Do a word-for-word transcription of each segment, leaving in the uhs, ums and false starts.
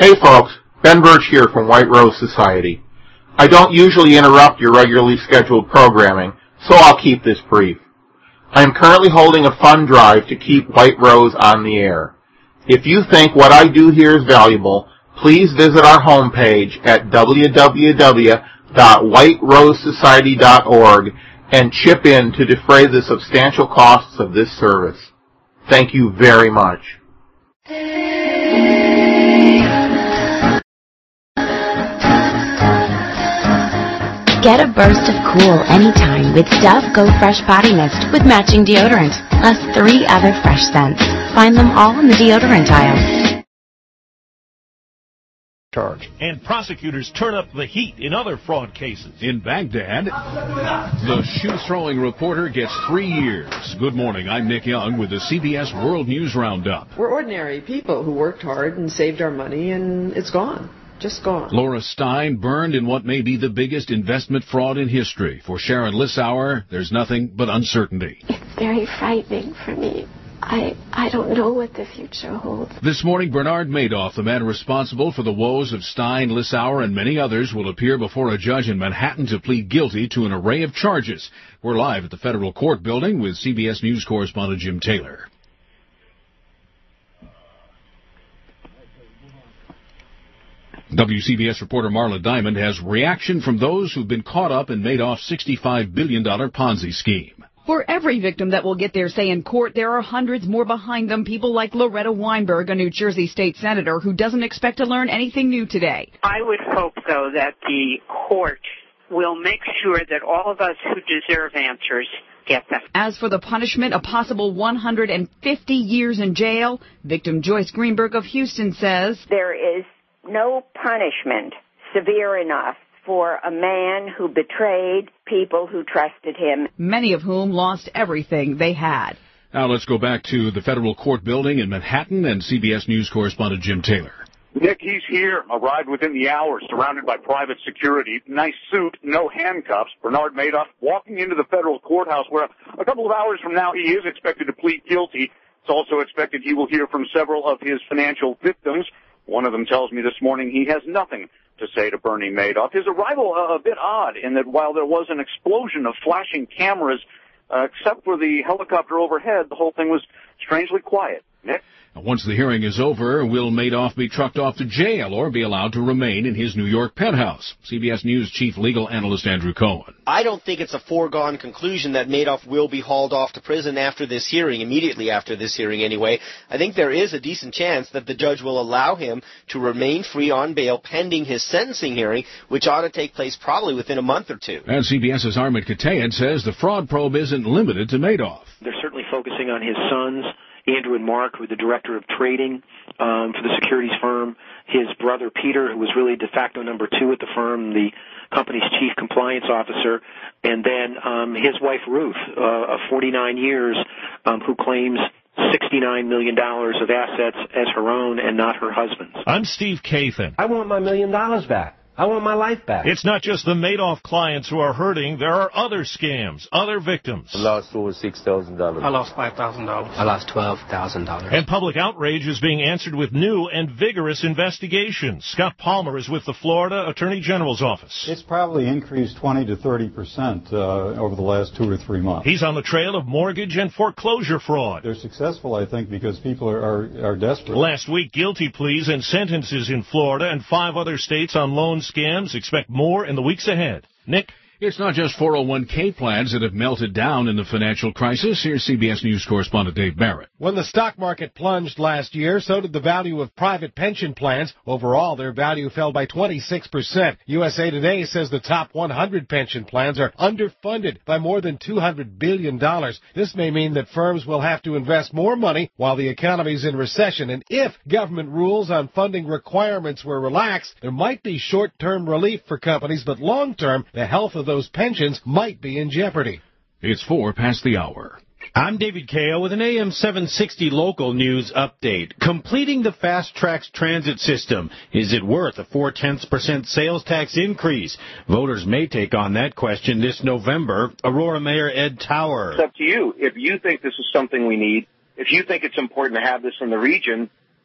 Hey folks, Ben Birch here from White Rose Society. I don't usually interrupt your regularly scheduled programming, so I'll keep this brief. I am currently holding a fund drive to keep White Rose on the air. If you think what I do here is valuable, please visit our homepage at w w w dot white rose society dot org and chip in to defray the substantial costs of this service. Thank you very much. Get a burst of cool anytime with Dove Go Fresh Body Mist with matching deodorant, plus three other fresh scents. Find them all in the deodorant aisle. Charge. And prosecutors turn up the heat in other fraud cases. In Baghdad, the shoe-throwing reporter gets three years. Good morning, I'm Nick Young with the C B S World News Roundup. We're ordinary people who worked hard and saved our money, and it's gone. Just gone. Laura Stein burned in what may be the biggest investment fraud in history. For Sharon Lissauer, there's nothing but uncertainty. It's very frightening for me. I I don't know what the future holds. This morning, Bernard Madoff, the man responsible for the woes of Stein, Lissauer, and many others, will appear before a judge in Manhattan to plead guilty to an array of charges. We're live at the federal court building with C B S News correspondent Jim Taylor. W C B S reporter Marla Diamond has reaction from those who've been caught up in Madoff's sixty-five billion dollars Ponzi scheme. For every victim that will get their say in court, there are hundreds more behind them, people like Loretta Weinberg, a New Jersey state senator who doesn't expect to learn anything new today. I would hope, though, that the court will make sure that all of us who deserve answers get them. As for the punishment, a possible one hundred fifty years in jail, victim Joyce Greenberg of Houston says, there is no punishment severe enough for a man who betrayed people who trusted him, many of whom lost everything they had. Now let's go back to the federal court building in Manhattan and C B S News correspondent Jim Taylor. Nick, he's here, arrived within the hour, surrounded by private security, nice suit, no handcuffs. Bernard Madoff walking into the federal courthouse where a couple of hours from now he is expected to plead guilty. It's also expected he will hear from several of his financial victims. One of them tells me this morning he has nothing to say to Bernie Madoff. His arrival uh, a bit odd in that while there was an explosion of flashing cameras, uh, except for the helicopter overhead, the whole thing was strangely quiet. Nick? Once the hearing is over, will Madoff be trucked off to jail or be allowed to remain in his New York penthouse? C B S News chief legal analyst Andrew Cohen. I don't think it's a foregone conclusion that Madoff will be hauled off to prison after this hearing, immediately after this hearing anyway. I think there is a decent chance that the judge will allow him to remain free on bail pending his sentencing hearing, which ought to take place probably within a month or two. And CBS's Armand Katayan says the fraud probe isn't limited to Madoff. They're certainly focusing on his sons, Andrew and Mark, who are the director of trading um, for the securities firm, his brother Peter, who was really de facto number two at the firm, the company's chief compliance officer, and then um, his wife Ruth, uh, of forty-nine years, um, who claims sixty-nine million dollars of assets as her own and not her husband's. I'm Steve Kathan. I want my million dollars back. I want my life back. It's not just the Madoff clients who are hurting. There are other scams, other victims. I lost over six thousand dollars. I lost five thousand dollars. I lost twelve thousand dollars. And public outrage is being answered with new and vigorous investigations. Scott Palmer is with the Florida Attorney General's office. It's probably increased twenty to thirty percent uh, over the last two or three months. He's on the trail of mortgage and foreclosure fraud. They're successful, I think, because people are, are, are desperate. Last week, guilty pleas and sentences in Florida and five other states on loan scams. Expect more in the weeks ahead. Nick? It's not just four oh one k plans that have melted down in the financial crisis. Here's C B S News correspondent Dave Barrett. When the stock market plunged last year, so did the value of private pension plans. Overall, their value fell by twenty-six percent. U S A Today says the top one hundred pension plans are underfunded by more than two hundred billion dollars. This may mean that firms will have to invest more money while the economy's in recession. And if government rules on funding requirements were relaxed, there might be short-term relief for companies, but long-term, the health of those pensions might be in jeopardy. It's four past the hour. I'm David Kao with an A M seven sixty local news update. Completing the Fast Tracks transit system. Is it worth a four-tenths percent sales tax increase? Voters may take on that question this November. Aurora Mayor Ed Tower. It's up to you. If you think this is something we need, if you think it's important to have this in the region,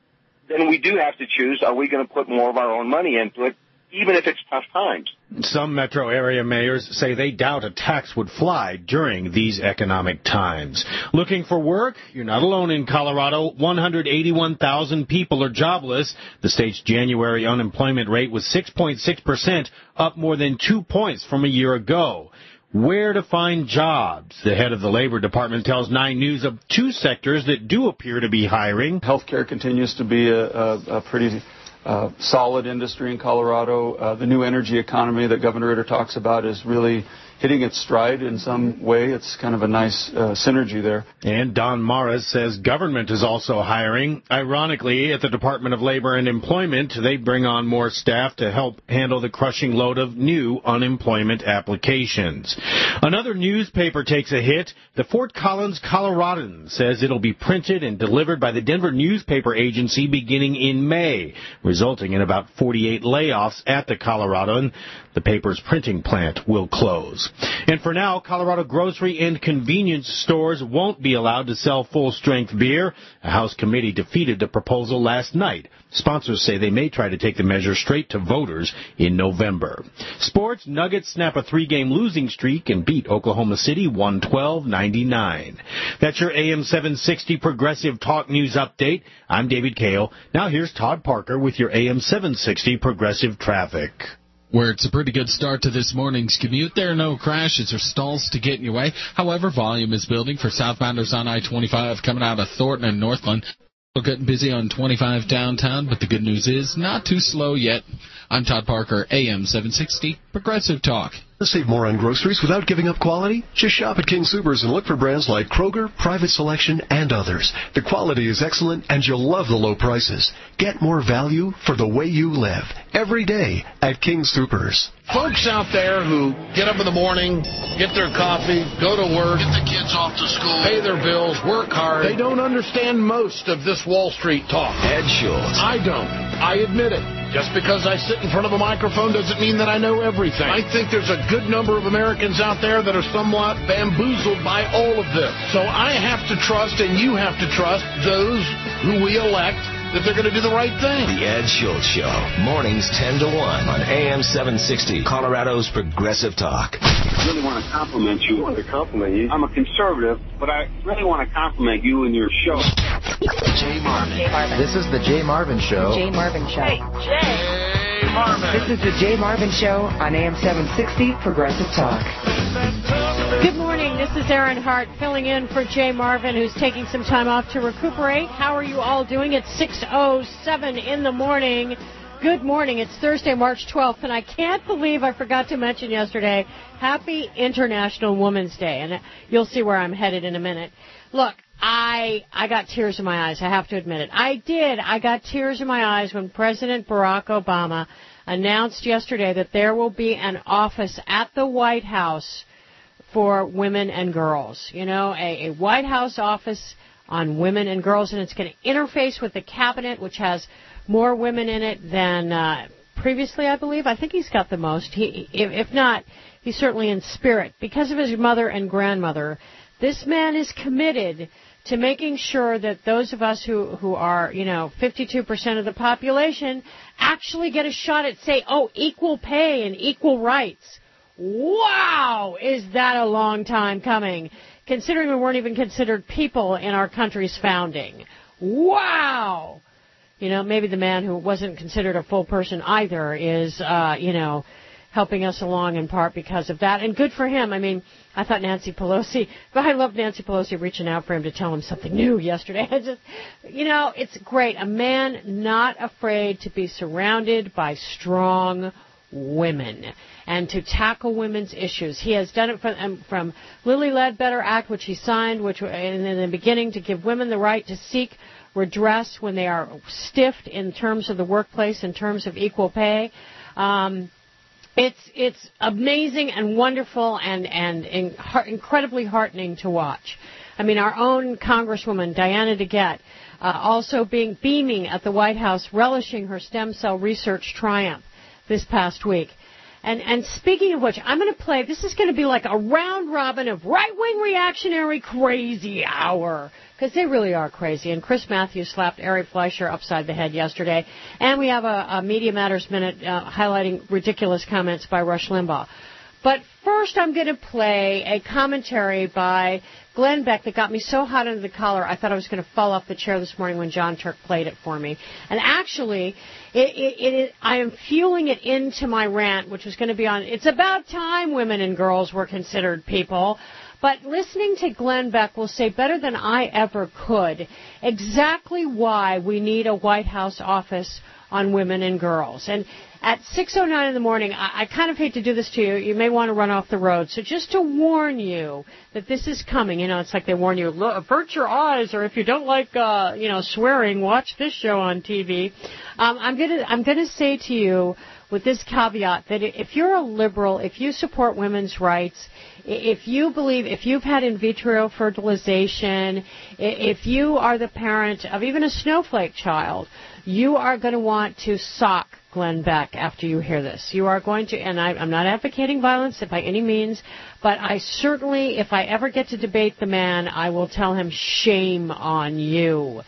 then we do have to choose, are we going to put more of our own money into it, even if it's tough times? Some metro area mayors say they doubt a tax would fly during these economic times. Looking for work? You're not alone in Colorado. one hundred eighty-one thousand people are jobless. The state's January unemployment rate was six point six percent, up more than two points from a year ago. Where to find jobs? The head of the Labor Department tells Nine News of two sectors that do appear to be hiring. Healthcare continues to be a, a, a pretty uh, solid industry in Colorado. Uh, the new energy economy that Governor Ritter talks about is really hitting its stride in some way. It's kind of a nice uh, synergy there. And Don Morris says government is also hiring. Ironically, at the Department of Labor and Employment, they bring on more staff to help handle the crushing load of new unemployment applications. Another newspaper takes a hit. The Fort Collins Coloradan says it'll be printed and delivered by the Denver Newspaper Agency beginning in May, resulting in about forty-eight layoffs at the Coloradan. The paper's printing plant will close. And for now, Colorado grocery and convenience stores won't be allowed to sell full-strength beer. A House committee defeated the proposal last night. Sponsors say they may try to take the measure straight to voters in November. Sports, Nuggets snap a three-game losing streak and beat Oklahoma City one twelve ninety-nine. That's your A M seven sixty Progressive Talk News Update. I'm David Kale. Now here's Todd Parker with your A M seven sixty Progressive Traffic. Where it's a pretty good start to this morning's commute. There are no crashes or stalls to get in your way. However, volume is building for southbounders on I twenty-five coming out of Thornton and Northland. We're getting busy on twenty-five downtown, but the good news is not too slow yet. I'm Todd Parker, A M seven sixty Progressive Talk. Save more on groceries without giving up quality? Just shop at King Soopers and look for brands like Kroger, Private Selection, and others. The quality is excellent, and you'll love the low prices. Get more value for the way you live every day at King Soopers. Folks out there who get up in the morning, get their coffee, go to work, get the kids off to school, pay their bills, work hard, they don't understand most of this Wall Street talk. Ed Schultz. I don't. I admit it. Just because I sit in front of a microphone doesn't mean that I know everything. I think there's a good number of Americans out there that are somewhat bamboozled by all of this. So I have to trust, and you have to trust, those who we elect, that they're going to do the right thing. The Ed Schultz Show, mornings ten to one on A M seven sixty, Colorado's Progressive Talk. I really want to compliment you. I want to compliment you. I'm a conservative, but I really want to compliment you and your show. Jay Marvin. Jay Marvin. This is the Jay Marvin Show. Jay Marvin Show. Hey, Jay Marvin. This is the Jay Marvin Show on A M seven sixty Progressive Talk. Good morning. This is Erin Hart filling in for Jay Marvin, who's taking some time off to recuperate. How are you all doing? It's six oh seven in the morning. Good morning. It's Thursday, March twelfth, and I can't believe I forgot to mention yesterday, Happy International Women's Day, and you'll see where I'm headed in a minute. Look, I I got tears in my eyes. I have to admit it. I did. I got tears in my eyes when President Barack Obama announced yesterday that there will be an office at the White House for women and girls. You know, a, a White House office on women and girls, and it's going to interface with the cabinet, which has more women in it than uh, previously, I believe. I think he's got the most. He, if, if not, he's certainly in spirit. Because of his mother and grandmother, this man is committed to making sure that those of us who, who are, you know, fifty-two percent of the population actually get a shot at, say, oh, equal pay and equal rights. Wow! Is that a long time coming, considering we weren't even considered people in our country's founding. Wow! You know, maybe the man who wasn't considered a full person either is, uh, you know, helping us along in part because of that. And good for him. I mean, I thought Nancy Pelosi, but I love Nancy Pelosi reaching out for him to tell him something new yesterday. I just, you know, it's great. A man not afraid to be surrounded by strong women and to tackle women's issues. He has done it from, um, from Lilly Ledbetter Act, which he signed, which in the beginning to give women the right to seek redress when they are stiffed in terms of the workplace, in terms of equal pay. Um, it's it's amazing and wonderful and and in, incredibly heartening to watch. I mean, our own Congresswoman Diana DeGette uh, also being beaming at the White House, relishing her stem cell research triumph this past week. And and speaking of which, I'm going to play, this is going to be like a round robin of right-wing reactionary crazy hour, because they really are crazy. And Chris Matthews slapped Ari Fleischer upside the head yesterday. And we have a, a Media Matters Minute uh, highlighting ridiculous comments by Rush Limbaugh. But first I'm going to play a commentary by Glenn Beck that got me so hot under the collar I thought I was going to fall off the chair this morning when John Turk played it for me. And actually, it, it, it, I am fueling it into my rant, which was going to be on, it's about time women and girls were considered people. But listening to Glenn Beck will say better than I ever could exactly why we need a White House office on women and girls. And at six oh nine in the morning, I, I kind of hate to do this to you. You may want to run off the road. So just to warn you that this is coming, you know, it's like they warn you, avert your eyes, or if you don't like, uh, you know, swearing, watch this show on T V. Um, I'm gonna, I'm gonna say to you with this caveat that if you're a liberal, if you support women's rights, if you believe, if you've had in vitro fertilization, if you are the parent of even a snowflake child, you are going to want to sock Glenn Beck after you hear this. You are going to, and I, I'm not advocating violence by any means, but I certainly, if I ever get to debate the man, I will tell him, shame on you.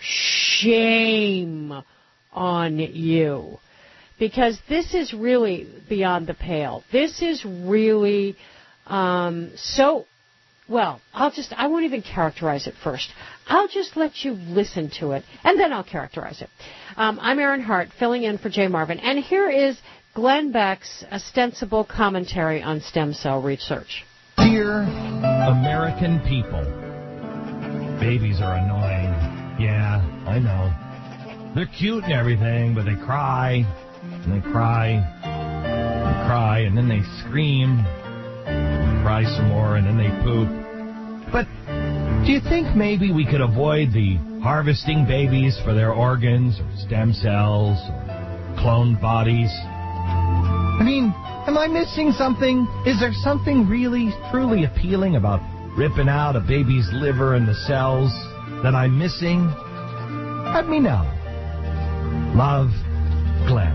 Shame on you. Because this is really beyond the pale. This is really um, so, well, I'll just, I won't even characterize it first. I'll just let you listen to it, and then I'll characterize it. Um, I'm Erin Hart, filling in for Jay Marvin, and here is Glenn Beck's ostensible commentary on stem cell research. Dear American people, babies are annoying. Yeah, I know. They're cute and everything, but they cry, and they cry, and cry, and then they scream, and cry some more, and then they poop. But do you think maybe we could avoid the harvesting babies for their organs, or stem cells, or cloned bodies? I mean, am I missing something? Is there something really, truly appealing about ripping out a baby's liver and the cells that I'm missing? Let me know. Love, Glenn.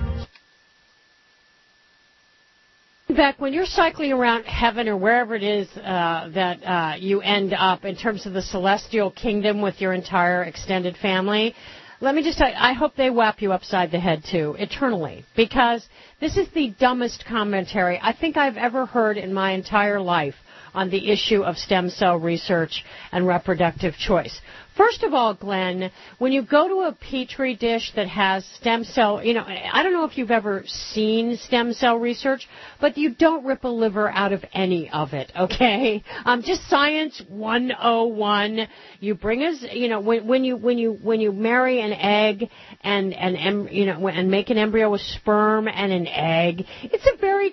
Beck, when you're cycling around heaven or wherever it is uh, that uh, you end up in terms of the celestial kingdom with your entire extended family, let me just tell you, I hope they whap you upside the head, too, eternally, because this is the dumbest commentary I think I've ever heard in my entire life on the issue of stem cell research and reproductive choice. First of all, Glenn, when you go to a petri dish that has stem cell, you know, I don't know if you've ever seen stem cell research, but you don't rip a liver out of any of it, okay? Um, just science one oh one. You bring us, you know, when, when you when you when you marry an egg and and you know and make an embryo with sperm and an egg, it's a very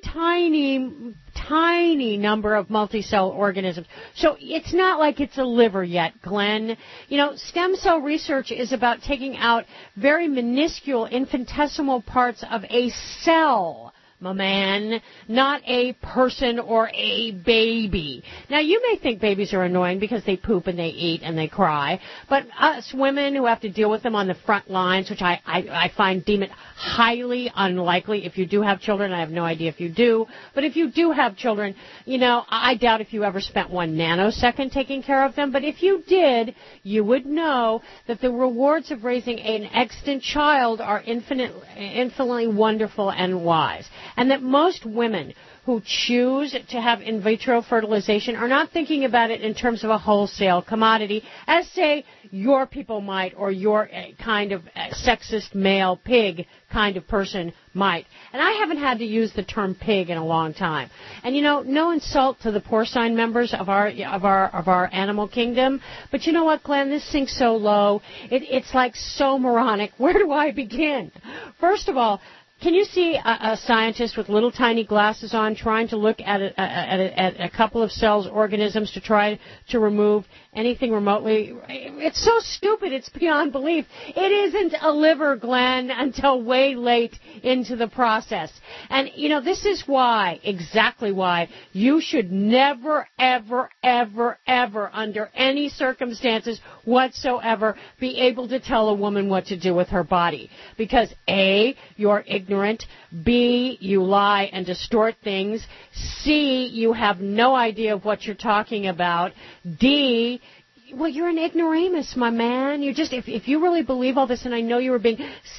tiny. tiny number of multicell organisms. So it's not like it's a liver yet, Glenn. You know, stem cell research is about taking out very minuscule, infinitesimal parts of a cell, my man, not a person or a baby. Now, you may think babies are annoying because they poop and they eat and they cry, but us women who have to deal with them on the front lines, which I, I, I find deem it highly unlikely. If you do have children, I have no idea if you do, but if you do have children, you know, I doubt if you ever spent one nanosecond taking care of them, but if you did, you would know that the rewards of raising an extant child are infinite, infinitely wonderful and wise. And that most women who choose to have in vitro fertilization are not thinking about it in terms of a wholesale commodity, as, say, your people might, or your kind of sexist male pig kind of person might. And I haven't had to use the term pig in a long time. And, you know, no insult to the porcine members of our of our, of our animal kingdom, but you know what, Glenn? This sinks so low. It, it's like so moronic. Where do I begin? First of all, can you see a, a scientist with little tiny glasses on trying to look at a, at, a, at a couple of cells, organisms, to try to remove anything remotely? It's so stupid, it's beyond belief. It isn't a liver, Glenn, until way late into the process. And, you know, this is why, exactly why, you should never, ever, ever, ever, under any circumstances whatsoever, be able to tell a woman what to do with her body. Because, A, you're ignorant ignorant. B, you lie and distort things. C, you have no idea of what you're talking about. D, well, you're an ignoramus, my man. You just, if, if you really believe all this, and I know you were being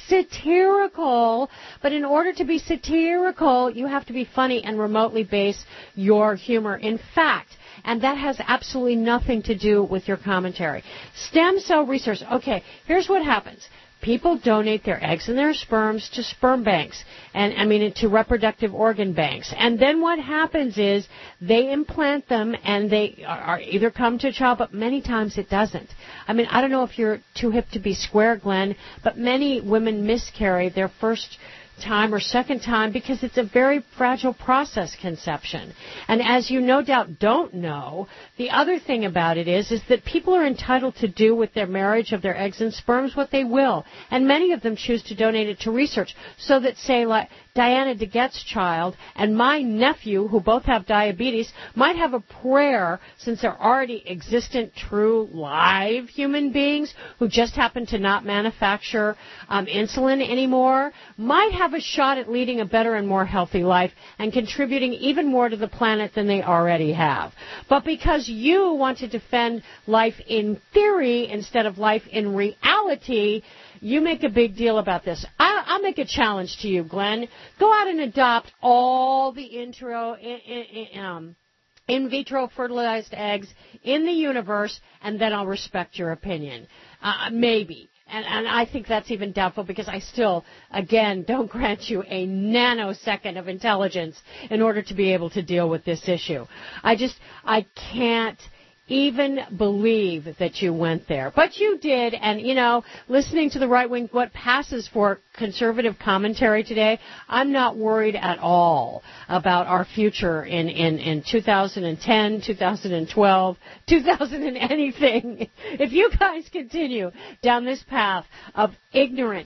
satirical, but in order to be satirical, you have to be funny and remotely base your humor in fact. And that has absolutely nothing to do with your commentary. Stem cell research. Okay, here's what happens. People donate their eggs and their sperms to sperm banks, and I mean to reproductive organ banks. And then what happens is they implant them, and they are, are either come to a child, but many times it doesn't. I mean, I don't know if you're too hip to be square, Glenn, but many women miscarry their first time or second time because it's a very fragile process, conception. And as you no doubt don't know, the other thing about it is is that people are entitled to do with their marriage of their eggs and sperms what they will, and many of them choose to donate it to research, so that, say, like Diana DeGette's child and my nephew, who both have diabetes, might have a prayer, since they're already existent, true, live human beings who just happen to not manufacture um, insulin anymore, might have a shot at leading a better and more healthy life and contributing even more to the planet than they already have. But because you want to defend life in theory instead of life in reality, you make a big deal about this. I, I'll make a challenge to you, Glenn. Go out and adopt all the intro, in, in, um, in vitro fertilized eggs in the universe, and then I'll respect your opinion. Uh, maybe. And, and I think that's even doubtful, because I still, again, don't grant you a nanosecond of intelligence in order to be able to deal with this issue. I just, I can't even believe that you went there. But you did, and, you know, listening to the right wing, what passes for conservative commentary today, I'm not worried at all about our future in, in, in two thousand ten, two thousand twelve, two thousand and anything. If you guys continue down this path of ignorance,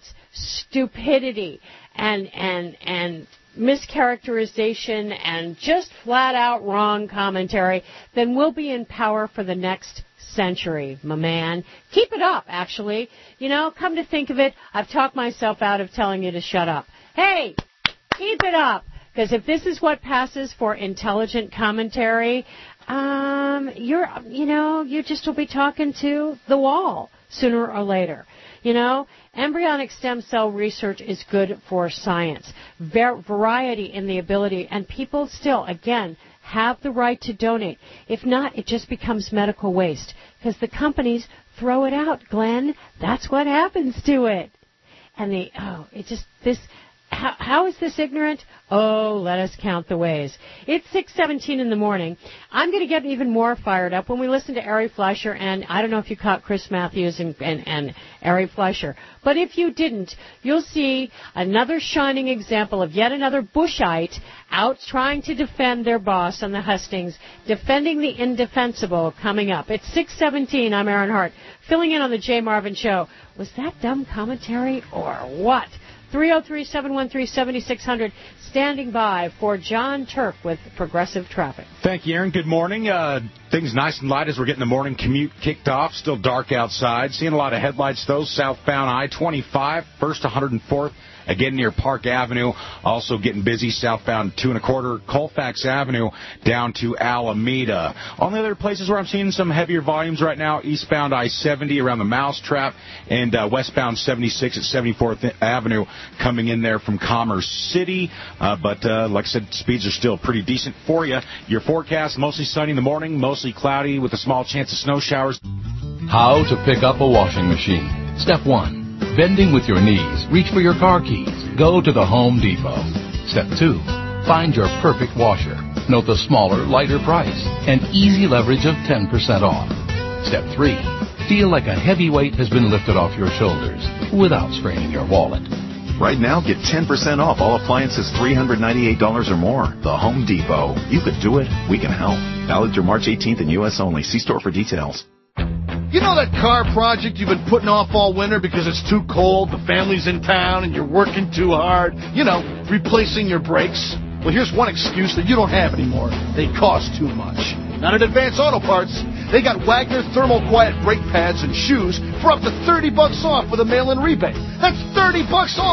stupidity, and, and, and mischaracterization and just flat out wrong commentary, then we'll be in power for the next century, my man. Keep it up, actually. You know, come to think of it, I've talked myself out of telling you to shut up. Hey, keep it up, because if this is what passes for intelligent commentary, um, you're, you know, you just will be talking to the wall sooner or later. You know, embryonic stem cell research is good for science. Var- variety in the ability, and people still, again, have the right to donate. If not, it just becomes medical waste, because the companies throw it out, Glenn. That's what happens to it. And the, oh, it just, this, how, how is this ignorant? Oh, let us count the ways. It's six seventeen in the morning. I'm going to get even more fired up when we listen to Ari Fleischer, and I don't know if you caught Chris Matthews and, and, and Ari Fleischer, but if you didn't, you'll see another shining example of yet another Bushite out trying to defend their boss on the hustings, defending the indefensible coming up. It's six seventeen. I'm Aaron Hart, filling in on the Jay Marvin Show. Was that dumb commentary or what? three oh three, seven one three, seven six zero zero, standing by for John Turk with Progressive Traffic. Thank you, Aaron. Good morning. Uh, things nice and light as we're getting the morning commute kicked off. Still dark outside. Seeing a lot of headlights, though. Southbound I twenty-five, first one hundred fourth. Again, near Park Avenue, also getting busy southbound two and a quarter, Colfax Avenue down to Alameda. On the other places where I'm seeing some heavier volumes right now, eastbound I seventy around the Mousetrap, and uh, westbound seventy-six at seventy-fourth Avenue coming in there from Commerce City. Uh, but uh, like I said, speeds are still pretty decent for you. Your forecast, mostly sunny in the morning, mostly cloudy with a small chance of snow showers. How to pick up a washing machine. Step one. Bending with your knees, reach for your car keys. Go to the Home Depot. Step two, find your perfect washer. Note the smaller, lighter price and easy leverage of ten percent off. Step three, feel like a heavy weight has been lifted off your shoulders without straining your wallet. Right now, get ten percent off all appliances three hundred ninety-eight dollars or more. The Home Depot. You could do it. We can help. Valid through March eighteenth in U S only. See store for details. You know that car project you've been putting off all winter because it's too cold, the family's in town, and you're working too hard? You know, replacing your brakes? Well, here's one excuse that you don't have anymore. They cost too much. Not at Advance Auto Parts. They got Wagner Thermal Quiet brake pads and shoes for up to thirty bucks off with a mail-in rebate. That's thirty bucks off.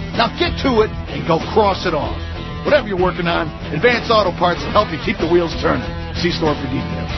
Now get to it and go cross it off. Whatever you're working on, Advanced Auto Parts will help you keep the wheels turning. See store for details.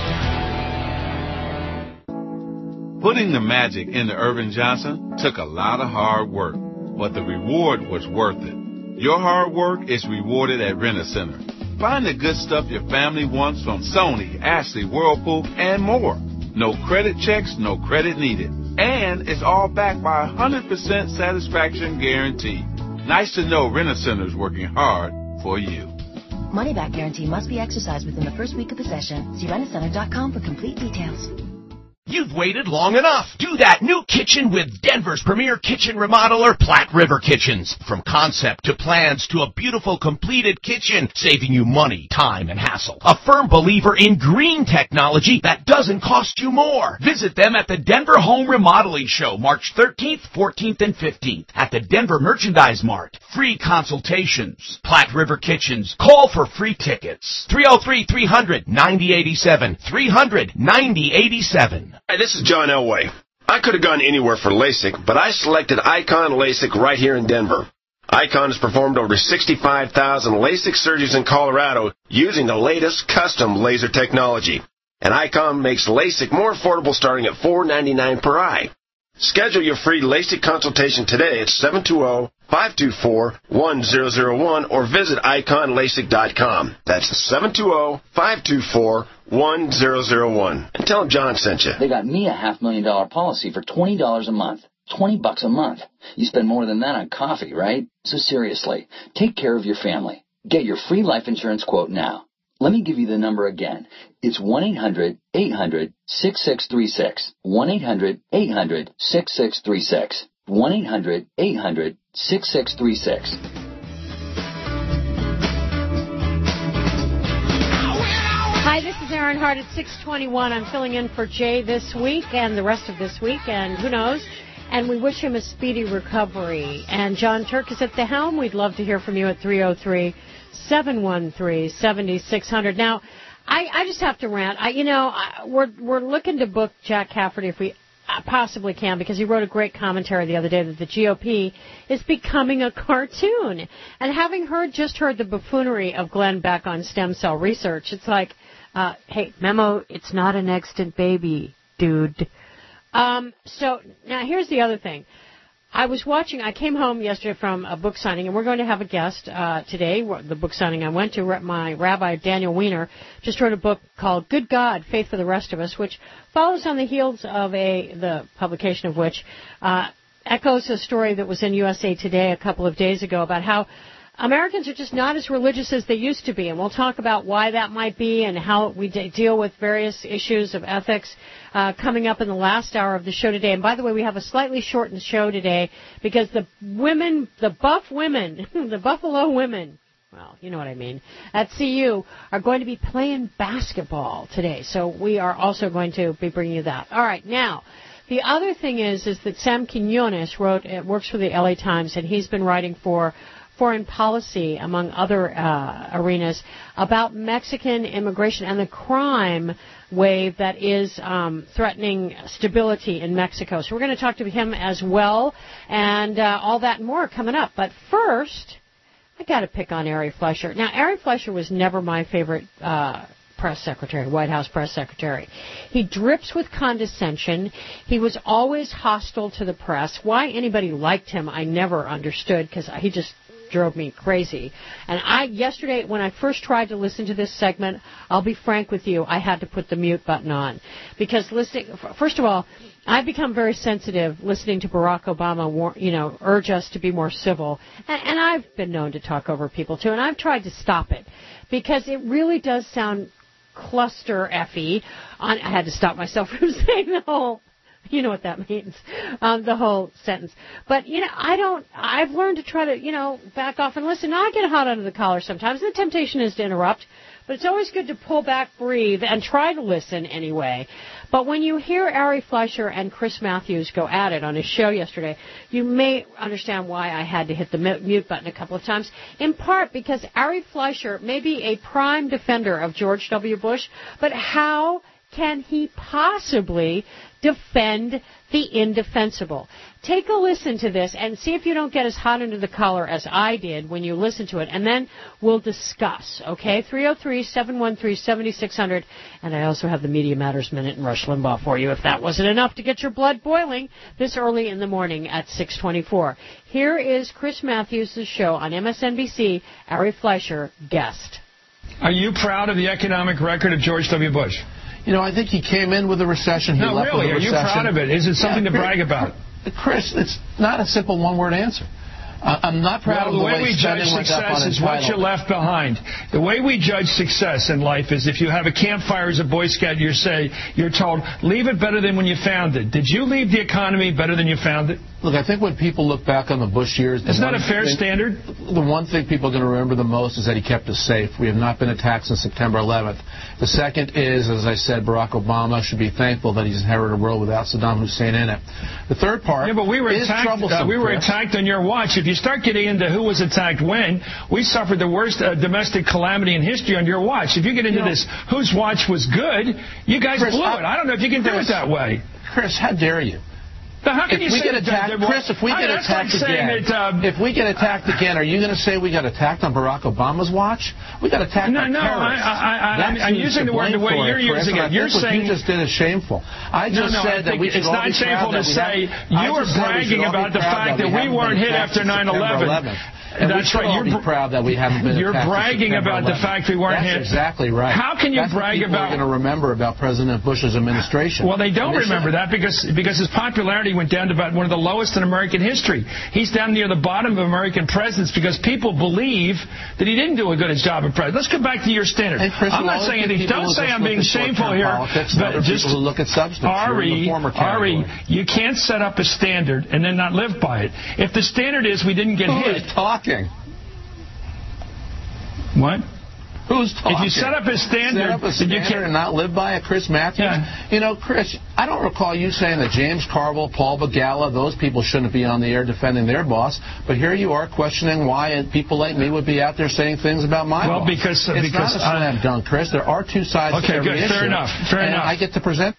Putting the magic into Irvin Johnson took a lot of hard work, but the reward was worth it. Your hard work is rewarded at Rent-A-Center. Find the good stuff your family wants from Sony, Ashley, Whirlpool, and more. No credit checks, no credit needed. And it's all backed by a one hundred percent satisfaction guarantee. Nice to know Rent-A-Center is working hard for you. Money back guarantee must be exercised within the first week of possession. See rent a center dot com for complete details. You've waited long enough. Do that new kitchen with Denver's premier kitchen remodeler, Platte River Kitchens. From concept to plans to a beautiful completed kitchen, saving you money, time, and hassle. A firm believer in green technology that doesn't cost you more. Visit them at the Denver Home Remodeling Show, March thirteenth, fourteenth, and fifteenth at the Denver Merchandise Mart. Free consultations. Platte River Kitchens. Call for free tickets. three oh three, three hundred, ninety eighty-seven. three hundred, ninety eighty-seven. Hi, this is John Elway. I could have gone anywhere for LASIK, but I selected Icon LASIK right here in Denver. Icon has performed over sixty-five thousand LASIK surgeries in Colorado using the latest custom laser technology. And Icon makes LASIK more affordable starting at four ninety-nine per eye. Schedule your free LASIK consultation today at seven two zero, five two four, one zero zero one or visit icon lasik dot com. That's seven two zero, five two four, one zero zero one. And tell them John sent you. They got me a half million dollar policy for twenty dollars a month. twenty bucks a month. You spend more than that on coffee, right? So seriously, take care of your family. Get your free life insurance quote now. Let me give you the number again. It's one eight hundred, eight hundred, six six three six. one eight hundred, eight hundred, six six three six. one eight hundred, eight hundred, six six three six. Hi, this is Aaron Hart at six twenty-one. I'm filling in for Jay this week and the rest of this week, and who knows. And we wish him a speedy recovery. And John Turk is at the helm. We'd love to hear from you at three oh three, seven one three, seven six zero zero. Now, I, I just have to rant. I, you know, I, we're we're looking to book Jack Cafferty if we possibly can, because he wrote a great commentary the other day that the G O P is becoming a cartoon. And having heard just heard the buffoonery of Glenn Beck on stem cell research, it's like, uh, hey, memo, it's not an extant baby, dude. Um, so now here's the other thing. I was watching, I came home yesterday from a book signing, and we're going to have a guest uh, today. The book signing I went to, my rabbi, Daniel Weiner, just wrote a book called Good God, Faith for the Rest of Us, which follows on the heels of a the publication of which uh, echoes a story that was in U S A Today a couple of days ago about how Americans are just not as religious as they used to be, and we'll talk about why that might be and how we de- deal with various issues of ethics uh, coming up in the last hour of the show today. And by the way, we have a slightly shortened show today because the women, the buff women, the Buffalo women, well, you know what I mean, at C U are going to be playing basketball today. So we are also going to be bringing you that. All right, now, the other thing is, is that Sam Quinones wrote, uh, works for the L A Times, and he's been writing for foreign policy, among other uh, arenas, about Mexican immigration and the crime wave that is um, threatening stability in Mexico. So we're going to talk to him as well, and uh, all that and more coming up. But first, I got to pick on Ari Fleischer. Now, Ari Fleischer was never my favorite uh, press secretary, White House press secretary. He drips with condescension. He was always hostile to the press. Why anybody liked him, I never understood, because he just drove me crazy. And I, yesterday, when I first tried to listen to this segment, I'll be frank with you, I had to put the mute button on. Because listening, first of all, I've become very sensitive listening to Barack Obama, you know, urge us to be more civil. And, and I've been known to talk over people, too. And I've tried to stop it. Because it really does sound cluster F-y. I had to stop myself from saying the whole... You know what that means, um, the whole sentence. But, you know, I don't, I've learned to try to, you know, back off and listen. Now, I get hot under the collar sometimes. The temptation is to interrupt. But it's always good to pull back, breathe, and try to listen anyway. But when you hear Ari Fleischer and Chris Matthews go at it on his show yesterday, you may understand why I had to hit the mute button a couple of times, in part because Ari Fleischer may be a prime defender of George W. Bush, but how can he possibly defend the indefensible? Take a listen to this and see if you don't get as hot under the collar as I did when you listen to it, and then we'll discuss, okay? three oh three, seven one three, seven six zero zero, and I also have the Media Matters Minute and Rush Limbaugh for you if that wasn't enough to get your blood boiling this early in the morning at six twenty-four. Here is Chris Matthews' show on M S N B C, Ari Fleischer, guest. Are you proud of the economic record of George W. Bush? You know, I think he came in with a recession. He no, left really. with a Are you recession. proud of it? Is it something yeah, to brag about? Chris, it's not a simple one-word answer. Uh, I'm not proud well, of the way, way we judge success is what you left behind. The way we judge success in life is if you have a campfire as a Boy Scout, you say you're told leave it better than when you found it. Did you leave the economy better than you found it? Look, I think when people look back on the Bush years, isn't that a fair thing, standard? The one thing people are going to remember the most is that he kept us safe. We have not been attacked since September eleventh. The second is, as I said, Barack Obama should be thankful that he's inherited a world without Saddam Hussein in it. The third part yeah, but we were is attacked, troublesome. Uh, we were Chris. attacked on your watch. If you start getting into who was attacked when, we suffered the worst uh, domestic calamity in history on your watch. If you get into you know, this, whose watch was good, you guys Chris, blew I, it. I don't know if you can Chris, do it that way. Chris, how dare you? But how can if you we say get attacked, that, that, Chris, if we I, get attacked like again, that, um, if we get attacked again, are you going to say we got attacked on Barack Obama's watch? We got attacked no, by no, terrorists. I, I, I, I'm, I'm using the word the way you're Chris, using it. You're what saying you just did is shameful. I just no, no, said I that we should it's all not be shameful proud to that say we have, you were bragging about the fact that, that we weren't hit after nine eleven. And that's we right. You're You're proud that we haven't been. You're bragging about the fact we weren't That's hit. exactly right. How can you That's brag what about? We're going to remember about President Bush's administration. Well, they don't they remember should. that because because his popularity went down to about one of the lowest in American history. He's down near the bottom of American presidents because people believe that he didn't do a good job of president. Let's go back to your standard. Hey, Chris, I'm not saying anything. Don't say I'm being shameful here. But just who look at substance. Ari, Ari, you can't set up a standard and then not live by it. If the standard is we didn't get Who hit. is talking? What? Who's talking? If you set up a standard, set up a standard you can and not live by it, Chris Matthews. Yeah. You know, Chris, I don't recall you saying that James Carville, Paul Begala, those people shouldn't be on the air defending their boss. But here you are questioning why people like me would be out there saying things about my well, boss. Well, because it's because not a slam uh, dunk, Chris. There are two sides okay, to every good. issue. Fair enough. Fair and enough. I get to present.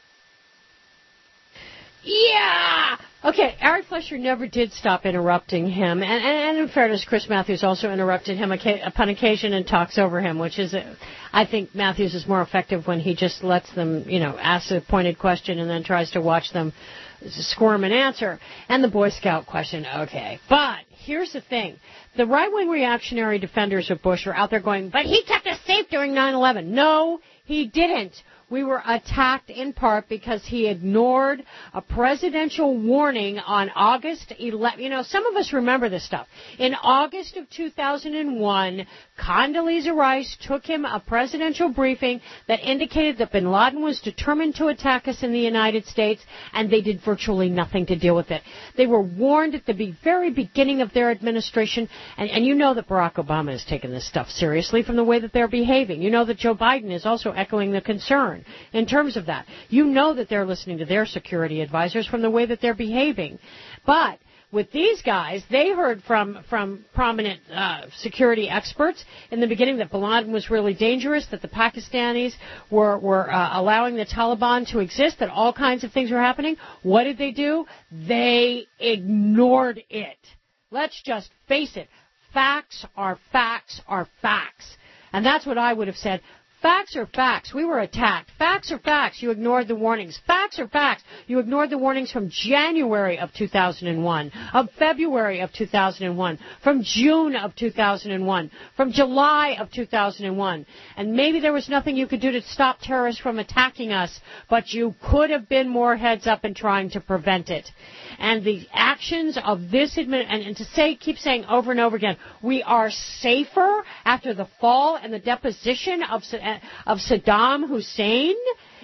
Yeah! Okay, Ari Fleischer never did stop interrupting him, and, and, and in fairness, Chris Matthews also interrupted him upon occasion and talks over him, which is, a, I think Matthews is more effective when he just lets them, you know, ask a pointed question and then tries to watch them squirm and answer. And the Boy Scout question, okay. But here's the thing. The right-wing reactionary defenders of Bush are out there going, but he kept us safe during nine eleven. No, he didn't. We were attacked in part because he ignored a presidential warning on August eleventh. You know, some of us remember this stuff. In August of two thousand one, Condoleezza Rice took him a presidential briefing that indicated that bin Laden was determined to attack us in the United States, and they did virtually nothing to deal with it. They were warned at the be- very beginning of their administration, and, and you know that Barack Obama has taken this stuff seriously from the way that they're behaving. You know that Joe Biden is also echoing the concern in terms of that. You know that they're listening to their security advisors from the way that they're behaving. But with these guys, they heard from from prominent uh, security experts in the beginning that bin Laden was really dangerous, that the Pakistanis were, were uh, allowing the Taliban to exist, that all kinds of things were happening. What did they do? They ignored it. Let's just face it. Facts are facts are facts. And that's what I would have said. Facts are facts. We were attacked. Facts are facts. You ignored the warnings. Facts are facts. You ignored the warnings from January of two thousand one, of February of two thousand one, from June of two thousand one, from July of two thousand one. And maybe there was nothing you could do to stop terrorists from attacking us, but you could have been more heads up in trying to prevent it. And the actions of this admin, and, and to say, keep saying over and over again, we are safer after the fall and the deposition of of Saddam Hussein?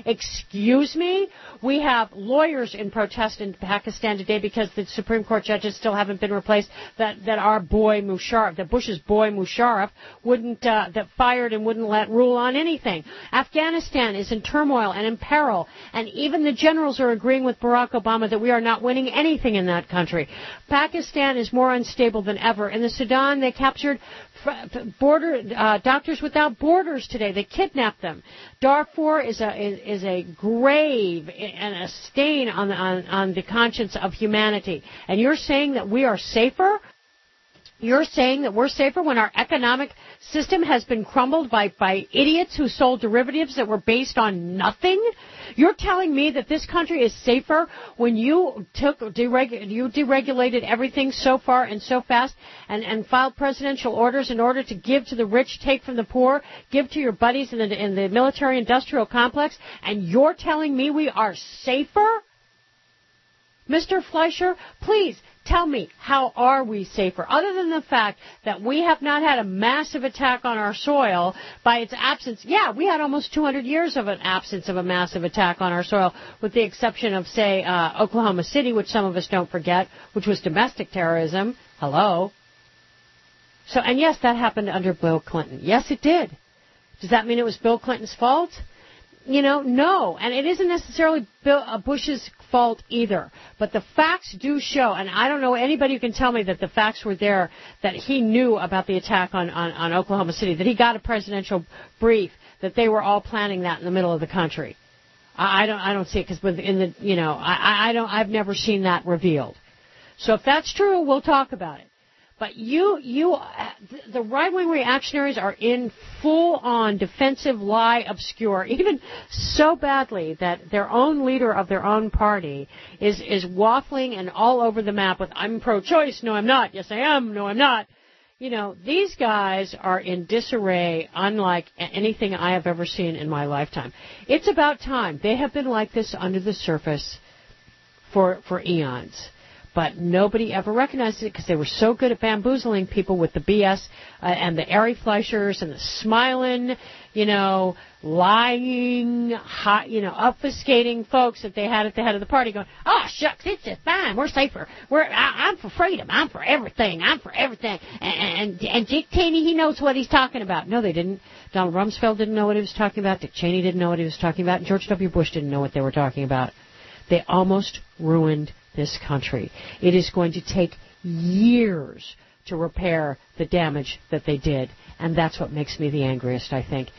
Excuse me? We have lawyers in protest in Pakistan today because the Supreme Court judges still haven't been replaced, that, that our boy Musharraf, that Bush's boy Musharraf, wouldn't, uh, that fired and wouldn't let rule on anything. Afghanistan is in turmoil and in peril, and even the generals are agreeing with Barack Obama that we are not winning anything in that country. Pakistan is more unstable than ever. In the Sudan, they captured border uh, Doctors Without Borders today. They kidnapped them. Darfur is a is, is a grave and a stain on the, on, on the conscience of humanity. And you're saying that we are safer? You're saying that we're safer when our economic system has been crumbled by, by idiots who sold derivatives that were based on nothing? You're telling me that this country is safer when you took deregu- you deregulated everything so far and so fast and, and filed presidential orders in order to give to the rich, take from the poor, give to your buddies in the, in the military-industrial complex, and you're telling me we are safer? Mister Fleischer, please tell me, how are we safer? Other than the fact that we have not had a massive attack on our soil by its absence. Yeah, we had almost two hundred years of an absence of a massive attack on our soil, with the exception of, say, uh, Oklahoma City, which some of us don't forget, which was domestic terrorism. Hello. So, and yes, that happened under Bill Clinton. Yes, it did. Does that mean it was Bill Clinton's fault? You know, no. And it isn't necessarily Bill, uh, Bush's fault either. But the facts do show, and I don't know anybody who can tell me that the facts were there, that he knew about the attack on, on, on Oklahoma City, that he got a presidential brief, that they were all planning that in the middle of the country. I, I don't I don't see it, because in the, you know, I, I don't, I've never seen that revealed. So if that's true, we'll talk about it. But you, you, the right-wing reactionaries are in full-on defensive lie obscure, even so badly that their own leader of their own party is, is waffling and all over the map with, I'm pro-choice, no I'm not, yes I am, no I'm not. You know, these guys are in disarray unlike anything I have ever seen in my lifetime. It's about time. They have been like this under the surface for, for eons. But nobody ever recognized it because they were so good at bamboozling people with the B S uh, and the Ari Fleischers and the smiling, you know, lying, hot, you know, obfuscating folks that they had at the head of the party going, oh, shucks, it's just fine. We're safer. We're, I, I'm for freedom. I'm for everything. I'm for everything. And, and, and Dick Cheney, he knows what he's talking about. No, they didn't. Donald Rumsfeld didn't know what he was talking about. Dick Cheney didn't know what he was talking about. And George W. Bush didn't know what they were talking about. They almost ruined this country. It is going to take years to repair the damage that they did, and that's what makes me the angriest, I think.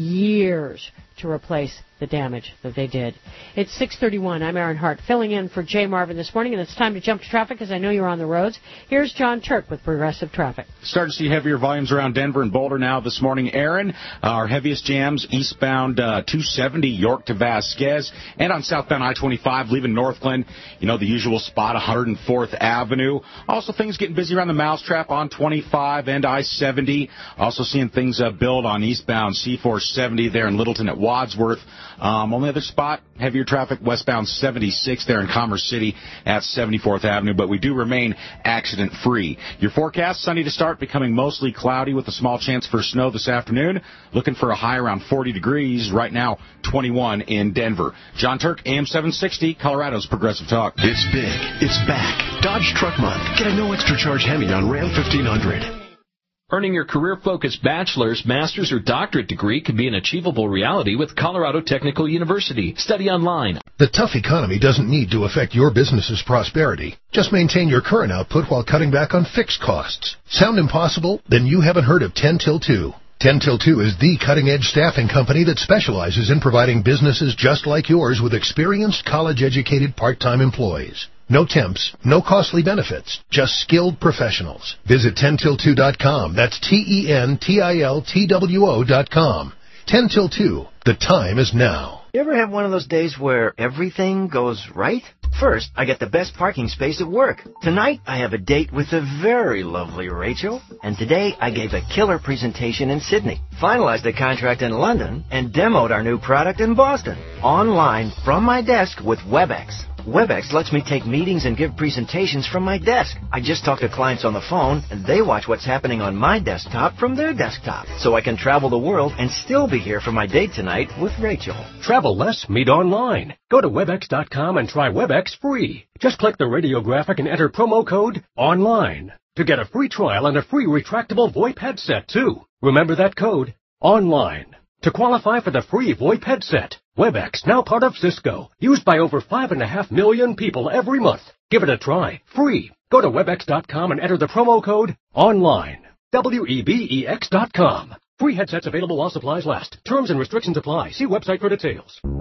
Years to replace the damage that they did. It's six thirty-one. I'm Aaron Hart, filling in for Jay Marvin this morning, and it's time to jump to traffic because I know you're on the roads. Here's John Turk with Progressive Traffic. Starting to see heavier volumes around Denver and Boulder now this morning. Aaron, uh, our heaviest jams eastbound uh, two seventy York to Vasquez, and on southbound I twenty-five leaving Northglenn, you know, the usual spot, one hundred fourth Avenue. Also things getting busy around the Mousetrap on twenty-five and I seventy. Also seeing things uh, build on eastbound C four seventy there in Littleton at Wadsworth. Um, only other spot, heavier traffic westbound seventy-six there in Commerce City at seventy-fourth Avenue, but we do remain accident-free. Your forecast, sunny to start, becoming mostly cloudy with a small chance for snow this afternoon. Looking for a high around forty degrees. Right now, twenty-one in Denver. John Turk, A M seven sixty, Colorado's Progressive Talk. It's big. It's back. Dodge Truck Month. Get a no extra charge Hemi on Ram fifteen hundred. Earning your career-focused bachelor's, master's, or doctorate degree can be an achievable reality with Colorado Technical University. Study online. The tough economy doesn't need to affect your business's prosperity. Just maintain your current output while cutting back on fixed costs. Sound impossible? Then you haven't heard of ten till two. ten till two is the cutting-edge staffing company that specializes in providing businesses just like yours with experienced, college-educated part-time employees. No temps, no costly benefits, just skilled professionals. Visit ten till two dot com. That's T E N T I L T W O dot com. ten till two. The time is now. You ever have one of those days where everything goes right? First, I get the best parking space at work. Tonight, I have a date with the very lovely Rachel. And today, I gave a killer presentation in Sydney, finalized a contract in London, and demoed our new product in Boston. Online, from my desk with WebEx. WebEx lets me take meetings and give presentations from my desk. I just talk to clients on the phone, and they watch what's happening on my desktop from their desktop. So I can travel the world and still be here for my date tonight with Rachel. Travel less, meet online. Go to webex dot com and try WebEx free. Just click the radio graphic and enter promo code ONLINE to get a free trial and a free retractable VoIP headset, too. Remember that code, ONLINE. To qualify for the free VoIP headset, WebEx, now part of Cisco, used by over five and a half million people every month. Give it a try, free. Go to webex dot com and enter the promo code ONLINE. W E B E X dot com. Free headsets available while supplies last. Terms and restrictions apply. See website for details.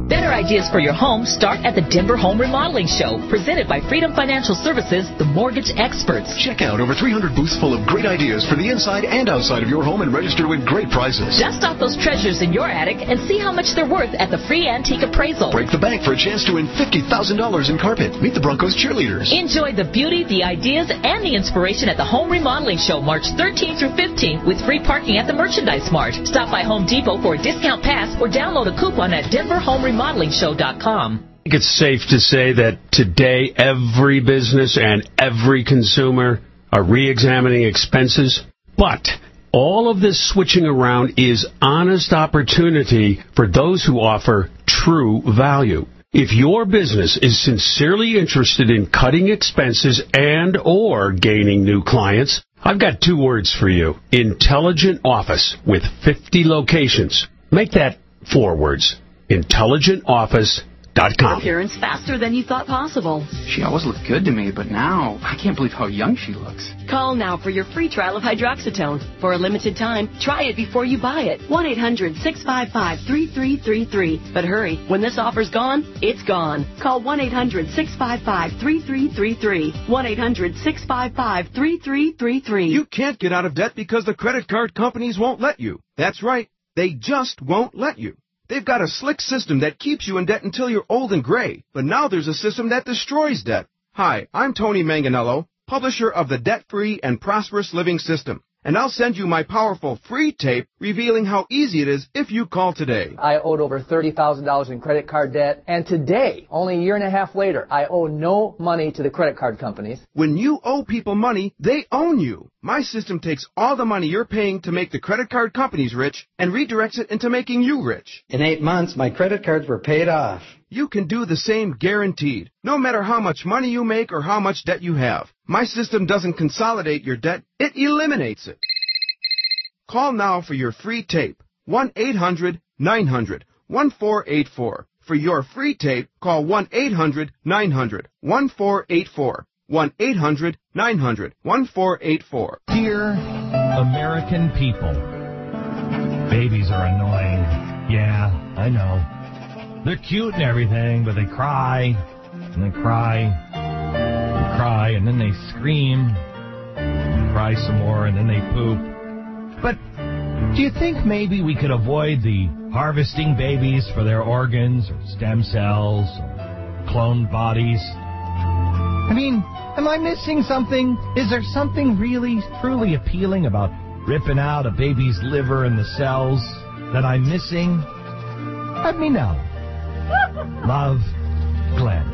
Better ideas for your home start at the Denver Home Remodeling Show, presented by Freedom Financial Services, the mortgage experts. Check out over three hundred booths full of great ideas for the inside and outside of your home and register with great prices. Dust off those treasures in your attic and see how much they're worth at the free antique appraisal. Break the bank for a chance to win fifty thousand dollars in carpet. Meet the Broncos cheerleaders. Enjoy the beauty, the ideas, and the inspiration at the Home Remodeling Show March thirteenth through fifteenth with free parking at the Merchandise Mart. Stop by Home Depot for a discount pass or download a coupon at denver home remodeling show dot com. I think it's safe to say that today every business and every consumer are re-examining expenses, but all of this switching around is honest opportunity for those who offer true value. If your business is sincerely interested in cutting expenses and or gaining new clients, I've got two words for you. Intelligent Office with fifty locations. Make that four words. intelligent office dot com. Appearance faster than you thought possible. She always looked good to me, but now I can't believe how young she looks. Call now for your free trial of hydroxytone. For a limited time, try it before you buy it. one eight hundred six five five three three three three. But hurry, when this offer's gone, it's gone. Call one eight hundred six five five three three three three. one eight hundred six five five three three three three. You can't get out of debt because the credit card companies won't let you. That's right. They just won't let you. They've got a slick system that keeps you in debt until you're old and gray. But now there's a system that destroys debt. Hi, I'm Tony Manganello, publisher of the Debt-Free and Prosperous Living System. And I'll send you my powerful free tape revealing how easy it is if you call today. I owed over thirty thousand dollars in credit card debt, and today, only a year and a half later, I owe no money to the credit card companies. When you owe people money, they own you. My system takes all the money you're paying to make the credit card companies rich and redirects it into making you rich. In eight months, my credit cards were paid off. You can do the same guaranteed, no matter how much money you make or how much debt you have. My system doesn't consolidate your debt, it eliminates it. Call now for your free tape, one eight hundred nine hundred one four eight four. For your free tape, call one eight hundred nine hundred one four eight four. one eight hundred nine hundred one four eight four. Dear American people, babies are annoying. Yeah, I know. They're cute and everything, but they cry, and they cry, and cry, and then they scream, and cry some more, and then they poop. But do you think maybe we could avoid the harvesting babies for their organs, or stem cells, or cloned bodies? I mean, am I missing something? Is there something really, truly appealing about ripping out a baby's liver and the cells that I'm missing? Let me know. Love, Glenn.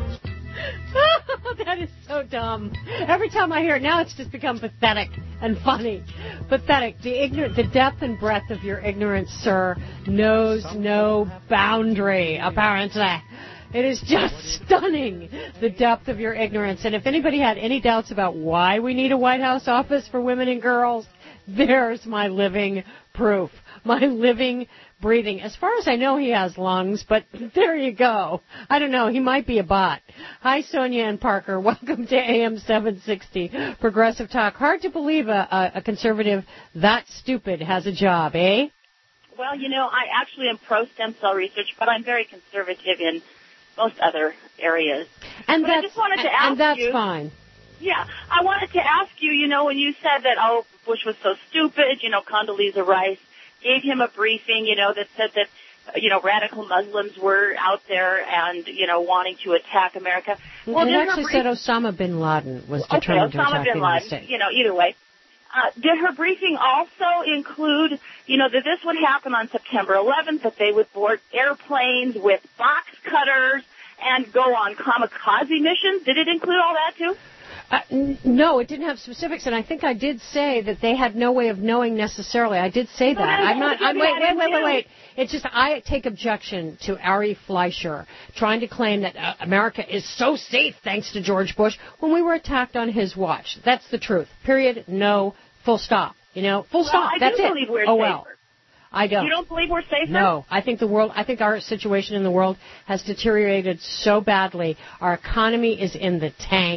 That is so dumb. Every time I hear it now, it's just become pathetic and funny. Pathetic. The ignorant, the depth and breadth of your ignorance, sir, knows no boundary, apparently. It is just stunning, the depth of your ignorance. And if anybody had any doubts about why we need a White House office for women and girls, there's my living proof. My living, breathing. As far as I know, he has lungs, but there you go. I don't know. He might be a bot. Hi, Sonia and Parker. Welcome to A M seven sixty, Progressive Talk. Hard to believe a, a, a conservative that stupid has a job, eh? Well, you know, I actually am pro-stem cell research, but I'm very conservative in most other areas. And but that's, I just wanted to ask and that's you, fine. Yeah, I wanted to ask you, you know, when you said that, oh, Bush was so stupid, you know, Condoleezza Rice gave him a briefing, you know, that said that, you know, radical Muslims were out there and, you know, wanting to attack America. Well, it actually brief- said Osama bin Laden was okay, determined Osama to attack bin the Laden, United States. You know, either way. Uh, did her briefing also include, you know, that this would happen on September eleventh, that they would board airplanes with box cutters and go on kamikaze missions? Did it include all that, too? Uh, n- no, it didn't have specifics, and I think I did say that they had no way of knowing necessarily. I did say that. I'm not. I'm, wait, wait, wait, wait, wait. It's just I take objection to Ari Fleischer trying to claim that uh, America is so safe thanks to George Bush when we were attacked on his watch. That's the truth. Period. No. Full stop. You know. Full well, stop. I That's do it. Believe we're oh safer. well. I don't. You don't believe we're safer? No. I think the world, I think our situation in the world has deteriorated so badly. Our economy is in the tank.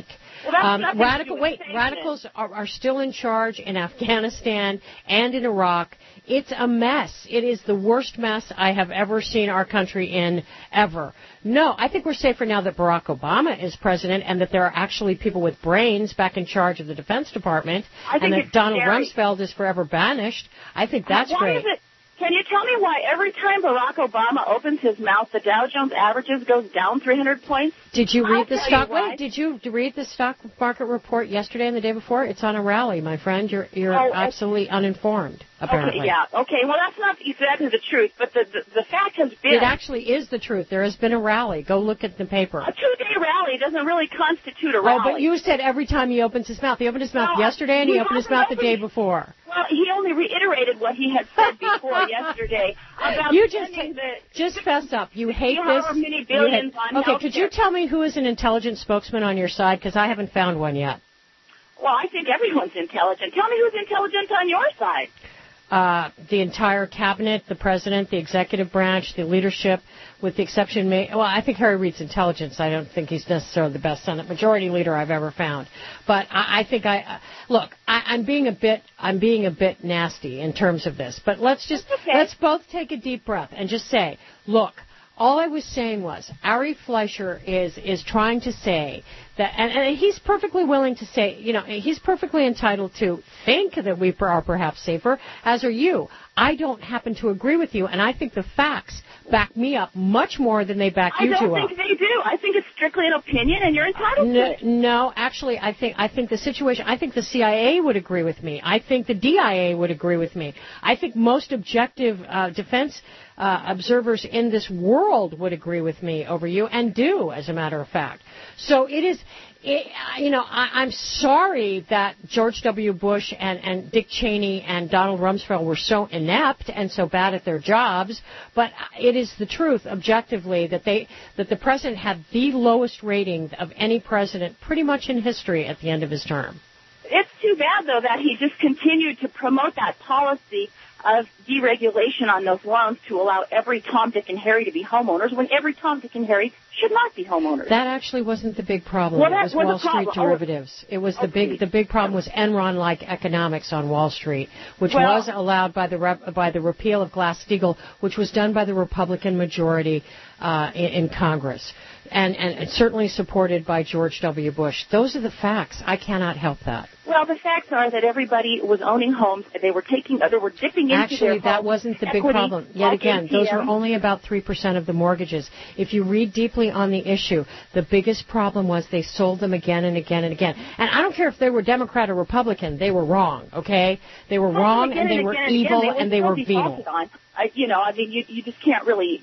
Well, that's um, nothing radical. To do with wait, radicals are, are still in charge in Afghanistan and in Iraq. It's a mess. It is the worst mess I have ever seen our country in ever. No, I think we're safer now that Barack Obama is president and that there are actually people with brains back in charge of the Defense Department, and that Donald scary. Rumsfeld is forever banished. I think that's why great. Is it, can you tell me why every time Barack Obama opens his mouth, the Dow Jones averages goes down three hundred points? Did you read I'll the stock? Wait, did you read the stock market report yesterday and the day before? It's on a rally, my friend. You're you're oh, absolutely uninformed. Apparently. Okay, yeah. Okay, well, that's not exactly the truth, but the, the the fact has been... It actually is the truth. There has been a rally. Go look at the paper. A two-day rally doesn't really constitute a rally. Oh, but you said every time he opens his mouth. He opened his mouth no, yesterday and he, he opened his mouth the day before. Well, he only reiterated what he had said before yesterday about... You just the, just fess up. You hate you this. Many billions hate, on okay, could you tell me who is an intelligent spokesman on your side? Because I haven't found one yet. Well, I think everyone's intelligent. Tell me who's intelligent on your side. Uh, the entire cabinet, the president, the executive branch, the leadership, with the exception, well, I think Harry Reid's intelligence. I don't think he's necessarily the best Senate Majority Leader I've ever found. But I, I think I uh, look. I, I'm being a bit. I'm being a bit nasty in terms of this. But let's just okay. let's both take a deep breath and just say, look. All I was saying was, Ari Fleischer is is trying to say that, and, and he's perfectly willing to say, you know, he's perfectly entitled to think that we are perhaps safer, as are you. I don't happen to agree with you, and I think the facts back me up much more than they back you two up. I don't think they do. I think it's strictly an opinion, and you're entitled no, to it. No, actually, I think I think the situation. I think the C I A would agree with me. I think the D I A would agree with me. I think most objective uh, defense uh, observers in this world would agree with me over you, and do, as a matter of fact. So it is. It, you know, I, I'm sorry that George W. Bush and, and Dick Cheney and Donald Rumsfeld were so inept and so bad at their jobs, but it is the truth, objectively, that they that the president had the lowest rating of any president pretty much in history at the end of his term. It's too bad, though, that he just continued to promote that policy of deregulation on those loans to allow every Tom, Dick, and Harry to be homeowners when every Tom, Dick, and Harry should not be homeowners. That actually wasn't the big problem. Well, it was, was Wall Street derivatives. It was the okay. big the big problem was Enron-like economics on Wall Street, which well, was allowed by the rep, by the repeal of Glass-Steagall, which was done by the Republican majority uh, in, in Congress, and, and and certainly supported by George W. Bush. Those are the facts. I cannot help that. Well, the facts are that everybody was owning homes. They were taking, they were dipping into Actually, their homes. that wasn't the big problem. Yet like again, those were only about three percent of the mortgages. If you read deeply on the issue, the biggest problem was they sold them again and again and again. And I don't care if they were Democrat or Republican, they were wrong, okay? They were well, wrong and, and they and were again, evil again, they and they were venal. On. I, you know, I mean, you, you just can't really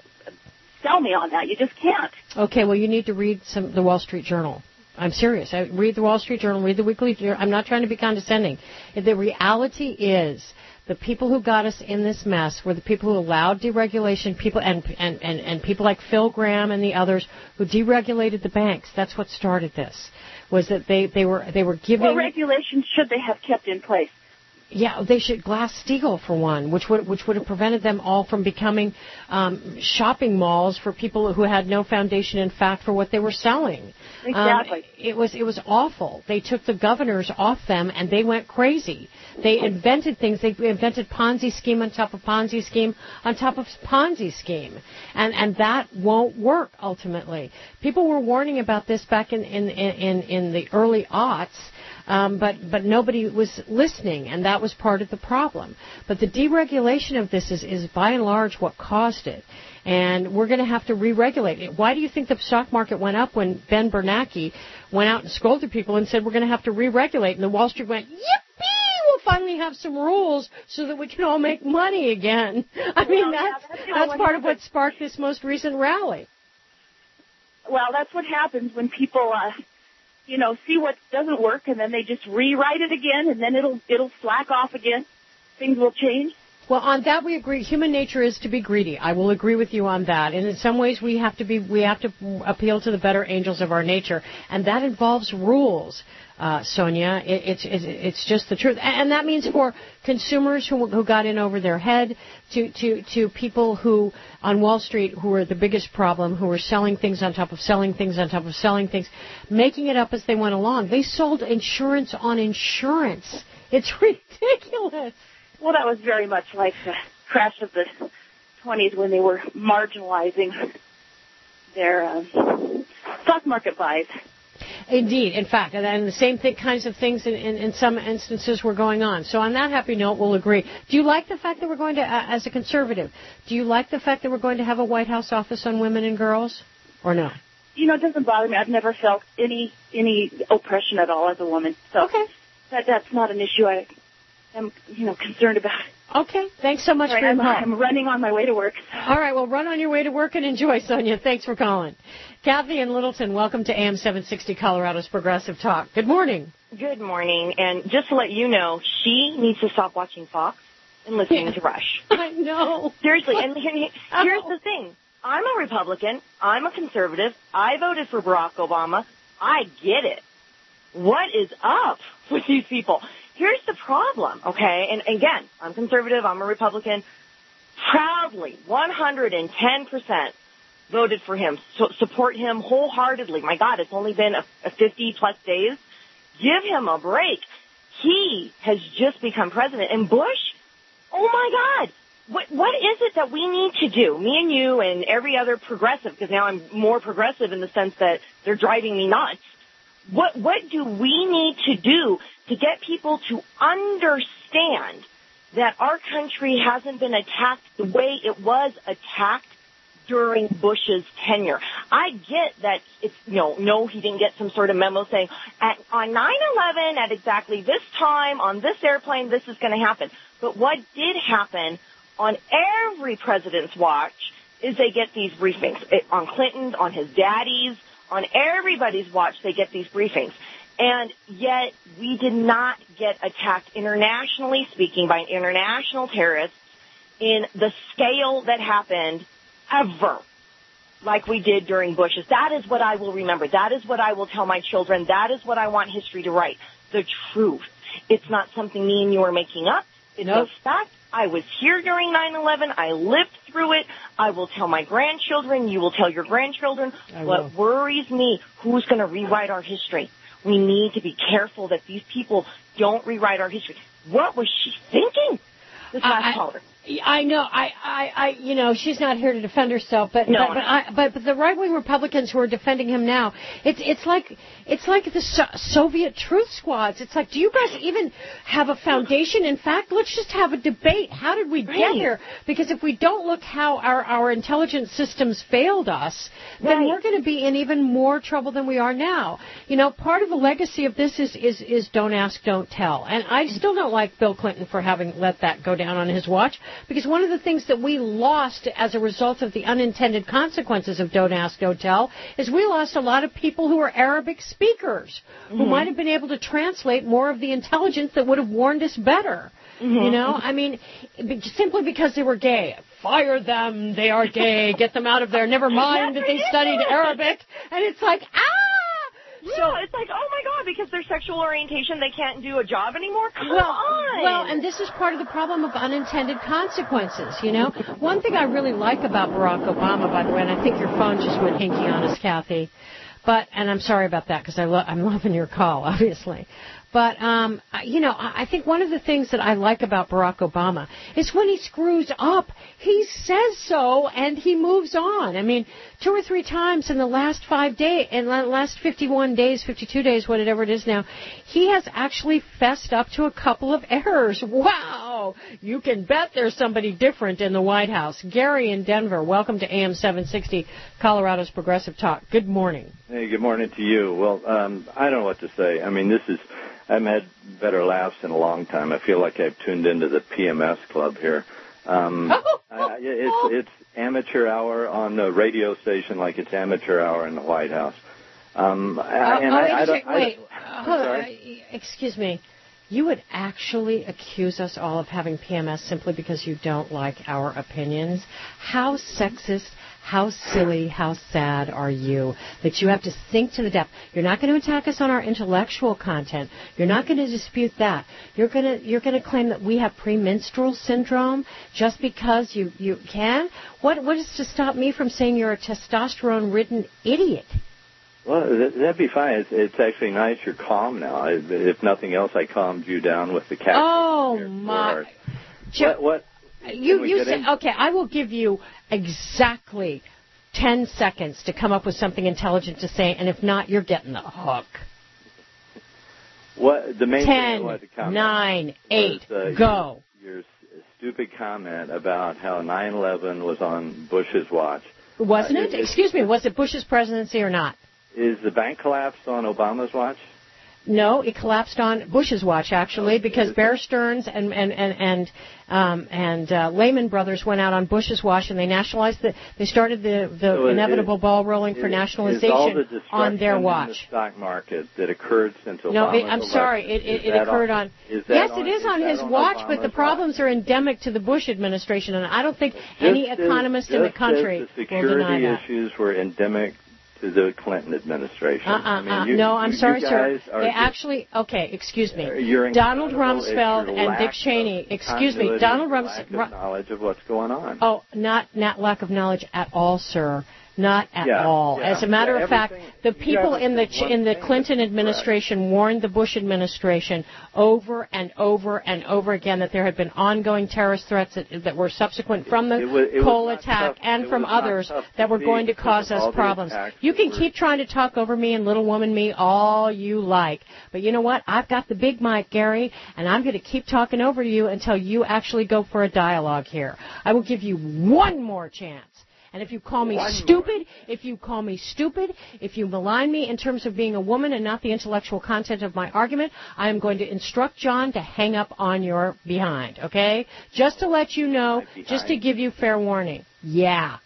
sell me on that. You just can't. Okay, well, you need to read some the Wall Street Journal. I'm serious. I read the Wall Street Journal, read the Weekly Journal. I'm not trying to be condescending. The reality is the people who got us in this mess were the people who allowed deregulation, people and, and, and, and people like Phil Gramm and the others who deregulated the banks. That's what started this, was that they, they were they were giving... What regulations should they have kept in place? Yeah, they should Glass-Steagall for one, which would which would have prevented them all from becoming um, shopping malls for people who had no foundation in fact for what they were selling. Exactly. Um, it was it was awful. They took the governors off them and they went crazy. They invented things. They invented Ponzi scheme on top of Ponzi scheme on top of Ponzi scheme, and and that won't work ultimately. People were warning about this back in in in, in the early aughts. Um, but but nobody was listening, and that was part of the problem. But the deregulation of this is, is by and large what caused it, and we're going to have to re-regulate it. Why do you think the stock market went up when Ben Bernanke went out and scolded people and said we're going to have to re-regulate, and the Wall Street went, yippee, we'll finally have some rules so that we can all make money again. I mean, well, that's, yeah, that's, that's what part happens. of what sparked this most recent rally. Well, that's what happens when people... Uh, you know, see what doesn't work, and then they just rewrite it again, and then it'll it'll slack off again. Things will change. Well, on that we agree. Human nature is to be greedy. I will agree with you on that. And in some ways, we have to be we have to appeal to the better angels of our nature, and that involves rules. uh, Sonia. It, it's, it's it's just the truth. And that means for consumers who, who got in over their head, to, to, to people who on Wall Street who were the biggest problem, who were selling things on top of selling things on top of selling things, making it up as they went along. They sold insurance on insurance. It's ridiculous. Well, that was very much like the crash of the twenties when they were marginalizing their um, stock market buys. Indeed. In fact, and, and the same th- kinds of things in, in, in some instances were going on. So on that happy note, we'll agree. Do you like the fact that we're going to, uh, as a conservative, do you like the fact that we're going to have a White House office on women and girls, or no? You know, it doesn't bother me. I've never felt any any oppression at all as a woman. So okay. that that's not an issue I am, you know, concerned about. Okay. Thanks so much right, for your I'm, call. I'm running on my way to work. All right. Well, run on your way to work and enjoy, Sonia. Thanks for calling. Kathy in Littleton, welcome to A M seven sixty, Colorado's Progressive Talk. Good morning. Good morning. And just to let you know, she needs to stop watching Fox and listening to Rush. I know. Seriously. And here, here's the thing. I'm a Republican. I'm a conservative. I voted for Barack Obama. I get it. What is up with these people? Here's the problem, okay? And again, I'm conservative. I'm a Republican. Proudly, one hundred ten percent voted for him. So support him wholeheartedly. My God, it's only been a, a fifty plus days. Give him a break. He has just become president. And Bush, oh my God. What what is it that we need to do, me and you and every other progressive, because now I'm more progressive in the sense that they're driving me nuts. What what do we need to do to get people to understand that our country hasn't been attacked the way it was attacked during Bush's tenure? I get that it's, you know, no, he didn't get some sort of memo saying at, on nine eleven at exactly this time on this airplane, this is going to happen. But what did happen on every president's watch is they get these briefings. It, on Clinton's, on his daddy's, on everybody's watch, they get these briefings. And yet we did not get attacked internationally speaking by international terrorists in the scale that happened ever like we did during Bush's. That is what I will remember. That is what I will tell my children. That is what I want history to write. The truth. It's not something me and you are making up. It's nope. a fact. I was here during nine eleven. I lived through it. I will tell my grandchildren. You will tell your grandchildren. I what will. worries me, who's going to rewrite our history? We need to be careful that these people don't rewrite our history. What was she thinking? This last I, caller. I know. I, I, I, you know, she's not here to defend herself, but No, but no. but, I, but, but the right-wing Republicans who are defending him now, it's it's like it's like the so- Soviet truth squads. It's like, do you guys even have a foundation? In fact, let's just have a debate. How did we get Right. here? Because if we don't look how our our intelligence systems failed us, then Right. we're going to be in even more trouble than we are now. You know, part of the legacy of this is is is don't ask, don't tell, and I still don't like Bill Clinton for having let that go down on his watch. Because one of the things that we lost as a result of the unintended consequences of Don't Ask, Don't Tell is we lost a lot of people who were Arabic speakers who Mhm. might have been able to translate more of the intelligence that would have warned us better. Mhm. You know, I mean, be- simply because they were gay. Fire them, they are gay, get them out of there. Never mind that they studied Arabic. And it's like, ah! Yeah, so, it's like, oh my God, because their sexual orientation, they can't do a job anymore? Come well, on! Well, and this is part of the problem of unintended consequences, you know? One thing I really like about Barack Obama, by the way, and I think your phone just went hinky on us, Kathy, but, and I'm sorry about that because I lo- I'm loving your call, obviously. But, um, you know, I think one of the things that I like about Barack Obama is when he screws up, he says so and he moves on. I mean, two or three times in the last five days, in the last fifty-one days, fifty-two days, whatever it is now, he has actually fessed up to a couple of errors. Wow! You can bet there's somebody different in the White House. Gary in Denver, welcome to A M seven sixty, Colorado's Progressive Talk. Good morning. Hey, good morning to you. Well, um, I don't know what to say. I mean, this is... I haven't had better laughs in a long time. I feel like I've tuned into the P M S club here. Um, I, it's it's amateur hour on the radio station like it's amateur hour in the White House. Um, I, Uh, and oh, I, I wait, don't, wait. I, Hold on. sorry? Excuse me. You would actually accuse us all of having P M S simply because you don't like our opinions? How sexist, how silly, how sad are you that you have to think to the depth? You're not going to attack us on our intellectual content. You're not going to dispute that. You're going to you're going to claim that we have premenstrual syndrome just because you, you can? What What is to stop me from saying you're a testosterone-ridden idiot? Well, that'd be fine. It's, it's actually nice you're calm now. If nothing else, I calmed you down with the cat. Oh, my. What? what you you say, okay, I will give you exactly ten seconds to come up with something intelligent to say, and if not, you're getting the hook. What the main ten, thing I wanted to comment nine, eight, was, uh, go. Your, your stupid comment about how nine eleven was on Bush's watch. Wasn't uh, it? Excuse me, was it Bush's presidency or not? Is the bank collapse on Obama's watch? No, it collapsed on Bush's watch, actually, because Bear Stearns and and and and, um, and uh, Lehman Brothers went out on Bush's watch, and they nationalized the. They started the the so inevitable is, ball rolling is, for is nationalization all the on their in watch. The stock market that occurred since Obama's No, it, I'm election, sorry, it, it, it occurred on. on is that yes, on, it is, is on his on watch, Obama's but the watch? problems are endemic to the Bush administration, and I don't think Just any as, economist in the country as the will deny security that. issues were endemic to the Clinton administration. Uh, uh, I mean, uh, you, no, I'm you, sorry, you sir. guys are They just, actually, okay, excuse me. You're Donald incredible at Rumsfeld your and lack Dick Cheney, of excuse me, continuity, Donald your Rumsfeld. lack of knowledge of what's going on. Oh, not not lack of knowledge at all, sir. Not at Yeah, all. yeah. As a matter Yeah, of fact, the you people haven't in the said one in the thing Clinton that's administration warned the Bush administration over and over and over again that there had been ongoing terrorist threats that, that were subsequent from the It was- it was Cole not attack tough- and it from was not others tough that to were see going to because cause of all us the problems. attacks You that can were- keep trying to talk over me and little woman me all you like, but you know what? I've got the big mic, Gary, and I'm going to keep talking over you until you actually go for a dialogue here. I will give you one more chance. And if you call me One stupid, more. if you call me stupid, if you malign me in terms of being a woman and not the intellectual content of my argument, I am going to instruct John to hang up on your behind, okay? Just to let you know, just to give you fair warning. Yeah.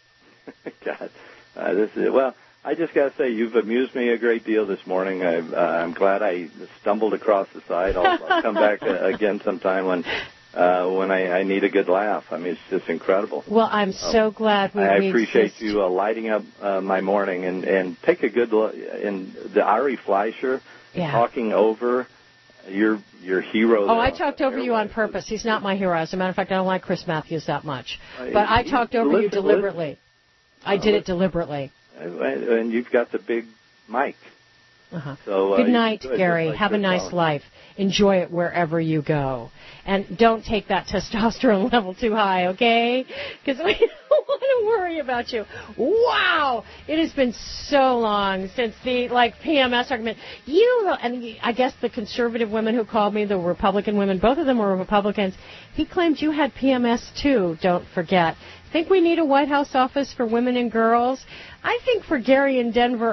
God, uh, this is, well, I just got to say, you've amused me a great deal this morning. I, uh, I'm glad I stumbled across the site. I'll, I'll come back uh, again sometime when uh, when I, I need a good laugh. I mean, it's just incredible. Well, I'm so glad we I we appreciate exist. you uh, lighting up uh, my morning and, and take a good look. And the Ari Fleischer Yeah. talking over your your hero. Oh, there. I talked over you on purpose. He's not my hero. As a matter of fact, I don't like Chris Matthews that much. Uh, But I he- talked over you listen, deliberately. I Uh, did it listen. deliberately. And, and you've got the big mic. Uh-huh. So, uh, Good you night, can do it Gary. just like Have a Chris nice Wallace. life. Enjoy it wherever you go. And don't take that testosterone level too high, okay? Because we don't want to worry about you. Wow! It has been so long since the, like, P M S argument. You know, and I guess the conservative women who called me, the Republican women, both of them were Republicans. He claimed you had P M S, too, don't forget. Think we need a White House office for women and girls? I think for Gary in Denver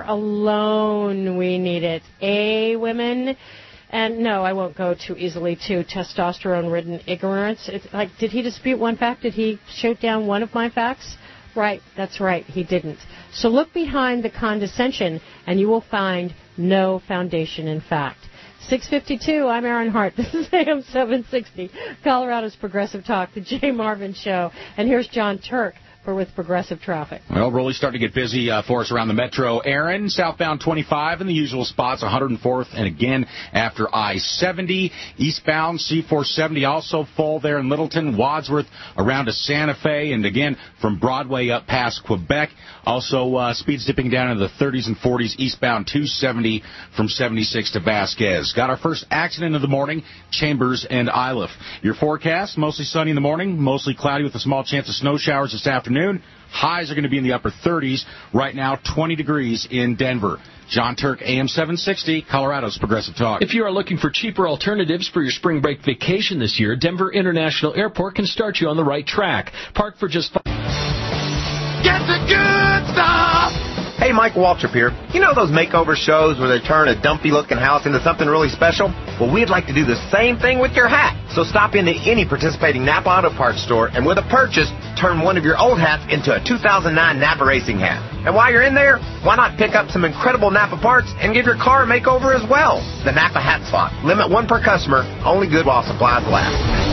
alone we need it. Eh, women? And no, I won't go too easily to testosterone-ridden ignorance. It's like, did he dispute one fact? Did he shoot down one of my facts? Right, that's right, he didn't. So look behind the condescension and you will find no foundation in fact. six fifty-two, I'm Aaron Hart. This is A M seven sixty, Colorado's Progressive Talk, the Jay Marvin Show. And here's John Turk for With Progressive Traffic. Well, really starting to get busy uh, for us around the metro. Aaron, southbound twenty-five in the usual spots, one hundred fourth, and again after I seventy. Eastbound C four seventy also full there in Littleton. Wadsworth around to Santa Fe, and again from Broadway up past Quebec. Also, uh, speeds dipping down into the thirties and forties eastbound two seventy from seventy-six to Vasquez. Got our first accident of the morning, Chambers and Iliff. Your forecast, mostly sunny in the morning, mostly cloudy with a small chance of snow showers this afternoon. Highs are going to be in the upper thirties. Right now, twenty degrees in Denver. John Turk, A M seven sixty, Colorado's Progressive Talk. If you are looking for cheaper alternatives for your spring break vacation this year, Denver International Airport can start you on the right track. Park for just five. Get the good stuff. Hey, Mike Waltrip here. You know those makeover shows where they turn a dumpy-looking house into something really special? Well, we'd like to do the same thing with your hat. So stop into any participating Napa Auto Parts store, and with a purchase, turn one of your old hats into a two thousand nine Napa Racing hat. And while you're in there, why not pick up some incredible Napa parts and give your car a makeover as well? The Napa Hat Swap. Limit one per customer. Only good while supplies last.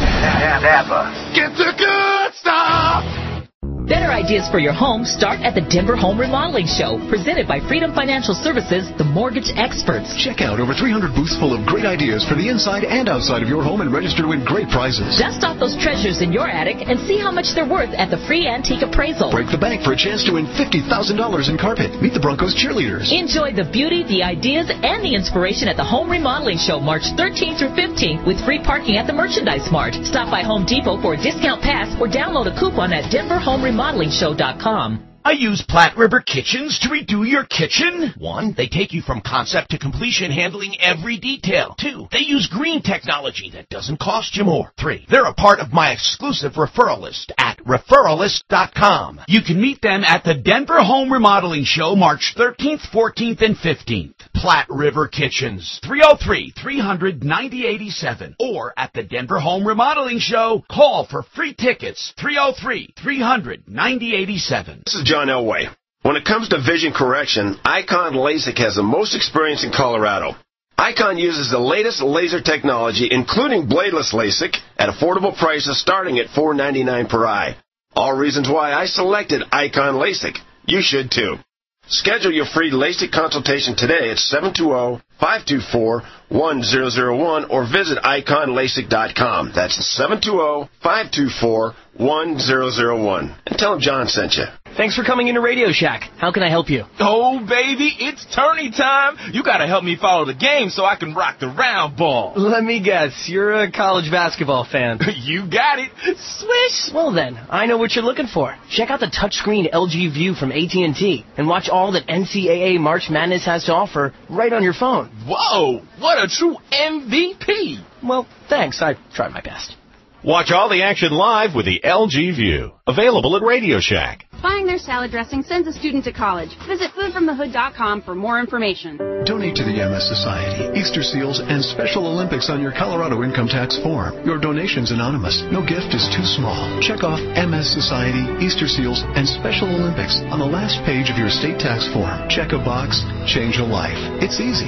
Napa. Get the good stuff! Better ideas for your home start at the Denver Home Remodeling Show, presented by Freedom Financial Services, the mortgage experts. Check out over three hundred booths full of great ideas for the inside and outside of your home and register to win great prizes. Dust off those treasures in your attic and see how much they're worth at the free antique appraisal. Break the bank for a chance to win fifty thousand dollars in carpet. Meet the Broncos cheerleaders. Enjoy the beauty, the ideas, and the inspiration at the Home Remodeling Show, March thirteenth through fifteenth, with free parking at the Merchandise Mart. Stop by Home Depot for a discount pass or download a coupon at denver home remodeling show dot com. I use Platte River Kitchens to redo your kitchen. One, they take you from concept to completion, handling every detail. Two, they use green technology that doesn't cost you more. Three, they're a part of my exclusive referral list at referral list dot com. You can meet them at the Denver Home Remodeling Show, March thirteenth, fourteenth, and fifteenth. Platte River Kitchens, three oh three, three hundred, ninety eighty-seven. Or at the Denver Home Remodeling Show, call for free tickets, three oh three, three hundred, ninety eighty-seven. This is John Elway. When it comes to vision correction, Icon LASIK has the most experience in Colorado. Icon uses the latest laser technology, including bladeless LASIK, at affordable prices starting at four ninety-nine per eye. All reasons why I selected Icon LASIK. You should too. Schedule your free LASIK consultation today at seven two zero, five two four, one zero zero one or visit icon lasik dot com. That's seven two zero, five two four, one zero zero one. And tell them John sent you. Thanks for coming into Radio Shack. How can I help you? Oh, baby, it's tourney time. You got to help me follow the game so I can rock the round ball. Let me guess. You're a college basketball fan. You got it. Swish. Well, then, I know what you're looking for. Check out the touchscreen L G View from A T and T and watch all that N C double A March Madness has to offer right on your phone. Whoa, what a true M V P. Well, thanks. I tried my best. Watch all the action live with the L G View. Available at Radio Shack. Buying their salad dressing sends a student to college. Visit food from the hood dot com for more information. Donate to the M S Society, Easter Seals, and Special Olympics on your Colorado income tax form. Your donation's anonymous. No gift is too small. Check off M S Society, Easter Seals, and Special Olympics on the last page of your state tax form. Check a box, change a life. It's easy.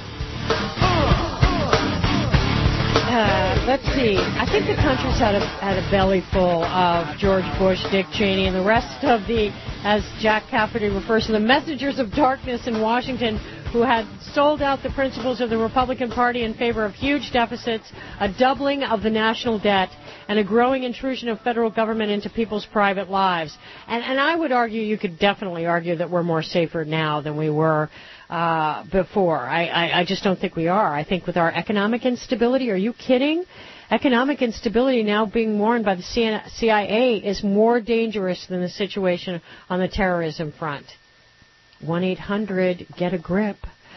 Uh, let's see. I think the country's had a had a belly full of George Bush, Dick Cheney, and the rest of the, as Jack Cafferty refers to, the messengers of darkness in Washington, who had sold out the principles of the Republican Party in favor of huge deficits, a doubling of the national debt, and a growing intrusion of federal government into people's private lives. And, and I would argue, you could definitely argue that we're more safer now than we were uh, before. I, I, I just don't think we are. I think with our economic instability, are you kidding? Economic instability now being warned by the C I A is more dangerous than the situation on the terrorism front. one eight hundred get a grip.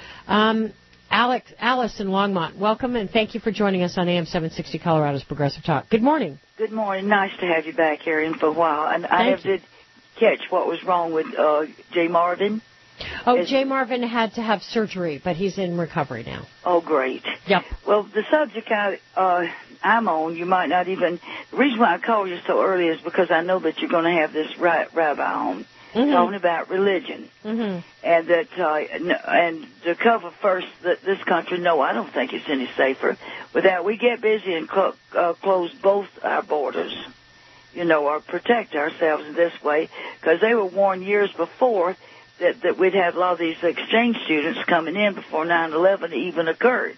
Um, Alex, Alice in Longmont, welcome and thank you for joining us on A M seven sixty Colorado's Progressive Talk. Good morning. Good morning. Nice to have you back here in for a while. And I Thank have did catch what was wrong with uh, Jay Marvin. Oh, Is- Jay Marvin had to have surgery, but he's in recovery now. Oh, great. Yep. Well, the subject I, uh, I'm on, you might not even... The reason why I called you so early is because I know that you're going to have this ra- rabbi on Mhm. talking about religion. Mm-hmm. And that, uh, n- and to cover first that this country, no, I don't think it's any safer. With that, we get busy and cl- uh, close both our borders, you know, or protect ourselves in this way, because they were warned years before that, that we'd have a lot of these exchange students coming in before nine eleven even occurred.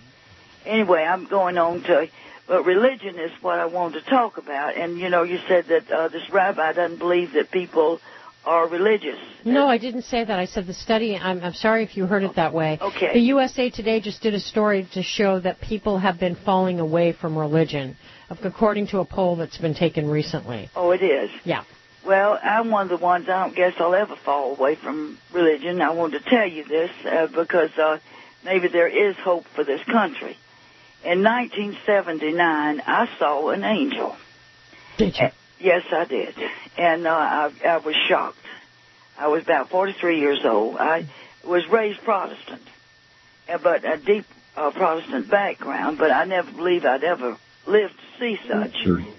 Anyway, I'm going on to, but religion is what I wanted to talk about. And, you know, you said that uh, this rabbi doesn't believe that people are religious. No, I didn't say that. I said the study, I'm, I'm sorry if you heard it that way. Okay. The U S A Today just did a story to show that people have been falling away from religion, according to a poll that's been taken recently. Oh, it is? Yeah. Well, I'm one of the ones, I don't guess I'll ever fall away from religion. I wanted to tell you this uh, because uh, maybe there is hope for this country. In nineteen seventy-nine, I saw an angel. Did you? Uh, yes, I did. And uh, I, I was shocked. I was about forty-three years old. I was raised Protestant, uh, but a deep uh, Protestant background, but I never believed I'd ever live to see such.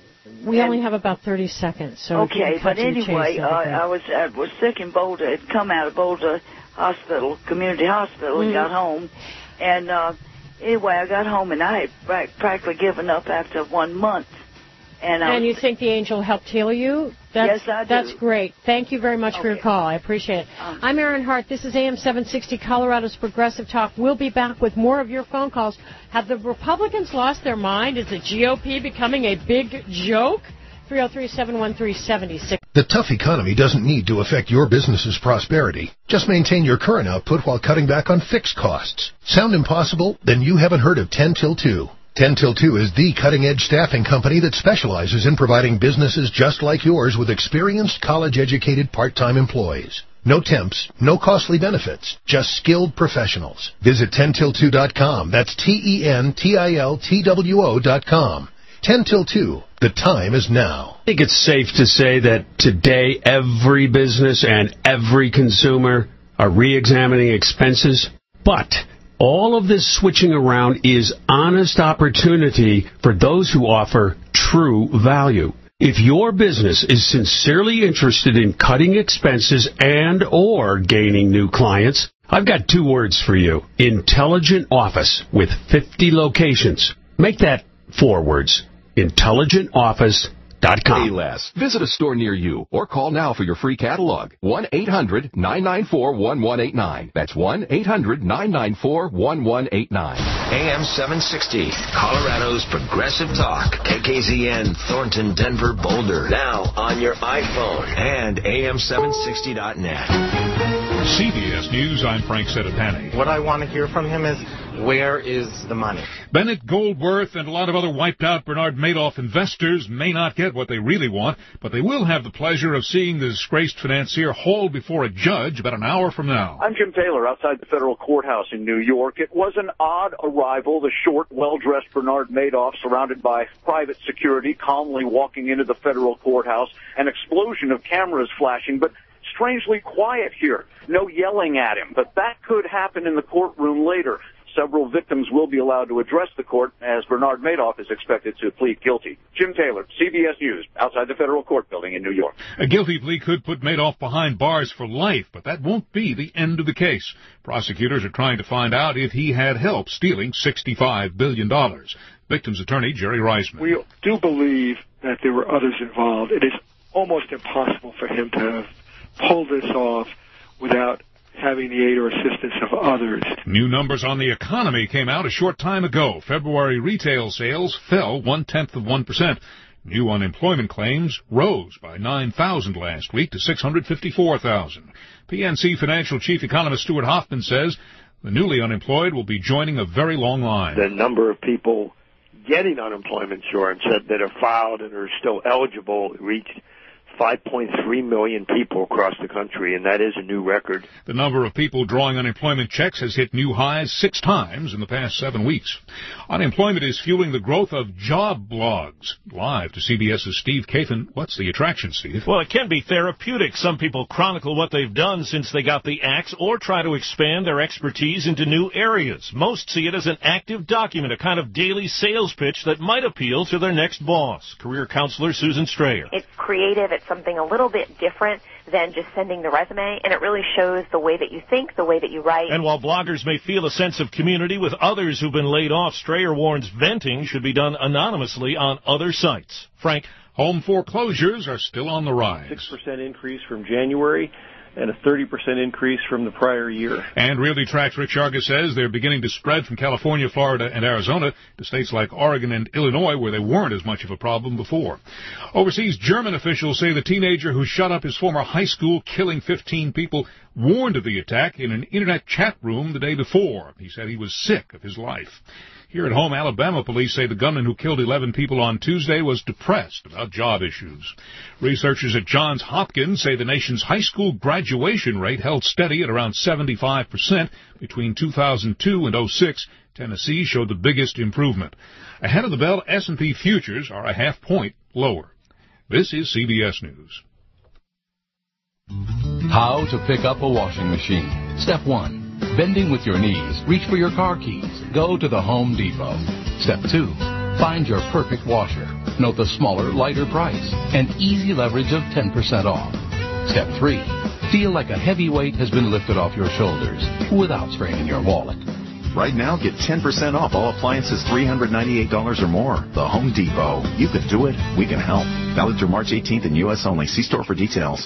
We only have about thirty seconds, so okay. But anyway, uh, I was I was sick in Boulder. Had come out of Boulder Hospital, community hospital, and Mm. got home. And uh, anyway, I got home and I had pra- practically given up after one month. And, I And was, you think the angel helped heal you? That's, Yes, I do. That's great. Thank you very much for your call. I appreciate it. Um, I'm Erin Hart. This is A M seven sixty, Colorado's Progressive Talk. We'll be back with more of your phone calls. Have the Republicans lost their mind? Is the G O P becoming a big joke? three oh three, seven one three, seven six. The tough economy doesn't need to affect your business's prosperity. Just maintain your current output while cutting back on fixed costs. Sound impossible? Then you haven't heard of ten till two. ten till two is the cutting-edge staffing company that specializes in providing businesses just like yours with experienced, college-educated part-time employees. No temps, no costly benefits, just skilled professionals. Visit ten till two dot com. That's T E N T I L T W O dot com. ten till two. The time is now. I think it's safe to say that today every business and every consumer are re-examining expenses, but all of this switching around is honest opportunity for those who offer true value. If your business is sincerely interested in cutting expenses and or gaining new clients, I've got two words for you. Intelligent Office with fifty locations. Make that four words. intelligent office dot com. Pay less. Visit a store near you or call now for your free catalog. one eight hundred nine nine four one one eight nine. That's one eight hundred nine nine four one one eight nine. A M seven sixty, Colorado's Progressive Talk. K K Z N, Thornton, Denver, Boulder. Now on your iPhone and A M seven sixty dot net. C B S News, I'm Frank Sedapani. What I want to hear from him is, where is the money? Bennett Goldworth and a lot of other wiped-out Bernard Madoff investors may not get what they really want, but they will have the pleasure of seeing the disgraced financier hauled before a judge about an hour from now. I'm Jim Taylor outside the federal courthouse in New York. It was an odd arrival, the short, well-dressed Bernard Madoff surrounded by private security calmly walking into the federal courthouse, an explosion of cameras flashing, but strangely quiet here. No yelling at him, but that could happen in the courtroom later. Several victims will be allowed to address the court as Bernard Madoff is expected to plead guilty. Jim Taylor, C B S News, outside the federal court building in New York. A guilty plea could put Madoff behind bars for life, but that won't be the end of the case. Prosecutors are trying to find out if he had help stealing sixty-five billion dollars. Victim's attorney, Jerry Reisman. We do believe that there were others involved. It is almost impossible for him to have pulled this off without having the aid or assistance of others. New numbers on the economy came out a short time ago. February retail sales fell one-tenth of one percent. New unemployment claims rose by nine thousand last week to six hundred fifty-four thousand. P N C Financial Chief Economist Stuart Hoffman says the newly unemployed will be joining a very long line. The number of people getting unemployment insurance that, that have filed and are still eligible reached five point three million people across the country, and that is a new record. The number of people drawing unemployment checks has hit new highs six times in the past seven weeks. Unemployment is fueling the growth of job blogs. Live to CBS's Steve Kathan. What's the attraction, Steve? Well, it can be therapeutic. Some people chronicle what they've done since they got the axe or try to expand their expertise into new areas. Most see it as an active document, a kind of daily sales pitch that might appeal to their next boss. Career counselor Susan Strayer. It's creative. It's something a little bit different than just sending the resume, and it really shows the way that you think, the way that you write. And while bloggers may feel a sense of community with others who've been laid off, Strayer warns venting should be done anonymously on other sites. Frank? Home foreclosures are still on the rise. six percent increase from January and a thirty percent increase from the prior year. And Realty Tracks' Rick Sharga says they're beginning to spread from California, Florida, and Arizona to states like Oregon and Illinois, where they weren't as much of a problem before. Overseas, German officials say the teenager who shot up his former high school, killing fifteen people, warned of the attack in an internet chat room the day before. He said he was sick of his life. Here at home, Alabama police say the gunman who killed eleven people on Tuesday was depressed about job issues. Researchers at Johns Hopkins say the nation's high school graduation rate held steady at around seventy-five percent between two thousand two and oh six. Tennessee showed the biggest improvement. Ahead of the bell, S and P futures are a half point lower. This is C B S News. How to pick up a washing machine. Step one, bending with your knees. Reach for your car keys. Go to the Home Depot. Step two, find your perfect washer. Note the smaller, lighter price and easy leverage of ten percent off. Step three, feel like a heavy weight has been lifted off your shoulders without straining your wallet. Right now, get ten percent off all appliances three hundred ninety-eight dollars or more. The Home Depot. You can do it. We can help. Valid through March eighteenth in U S only. See store for details.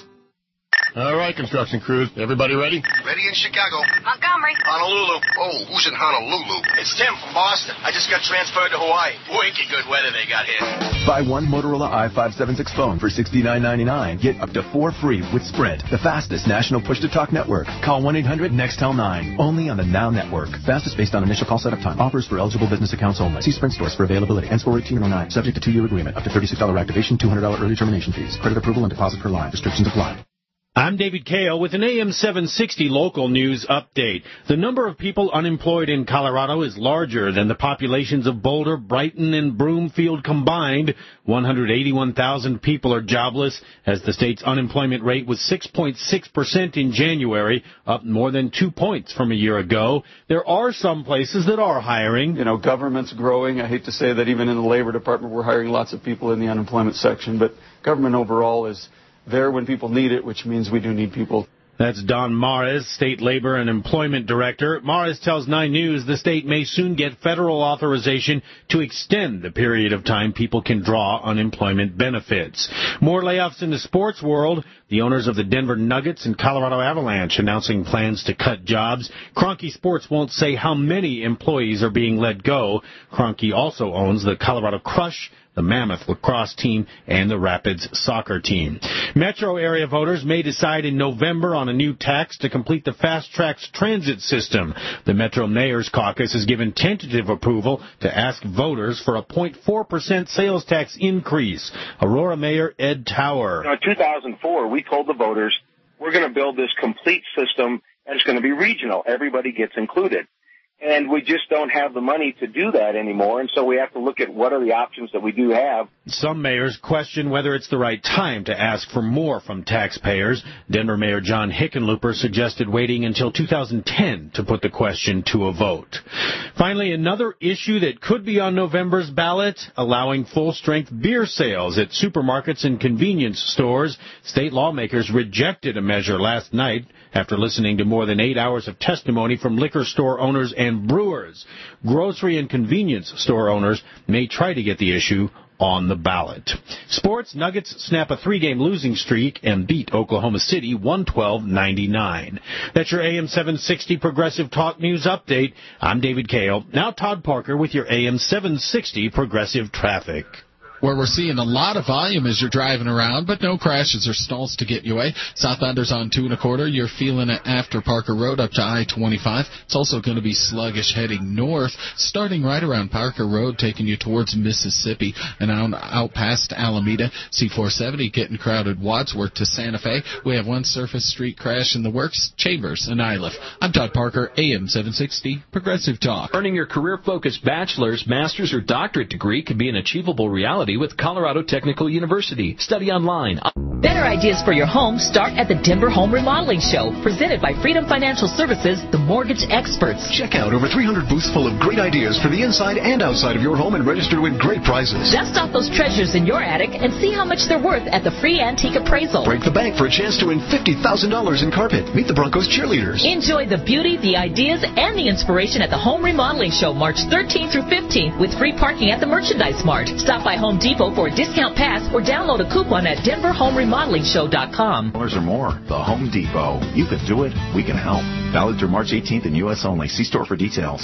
All right, construction crews. Everybody ready? Ready in Chicago. Montgomery. Honolulu. Oh, who's in Honolulu? It's Tim from Boston. I just got transferred to Hawaii. Wicked good weather they got here. Buy one Motorola i five seventy-six phone for sixty-nine ninety-nine. Get up to four free with Sprint, the fastest national push-to-talk network. Call one eight hundred Nextel nine. Only on the Now Network. Fastest based on initial call setup time. Offers for eligible business accounts only. See Sprint stores for availability. Ends four eighteen oh nine. Subject to two-year agreement. Up to thirty-six dollars activation, two hundred dollars early termination fees. Credit approval and deposit per line. Restrictions apply. I'm David Kale with an A M seven sixty local news update. The number of people unemployed in Colorado is larger than the populations of Boulder, Brighton, and Broomfield combined. one hundred eighty-one thousand people are jobless, as the state's unemployment rate was six point six percent in January, up more than two points from a year ago. There are some places that are hiring. You know, government's growing. I hate to say that even in the Labor Department we're hiring lots of people in the unemployment section, but government overall is there when people need it, which means we do need people. That's Don Mares, State Labor and Employment Director. Mares tells nine News the state may soon get federal authorization to extend the period of time people can draw unemployment benefits. More layoffs in the sports world. The owners of the Denver Nuggets and Colorado Avalanche announcing plans to cut jobs. Kroenke Sports won't say how many employees are being let go. Kroenke also owns the Colorado Crush, the Mammoth lacrosse team, and the Rapids soccer team. Metro area voters may decide in November on a new tax to complete the Fast Tracks transit system. The Metro Mayor's Caucus has given tentative approval to ask voters for a zero point four percent sales tax increase. Aurora Mayor Ed Tower. In two thousand four, we told the voters, we're going to build this complete system, and it's going to be regional. Everybody gets included. And we just don't have the money to do that anymore, and so we have to look at what are the options that we do have. Some mayors question whether it's the right time to ask for more from taxpayers. Denver Mayor John Hickenlooper suggested waiting until two thousand ten to put the question to a vote. Finally, another issue that could be on November's ballot, allowing full-strength beer sales at supermarkets and convenience stores. State lawmakers rejected a measure last night after listening to more than eight hours of testimony from liquor store owners and brewers. Grocery and convenience store owners may try to get the issue on the ballot. Sports, Nuggets snap a three-game losing streak and beat Oklahoma City one twelve ninety-nine. That's your A M seven sixty Progressive Talk News Update. I'm David Kale. Now Todd Parker with your A M seven sixty Progressive Traffic. Where we're seeing a lot of volume as you're driving around, but no crashes or stalls to get you away. Southbounders on two and a quarter. You're feeling it after Parker Road up to I twenty-five. It's also going to be sluggish heading north, starting right around Parker Road, taking you towards Mississippi and out, out past Alameda. C four seventy getting crowded Wadsworth to Santa Fe. We have one surface street crash in the works, Chambers and Iliff. I'm Todd Parker, A M seven sixty Progressive Talk. Earning your career-focused bachelor's, master's, or doctorate degree can be an achievable reality with Colorado Technical University. Study online. Better ideas for your home start at the Denver Home Remodeling Show, presented by Freedom Financial Services, the mortgage experts. Check out over three hundred booths full of great ideas for the inside and outside of your home and register with great prizes. Dust off those treasures in your attic and see how much they're worth at the free antique appraisal. Break the bank for a chance to win fifty thousand dollars in carpet. Meet the Broncos cheerleaders. Enjoy the beauty, the ideas, and the inspiration at the Home Remodeling Show March thirteenth through fifteenth with free parking at the Merchandise Mart. Stop by Home Depot for a discount pass or download a coupon at denver home remodeling show dot com. Dollars or more. The Home Depot. You can do it. We can help. Valid through March eighteenth in U S only. See store for details.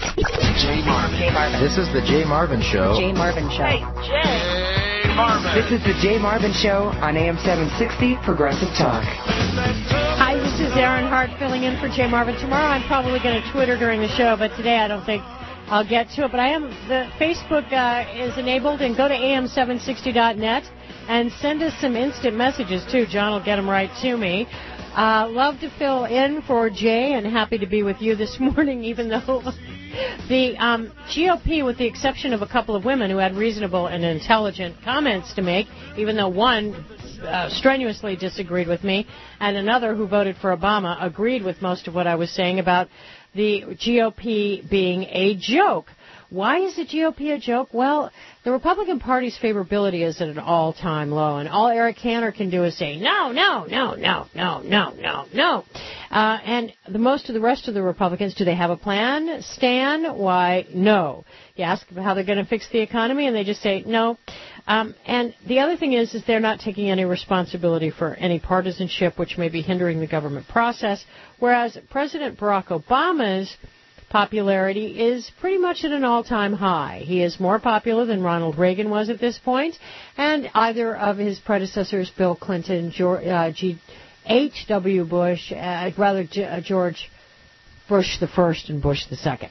Jay Marvin. Jay Marvin. This is the Jay Marvin Show. Jay Marvin Show. Hey, Jay Marvin. This is the Jay Marvin Show on A M seven sixty Progressive Talk. Hi, this is Aaron Hart filling in for Jay Marvin. Tomorrow I'm probably going to Twitter during the show, but today I don't think I'll get to it. But I am, the Facebook uh, is enabled, and go to A M seven sixty dot net and send us some instant messages, too. John will get them right to me. Uh, love to fill in for Jay, and happy to be with you this morning, even though the um, G O P, with the exception of a couple of women who had reasonable and intelligent comments to make, even though one uh, strenuously disagreed with me, and another who voted for Obama agreed with most of what I was saying about the G O P being a joke. Why is the G O P a joke? Well, the Republican Party's favorability is at an all-time low, and all Eric Cantor can do is say, no, no, no, no, no, no, no, no. Uh, and the most of the rest of the Republicans, do they have a plan, Stan? Why, no. You ask how they're going to fix the economy, and they just say, no. Um, and the other thing is, is they're not taking any responsibility for any partisanship, which may be hindering the government process, whereas President Barack Obama's popularity is pretty much at an all-time high. He is more popular than Ronald Reagan was at this point, and either of his predecessors, Bill Clinton, George, uh, G, H W. Bush, uh, rather G, uh, George Bush the first and Bush the second.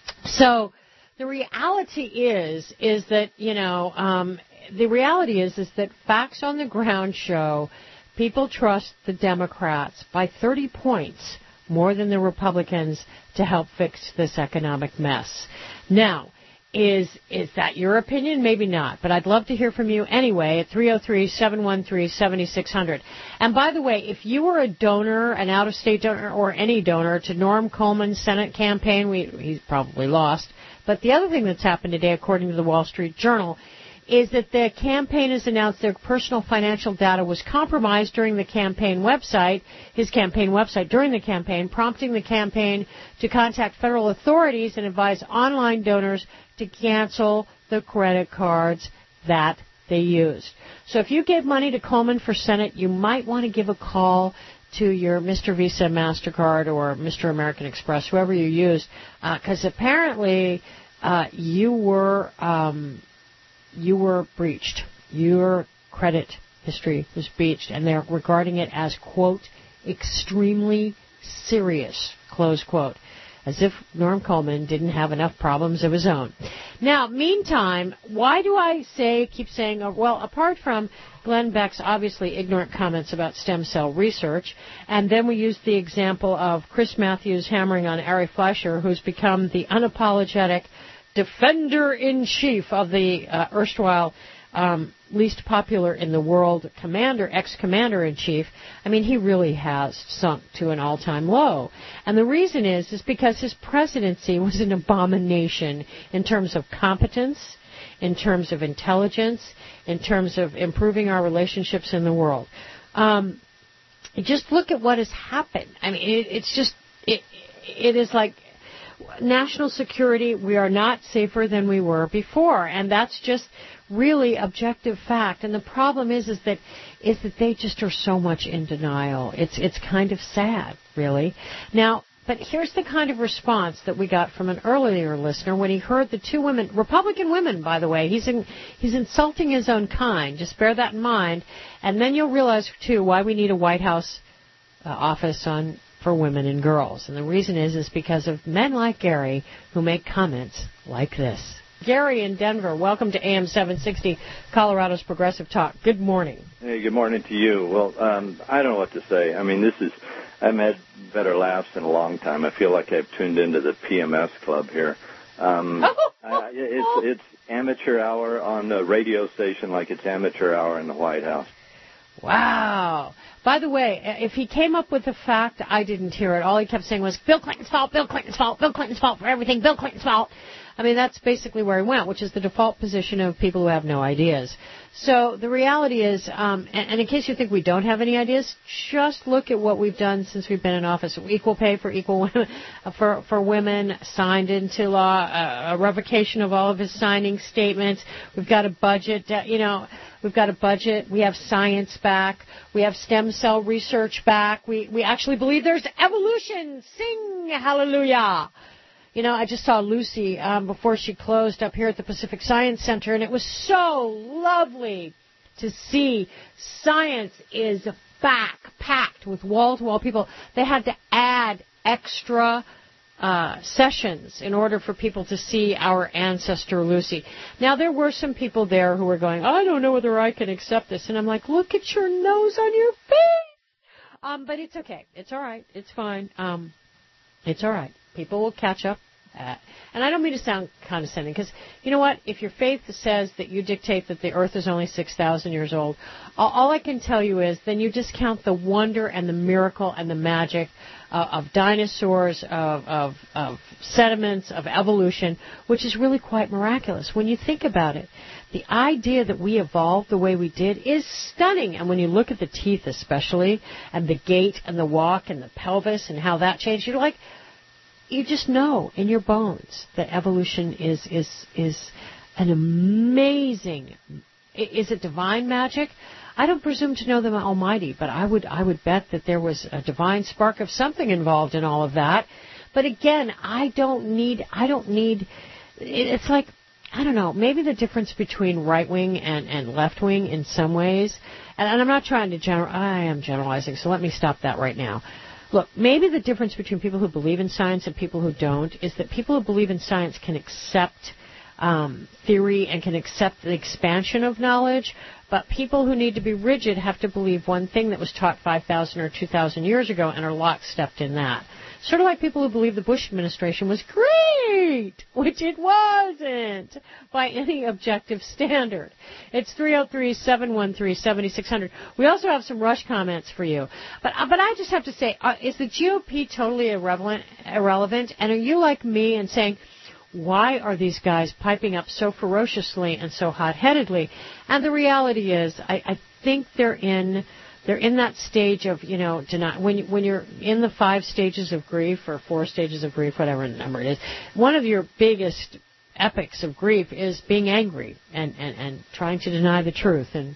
So the reality is, is that, you know, um, the reality is, is that facts on the ground show people trust the Democrats by thirty points more than the Republicans to help fix this economic mess. Now, is is that your opinion? Maybe not, but I'd love to hear from you anyway at three oh three, seven one three, seven six zero zero. And by the way, if you were a donor, an out-of-state donor, or any donor to Norm Coleman's Senate campaign, we, he's probably lost. But the other thing that's happened today, according to the Wall Street Journal, is that the campaign has announced their personal financial data was compromised during the campaign website, his campaign website during the campaign, prompting the campaign to contact federal authorities and advise online donors to cancel the credit cards that they used. So if you gave money to Coleman for Senate, you might want to give a call to your Mister Visa, MasterCard, or Mister American Express, whoever you use, because uh, apparently uh, you were... Um, you were breached. Your credit history was breached, and they're regarding it as, quote, extremely serious, close quote, as if Norm Coleman didn't have enough problems of his own. Now, meantime, why do I say, keep saying, uh, well, apart from Glenn Beck's obviously ignorant comments about stem cell research, and then we used the example of Chris Matthews hammering on Ari Fleischer, who's become the unapologetic defender-in-chief of the uh, erstwhile um, least popular in the world commander, ex-commander-in-chief. I mean, he really has sunk to an all-time low. And the reason is, is because his presidency was an abomination in terms of competence, in terms of intelligence, in terms of improving our relationships in the world. Um, just look at what has happened. I mean, it, it's just, it, it is like, national security, we are not safer than we were before, and that's just really objective fact. And the problem is, is that is that they just are so much in denial. It's it's kind of sad, really. Now, but here's the kind of response that we got from an earlier listener when he heard the two women, Republican women, by the way. He's in, he's insulting his own kind. Just bear that in mind, and then you'll realize too why we need a White House uh, office on. For women and girls. And the reason is is because of men like Gary who make comments like this. Gary in Denver, welcome to A M seven sixty, Colorado's Progressive Talk. Good morning. Hey, good morning to you. Well, um, I don't know what to say. I mean, this is, I've had better laughs in a long time. I feel like I've tuned into the P M S club here. Um, oh, oh, uh, it's, it's amateur hour on the radio station like it's amateur hour in the White House. Wow. By the way, if he came up with a fact, I didn't hear it. All he kept saying was, Bill Clinton's fault, Bill Clinton's fault, Bill Clinton's fault for everything, Bill Clinton's fault. I mean, that's basically where he went, which is the default position of people who have no ideas. So the reality is, um, and, and in case you think we don't have any ideas, just look at what we've done since we've been in office. Equal pay for equal women, for for women, signed into law, uh, a revocation of all of his signing statements. We've got a budget, uh, you know, we've got a budget. We have science back. We have stem cell research back. We we actually believe there's evolution. Sing hallelujah. You know, I just saw Lucy um, before she closed up here at the Pacific Science Center, and it was so lovely to see science is back, packed with wall-to-wall people. They had to add extra uh, sessions in order for people to see our ancestor Lucy. Now, there were some people there who were going, I don't know whether I can accept this. And I'm like, look at your nose on your face. Um, but it's okay. It's all right. It's fine. Um, it's all right. People will catch up. Uh, and I don't mean to sound condescending, because you know what? If your faith says that you dictate that the earth is only six thousand years old, all, all I can tell you is then you discount the wonder and the miracle and the magic uh, of dinosaurs, of, of, of sediments, of evolution, which is really quite miraculous. When you think about it, the idea that we evolved the way we did is stunning. And when you look at the teeth especially, and the gait and the walk and the pelvis and how that changed, you're like, you just know in your bones that evolution is is is an amazing. Is it divine magic? I don't presume to know the Almighty, but I would I would bet that there was a divine spark of something involved in all of that. But again, I don't need I don't need. It's like, I don't know, maybe the difference between right wing and, and left wing in some ways, and, and I'm not trying to general. I am generalizing, so let me stop that right now. Look, maybe the difference between people who believe in science and people who don't is that people who believe in science can accept um, theory and can accept the expansion of knowledge, but people who need to be rigid have to believe one thing that was taught five thousand or two thousand years ago and are lockstepped in that. Sort of like people who believe the Bush administration was great, which it wasn't by any objective standard. It's three oh three, seven one three, seven six zero zero. We also have some Rush comments for you. But uh, but I just have to say, uh, is the G O P totally irrelevant, irrelevant? And are you like me and saying, why are these guys piping up so ferociously and so hot-headedly? And the reality is, I, I think they're in... They're in that stage of, you know, deny, when, you, when you're in the five stages of grief or four stages of grief, whatever number it is, one of your biggest epics of grief is being angry and, and, and trying to deny the truth. And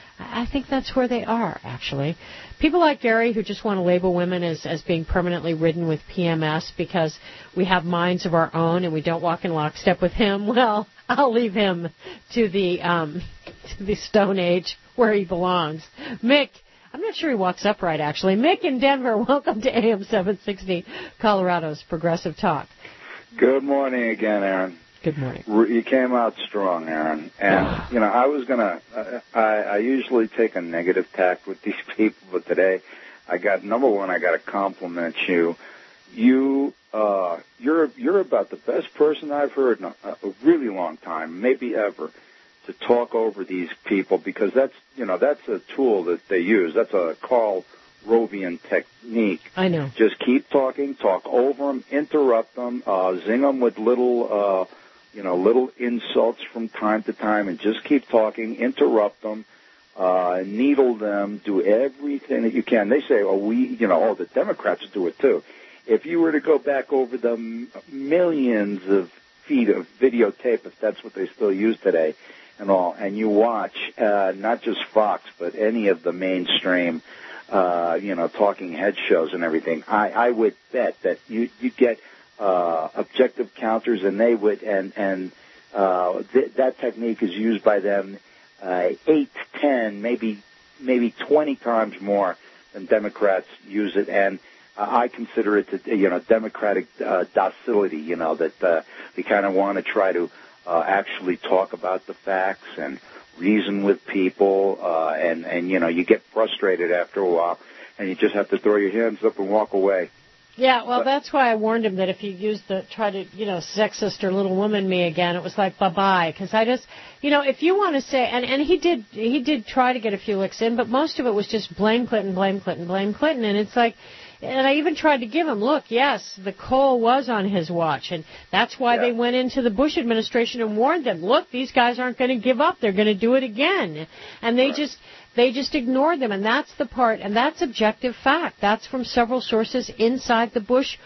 I think that's where they are, actually. People like Gary who just want to label women as, as being permanently ridden with P M S because we have minds of our own and we don't walk in lockstep with him, well, I'll leave him to the, um, to the Stone Age where he belongs. Mick. I'm not sure he walks upright, actually. Mick in Denver, welcome to A M seven sixty, Colorado's Progressive Talk. Good morning again, Aaron. Good morning. You came out strong, Aaron. And, you know, I was going to, uh, I, I usually take a negative tact with these people, but today I got, number one, I got to compliment you. You, uh, you're, you're about the best person I've heard in a, a really long time, maybe ever, to talk over these people, because that's, you know, that's a tool that they use. That's a Karl Rovian technique. I know. Just keep talking, talk over them, interrupt them, uh, zing them with little, uh, you know, little insults from time to time, and just keep talking, interrupt them, uh, needle them, do everything that you can. They say, oh, we, you know, oh, the Democrats do it too. If you were to go back over the m- millions of feet of videotape, if that's what they still use today, and all, and you watch uh, not just Fox, but any of the mainstream, uh, you know, talking head shows and everything, I, I would bet that you you get uh, objective counters, and they would, and and uh, th- that technique is used by them uh, eight, ten, maybe maybe twenty times more than Democrats use it, and uh, I consider it, to, you know, democratic uh, docility. You know, that uh, we kind of want to try to. Uh, actually talk about the facts and reason with people, uh, and, and, you know, you get frustrated after a while, and you just have to throw your hands up and walk away. Yeah, well, that's why I warned him that if he used the, try to, you know, sexist or little woman me again, it was like, bye-bye, because I just, you know, if you want to say, and, and he did, he did try to get a few licks in, but most of it was just blame Clinton, blame Clinton, blame Clinton, and it's like, and I even tried to give him, look, yes, the coal was on his watch, and that's why yeah. they went into the Bush administration and warned them, look, these guys aren't going to give up. They're going to do it again. And they right. just they just ignored them, and that's the part, and that's objective fact. That's from several sources inside the Bush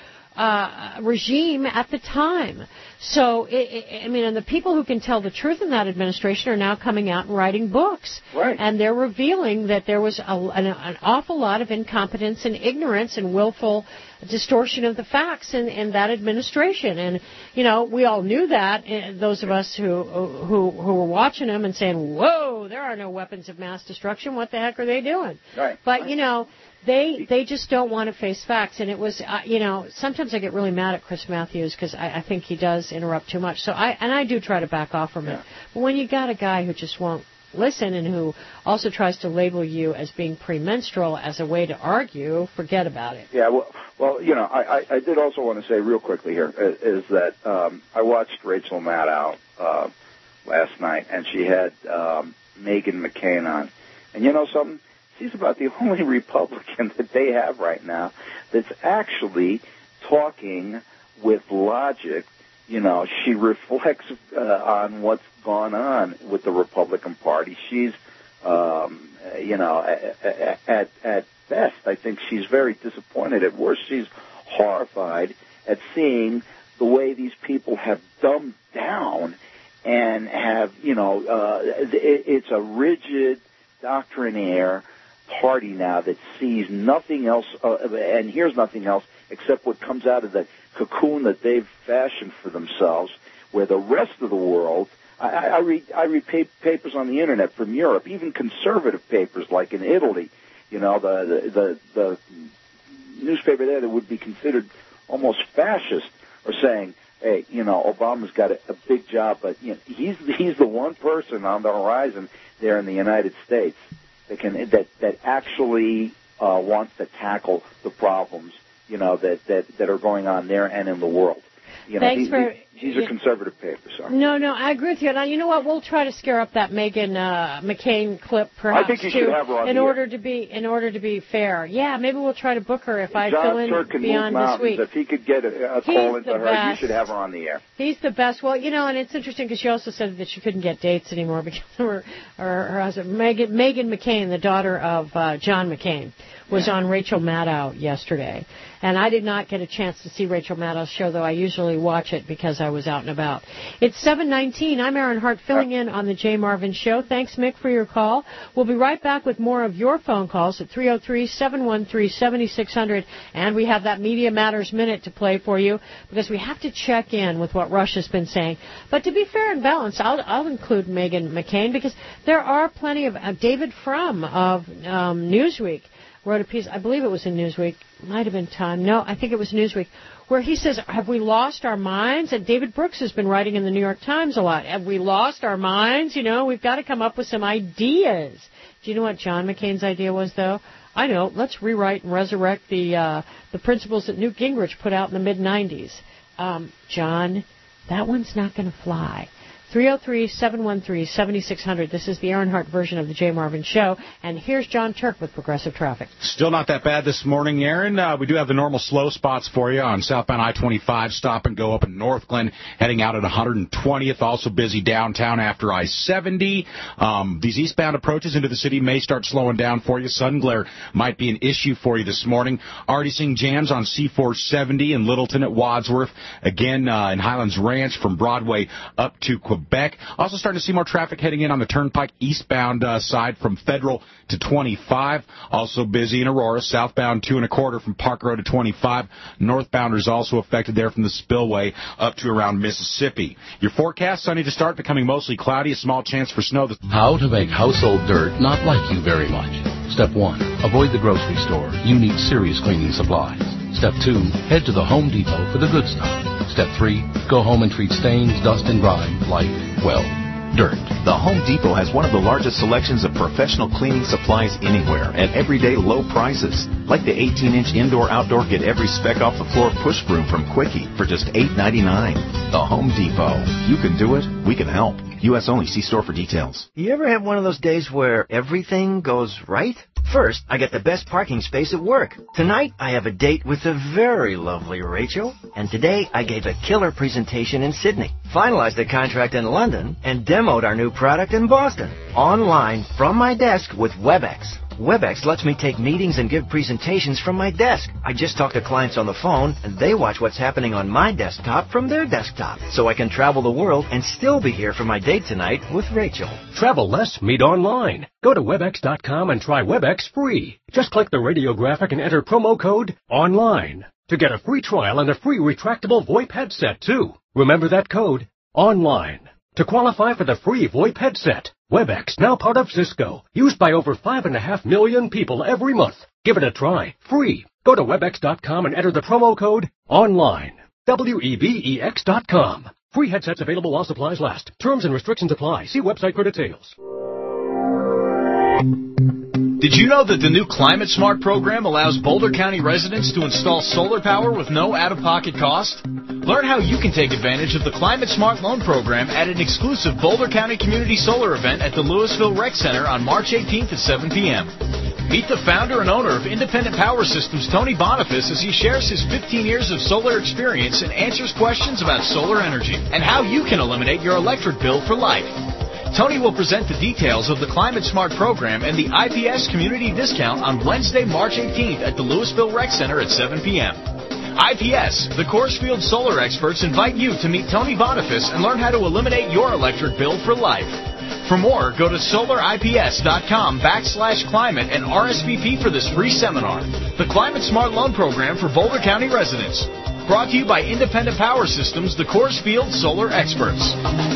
uh, regime at the time. So, it, it, I mean, and the people who can tell the truth in that administration are now coming out and writing books. Right. And they're revealing that there was a, an, an awful lot of incompetence and ignorance and willful distortion of the facts in, in that administration. And, you know, we all knew that, those of us who, who, who were watching them and saying, whoa, there are no weapons of mass destruction. What the heck are they doing? Right. But, right. you know, They they just don't want to face facts, and it was uh, you know sometimes I get really mad at Chris Matthews because I, I think he does interrupt too much. So I and I do try to back off from yeah. it. But when you got a guy who just won't listen and who also tries to label you as being premenstrual as a way to argue, forget about it. Yeah, well, well, you know, I, I, I did also want to say real quickly here is, is that um, I watched Rachel Maddow uh, last night, and she had um, Meghan McCain on. And you know something? She's about the only Republican that they have right now that's actually talking with logic. You know, she reflects uh, on what's gone on with the Republican Party. She's, um, you know, at, at, at best, I think she's very disappointed. At worst, she's horrified at seeing the way these people have dumbed down and have, you know, uh, it, it's a rigid, doctrinaire party now that sees nothing else uh, and hears nothing else except what comes out of the cocoon that they've fashioned for themselves, where the rest of the world, I, I read I read pa- papers on the internet from Europe, even conservative papers like in Italy, you know, the, the, the, the newspaper there that would be considered almost fascist are saying, hey, you know, Obama's got a, a big job, but you know, he's, he's the one person on the horizon there in the United States that can, that, that actually uh, wants to tackle the problems, you know, that, that, that are going on there and in the world. You know, Thanks these, for, these are conservative papers. Sorry. No, no, I agree with you. Now, you know what? We'll try to scare up that Meghan uh, McCain clip, perhaps, I think you too, should have her on in the order air. to be in order to be fair. Yeah, maybe we'll try to book her if I John fill in Turk can beyond move this mountains. week. If he could get a, a He's call into the her, best. you should have her on the air. He's the best. Well, you know, and it's interesting because she also said that she couldn't get dates anymore because her, her, her husband, Meghan, Meghan McCain, the daughter of uh, John McCain, was yeah. on Rachel Maddow yesterday. And I did not get a chance to see Rachel Maddow's show, though I usually watch it because I was out and about. It's seven nineteen. I'm Erin Hart filling in on the Jay Marvin Show. Thanks, Mick, for your call. We'll be right back with more of your phone calls at three oh three, seven one three, seven six zero zero. And we have that Media Matters Minute to play for you because we have to check in with what Russia's been saying. But to be fair and balanced, I'll, I'll include Meghan McCain because there are plenty of... Uh, David Frum of um, Newsweek wrote a piece, I believe it was in Newsweek, might have been Time, no, I think it was Newsweek, where he says, have we lost our minds? And David Brooks has been writing in the New York Times a lot. Have we lost our minds? You know, we've got to come up with some ideas. Do you know what John McCain's idea was, though? I know, let's rewrite and resurrect the uh, the principles that Newt Gingrich put out in the mid nineties. Um, John, that one's not going to fly. three oh three, seven one three, seven six zero zero. This is the Erin Hart version of the Jay Marvin Show. And here's John Turk with Progressive Traffic. Still not that bad this morning, Erin. Uh, we do have the normal slow spots for you on southbound I twenty-five. Stop and go up in Northglenn, heading out at one hundred twentieth. Also busy downtown after I seventy. Um, these eastbound approaches into the city may start slowing down for you. Sun glare might be an issue for you this morning. Already seeing jams on C four seventy in Littleton at Wadsworth. Again, uh, in Highlands Ranch from Broadway up to Quebec. Quebec. Also starting to see more traffic heading in on the Turnpike eastbound uh, side from Federal to twenty-five. Also busy in Aurora, southbound two and a quarter from Park Road to twenty-five. Northbounders also affected there from the spillway up to around Mississippi. Your forecast, sunny to start, becoming mostly cloudy, a small chance for snow. How to make household dirt not like you very much. Step one, avoid the grocery store. You need serious cleaning supplies. Step two, head to the Home Depot for the good stuff. Step three, go home and treat stains, dust, and grime like, well, dirt. The Home Depot has one of the largest selections of professional cleaning supplies anywhere at everyday low prices. Like the eighteen-inch indoor-outdoor get every speck off the floor push broom from Quickie for just eight ninety-nine. The Home Depot. You can do it. We can help. U S only. See store for details. You ever have one of those days where everything goes right? First, I get the best parking space at work. Tonight, I have a date with the very lovely Rachel. And today, I gave a killer presentation in Sydney. Finalized a contract in London and demoed our new product in Boston. Online, from my desk with WebEx. WebEx lets me take meetings and give presentations from my desk. I just talk to clients on the phone, and they watch what's happening on my desktop from their desktop. So I can travel the world and still be here for my date tonight with Rachel. Travel less, meet online. Go to webex dot com and try WebEx free. Just click the radio graphic and enter promo code ONLINE to get a free trial and a free retractable VoIP headset, too. Remember that code, ONLINE. To qualify for the free VoIP headset, WebEx, now part of Cisco, used by over five and a half million people every month. Give it a try, free. Go to webex dot com and enter the promo code ONLINE. W E B E X dot com. Free headsets available while supplies last. Terms and restrictions apply. See website for details. Did you know that the new Climate Smart program allows Boulder County residents to install solar power with no out-of-pocket cost? Learn how you can take advantage of the Climate Smart loan program at an exclusive Boulder County Community Solar event at the Louisville Rec Center on March eighteenth at seven p.m. Meet the founder and owner of Independent Power Systems, Tony Boniface, as he shares his fifteen years of solar experience and answers questions about solar energy and how you can eliminate your electric bill for life. Tony will present the details of the Climate Smart program and the I P S community discount on Wednesday, March eighteenth at the Louisville Rec Center at seven p.m. I P S, the Coors solar experts, invite you to meet Tony Boniface and learn how to eliminate your electric bill for life. For more, go to solarips.com backslash climate and R S V P for this free seminar. The Climate Smart Loan Program for Boulder County residents. Brought to you by Independent Power Systems, the Coors solar experts.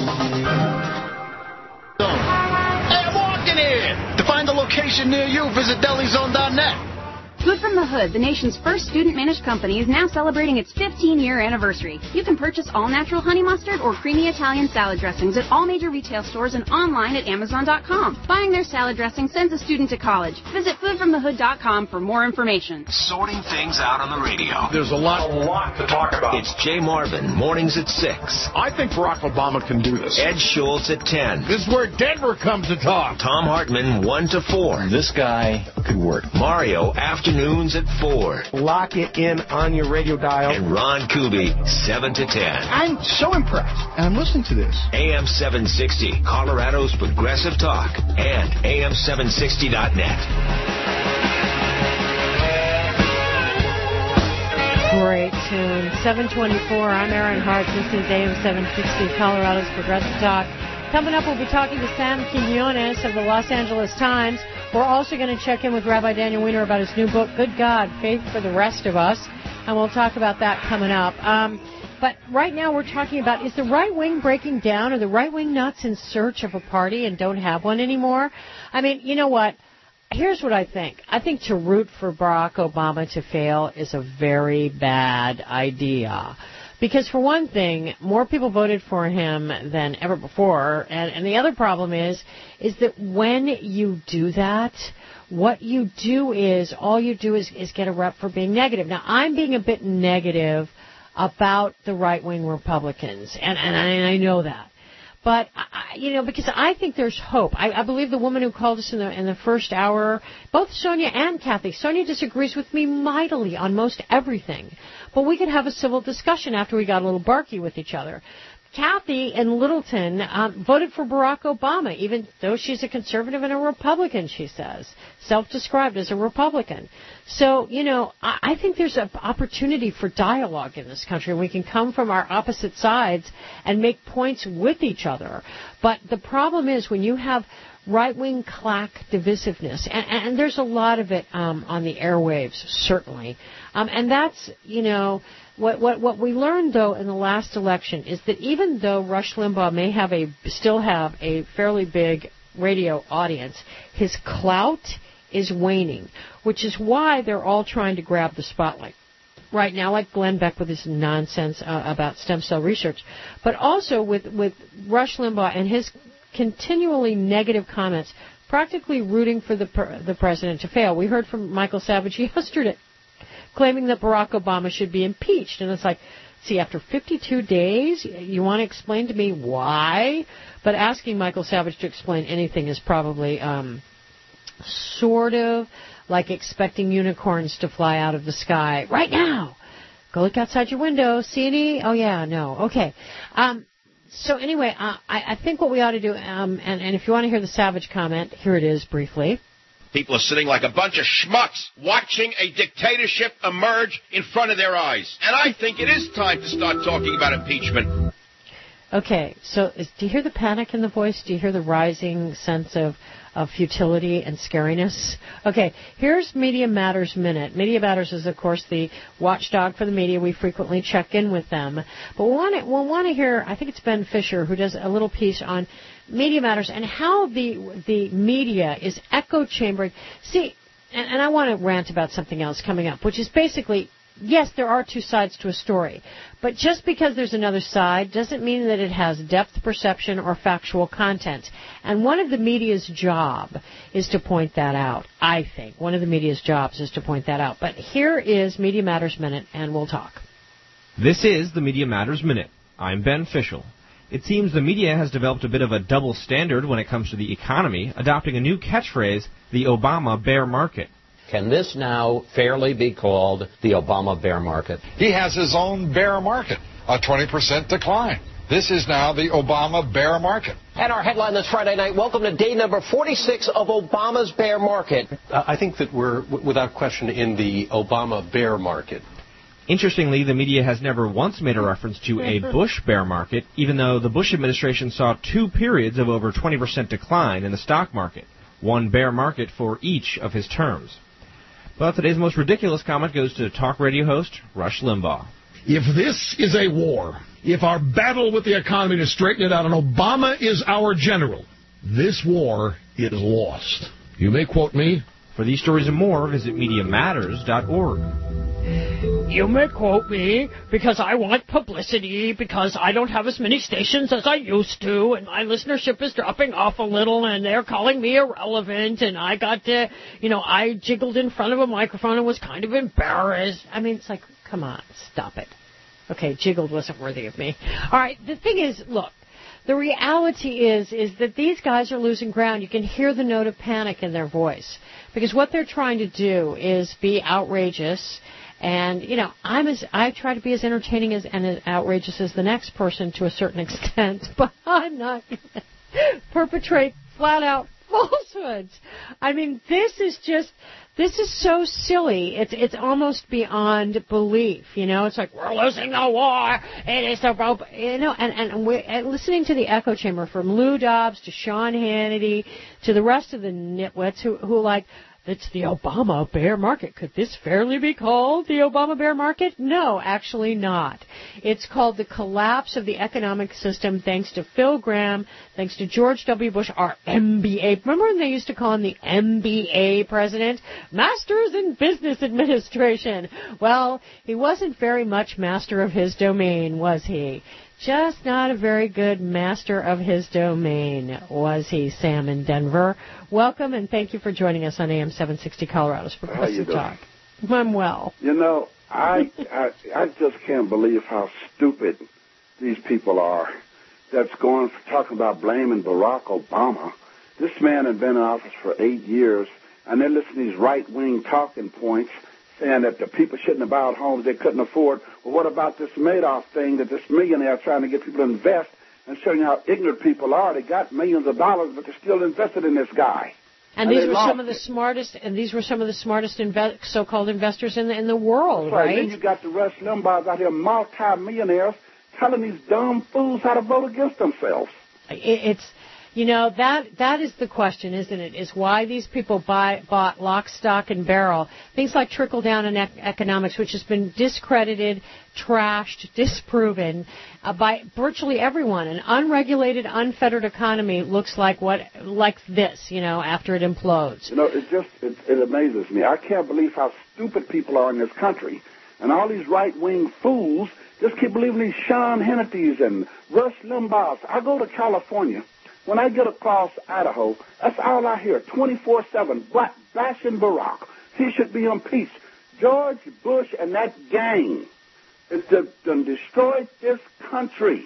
Hey, I'm walking here. To find a location near you, visit deli zone dot net. Food from the Hood, the nation's first student-managed company, is now celebrating its fifteen-year anniversary. You can purchase all-natural honey mustard or creamy Italian salad dressings at all major retail stores and online at amazon dot com. Buying their salad dressing sends a student to college. Visit food from the hood dot com for more information. Sorting things out on the radio. There's a lot, a lot to talk about. It's Jay Marvin, mornings at six. I think Barack Obama can do this. Ed Schultz at ten. This is where Denver comes to talk. Tom Hartman, one to four. This guy could work. Mario, afternoons at four. Lock it in on your radio dial. And Ron Kuby, seven to ten. I'm so impressed. And I'm listening to this. A M seven sixty, Colorado's Progressive Talk. And A M seven sixty dot net. Great tune. seven twenty-four. I'm Aaron Hart. This is A M seven sixty, Colorado's Progressive Talk. Coming up, we'll be talking to Sam Quinones of the Los Angeles Times. We're also going to check in with Rabbi Daniel Weiner about his new book, Good God, Faith for the Rest of Us. And we'll talk about that coming up. Um, but right now we're talking about, is the right wing breaking down? Are the right wing nuts in search of a party and don't have one anymore? I mean, you know what? Here's what I think. I think to root for Barack Obama to fail is a very bad idea. Because, for one thing, more people voted for him than ever before. And, and the other problem is, is that when you do that, what you do is, all you do is, is get a rep for being negative. Now, I'm being a bit negative about the right-wing Republicans, and, and, I, and I know that. But, I, you know, because I think there's hope. I, I believe the woman who called us in the in the first hour, both Sonia and Kathy, Sonia disagrees with me mightily on most everything. But we could have a civil discussion after we got a little barky with each other. Kathy in Littleton um, voted for Barack Obama, even though she's a conservative and a Republican, she says, self-described as a Republican. So, you know, I, I think there's an opportunity for dialogue in this country. We can come from our opposite sides and make points with each other. But the problem is when you have right-wing clack divisiveness, and, and there's a lot of it um, on the airwaves, certainly. Um, and that's, you know, what, what what we learned, though, in the last election is that even though Rush Limbaugh may have a still have a fairly big radio audience, his clout is waning, which is why they're all trying to grab the spotlight right now, like Glenn Beck with his nonsense uh, about stem cell research, but also with, with Rush Limbaugh and his continually negative comments, practically rooting for the the president to fail. We heard from Michael Savage yesterday, claiming that Barack Obama should be impeached. And it's like, see, after fifty-two days, you want to explain to me why? But asking Michael Savage to explain anything is probably um, sort of like expecting unicorns to fly out of the sky right now. Go look outside your window. See any? Oh, yeah, no. Okay. Um, so anyway, uh, I, I think what we ought to do, um, and, and if you want to hear the Savage comment, here it is briefly. People are sitting like a bunch of schmucks watching a dictatorship emerge in front of their eyes. And I think it is time to start talking about impeachment. Okay, so is, do you hear the panic in the voice? Do you hear the rising sense of, of futility and scariness? Okay, here's Media Matters Minute. Media Matters is, of course, the watchdog for the media. We frequently check in with them. But we want to we'll want to hear, I think it's Ben Fisher, who does a little piece on Media Matters and how the the media is echo chambering. See, and, and I want to rant about something else coming up, which is basically yes, there are two sides to a story. But just because there's another side doesn't mean that it has depth perception or factual content. And one of the media's job is to point that out, I think. One of the media's jobs is to point that out. But here is Media Matters Minute, and we'll talk. This is the Media Matters Minute. I'm Ben Fischel. It seems the media has developed a bit of a double standard when it comes to the economy, adopting a new catchphrase, the Obama bear market. Can this now fairly be called the Obama bear market? He has his own bear market, a twenty percent decline. This is now the Obama bear market. And our headline this Friday night, welcome to day number forty-six of Obama's bear market. Uh, I think that we're, w- without question, in the Obama bear market. Interestingly, the media has never once made a reference to a Bush bear market, even though the Bush administration saw two periods of over twenty percent decline in the stock market, one bear market for each of his terms. But today's most ridiculous comment goes to talk radio host Rush Limbaugh. If this is a war, if our battle with the economy to straighten it out, and Obama is our general, this war is lost. You may quote me. For these stories and more, visit media matters dot org. You may quote me because I want publicity, because I don't have as many stations as I used to, and my listenership is dropping off a little, and they're calling me irrelevant, and I got to, you know, I jiggled in front of a microphone and was kind of embarrassed. I mean, it's like, come on, stop it. Okay, jiggled wasn't worthy of me. All right, the thing is, look, the reality is, is that these guys are losing ground. You can hear the note of panic in their voice, because what they're trying to do is be outrageous. And, you know, I'm as I try to be as entertaining as and as outrageous as the next person to a certain extent, but I'm not going to perpetrate flat-out falsehoods. I mean, this is just, this is so silly. It's it's almost beyond belief, you know. It's like, we're losing the war. It is the, you know, and, and, we're, and listening to the echo chamber from Lou Dobbs to Sean Hannity to the rest of the nitwits who, who like, it's the Obama bear market. Could this fairly be called the Obama bear market? No, actually not. It's called the collapse of the economic system thanks to Phil Gramm, thanks to George W. Bush, our M B A. Remember when they used to call him the M B A president? Masters in Business Administration. Well, he wasn't very much master of his domain, was he? Just not a very good master of his domain, was he, Sam in Denver? Welcome, and thank you for joining us on A M seven sixty Colorado's Progressive Talk. I'm well. You know, I, I I just can't believe how stupid these people are that's going talking about blaming Barack Obama. This man had been in office for eight years, and they're listening to these right-wing talking points saying that the people shouldn't have bought homes they couldn't afford. Well, what about this Madoff thing that this millionaire trying to get people to invest and showing how ignorant people are? They got millions of dollars, but they're still invested in this guy. And, and these were some of the smartest, and these were some of the smartest inve- so-called investors in the in the world, right? right? Then you got the Rush Limbaughs out here, multi-millionaires, telling these dumb fools how to vote against themselves. It, it's. You know, that that is the question, isn't it, is why these people buy, bought lock, stock, and barrel. Things like trickle-down in ec- economics, which has been discredited, trashed, disproven uh, by virtually everyone. An unregulated, unfettered economy looks like what like this, you know, after it implodes. You know, it just it, it amazes me. I can't believe how stupid people are in this country. And all these right-wing fools just keep believing these Sean Hannity's and Rush Limbaughs. I go to California. When I get across Idaho, that's all I hear, twenty-four seven, black bashing Barack. He should be impeached. George Bush and that gang has done destroyed this country.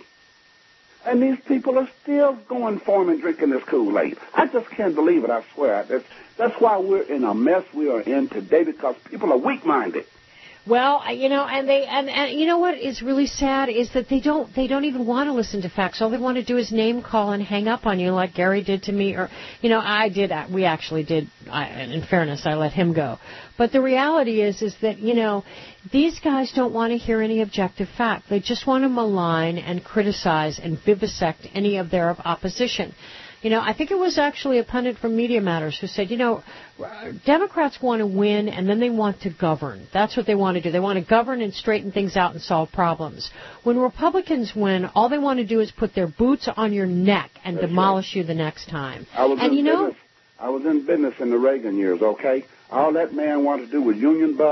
And these people are still going for him and drinking this Kool-Aid. I just can't believe it, I swear. That's, that's why we're in a mess we are in today, because people are weak-minded. Well, you know, and they and, and you know what is really sad is that they don't they don't even want to listen to facts. All they want to do is name call and hang up on you, like Gary did to me, or you know, I did. We actually did. I, in fairness, I let him go. But the reality is, is that you know, these guys don't want to hear any objective fact. They just want to malign and criticize and vivisect any of their opposition. You know, I think it was actually a pundit from Media Matters who said, you know, Democrats want to win and then they want to govern. That's what they want to do. They want to govern and straighten things out and solve problems. When Republicans win, all they want to do is put their boots on your neck and That's demolish right. you the next time. I was and in you know, business. I was in business in the Reagan years, okay? All that man wanted to do was union bust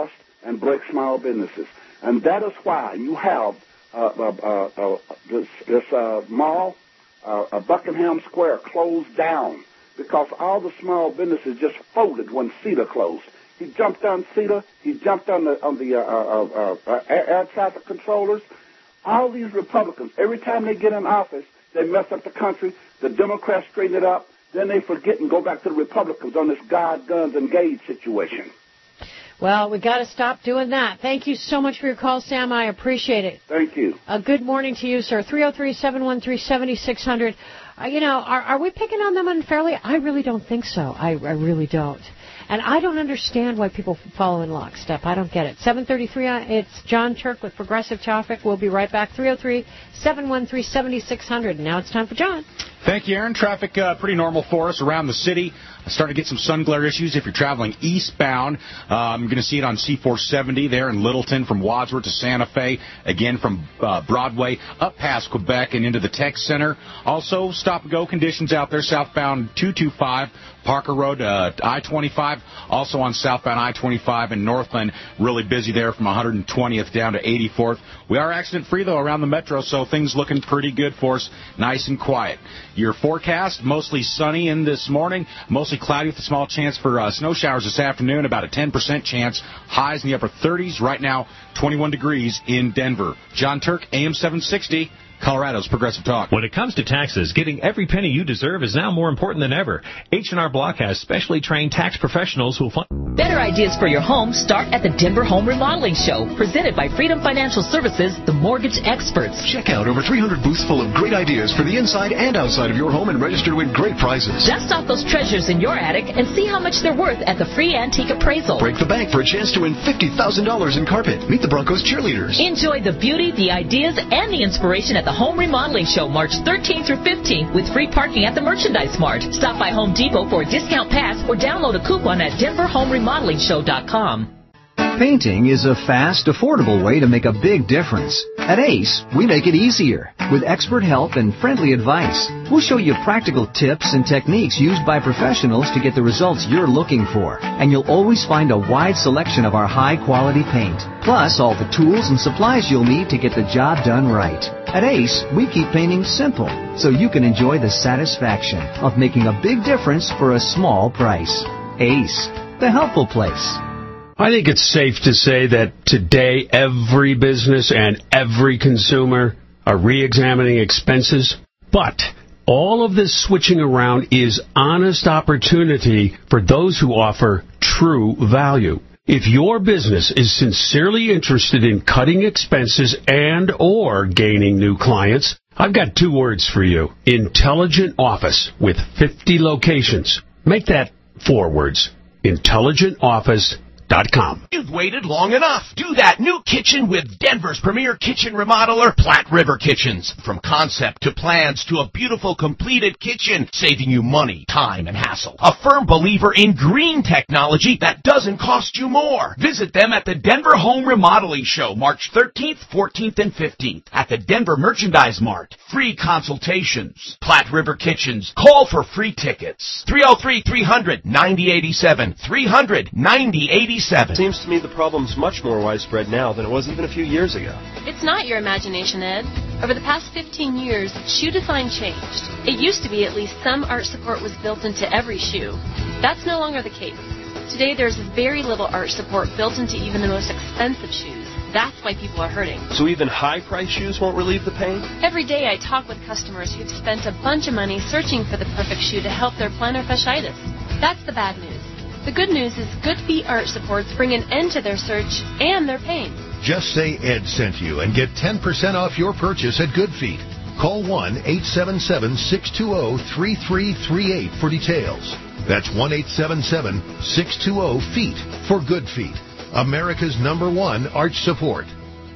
and break small businesses. And that is why you have uh, uh, uh, uh, this, this uh, mall, uh, uh, Buckingham Square, closed down because all the small businesses just folded when CETA closed. He jumped on CETA. He jumped on the on the uh, uh, uh, uh, air traffic controllers. All these Republicans, every time they get in office, they mess up the country. The Democrats straighten it up. Then they forget and go back to the Republicans on this God, guns, and gauge situation. Well, we got to stop doing that. Thank you so much for your call, Sam. I appreciate it. Thank you. Uh, good morning to you, sir. three oh three, seven one three, seven six zero zero. Uh, you know, are, are we picking on them unfairly? I really don't think so. I, I really don't. And I don't understand why people follow in lockstep. I don't get it. seven thirty-three, it's John Turk with Progressive Traffic. We'll be right back. three oh three, seven one three, seven six zero zero. Now it's time for John. Thank you, Aaron. Traffic uh, pretty normal for us around the city. Starting to get some sun glare issues if you're traveling eastbound. Um, you're going to see it on C four seventy there in Littleton from Wadsworth to Santa Fe. Again from uh, Broadway up past Quebec and into the Tech Center. Also, stop-and-go conditions out there southbound two twenty-five Parker Road, uh, I twenty-five. Also on southbound I twenty-five in Northland. Really busy there from one hundred twentieth down to eighty-fourth. We are accident-free, though, around the metro, so things looking pretty good for us. Nice and quiet. Your forecast, mostly sunny in this morning, mostly cloudy with a small chance for uh, snow showers this afternoon, about a ten percent chance. Highs in the upper thirties. Right now, twenty-one degrees in Denver. John Turk, A M seven sixty. Colorado's Progressive Talk. When it comes to taxes, getting every penny you deserve is now more important than ever. H and R Block has specially trained tax professionals who will find... Better ideas for your home start at the Denver Home Remodeling Show, presented by Freedom Financial Services, the mortgage experts. Check out over three hundred booths full of great ideas for the inside and outside of your home and register to win great prizes. Dust off those treasures in your attic and see how much they're worth at the free antique appraisal. Break the bank for a chance to win fifty thousand dollars in carpet. Meet the Broncos cheerleaders. Enjoy the beauty, the ideas, and the inspiration at the Home Remodeling Show March thirteenth through fifteenth with free parking at the Merchandise Mart. Stop by Home Depot for a discount pass or download a coupon at denver home remodeling show dot com. Painting is a fast, affordable way to make a big difference. At Ace, we make it easier with expert help and friendly advice. We'll show you practical tips and techniques used by professionals to get the results you're looking for. And you'll always find a wide selection of our high-quality paint, plus all the tools and supplies you'll need to get the job done right. At Ace, we keep painting simple, so you can enjoy the satisfaction of making a big difference for a small price. Ace, the helpful place. I think it's safe to say that today every business and every consumer are re-examining expenses. But all of this switching around is honest opportunity for those who offer true value. If your business is sincerely interested in cutting expenses and or gaining new clients, I've got two words for you. Intelligent Office with fifty locations. Make that four words. Intelligent Office. Dot com. You've waited long enough. Do that new kitchen with Denver's premier kitchen remodeler, Platte River Kitchens. From concept to plans to a beautiful completed kitchen, saving you money, time, and hassle. A firm believer in green technology that doesn't cost you more. Visit them at the Denver Home Remodeling Show, March thirteenth, fourteenth, and fifteenth at the Denver Merchandise Mart. Free consultations. Platte River Kitchens. Call for free tickets. three oh three, three hundred, ninety eighty-seven. three hundred, ninety eighty-seven. Seems to me the problem's much more widespread now than it was even a few years ago. It's not your imagination, Ed. Over the past fifteen years, shoe design changed. It used to be at least some arch support was built into every shoe. That's no longer the case. Today there's very little arch support built into even the most expensive shoes. That's why people are hurting. So even high-priced shoes won't relieve the pain? Every day I talk with customers who've spent a bunch of money searching for the perfect shoe to help their plantar fasciitis. That's the bad news. The good news is Good Feet Arch Supports bring an end to their search and their pain. Just say Ed sent you and get ten percent off your purchase at Good Feet. Call one eight seven seven, six two zero, three three three eight for details. That's one eight seven seven, six two zero, FEET for Good Feet, America's number one arch support.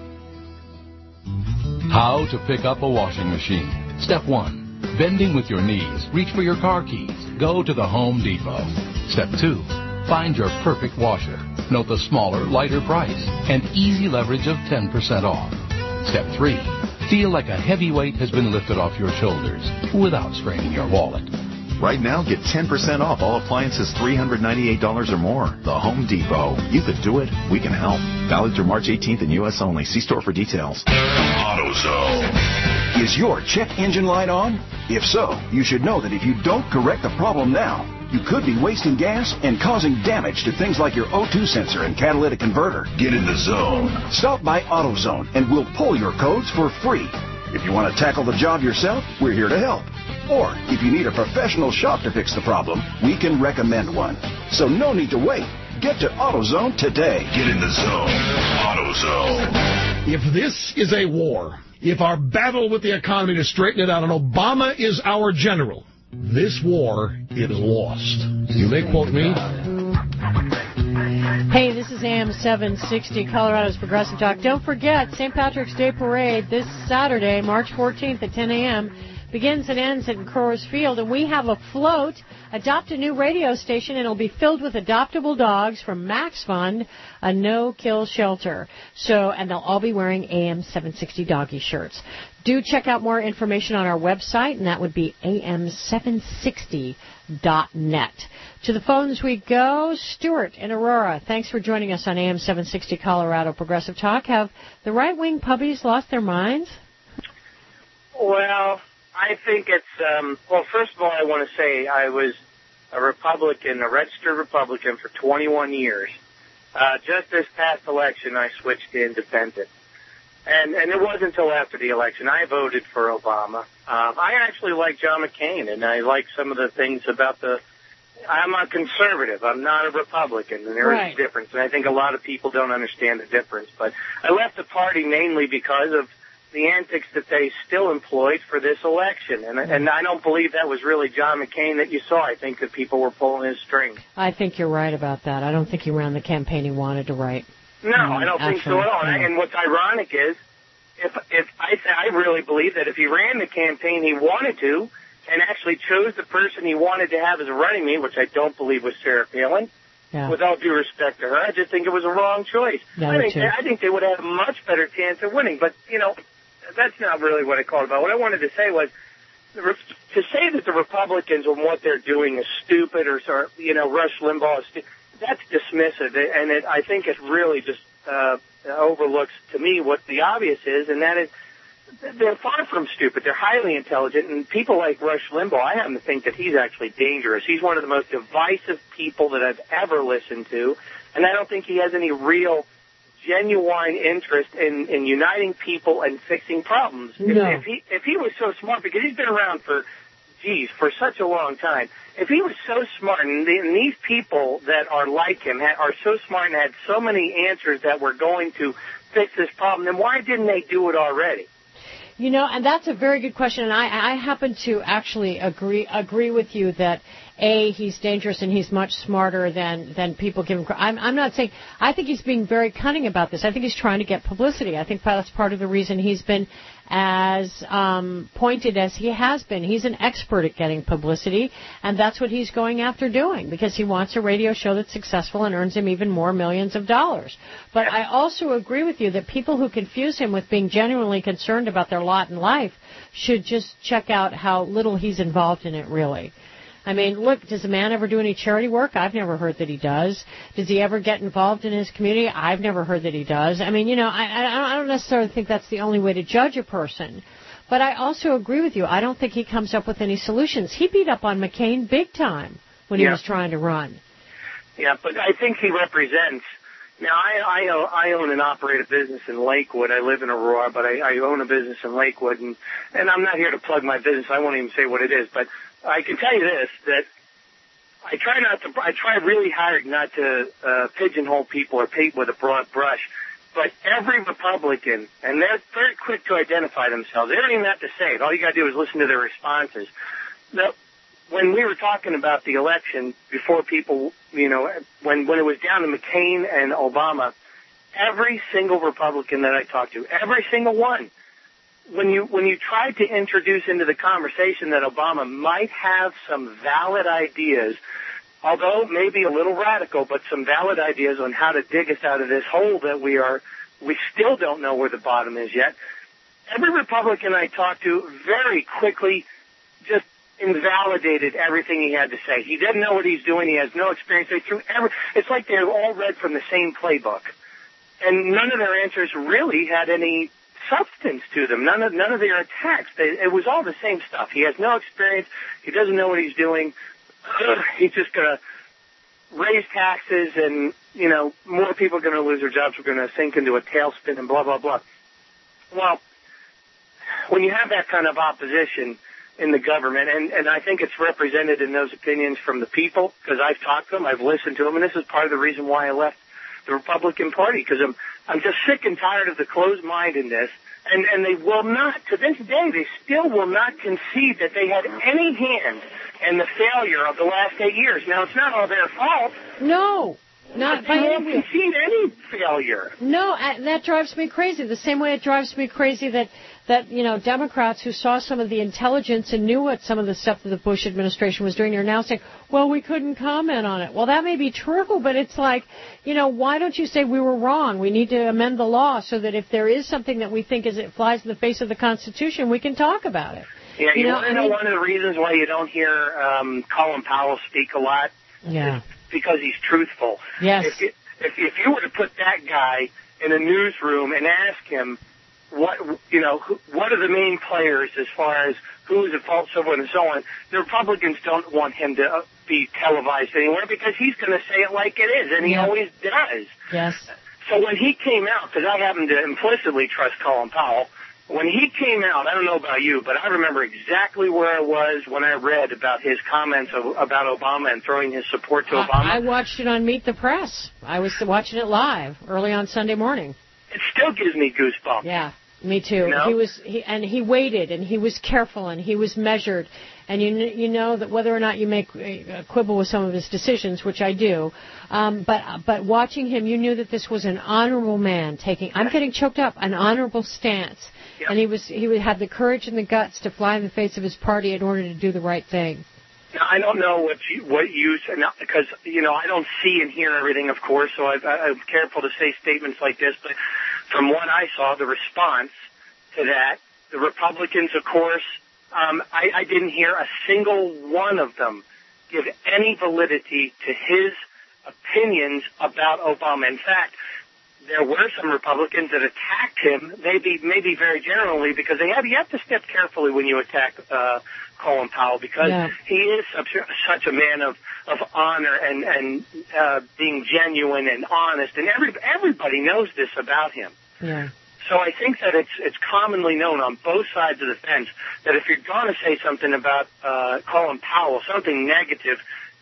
How to pick up a washing machine. Step one. Bending with your knees, reach for your car keys. Go to the Home Depot. Step two. Find your perfect washer. Note the smaller, lighter price and easy leverage of ten percent off. Step three. Feel like a heavy weight has been lifted off your shoulders without straining your wallet. Right now, get ten percent off all appliances three hundred ninety-eight dollars or more. The Home Depot. You could do it. We can help. Valid through March eighteenth in U S only. See store for details. AutoZone. Is your check engine light on? If so, you should know that if you don't correct the problem now, you could be wasting gas and causing damage to things like your O two sensor and catalytic converter. Get in the zone. Stop by AutoZone and we'll pull your codes for free. If you want to tackle the job yourself, we're here to help. Or if you need a professional shop to fix the problem, we can recommend one. So no need to wait. Get to AutoZone today. Get in the zone. AutoZone. If this is a war, if our battle with the economy to straighten it out, and Obama is our general, this war is lost. You may quote me. Hey, this is A M seven sixty, Colorado's Progressive Talk. Don't forget, Saint Patrick's Day Parade this Saturday, March fourteenth at ten a.m. begins and ends at Crowers Field, and we have a float. Adopt a new radio station, and it'll be filled with adoptable dogs from Max Fund, a no-kill shelter. So, and they'll all be wearing A M seven sixty doggy shirts. Do check out more information on our website, and that would be A M seven sixty dot net. To the phones we go. Stuart in Aurora, thanks for joining us on A M seven sixty Colorado Progressive Talk. Have the right-wing puppies lost their minds? Well, I think it's, um, well, first of all, I want to say I was a Republican, a registered Republican for twenty-one years. Uh, just this past election, I switched to independent. And, and it wasn't until after the election. I voted for Obama. Um, I actually like John McCain, and I like some of the things about the, I'm a conservative. I'm not a Republican, and there right. is a difference. And I think a lot of people don't understand the difference. But I left the party mainly because of the antics that they still employed for this election. And, and I don't believe that was really John McCain that you saw. I think that people were pulling his strings. I think you're right about that. I don't think he ran the campaign he wanted to write. No, um, I don't think so at all. Yeah. And what's ironic is, if if I I really believe that if he ran the campaign he wanted to, and actually chose the person he wanted to have as a running mate, which I don't believe was Sarah Palin, yeah. with all due respect to her, I just think it was a wrong choice. Yeah, I think too. I think they would have a much better chance of winning. But you know, that's not really what I called about. What I wanted to say was, to say that the Republicans and what they're doing is stupid, or, you know, Rush Limbaugh is stupid, that's dismissive, and it, I think it really just uh, overlooks, to me, what the obvious is, and that is they're far from stupid. They're highly intelligent, and people like Rush Limbaugh, I happen to think that he's actually dangerous. He's one of the most divisive people that I've ever listened to, and I don't think he has any real genuine interest in, in uniting people and fixing problems. No. If, if he if he was so smart, because he's been around for, geez, for such a long time, if he was so smart, and, the, and these people that are like him ha, are so smart and had so many answers that were going to fix this problem, then why didn't they do it already? You know, and that's a very good question, and I, I happen to actually agree agree with you that, A, he's dangerous and he's much smarter than, than people give him credit. I'm, I'm not saying, I think he's being very cunning about this. I think he's trying to get publicity. I think that's part of the reason he's been as um, pointed as he has been. He's an expert at getting publicity, and that's what he's going after doing, because he wants a radio show that's successful and earns him even more millions of dollars. But I also agree with you that people who confuse him with being genuinely concerned about their lot in life should just check out how little he's involved in it, really. I mean, look, does the man ever do any charity work? I've never heard that he does. Does he ever get involved in his community? I've never heard that he does. I mean, you know, I, I don't necessarily think that's the only way to judge a person. But I also agree with you. I don't think he comes up with any solutions. He beat up on McCain big time when he yeah. was trying to run. Yeah, but I think he represents... Now, I, I, I own and operate a business in Lakewood. I live in Aurora, but I, I own a business in Lakewood, and, and I'm not here to plug my business. I won't even say what it is, but I can tell you this, that I try not to, I try really hard not to uh, pigeonhole people or paint with a broad brush, but every Republican, and they're very quick to identify themselves. They don't even have to say it. All you got to do is listen to their responses. Now, when we were talking about the election, before people, you know, when, when it was down to McCain and Obama, every single Republican that I talked to, every single one, when you when you tried to introduce into the conversation that Obama might have some valid ideas, although maybe a little radical, but some valid ideas on how to dig us out of this hole that we are, we still don't know where the bottom is yet, every Republican I talked to very quickly just invalidated everything he had to say. He doesn't know what he's doing. He has no experience. They threw every, it's like they're all read from the same playbook. And none of their answers really had any substance to them. None of none of their attacks. They, it was all the same stuff. He has no experience. He doesn't know what he's doing. He's just going to raise taxes, and, you know, more people are going to lose their jobs. We're going to sink into a tailspin and blah, blah, blah. Well, when you have that kind of opposition in the government, and, and I think it's represented in those opinions from the people, because I've talked to them, I've listened to them, and this is part of the reason why I left the Republican Party, because I'm, I'm just sick and tired of the closed-mindedness, and, and they will not, to this day, they still will not concede that they had any hand in the failure of the last eight years. Now, it's not all their fault. No. Not by they won't any concede any failure. No, uh, that drives me crazy. The same way it drives me crazy that, that, you know, Democrats who saw some of the intelligence and knew what some of the stuff that the Bush administration was doing are now saying, well, we couldn't comment on it. Well, that may be true, but it's like, you know, why don't you say we were wrong? We need to amend the law so that if there is something that we think is it flies in the face of the Constitution, we can talk about it. Yeah, you, you know, want to I know mean, one of the reasons why you don't hear um, Colin Powell speak a lot? Yeah. Because he's truthful. Yes. If you, if, if you were to put that guy in a newsroom and ask him what, you know, who, what are the main players as far as who is at fault, so on and so on, the Republicans don't want him to be televised anywhere because he's going to say it like it is, and he yeah. always does. Yes. So when he came out, because I happen to implicitly trust Colin Powell, when he came out, I don't know about you, but I remember exactly where I was when I read about his comments of, about Obama and throwing his support to Obama. I, I watched it on Meet the Press. I was watching it live early on Sunday morning. It still gives me goosebumps. Yeah, me too. You know? He was, he, and he waited, and he was careful, and he was measured. And you you know that whether or not you make a quibble with some of his decisions, which I do, um, but but watching him, you knew that this was an honorable man taking. I'm getting choked up. An honorable stance. Yep. And he was he would have the courage and the guts to fly in the face of his party in order to do the right thing. Now, I don't know what you what you because you know I don't see and hear everything, of course, so I, I'm careful to say statements like this. But from what I saw, the response to that, the Republicans, of course, um, I, I didn't hear a single one of them give any validity to his opinions about Obama. In fact, there were some Republicans that attacked him, maybe maybe very generally, because they have you have to step carefully when you attack uh, Colin Powell, because yeah. he is such a, such a man of, of honor and and uh, being genuine and honest, and every everybody knows this about him. Yeah. So I think that it's it's commonly known on both sides of the fence that if you're going to say something about uh, Colin Powell, something negative,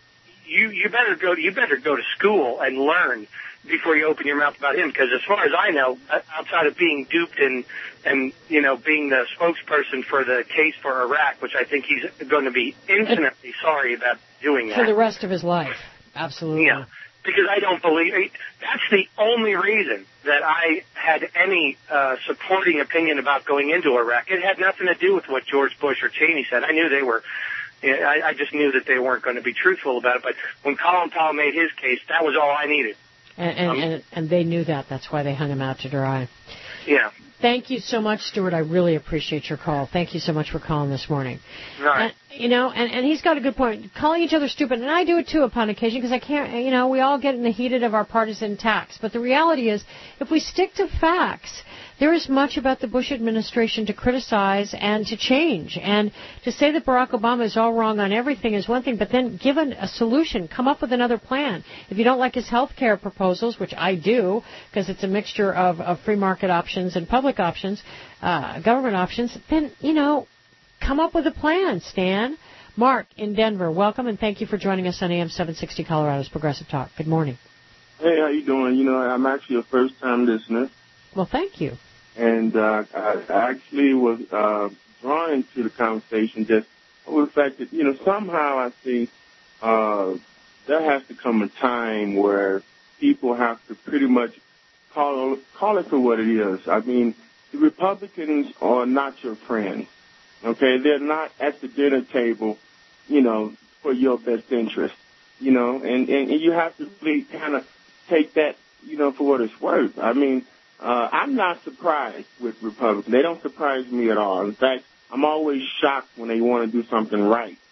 you you better go you better go to school and learn before you open your mouth about him, because as far as I know, outside of being duped and, and, you know, being the spokesperson for the case for Iraq, which I think he's going to be infinitely sorry about doing that. For the rest of his life. Absolutely. Yeah. Because I don't believe, that's the only reason that I had any uh, supporting opinion about going into Iraq. It had nothing to do with what George Bush or Cheney said. I knew they were, I, I just knew that they weren't going to be truthful about it. But when Colin Powell made his case, that was all I needed. And, and, um, and and they knew that. That's why they hung him out to dry. Yeah. Thank you so much, Stuart. I really appreciate your call. Thank you so much for calling this morning. Right. And, you know, and, and he's got a good point. Calling each other stupid, and I do it too upon occasion, because I can't, you know, we all get in the heated of our partisan attacks. But the reality is, if we stick to facts, there is much about the Bush administration to criticize and to change. And to say that Barack Obama is all wrong on everything is one thing, but then give an, a solution. Come up with another plan. If you don't like his health care proposals, which I do, because it's a mixture of, of free market options and public options, uh, government options, then, you know, come up with a plan, Stan. Mark in Denver, welcome, and thank you for joining us on A M seven sixty Colorado's Progressive Talk. Good morning. Hey, how you doing? You know, I'm actually a first-time listener. Well, thank you. And uh, I actually was uh, drawn to the conversation just with the fact that, you know, somehow I think uh, there has to come a time where people have to pretty much call, call it for what it is. I mean, the Republicans are not your friends, okay? They're not at the dinner table, you know, for your best interest, you know, and, and, and you have to really kind of take that, you know, for what it's worth. I mean, Uh, I'm not surprised with Republicans. They don't surprise me at all. In fact, I'm always shocked when they want to do something right.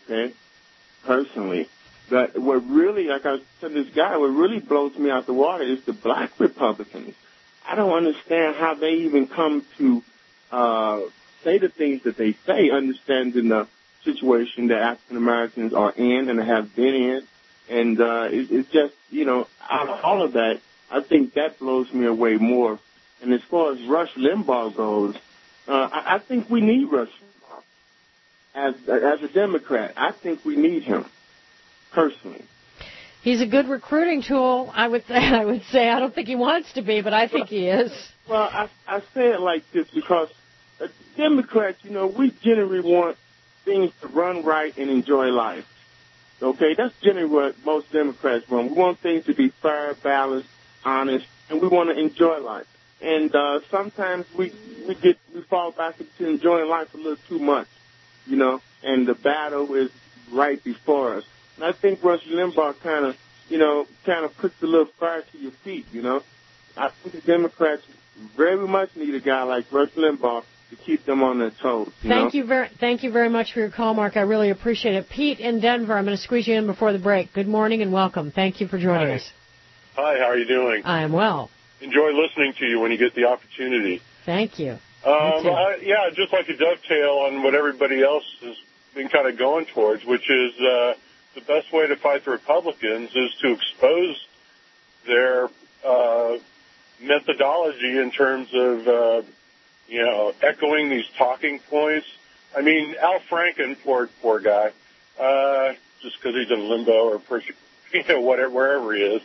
okay, personally. But what really, like I was telling this guy, what really blows me out the water is the black Republicans. I don't understand how they even come to uh, say the things that they say, understanding the situation that African Americans are in and have been in. And uh, it, it's just, you know, out of all of that, I think that blows me away more. And as far as Rush Limbaugh goes, uh, I, I think we need Rush Limbaugh. As, as a Democrat, I think we need him, personally. He's a good recruiting tool, I would say. I would say. I don't think he wants to be, but I think he is. Well, I, I say it like this because uh, Democrats, you know, we generally want things to run right and enjoy life. Okay, that's generally what most Democrats want. We want things to be fair, balanced, honest, and we want to enjoy life. And uh, sometimes we we get we fall back into enjoying life a little too much, you know. And the battle is right before us. And I think Rush Limbaugh kind of, you know, kind of puts a little fire to your feet, you know. I think the Democrats very much need a guy like Rush Limbaugh to keep them on their toes. You thank know? you very, thank you very much for your call, Mark. I really appreciate it. Pete in Denver, I'm going to squeeze you in before the break. Good morning and welcome. Thank you for joining Hi. us. Hi, how are you doing? I am well. Enjoy listening to you when you get the opportunity. Thank you. Um, I, yeah, I'd just like to dovetail on what everybody else has been kind of going towards, which is uh, the best way to fight the Republicans is to expose their uh, methodology in terms of, uh, you know, echoing these talking points. I mean, Al Franken, poor poor guy, uh, just because he's in limbo or, pers- you know, whatever, wherever he is.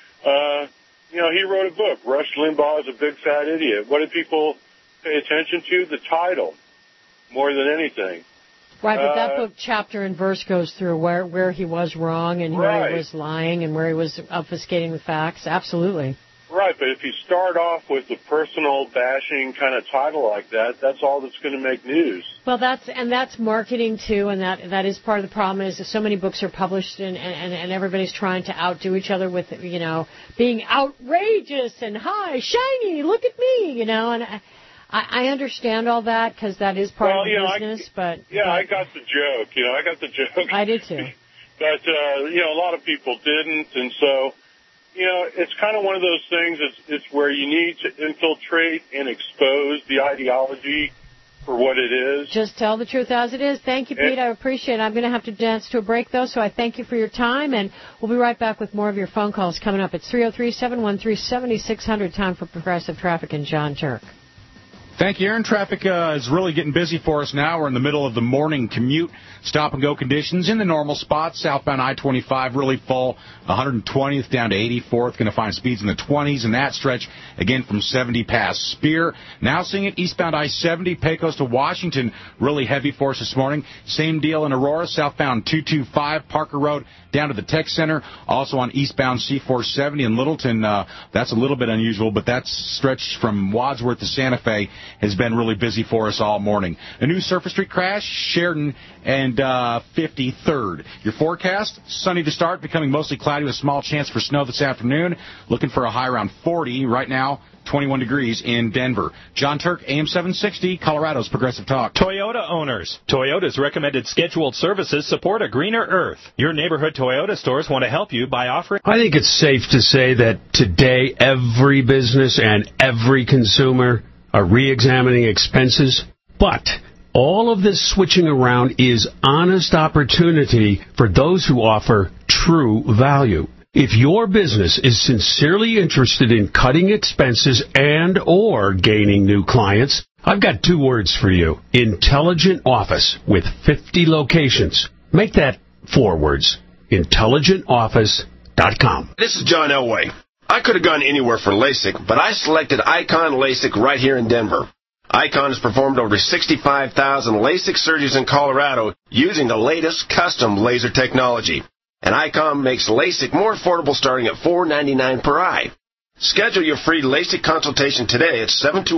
Uh, you know, he wrote a book, Rush Limbaugh is a Big Fat Idiot. What did people pay attention to? The title, more than anything. Right, but that uh, book, chapter and verse, goes through where, where he was wrong and right. where he was lying and where he was obfuscating the facts. Absolutely. Right, but if you start off with a personal bashing kind of title like that, that's all that's going to make news. Well, that's and that's marketing too, and that that is part of the problem. Is that so many books are published, and, and and everybody's trying to outdo each other with, you know, being outrageous and high, shiny. Look at me, you know. And I, I understand all that because that is part well, of the you know, business. I, but yeah, but, I got the joke. You know, I got the joke. I did too. But uh, you know, a lot of people didn't, and so. You know, it's kind of one of those things, it's, it's where you need to infiltrate and expose the ideology for what it is. Just tell the truth as it is. Thank you, Pete. And I appreciate it. I'm going to have to dance to a break, though, so I thank you for your time, and we'll be right back with more of your phone calls coming up. It's three oh three, seven one three, seven six zero zero, time for Progressive Traffic and John Turk. Thank you, Aaron. Traffic uh, is really getting busy for us now. We're in the middle of the morning commute. Stop-and-go conditions in the normal spots. Southbound I twenty-five really full. one hundred twentieth down to eighty-fourth. Going to find speeds in the twenties in that stretch. Again, from seventy past Spear. Now seeing it eastbound I seventy, Pecos to Washington. Really heavy for us this morning. Same deal in Aurora. Southbound two twenty-five, Parker Road down to the Tech Center. Also on eastbound C four seventy in Littleton. Uh, that's a little bit unusual, but that's stretched from Wadsworth to Santa Fe. Has been really busy for us all morning. A new Surface Street crash, Sheridan and uh, fifty-third. Your forecast, sunny to start, becoming mostly cloudy with a small chance for snow this afternoon. Looking for a high around forty right now. twenty-one degrees in Denver. John Turk, A M seven sixty, Colorado's Progressive Talk. Toyota owners. Toyota's recommended scheduled services support a greener earth. Your neighborhood Toyota stores want to help you by offering... I think it's safe to say that today every business and every consumer are re-examining expenses, but all of this switching around is honest opportunity for those who offer true value. If your business is sincerely interested in cutting expenses and or gaining new clients, I've got two words for you. Intelligent Office with fifty locations. Make that four words. intelligent office dot com. This is John Elway. I could have gone anywhere for LASIK, but I selected Icon LASIK right here in Denver. Icon has performed over sixty-five thousand LASIK surgeries in Colorado using the latest custom laser technology. And Icon makes LASIK more affordable starting at four dollars and ninety-nine cents per eye. Schedule your free LASIK consultation today at seven two zero,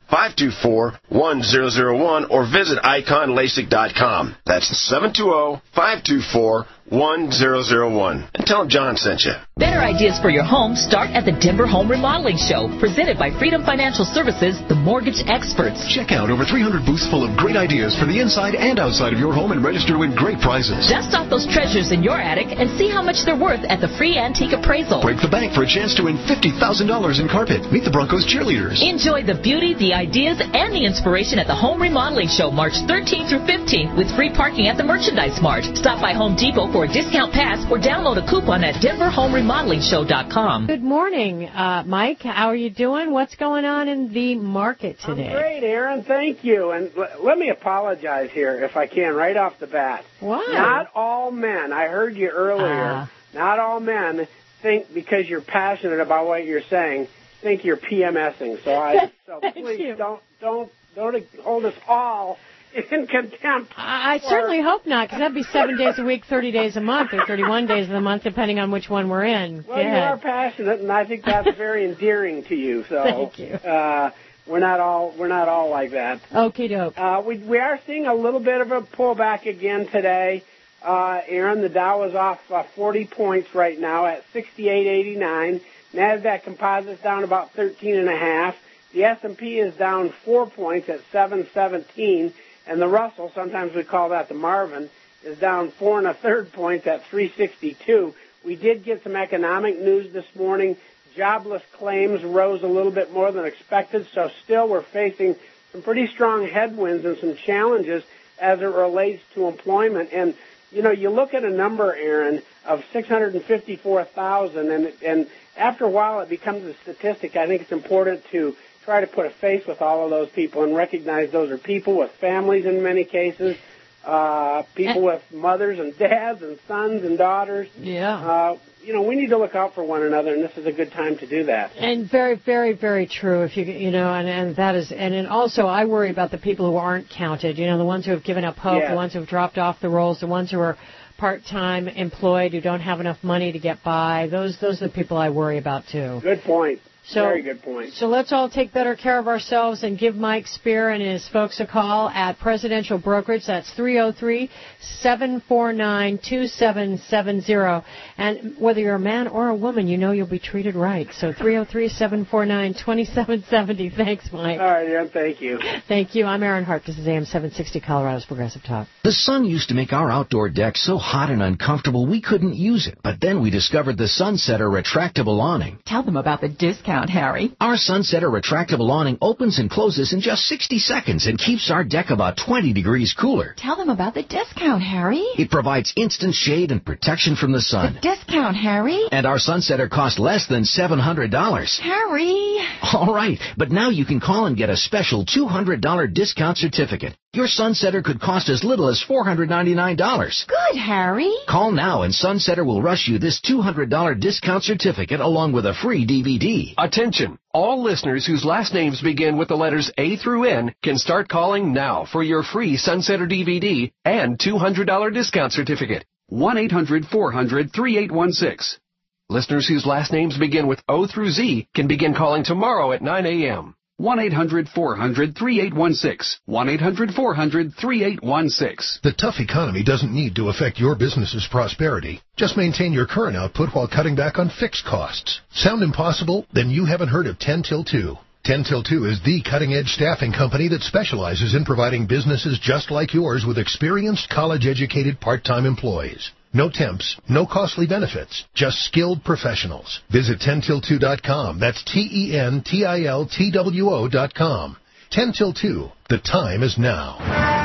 five two four, one zero zero one or visit icon lasik dot com. That's seven two zero, five two four, one zero zero one. And tell them John sent you. Better ideas for your home start at the Denver Home Remodeling Show, presented by Freedom Financial Services, the mortgage experts. Check out over three hundred booths full of great ideas for the inside and outside of your home and register to win great prizes. Dust off those treasures in your attic and see how much they're worth at the free antique appraisal. Break the bank for a chance to win fifty thousand dollars in carpet. Meet the Broncos cheerleaders. Enjoy the beauty, the ideas, and the inspiration at the Home Remodeling Show March thirteenth through fifteenth with free parking at the Merchandise Mart. Stop by Home Depot for a discount pass or download a coupon at denver home remodeling show dot com. Good morning, uh, Mike. How are you doing? What's going on in the market today? I'm great, Aaron. Thank you. And l- let me apologize here, if I can, right off the bat. Why? Not all men, I heard you earlier, Uh. not all men think because you're passionate about what you're saying, think you're PMSing. So I, so please you. don't, don't, don't hold us all in contempt. I, I certainly hope not, because that'd be seven days a week, thirty days a month, or thirty-one days of the month, depending on which one we're in. Well, Go you ahead. are passionate, and I think that's very endearing to you. So, Thank you. Uh, we're not all we're not all like that. Okie doke. Uh, we we are seeing a little bit of a pullback again today. Uh, Aaron, the Dow is off uh, forty points right now at sixty-eight eighty-nine. Nasdaq Composite's down about thirteen and a half. The S and P is down four points at seven seventeen. And the Russell, sometimes we call that the Marvin, is down four and a third points at three sixty-two. We did get some economic news this morning. Jobless claims rose a little bit more than expected, so still we're facing some pretty strong headwinds and some challenges as it relates to employment. And, you know, you look at a number, Aaron, of six hundred fifty-four thousand, and, and after a while it becomes a statistic. I think it's important to try to put a face with all of those people and recognize those are people with families in many cases, uh, people with mothers and dads and sons and daughters. Yeah. Uh, you know, we need to look out for one another, and this is a good time to do that. And very, very, very true. If you, you know, and, and that is, and then also I worry about the people who aren't counted. You know, the ones who have given up hope, Yes. the ones who have dropped off the rolls, the ones who are part-time employed, who don't have enough money to get by. Those, those are the people I worry about too. Good point. So, Very good point. So let's all take better care of ourselves and give Mike Spear and his folks a call at Presidential Brokerage. That's three oh three, seven four nine, two seven seven zero. And whether you're a man or a woman, you know you'll be treated right. So three oh three, seven four nine, two seven seven zero. Thanks, Mike. All right, Aaron, thank you. Thank you. I'm Aaron Hart. This is A M seven sixty, Colorado's Progressive Talk. The sun used to make our outdoor deck so hot and uncomfortable we couldn't use it. But then we discovered the Sunsetter retractable awning. Tell them about the discount, Harry. Our Sunsetter retractable awning opens and closes in just sixty seconds and keeps our deck about twenty degrees cooler. Tell them about the discount, Harry. It provides instant shade and protection from the sun. The discount, Harry. And our Sunsetter costs less than seven hundred dollars. Harry. All right, but now you can call and get a special two hundred dollars discount certificate. Your Sunsetter could cost as little as four hundred ninety-nine dollars. Good, Harry. Call now and Sunsetter will rush you this two hundred dollars discount certificate along with a free D V D. Attention! All listeners whose last names begin with the letters A through N can start calling now for your free Sunsetter D V D and two hundred dollars discount certificate. one eight hundred four hundred three eight one six. Listeners whose last names begin with O through Z can begin calling tomorrow at nine a.m. one eight hundred four hundred three eight one six. one eight hundred four hundred three eight one six. The tough economy doesn't need to affect your business's prosperity. Just maintain your current output while cutting back on fixed costs. Sound impossible? Then you haven't heard of ten till two. ten till two is the cutting-edge staffing company that specializes in providing businesses just like yours with experienced, college-educated part-time employees. No temps, no costly benefits, just skilled professionals. Visit ten till two dot com. That's T E N T I L T W O dot com. ten till two. The time is now.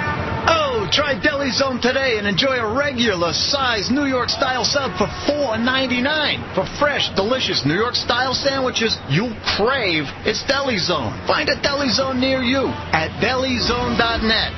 Oh, try Deli Zone today and enjoy a regular size New York style sub for four ninety-nine. For fresh, delicious New York style sandwiches you'll crave, it's Deli Zone. Find a Deli Zone near you at deli zone dot net.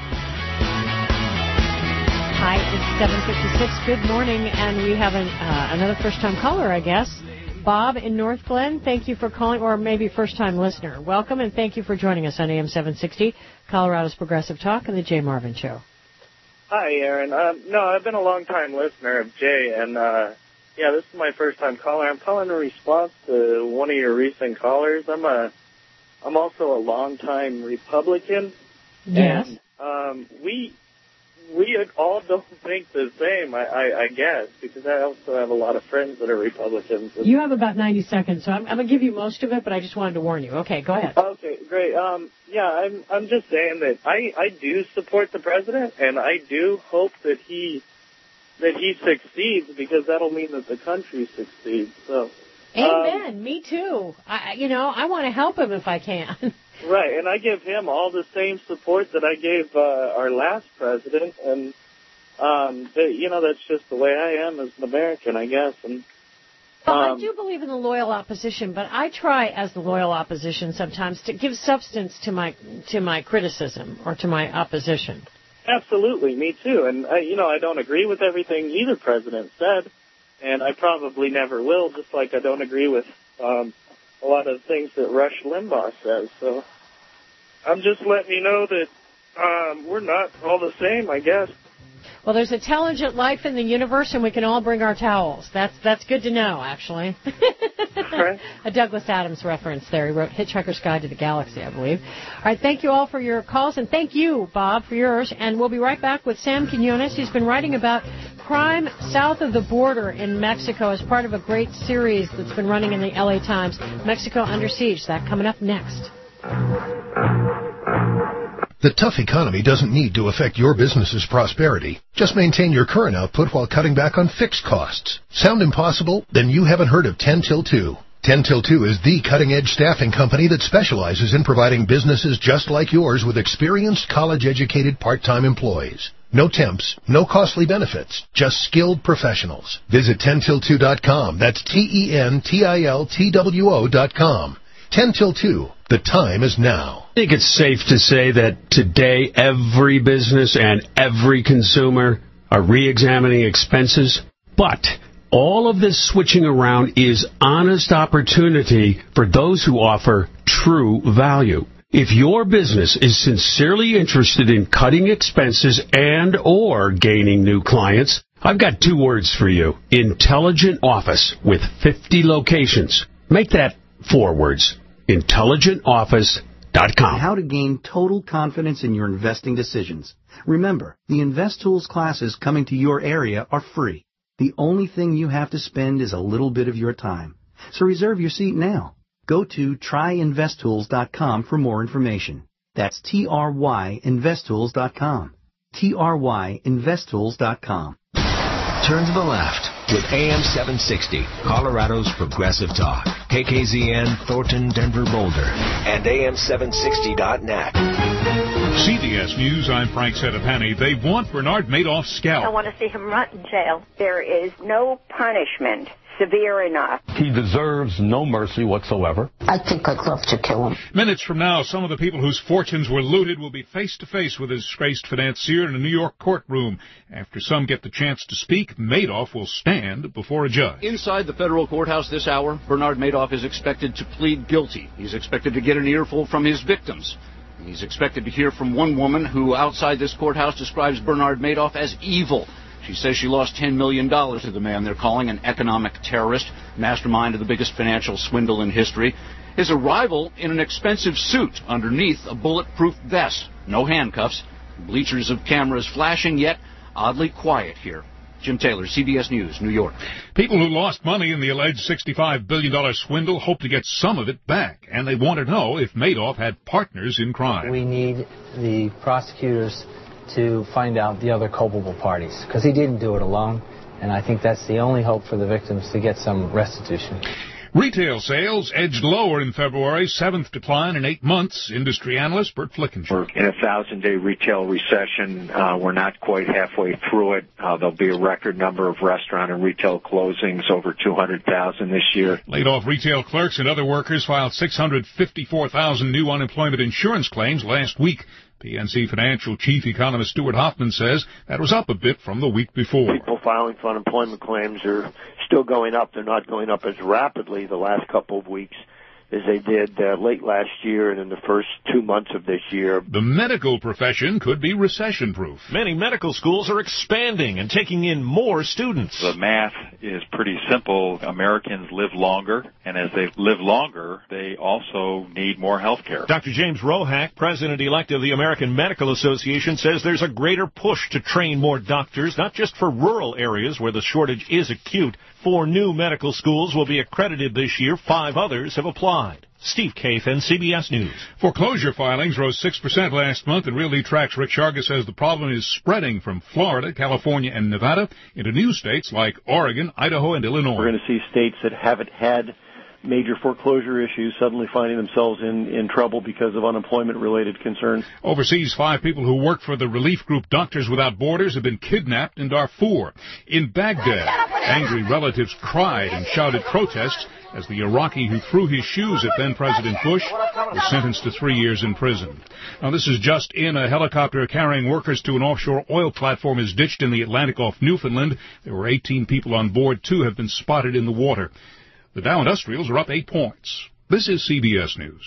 Hi, it's seven fifty-six. Good morning, and we have an, uh, another first-time caller, I guess. Bob in North Glen, thank you for calling, or maybe first-time listener. Welcome, and thank you for joining us on A M seven sixty, Colorado's Progressive Talk, and the Jay Marvin Show. Hi, Aaron. Um, no, I've been a long-time listener of Jay, and, uh, yeah, this is my first-time caller. I'm calling in response to one of your recent callers. I'm a I'm also a longtime Republican. Yes. And um, we we all don't think the same, I, I, I guess, because I also have a lot of friends that are Republicans. You have about ninety seconds, so I'm, I'm going to give you most of it, but I just wanted to warn you. Okay, go ahead. Okay, great. Um, yeah, I'm I'm just saying that I, I do support the president, and I do hope that he that he succeeds, because that'll mean that the country succeeds. So. Amen. Um, Me too. I, you know, I want to help him if I can. Right, and I give him all the same support that I gave uh, our last president, and um, they, you know, that's just the way I am as an American, I guess. And well, um, I do believe in the loyal opposition, but I try, as the loyal opposition, sometimes to give substance to my to my criticism or to my opposition. Absolutely, me too. And I, you know, I don't agree with everything either president said, and I probably never will. Just like I don't agree with um, a lot of things that Rush Limbaugh says. So I'm just letting you know that um, we're not all the same, I guess. Well, there's intelligent life in the universe, and we can all bring our towels. That's that's good to know, actually. Right. A Douglas Adams reference there. He wrote Hitchhiker's Guide to the Galaxy, I believe. All right, thank you all for your calls, and thank you, Bob, for yours. And we'll be right back with Sam Quinones. He's been writing about crime south of the border in Mexico as part of a great series that's been running in the L A Times, Mexico Under Siege. That coming up next. The tough economy doesn't need to affect your business's prosperity. Just maintain your current output while cutting back on fixed costs. Sound impossible? Then you haven't heard of ten till two. ten till two is the cutting-edge staffing company that specializes in providing businesses just like yours with experienced, college-educated part-time employees. No temps, no costly benefits, just skilled professionals. Visit ten till two dot com. That's T E N T I L T W O dot com. ten till two. The time is now. I think it's safe to say that today every business and every consumer are re-examining expenses, but all of this switching around is honest opportunity for those who offer true value. If your business is sincerely interested in cutting expenses and or gaining new clients, I've got two words for you. Intelligent Office with fifty locations. Make that four words. intelligent office dot com. How to gain total confidence in your investing decisions. Remember, the Invest Tools classes coming to your area are free. The only thing you have to spend is a little bit of your time. So reserve your seat now. Go to try invest tools dot com for more information. That's T R Y invest tools dot com. T R Y invest tools dot com. Turn to the left with A M seven sixty, Colorado's Progressive Talk. K K Z N, Thornton, Denver, Boulder, and A M seven sixty dot net. C B S News, I'm Frank Settapani. They want Bernard Madoff's scalp. I want to see him rot in jail. There is no punishment severe enough. He deserves no mercy whatsoever. I think I'd love to kill him. Minutes from now, some of the people whose fortunes were looted will be face-to-face with a disgraced financier in a New York courtroom. After some get the chance to speak, Madoff will stand before a judge. Inside the federal courthouse this hour, Bernard Madoff is expected to plead guilty. He's expected to get an earful from his victims. He's expected to hear from one woman who, outside this courthouse, describes Bernard Madoff as evil. She says she lost ten million dollars to the man they're calling an economic terrorist, mastermind of the biggest financial swindle in history. His arrival in an expensive suit underneath a bulletproof vest. No handcuffs. Bleachers of cameras flashing, yet oddly quiet here. Jim Taylor, C B S News, New York. People who lost money in the alleged sixty-five billion dollars swindle hope to get some of it back, and they want to know if Madoff had partners in crime. We need the prosecutors to find out the other culpable parties, because he didn't do it alone, and I think that's the only hope for the victims to get some restitution. Retail sales edged lower in February, seventh decline in eight months. Industry analyst Bert Flickinger. We're in a thousand-day retail recession. Uh, we're not quite halfway through it. Uh, there'll be a record number of restaurant and retail closings, over two hundred thousand this year. Laid-off retail clerks and other workers filed six hundred fifty-four thousand new unemployment insurance claims last week. P N C Financial Chief Economist Stuart Hoffman says that was up a bit from the week before. People filing for unemployment claims are still going up. They're not going up as rapidly the last couple of weeks. as they did uh, late last year and in the first two months of this year. The medical profession could be recession-proof. Many medical schools are expanding and taking in more students. The math is pretty simple. Americans live longer, and as they live longer, they also need more health care. Doctor James Rohack, president-elect of the American Medical Association, says there's a greater push to train more doctors, not just for rural areas where the shortage is acute. Four new medical schools will be accredited this year. Five others have applied. Steve Kathan, C B S News. Foreclosure filings rose six percent last month, and Realty Track's Rick Sharga says the problem is spreading from Florida, California, and Nevada into new states like Oregon, Idaho, and Illinois. We're going to see states that haven't had major foreclosure issues suddenly finding themselves in, in trouble because of unemployment-related concerns. Overseas, five people who work for the relief group Doctors Without Borders have been kidnapped in Darfur. In Baghdad, angry relatives cried and shouted protests as the Iraqi who threw his shoes at then-President Bush was sentenced to three years in prison. Now, this is just in. A helicopter carrying workers to an offshore oil platform is ditched in the Atlantic off Newfoundland. There were eighteen people on board. Two have been spotted in the water. The Dow Industrials are up eight points. This is C B S News.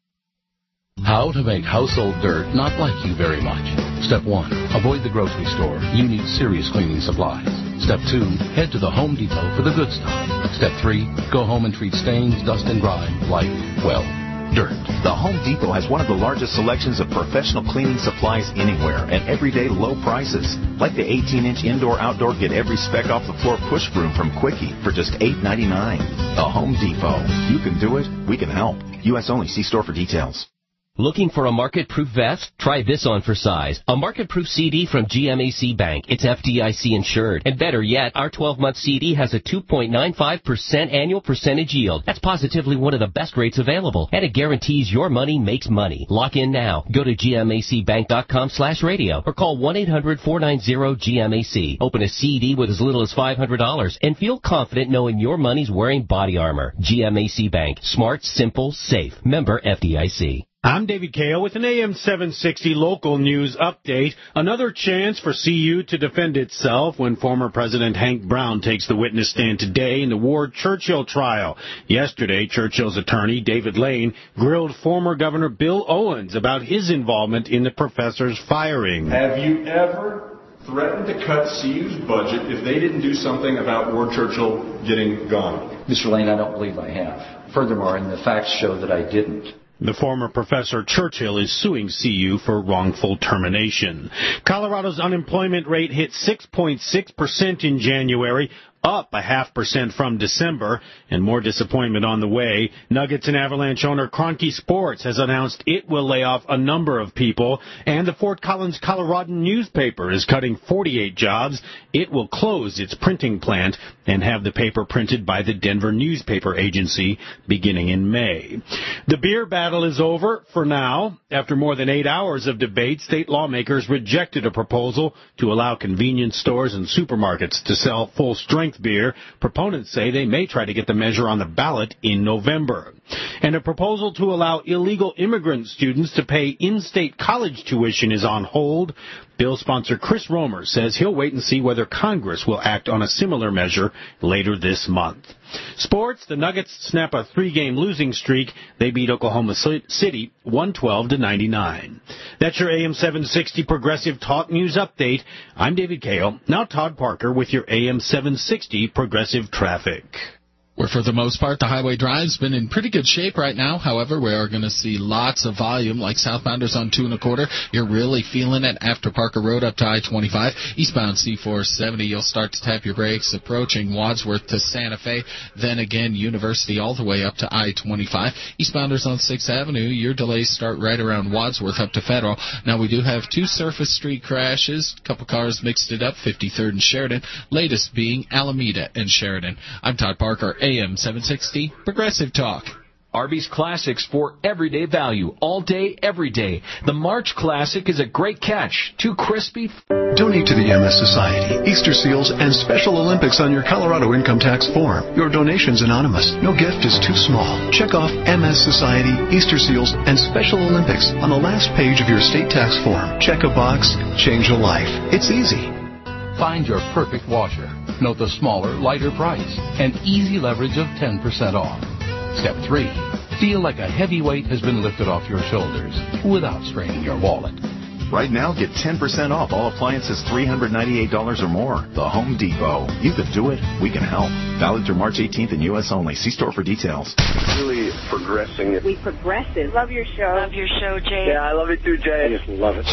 How to make household dirt not like you very much. Step one, avoid the grocery store. You need serious cleaning supplies. Step two, head to the Home Depot for the good stuff. Step three, go home and treat stains, dust, and grime like, well, dirt. The Home Depot has one of the largest selections of professional cleaning supplies anywhere at everyday low prices. Like the eighteen-inch indoor-outdoor get every speck off the floor push broom from Quickie for just eight ninety-nine. The Home Depot. You can do it. We can help. U S only. See store for details. Looking for a market-proof vest? Try this on for size. A market-proof C D from G M A C Bank. It's F D I C insured. And better yet, our twelve-month C D has a two point nine five percent annual percentage yield. That's positively one of the best rates available. And it guarantees your money makes money. Lock in now. Go to gmacbank.com slash radio or call one eight hundred four nine zero G M A C. Open a C D with as little as five hundred dollars and feel confident knowing your money's wearing body armor. G M A C Bank. Smart, simple, safe. Member F D I C. I'm David Cahill with an A M seven sixty local news update. Another chance for C U to defend itself when former President Hank Brown takes the witness stand today in the Ward Churchill trial. Yesterday, Churchill's attorney, David Lane, grilled former Governor Bill Owens about his involvement in the professor's firing. Have you ever threatened to cut C U's budget if they didn't do something about Ward Churchill getting gone? Mister Lane, I don't believe I have. Furthermore, and the facts show that I didn't. The former Professor Churchill is suing C U for wrongful termination. Colorado's unemployment rate hit six point six percent in January, up a half percent from December, and more disappointment on the way. Nuggets and Avalanche owner Kroenke Sports has announced it will lay off a number of people, and the Fort Collins Coloradan newspaper is cutting forty-eight jobs. It will close its printing plant and have the paper printed by the Denver Newspaper Agency beginning in May. The beer battle is over for now. After more than eight hours of debate, state lawmakers rejected a proposal to allow convenience stores and supermarkets to sell full-strength beer. Proponents say they may try to get the measure on the ballot in November. And a proposal to allow illegal immigrant students to pay in-state college tuition is on hold. Bill sponsor Chris Romer says he'll wait and see whether Congress will act on a similar measure later this month. Sports, the Nuggets snap a three-game losing streak. They beat Oklahoma City one twelve to ninety-nine. That's your A M seven sixty Progressive Talk News Update. I'm David Cahill. Now Todd Parker with your A M seven sixty Progressive Traffic. Where for the most part, the highway drive's been in pretty good shape right now. However, we are going to see lots of volume, like southbounders on two and a quarter. You're really feeling it after Parker Road up to I twenty-five. Eastbound C four seventy, you'll start to tap your brakes approaching Wadsworth to Santa Fe. Then again, University all the way up to I twenty-five. Eastbounders on sixth Avenue, your delays start right around Wadsworth up to Federal. Now, we do have two surface street crashes. A couple cars mixed it up, fifty-third and Sheridan. Latest being Alameda and Sheridan. I'm Todd Parker, A M seven sixty Progressive Talk. Arby's Classics for everyday value, all day, every day. The March Classic is a great catch. Too crispy. Donate to the M S Society, Easter Seals, and Special Olympics on your Colorado income tax form. Your donation's anonymous. No gift is too small. Check off M S Society, Easter Seals, and Special Olympics on the last page of your state tax form. Check a box, change a life. It's easy. Find your perfect washer. Note the smaller, lighter price and easy leverage of ten percent off. Step three, Feel like a heavy weight has been lifted off your shoulders without straining your wallet. Right now, get ten percent off all appliances three hundred ninety-eight dollars or more. The Home Depot. You can do it. We can help. Valid through March eighteenth in U S only. See store for details. Really progressing. We progressive. Love your show. Love your show, Jay. Yeah, I love it too, Jay. I just love it.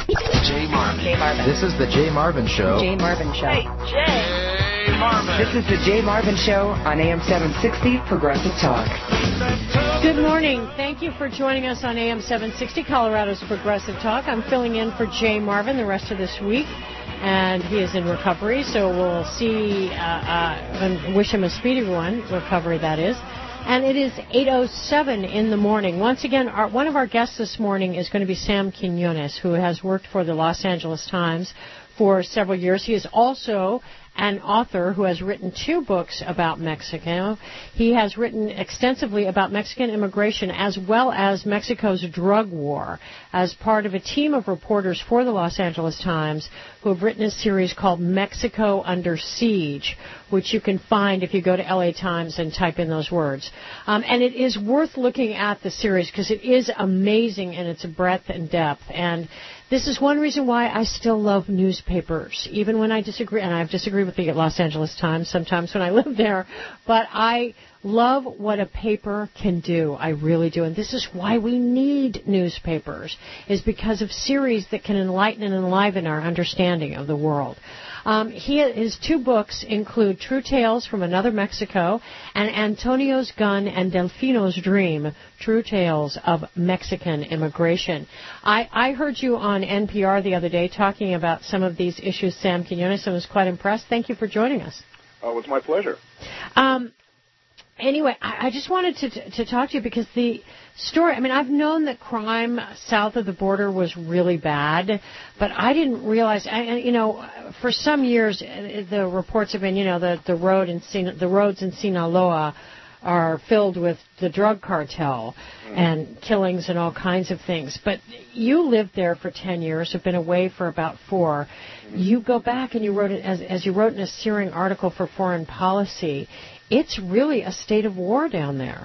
Jay Marvin. Jay Marvin. This is the Jay Marvin Show. Jay Marvin Show. Hey, Jay. Jay Marvin. This is the Jay Marvin Show on A M seven sixty Progressive Talk. Good morning. Thank you for joining us on A M seven sixty, Colorado's Progressive Talk. I'm filling in for Jay Marvin the rest of this week, and he is in recovery, so we'll see uh, uh, and wish him a speedy one, recovery that is. And it is eight oh seven in the morning. Once again, our, one of our guests this morning is going to be Sam Quinones, who has worked for the Los Angeles Times for several years. He is also an author who has written two books about Mexico. He has written extensively about Mexican immigration as well as Mexico's drug war as part of a team of reporters for the Los Angeles Times who have written a series called Mexico Under Siege, which you can find if you go to L A Times and type in those words. Um, and it is worth looking at the series because it is amazing in its breadth and depth. And this is one reason why I still love newspapers, even when I disagree, and I've disagreed with the Los Angeles Times sometimes when I live there, but I love what a paper can do. I really do. And this is why we need newspapers, is because of series that can enlighten and enliven our understanding of the world. Um, he, his two books include True Tales from Another Mexico and Antonio's Gun and Delfino's Dream, True Tales of Mexican Immigration. I, I heard you on N P R the other day talking about some of these issues, Sam Quinones, and was quite impressed. Thank you for joining us. Oh, it was my pleasure. Um, Anyway, I, I just wanted to to talk to you because the story, I mean, I've known that crime south of the border was really bad, but I didn't realize, I, you know, for some years the reports have been, you know, the, the, road in, the roads in Sinaloa are filled with the drug cartel mm. and killings and all kinds of things. But you lived there for ten years, have been away for about four. Mm. You go back and you wrote it, as, as you wrote in a searing article for Foreign Policy, it's really a state of war down there.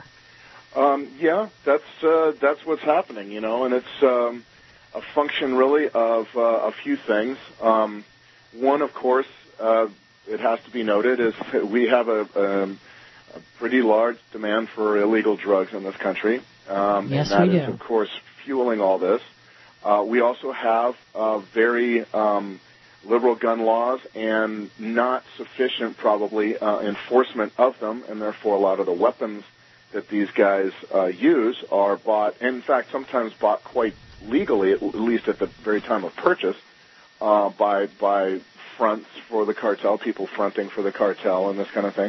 Um, yeah, that's uh, that's what's happening, you know, and it's um, a function really of uh, a few things. Um, one, of course, uh, it has to be noted, is that we have a, um, a pretty large demand for illegal drugs in this country. Um, yes, and that we is, do. of course, fueling all this. Uh, we also have uh, very um, liberal gun laws and not sufficient, probably, uh, enforcement of them, and therefore a lot of the weapons that these guys uh, use are bought, and in fact, sometimes bought quite legally, at least at the very time of purchase, uh, by by fronts for the cartel, people fronting for the cartel and this kind of thing.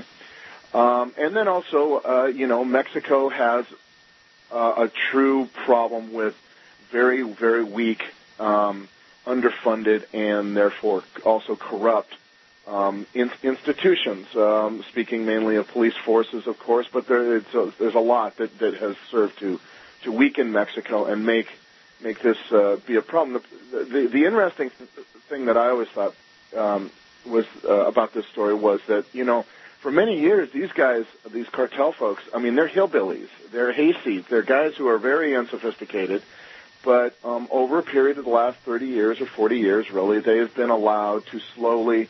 Um, and then also, uh, you know, Mexico has uh, a true problem with very, very weak um underfunded and therefore also corrupt um, in, institutions, um, speaking mainly of police forces, of course, but there, it's a, there's a lot that, that has served to, to weaken Mexico and make make this uh, be a problem. The, the, the interesting th- thing that I always thought um, was uh, about this story was that, you know, for many years, these guys, these cartel folks, I mean, they're hillbillies. They're hayseeds. They're guys who are very unsophisticated. But um, over a period of the last thirty years or forty years, really, they have been allowed to slowly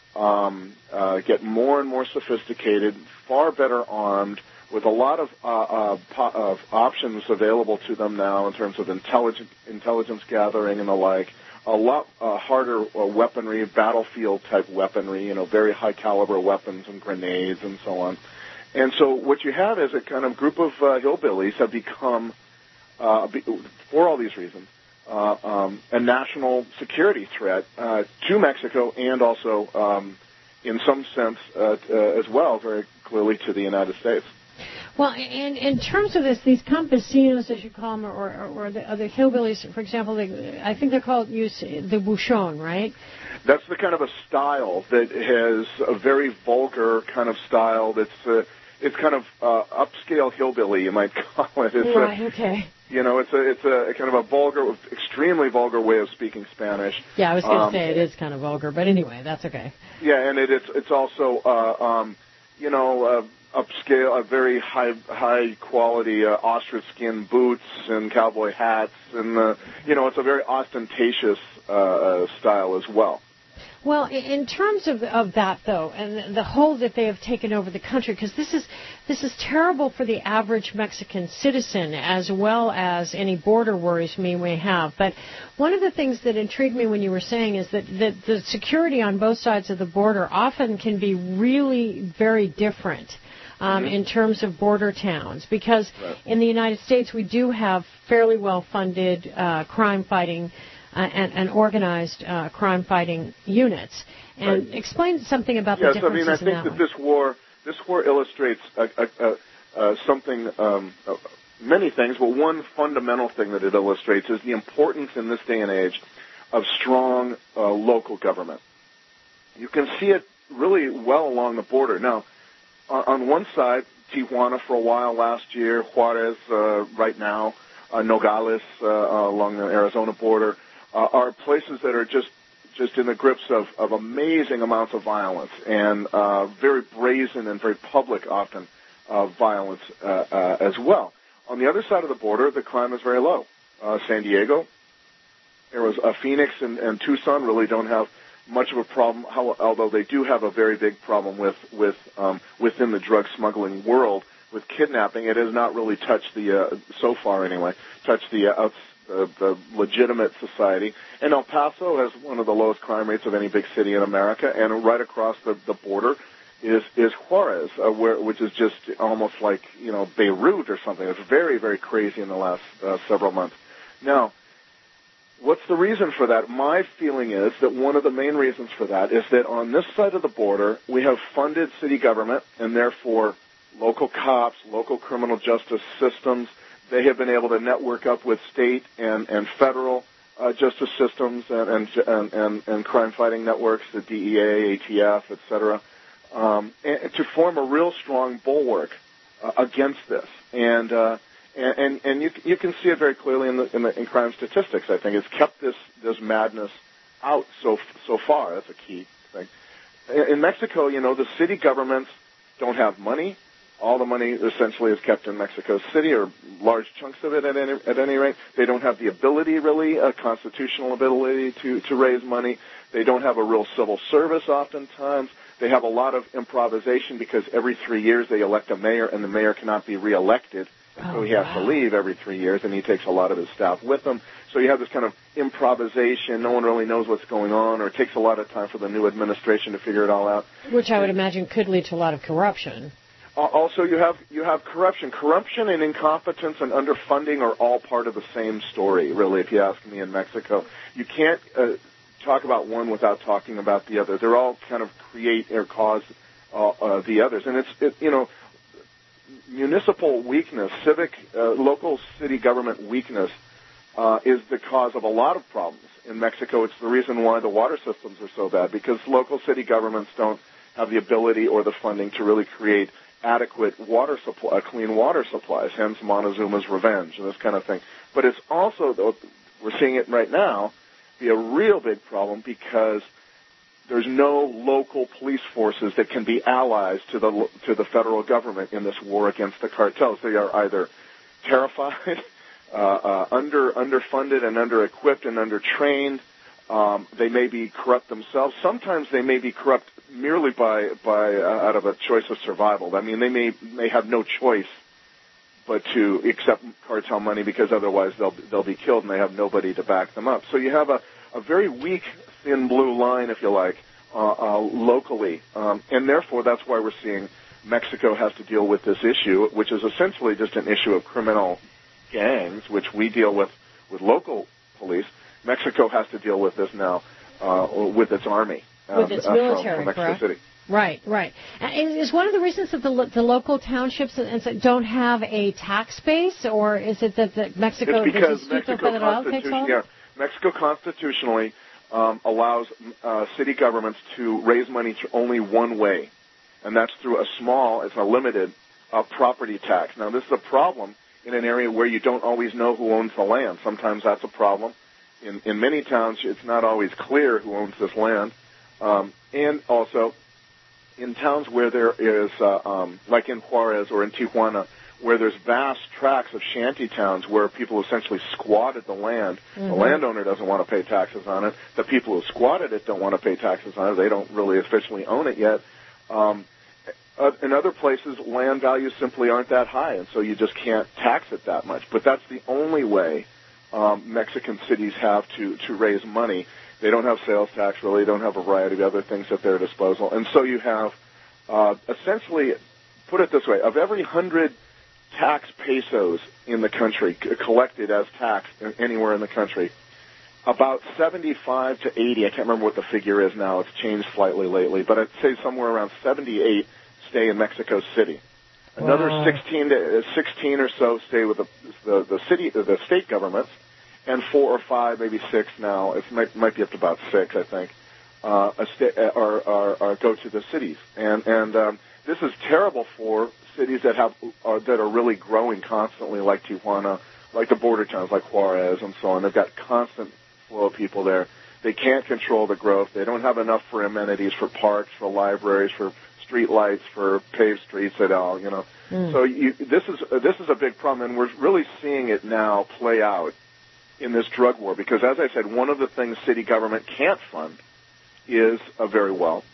um, uh, get more and more sophisticated, far better armed, with a lot of, uh, uh, po- of options available to them now in terms of intelligence, intelligence gathering and the like. A lot uh, harder uh, weaponry, battlefield-type weaponry, you know, very high-caliber weapons and grenades and so on. And so what you have is a kind of group of uh, hillbillies have become, Uh, for all these reasons, uh, um, a national security threat uh, to Mexico and also, um, in some sense, uh, uh, as well, very clearly to the United States. Well, in, in terms of this, these campesinos, as you call them, or, or, or the other hillbillies, for example, they, I think they're called use the buchon, right? That's the kind of a style that has a very vulgar kind of style that's uh, it's kind of uh, upscale hillbilly, you might call it. It's right, a, okay. You know, it's a it's a kind of a vulgar, extremely vulgar way of speaking Spanish. Yeah, I was going to um, say it is kind of vulgar, but anyway, that's okay. Yeah, and it, it's it's also, uh, um, you know, uh, upscale, uh, very high high quality uh, ostrich skin boots and cowboy hats, and uh, you know, it's a very ostentatious uh, style as well. Well, in terms of of that, though, and the hold that they have taken over the country, because this is this is terrible for the average Mexican citizen, as well as any border worries we may have. But one of the things that intrigued me when you were saying is that, that the security on both sides of the border often can be really very different um, mm-hmm. in terms of border towns, because right. in the United States we do have fairly well-funded uh, crime-fighting Uh, and, and organized uh, crime-fighting units. And right. explain something about yes, the differences I mean, I think that, that this war, this war illustrates a, a, a, uh, something, um, uh, many things, but one fundamental thing that it illustrates is the importance in this day and age of strong uh, local government. You can see it really well along the border. Now, on, on one side, Tijuana for a while last year, Juarez uh, right now, uh, Nogales uh, uh, along the Arizona border, Uh, are places that are just just in the grips of, of amazing amounts of violence and uh, very brazen and very public, often, uh, violence uh, uh, as well. On the other side of the border, the crime is very low. Uh, San Diego, Arizona, uh, Phoenix, and, and Tucson really don't have much of a problem, how, although they do have a very big problem with, with um, within the drug smuggling world with kidnapping. It has not really touched the, uh, so far anyway, touched the uh, outside. The, the legitimate society. And El Paso has one of the lowest crime rates of any big city in America, and right across the, the border is is Juarez, uh, where, which is just almost like, you know, Beirut or something. It's very, very crazy in the last uh, several months. Now, what's the reason for that? My feeling is that one of the main reasons for that is that on this side of the border, we have funded city government, and therefore local cops, local criminal justice systems. They have been able to network up with state and, and federal uh, justice systems and, and, and, and crime-fighting networks, the D E A, A T F, et cetera, um, and, to form a real strong bulwark uh, against this. And, uh, and, and, and you, you can see it very clearly in, the, in, the, in crime statistics, I think. It's kept this, this madness out so, so far. That's a key thing. In, in Mexico, you know, the city governments don't have money. All the money essentially is kept in Mexico City, or large chunks of it at any, at any rate. They don't have the ability, really, a constitutional ability to, to raise money. They don't have a real civil service oftentimes. They have a lot of improvisation because every three years they elect a mayor, and the mayor cannot be reelected. Oh, so he has wow. to leave every three years, and he takes a lot of his staff with him. So you have this kind of improvisation. No one really knows what's going on, or it takes a lot of time for the new administration to figure it all out. Which I would imagine could lead to a lot of corruption. Also, you have you have corruption. Corruption and incompetence and underfunding are all part of the same story, really, if you ask me, in Mexico. You can't uh, talk about one without talking about the other. They're all kind of create or cause uh, uh, the others. And it's, it, you know, municipal weakness, civic, uh, local city government weakness uh, is the cause of a lot of problems in Mexico. It's the reason why the water systems are so bad, because local city governments don't have the ability or the funding to really create adequate water supply, clean water supplies, hence Montezuma's revenge and this kind of thing. But it's also, though, we're seeing it right now, be a real big problem because there's no local police forces that can be allies to the to the federal government in this war against the cartels. They are either terrified, uh, uh, under underfunded and under-equipped and under-trained. Um, they may be corrupt themselves. Sometimes they may be corrupt merely by by uh, out of a choice of survival. I mean, they may may have no choice but to accept cartel money because otherwise they'll they'll be killed, and they have nobody to back them up. So you have a, a very weak, thin blue line, if you like, uh, uh, locally, um, and therefore that's why we're seeing Mexico has to deal with this issue, which is essentially just an issue of criminal gangs, which we deal with with local police. Mexico has to deal with this now uh, with its army. With its um, military, from, from correct? City. Right, right. Uh, is one of the reasons that the, the local townships don't have a tax base, or is it that the Mexico... It's because Mexico, Constitution, yeah, Mexico constitutionally um, allows uh, city governments to raise money to only one way, and that's through a small, it's a limited uh, property tax. Now, this is a problem in an area where you don't always know who owns the land. Sometimes that's a problem. In, in many towns, it's not always clear who owns this land. Um, and also, in towns where there is, uh, um, like in Juarez or in Tijuana, where there's vast tracts of shanty towns where people essentially squatted the land. Mm-hmm. The landowner doesn't want to pay taxes on it. The people who squatted it don't want to pay taxes on it. They don't really officially own it yet. Um, uh, in other places, land values simply aren't that high, and so you just can't tax it that much. But that's the only way um, Mexican cities have to, to raise money. They don't have sales tax, really. They don't have a variety of other things at their disposal. And so you have uh, essentially, put it this way, of every hundred tax pesos in the country, c- collected as tax anywhere in the country, about seventy-five to eighty, I can't remember what the figure is now, it's changed slightly lately, but I'd say somewhere around seventy-eight stay in Mexico City. Another Wow. sixteen to sixteen or so stay with the, the, the city, the state governments, and four or five, maybe six now, it might, might be up to about six, I think, uh, a sta- are, are, are go to the cities. And, and um, this is terrible for cities that have uh, that are really growing constantly, like Tijuana, like the border towns, like Juarez, and so on. They've got constant flow of people there. They can't control the growth. They don't have enough for amenities, for parks, for libraries, for street lights, for paved streets at all. You know, mm. so you, this is uh, this is a big problem, and we're really seeing it now play out in this drug war. Because, as I said, one of the things city government can't fund is uh, very well.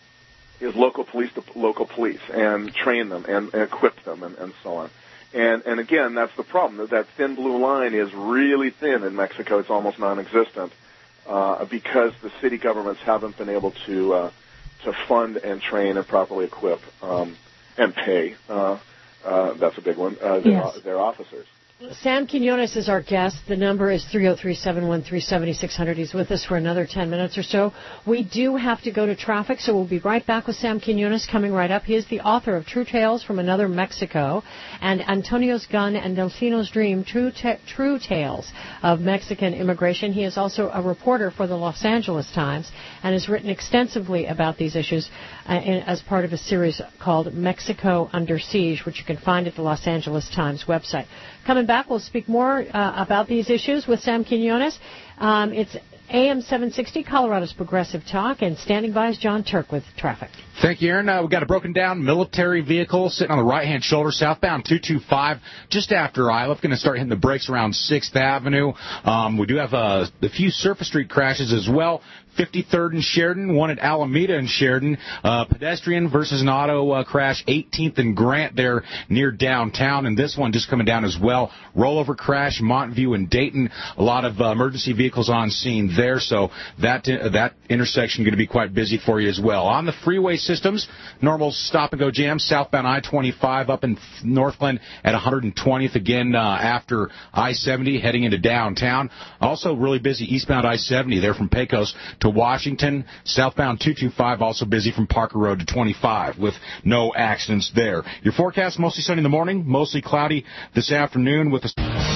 is local police to local police and train them and, and equip them and, and so on. And, and again, that's the problem. That thin blue line is really thin in Mexico. It's almost non-existent uh, because the city governments haven't been able to uh, to fund and train and properly equip um, and pay. Uh, uh, that's a big one. Uh, their, Yes. their officers. Sam Quinones is our guest. The number is three oh three, seven one three, seven six zero zero. He's with us for another ten minutes or so. We do have to go to traffic, so we'll be right back with Sam Quinones coming right up. He is the author of True Tales from Another Mexico and Antonio's Gun and Delfino's Dream, True, Ta- True Tales of Mexican Immigration. He is also a reporter for the Los Angeles Times and has written extensively about these issues uh, in, as part of a series called Mexico Under Siege, which you can find at the Los Angeles Times website. Coming back, we'll speak more uh, about these issues with Sam Quinones. Um, it's A M seven sixty, Colorado's Progressive Talk, and standing by is John Turk with traffic. Thank you, Aaron. Uh, we've got a broken down military vehicle sitting on the right-hand shoulder, southbound two two five, just after Iowa. Going to start hitting the brakes around sixth Avenue. Um, we do have uh, a few surface street crashes as well. fifty-third and Sheridan, one at Alameda and Sheridan. Uh, pedestrian versus an auto uh, crash, eighteenth and Grant there near downtown. And this one just coming down as well. Rollover crash, Montview and Dayton. A lot of uh, emergency vehicles on scene there. So that, uh, that intersection going to be quite busy for you as well. On the freeway systems, normal stop-and-go jams, southbound I twenty-five up in Northglenn at one hundred twentieth, again uh, after I seventy heading into downtown. Also really busy eastbound I seventy there from Pecos to Washington. Southbound two two five also busy from Parker Road to twenty-five with no accidents there. Your forecast, mostly sunny in the morning, mostly cloudy this afternoon with a...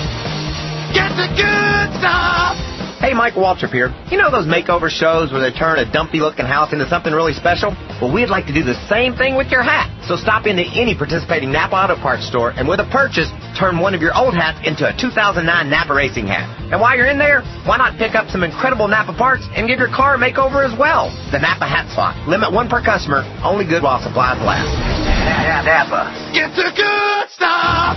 Get the good stuff! Hey, Mike Waltrip here. You know those makeover shows where they turn a dumpy-looking house into something really special? Well, we'd like to do the same thing with your hat. So stop into any participating Napa Auto Parts store and with a purchase, turn one of your old hats into a two thousand nine Napa Racing hat. And while you're in there, why not pick up some incredible Napa parts and give your car a makeover as well? The Napa Hat Swap. Limit one per customer. Only good while supplies last. Napa. Get the good stuff!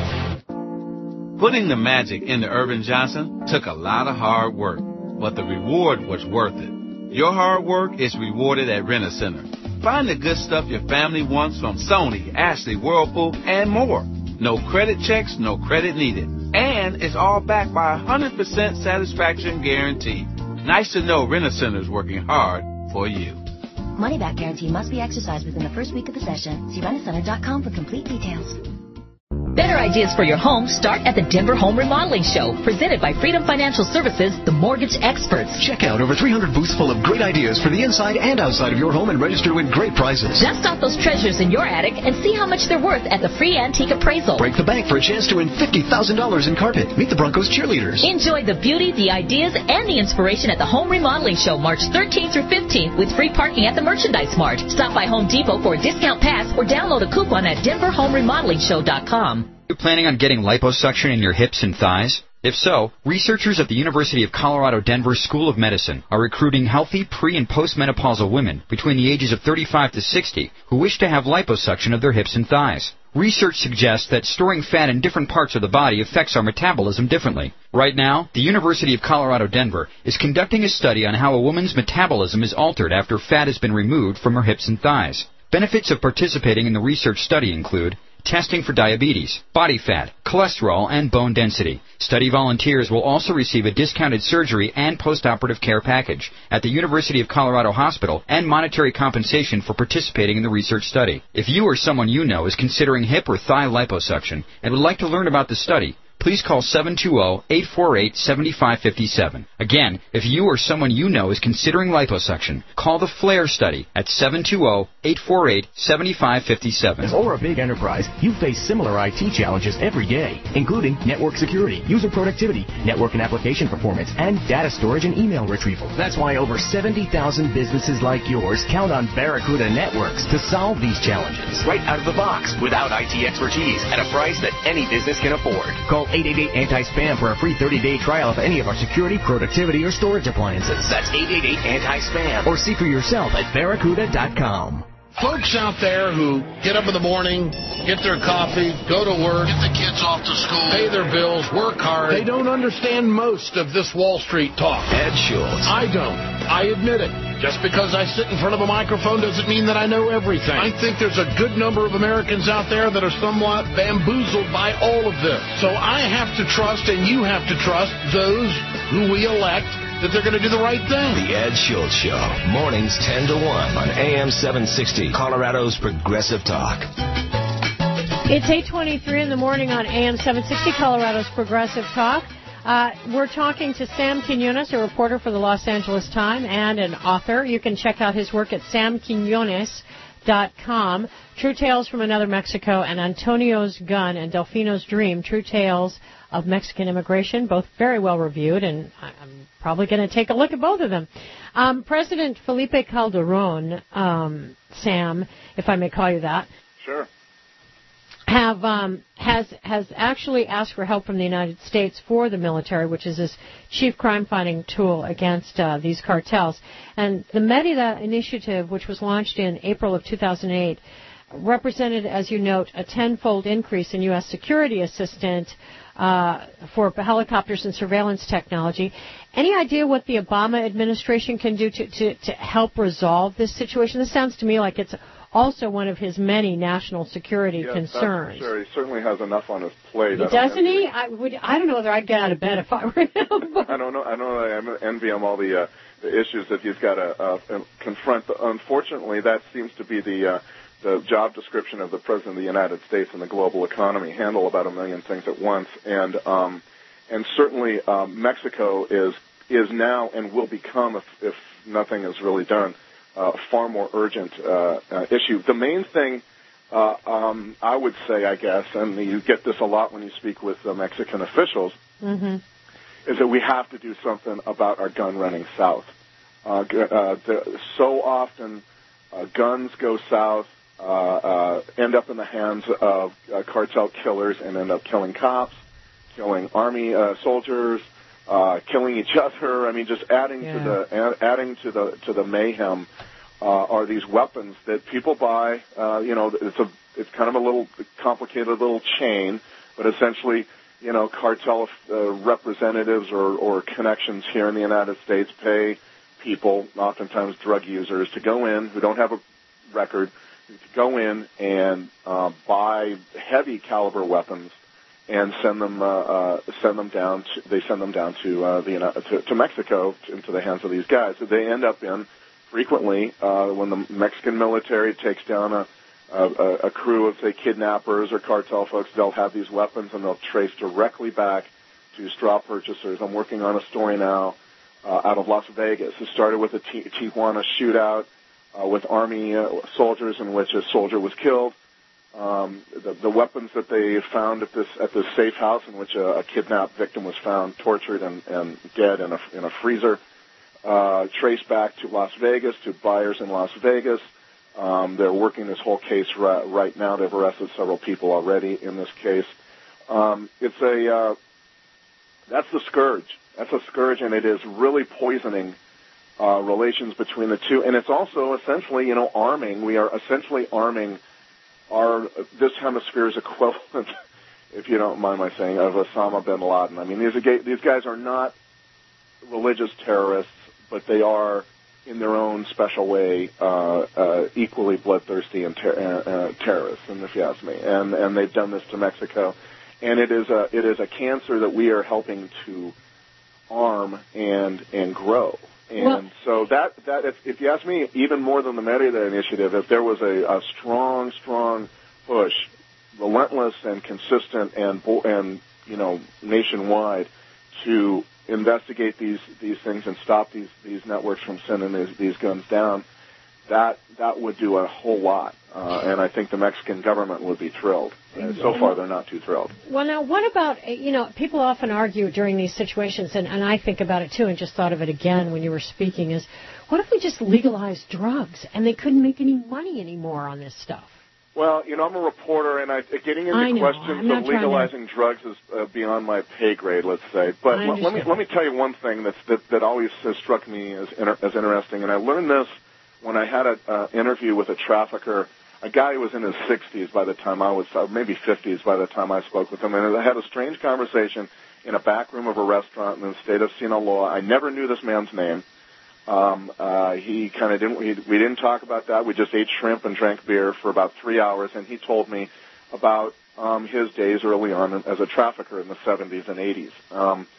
Putting the magic into Urban Johnson took a lot of hard work, but the reward was worth it. Your hard work is rewarded at Rent-A-Center. Find the good stuff your family wants from Sony, Ashley, Whirlpool, and more. No credit checks, no credit needed. And it's all backed by a one hundred percent satisfaction guarantee. Nice to know Rent-A-Center is working hard for you. Money back guarantee must be exercised within the first week of the session. See rent a center dot com for complete details. Better ideas for your home start at the Denver Home Remodeling Show, presented by Freedom Financial Services, the mortgage experts. Check out over three hundred booths full of great ideas for the inside and outside of your home and register to win great prizes. Dust off those treasures in your attic and see how much they're worth at the free antique appraisal. Break the bank for a chance to win fifty thousand dollars in carpet. Meet the Broncos cheerleaders. Enjoy the beauty, the ideas, and the inspiration at the Home Remodeling Show, March thirteenth through fifteenth, with free parking at the Merchandise Mart. Stop by Home Depot for a discount pass or download a coupon at denver home remodeling show dot com. Are you planning on getting liposuction in your hips and thighs? If so, researchers at the University of Colorado Denver School of Medicine are recruiting healthy pre- and postmenopausal women between the ages of thirty-five to sixty who wish to have liposuction of their hips and thighs. Research suggests that storing fat in different parts of the body affects our metabolism differently. Right now, the University of Colorado Denver is conducting a study on how a woman's metabolism is altered after fat has been removed from her hips and thighs. Benefits of participating in the research study include testing for diabetes, body fat, cholesterol, and bone density. Study volunteers will also receive a discounted surgery and postoperative care package at the University of Colorado Hospital and monetary compensation for participating in the research study. If you or someone you know is considering hip or thigh liposuction and would like to learn about the study, please call seven two zero, eight four eight, seven five five seven. Again, if you or someone you know is considering liposuction, call the FLAIR study at seven two zero, eight four eight, seven five five seven. Or a big enterprise, you face similar I T challenges every day, including network security, user productivity, network and application performance, and data storage and email retrieval. That's why over seventy thousand businesses like yours count on Barracuda Networks to solve these challenges. Right out of the box, without I T expertise, at a price that any business can afford. Call eight eight eight anti spam for a free thirty-day trial of any of our security, productivity, or storage appliances. That's eight eight eight anti spam. Or see for yourself at barracuda dot com. Folks out there who get up in the morning, get their coffee, go to work, get the kids off to school, pay their bills, work hard, they don't understand most of this Wall Street talk. Ed Schultz. I don't. I admit it. Just because I sit in front of a microphone doesn't mean that I know everything. I think there's a good number of Americans out there that are somewhat bamboozled by all of this. So I have to trust, and you have to trust, those who we elect, that they're going to do the right thing. The Ed Schultz Show, mornings ten to one on A M seven sixty, Colorado's Progressive Talk. It's eight twenty-three in the morning on A M seven sixty, Colorado's Progressive Talk. Uh, we're talking to Sam Quinones, a reporter for the Los Angeles Times and an author. You can check out his work at sam quinones dot com. True Tales from Another Mexico and Antonio's Gun and Delfino's Dream, True Tales of Mexican Immigration, both very well reviewed, and I'm probably going to take a look at both of them. Um, President Felipe Calderon, um, Sam, if I may call you that. Sure. Have um, has has actually asked for help from the United States for the military, which is this chief crime-fighting tool against uh, these cartels. And the Merida Initiative, which was launched in April of two thousand eight, represented, as you note, a tenfold increase in U S security assistance uh, for helicopters and surveillance technology. Any idea what the Obama administration can do to, to, to help resolve this situation? This sounds to me like it's also one of his many national security yes, concerns. That's sure. He certainly has enough on his plate. Doesn't he? I would. I don't know whether I'd get out of bed if I were him. I don't know. I don't know. I envy him all the, uh, the issues that he's got to uh, confront. Unfortunately, that seems to be the uh, the job description of the President of the United States in the global economy. Handle about a million things at once, and um, and certainly um, Mexico is is now and will become, if, if nothing is really done, Uh, far more urgent uh, uh, issue. The main thing, uh, um, I would say, I guess, and you get this a lot when you speak with uh, Mexican officials, mm-hmm. is that we have to do something about our gun running south. Uh, uh, the, so often, uh, guns go south, uh, uh, end up in the hands of uh, cartel killers, and end up killing cops, killing army uh, soldiers, uh, killing each other. I mean, just adding yeah. to the add, adding to the to the mayhem. Uh, are these weapons that people buy? Uh, you know, it's a it's kind of a little complicated little chain, but essentially, you know, cartel uh, representatives or, or connections here in the United States pay people, oftentimes drug users, to go in who don't have a record, to go in and uh, buy heavy caliber weapons and send them uh, uh, send them down. To, they send them down to uh, the to, to Mexico into the hands of these guys. So they end up in. Frequently, uh, when the Mexican military takes down a, a, a crew of, say, kidnappers or cartel folks, they'll have these weapons and they'll trace directly back to straw purchasers. I'm working on a story now uh, out of Las Vegas. It started with a T- Tijuana shootout uh, with Army uh, soldiers in which a soldier was killed. Um, the, the weapons that they found at this at this safe house in which a, a kidnapped victim was found, tortured and, and dead in a, in a freezer. Uh, traced back to Las Vegas, to buyers in Las Vegas. Um, they're working this whole case ra- right now. They've arrested several people already in this case. Um, it's a uh, that's the scourge. That's a scourge, and it is really poisoning uh, relations between the two. And it's also essentially, you know, arming. We are essentially arming our this hemisphere's equivalent, if you don't mind my saying, of Osama bin Laden. I mean, these are, these guys are not religious terrorists, but they are, in their own special way, uh, uh, equally bloodthirsty and ter- uh, uh, terrorists, and if you ask me. And and they've done this to Mexico, and it is a it is a cancer that we are helping to arm and and grow. And well, so that that if, if you ask me, even more than the Merida Initiative, if there was a, a strong, strong push, relentless and consistent and and you know nationwide, to investigate these these things and stop these these networks from sending these, these guns down, that that would do a whole lot. Uh, and I think the Mexican government would be thrilled. And so far, they're not too thrilled. Well, now, what about, you know, people often argue during these situations, and, and I think about it, too, and just thought of it again when you were speaking, is what if we just legalized drugs and they couldn't make any money anymore on this stuff? Well, you know, I'm a reporter, and I, getting into know, questions of legalizing to... drugs is uh, beyond my pay grade, let's say. But l- let me let me tell you one thing that's, that that always has struck me as inter- as interesting, and I learned this when I had an uh, interview with a trafficker, a guy who was in his sixties by the time I was, uh, maybe fifties by the time I spoke with him, and I had a strange conversation in a back room of a restaurant in the state of Sinaloa. I never knew this man's name. Um, uh, he kind of didn't, he, we didn't talk about that. We just ate shrimp and drank beer for about three hours, and he told me about um, his days early on as a trafficker in the seventies and eighties. Um,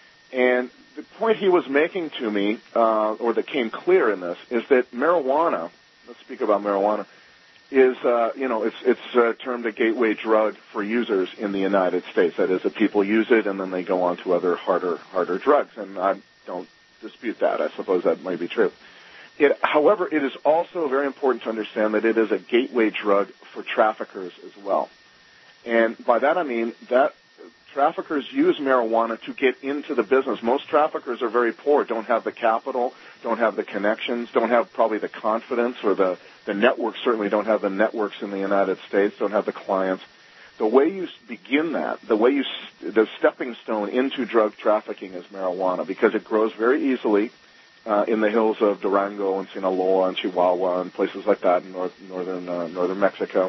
and the point he was making to me, uh, or that came clear in this, is that marijuana, let's speak about marijuana, is, uh, you know, it's, it's uh, termed a gateway drug for users in the United States. That is, that people use it and then they go on to other harder, harder drugs. And I don't dispute that. I suppose that might be true. It, however, it is also very important to understand that it is a gateway drug for traffickers as well. And by that I mean that traffickers use marijuana to get into the business. Most traffickers are very poor, don't have the capital, don't have the connections, don't have probably the confidence, or the, the networks certainly don't have the networks in the United States, don't have the clients. The way you begin that, the way you, the stepping stone into drug trafficking is marijuana, because it grows very easily uh, in the hills of Durango and Sinaloa and Chihuahua and places like that in north, northern uh, northern Mexico.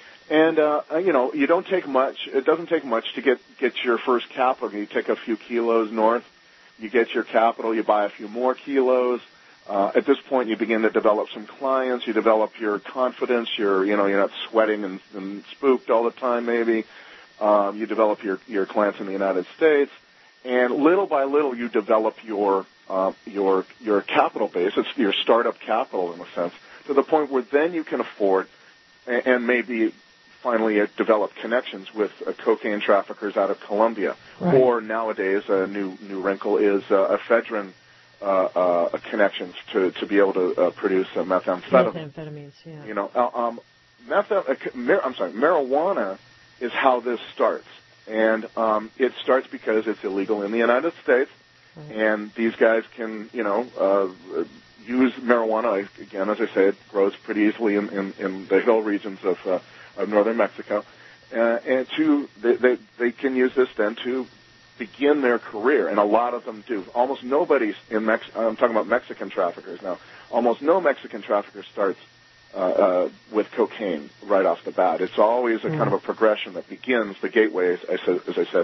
And uh, you know, you don't take much. It doesn't take much to get get your first capital. You take a few kilos north, you get your capital, you buy a few more kilos. Uh, at this point, you begin to develop some clients. You develop your confidence. You're, you know, you're not sweating and, and spooked all the time. Maybe um, you develop your your clients in the United States, and little by little, you develop your uh, your your capital base. It's your startup capital in a sense, to the point where then you can afford and, and maybe finally uh, develop connections with uh, cocaine traffickers out of Colombia, right. Or nowadays a new new wrinkle is uh, ephedrine. Uh, uh, connections to, to be able to uh, produce uh, methamphetamine. Methamphetamines, yeah. You know, uh, um, metha- uh, mar- I'm sorry, marijuana is how this starts, and um, it starts because it's illegal in the United States, right. And these guys can, you know, uh, use marijuana. Again, as I say, it grows pretty easily in, in, in the hill regions of uh, of northern Mexico, uh, and to they, they they can use this then to begin their career, and a lot of them do. Almost nobody in Mex. I'm talking about Mexican traffickers now. Almost no Mexican trafficker starts uh, uh, with cocaine right off the bat. It's always a mm. kind of a progression that begins. The gateway, as I said, as I said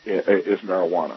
is marijuana.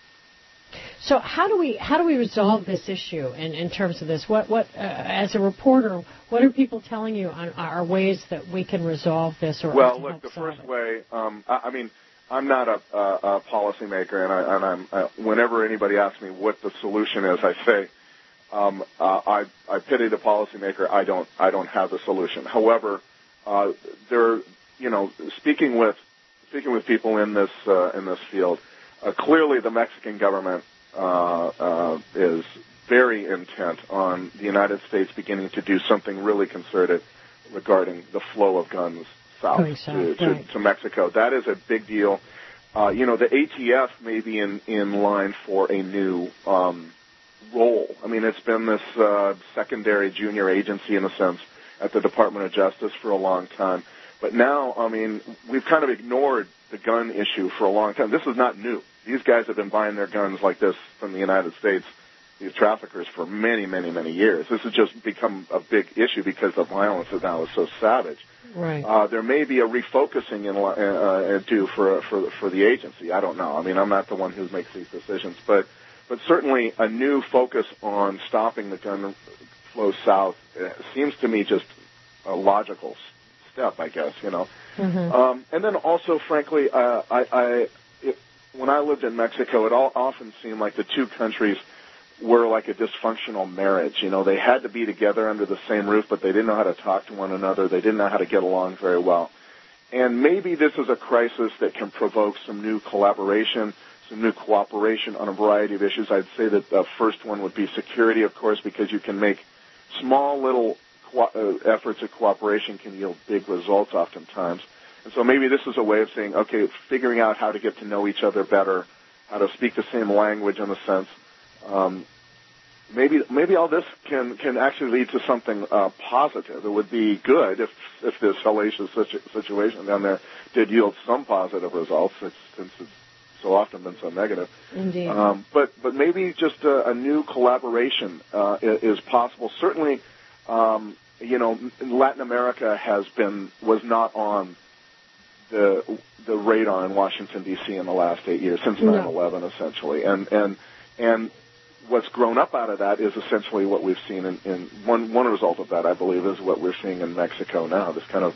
So how do we how do we resolve this issue in, in terms of this? What what uh, as a reporter, what are people telling you on, are ways that we can resolve this? Or well, look, the first it? way. Um, I, I mean. I'm not a, a, a policymaker, and, I, and I'm, uh, whenever anybody asks me what the solution is, I say, um, uh, I, I pity the policymaker. I don't, I don't have the solution. However, uh, there, you know, speaking with, speaking with people in this, uh, in this field, uh, clearly the Mexican government uh, uh, is very intent on the United States beginning to do something really concerted regarding the flow of guns south, south to, to, right. to Mexico. That is a big deal. Uh, you know, the A T F may be in, in line for a new um, role. I mean, it's been this uh, secondary junior agency, in a sense, at the Department of Justice for a long time. But now, I mean, we've kind of ignored the gun issue for a long time. This is not new. These guys have been buying their guns like this from the United States, these traffickers, for many, many, many years. This has just become a big issue because the violence now is so savage. Right. Uh, there may be a refocusing in uh, due for for for the agency. I don't know. I mean, I'm not the one who makes these decisions, but but certainly a new focus on stopping the gun flow south uh, seems to me just a logical step, I guess. You know, mm-hmm. um, and then also, frankly, uh, I, I it, when I lived in Mexico, it all often seemed like the two countries were like a dysfunctional marriage. You know, they had to be together under the same roof, but they didn't know how to talk to one another. They didn't know how to get along very well. And maybe this is a crisis that can provoke some new collaboration, some new cooperation on a variety of issues. I'd say that the first one would be security, of course, because you can make small little co- uh, efforts of cooperation can yield big results oftentimes. And so maybe this is a way of saying, okay, figuring out how to get to know each other better, how to speak the same language in a sense. Um, maybe maybe all this can, can actually lead to something uh, positive. It would be good if if this hellacious situ- situation down there did yield some positive results, since it's so often been so negative. Indeed. Um, but but maybe just a, a new collaboration uh, is possible. Certainly, um, you know, Latin America has been was not on the the radar in Washington D C in the last eight years, since nine eleven, essentially, and and and what's grown up out of that is essentially what we've seen in, in one one result of that, I believe, is what we're seeing in Mexico now. This kind of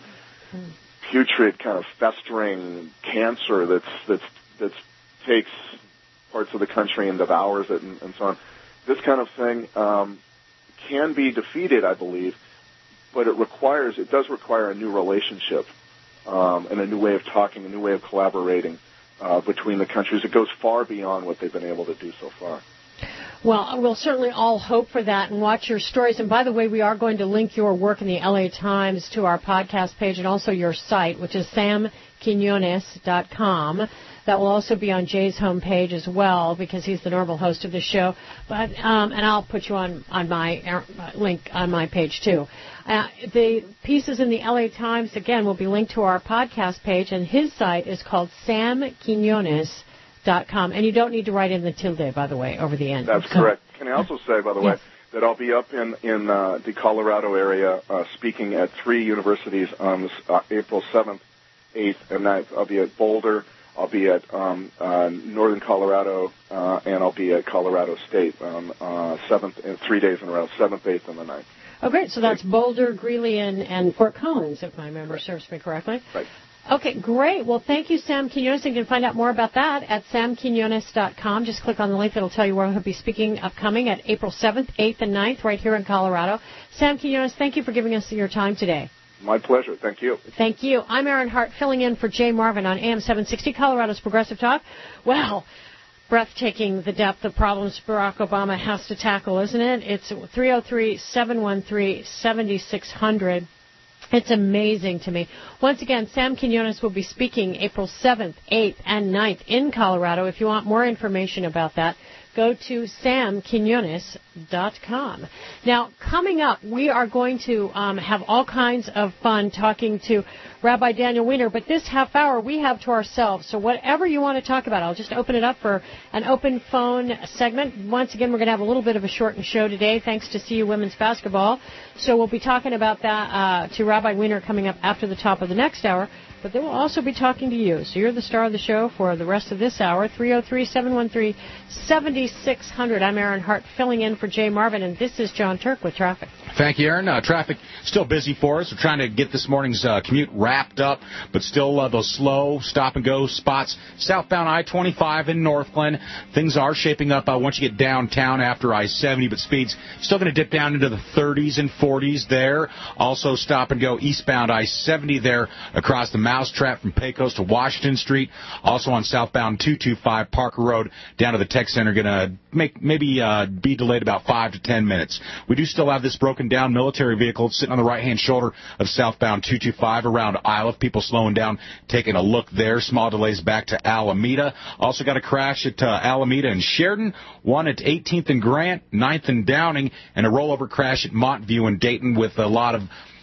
putrid, kind of festering cancer that's that's that takes parts of the country and devours it, and, and so on. This kind of thing um, can be defeated, I believe, but it requires it does require a new relationship um, and a new way of talking, a new way of collaborating uh, between the countries. It goes far beyond what they've been able to do so far. Well, we'll certainly all hope for that and watch your stories. And by the way, we are going to link your work in the L A Times to our podcast page and also your site, which is sam quinones dot com. That will also be on Jay's homepage as well, because he's the normal host of the show. But um, and I'll put you on on my uh, link on my page too. Uh, the pieces in the L A Times again will be linked to our podcast page, and his site is called sam quinones dot com. And you don't need to write in the tilde, by the way, over the end. That's correct. Can I also say, by the way, yes, that I'll be up in in uh, the Colorado area uh, speaking at three universities on uh, April seventh, eighth, and ninth. I'll be at Boulder. I'll be at um, uh, Northern Colorado, uh, and I'll be at Colorado State on uh, seventh, uh, three days in a row, seventh, eighth, and the ninth. Oh, great. So that's Boulder, Greeley, and, and Fort Collins, if my memory serves me correctly. Right. Okay, great. Well, thank you, Sam Quinones. You can find out more about that at sam quinones dot com. Just click on the link. It'll tell you where he'll be speaking upcoming at April seventh, eighth, and ninth right here in Colorado. Sam Quinones, thank you for giving us your time today. My pleasure. Thank you. Thank you. I'm Erin Hart, filling in for Jay Marvin on A M seven sixty, Colorado's Progressive Talk. Well, breathtaking the depth of problems Barack Obama has to tackle, isn't it? It's three oh three, seven one three, seven six zero zero. It's amazing to me. Once again, Sam Quinones will be speaking April seventh, eighth, and ninth in Colorado. If you want more information about that, go to sam quinones dot com. Now, coming up, we are going to um, have all kinds of fun talking to Rabbi Daniel Weiner, but this half hour we have to ourselves. So whatever you want to talk about, I'll just open it up for an open phone segment. Once again, we're going to have a little bit of a shortened show today, thanks to C U Women's Basketball. So we'll be talking about that uh, to Rabbi Weiner coming up after the top of the next hour. But they will also be talking to you. So you're the star of the show for the rest of this hour, three oh three, seven one three, seven six zero zero. I'm Erin Hart, filling in for Jay Marvin, and this is John Turk with traffic. Thank you, Erin. Uh, traffic still busy for us. We're trying to get this morning's uh, commute wrapped up, but still uh, those slow stop-and-go spots. Southbound I twenty-five in Northglenn. Things are shaping up uh, once you get downtown after I seventy, but speeds still going to dip down into the thirties and forties there. Also stop-and-go eastbound I seventy there across the Mousetrap from Pecos to Washington Street. Also on southbound two twenty-five Parker Road down to the Tech Center, going to make maybe uh, be delayed about five to ten minutes. We do still have this broken down military vehicle sitting on the right-hand shoulder of southbound two twenty-five around Isle. People slowing down, taking a look there. Small delays back to Alameda. Also got a crash at uh, Alameda and Sheridan, one at eighteenth and Grant, ninth and Downing, and a rollover crash at Montview and Dayton with a lot of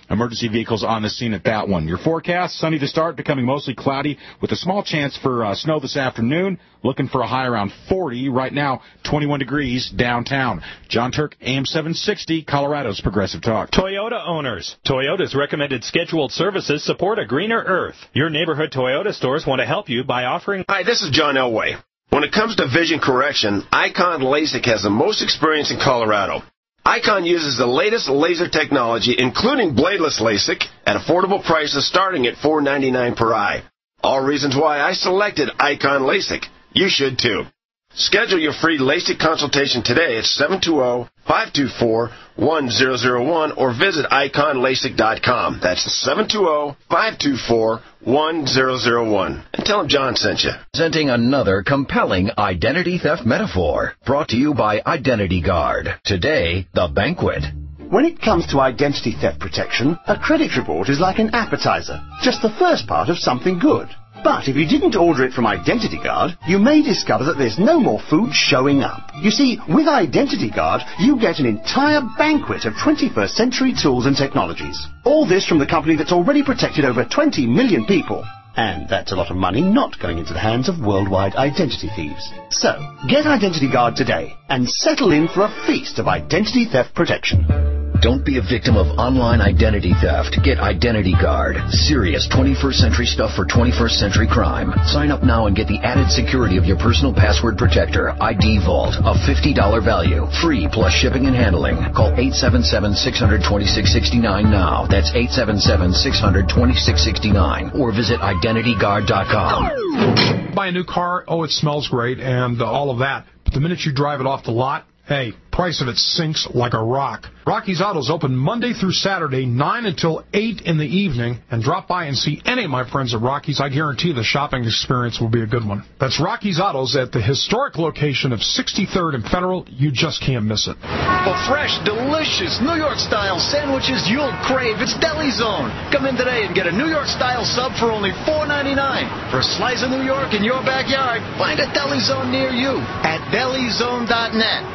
emergency vehicles on the scene at that one. Your forecast, sunny to start, becoming mostly cloudy with a small chance for uh, snow this afternoon. Looking for a high around forty. Right now, twenty-one degrees downtown. John Turk, A M seven sixty, Colorado's Progressive Talk. Toyota owners. Toyota's recommended scheduled services support a greener earth. Your neighborhood Toyota stores want to help you by offering... Hi, this is John Elway. When it comes to vision correction, Icon LASIK has the most experience in Colorado. Icon uses the latest laser technology, including bladeless LASIK, at affordable prices starting at four ninety-nine per eye. All reasons why I selected Icon LASIK. You should too. Schedule your free LASIK consultation today at seven two zero, five two four, one zero zero one or visit icon lasik dot com. That's seven two zero, five two four, one zero zero one. And tell them John sent you. Presenting another compelling identity theft metaphor. Brought to you by Identity Guard. Today, the banquet. When it comes to identity theft protection, a credit report is like an appetizer, just the first part of something good. But if you didn't order it from Identity Guard, you may discover that there's no more food showing up. You see, with Identity Guard, you get an entire banquet of twenty-first century tools and technologies. All this from the company that's already protected over twenty million people. And that's a lot of money not going into the hands of worldwide identity thieves. So, get Identity Guard today and settle in for a feast of identity theft protection. Don't be a victim of online identity theft. Get Identity Guard. Serious twenty-first century stuff for twenty-first century crime. Sign up now and get the added security of your personal password protector, I D Vault, a fifty dollars value. Free plus shipping and handling. Call eight seven seven, six hundred, twenty-six sixty-nine now. That's eight seven seven, six hundred, twenty-six sixty-nine. Or visit identity guard dot com. Buy a new car, oh, it smells great and uh, all of that. But the minute you drive it off the lot, hey, price of it sinks like a rock. Rocky's Autos open Monday through Saturday, nine until eight in the evening, and drop by and see any of my friends at Rocky's. I guarantee the shopping experience will be a good one. That's Rocky's Autos at the historic location of sixty-third and Federal. You just can't miss it. For fresh, delicious New York-style sandwiches you'll crave, it's Deli Zone. Come in today and get a New York-style sub for only four ninety-nine. For a slice of New York in your backyard, find a Deli Zone near you at deli zone dot net.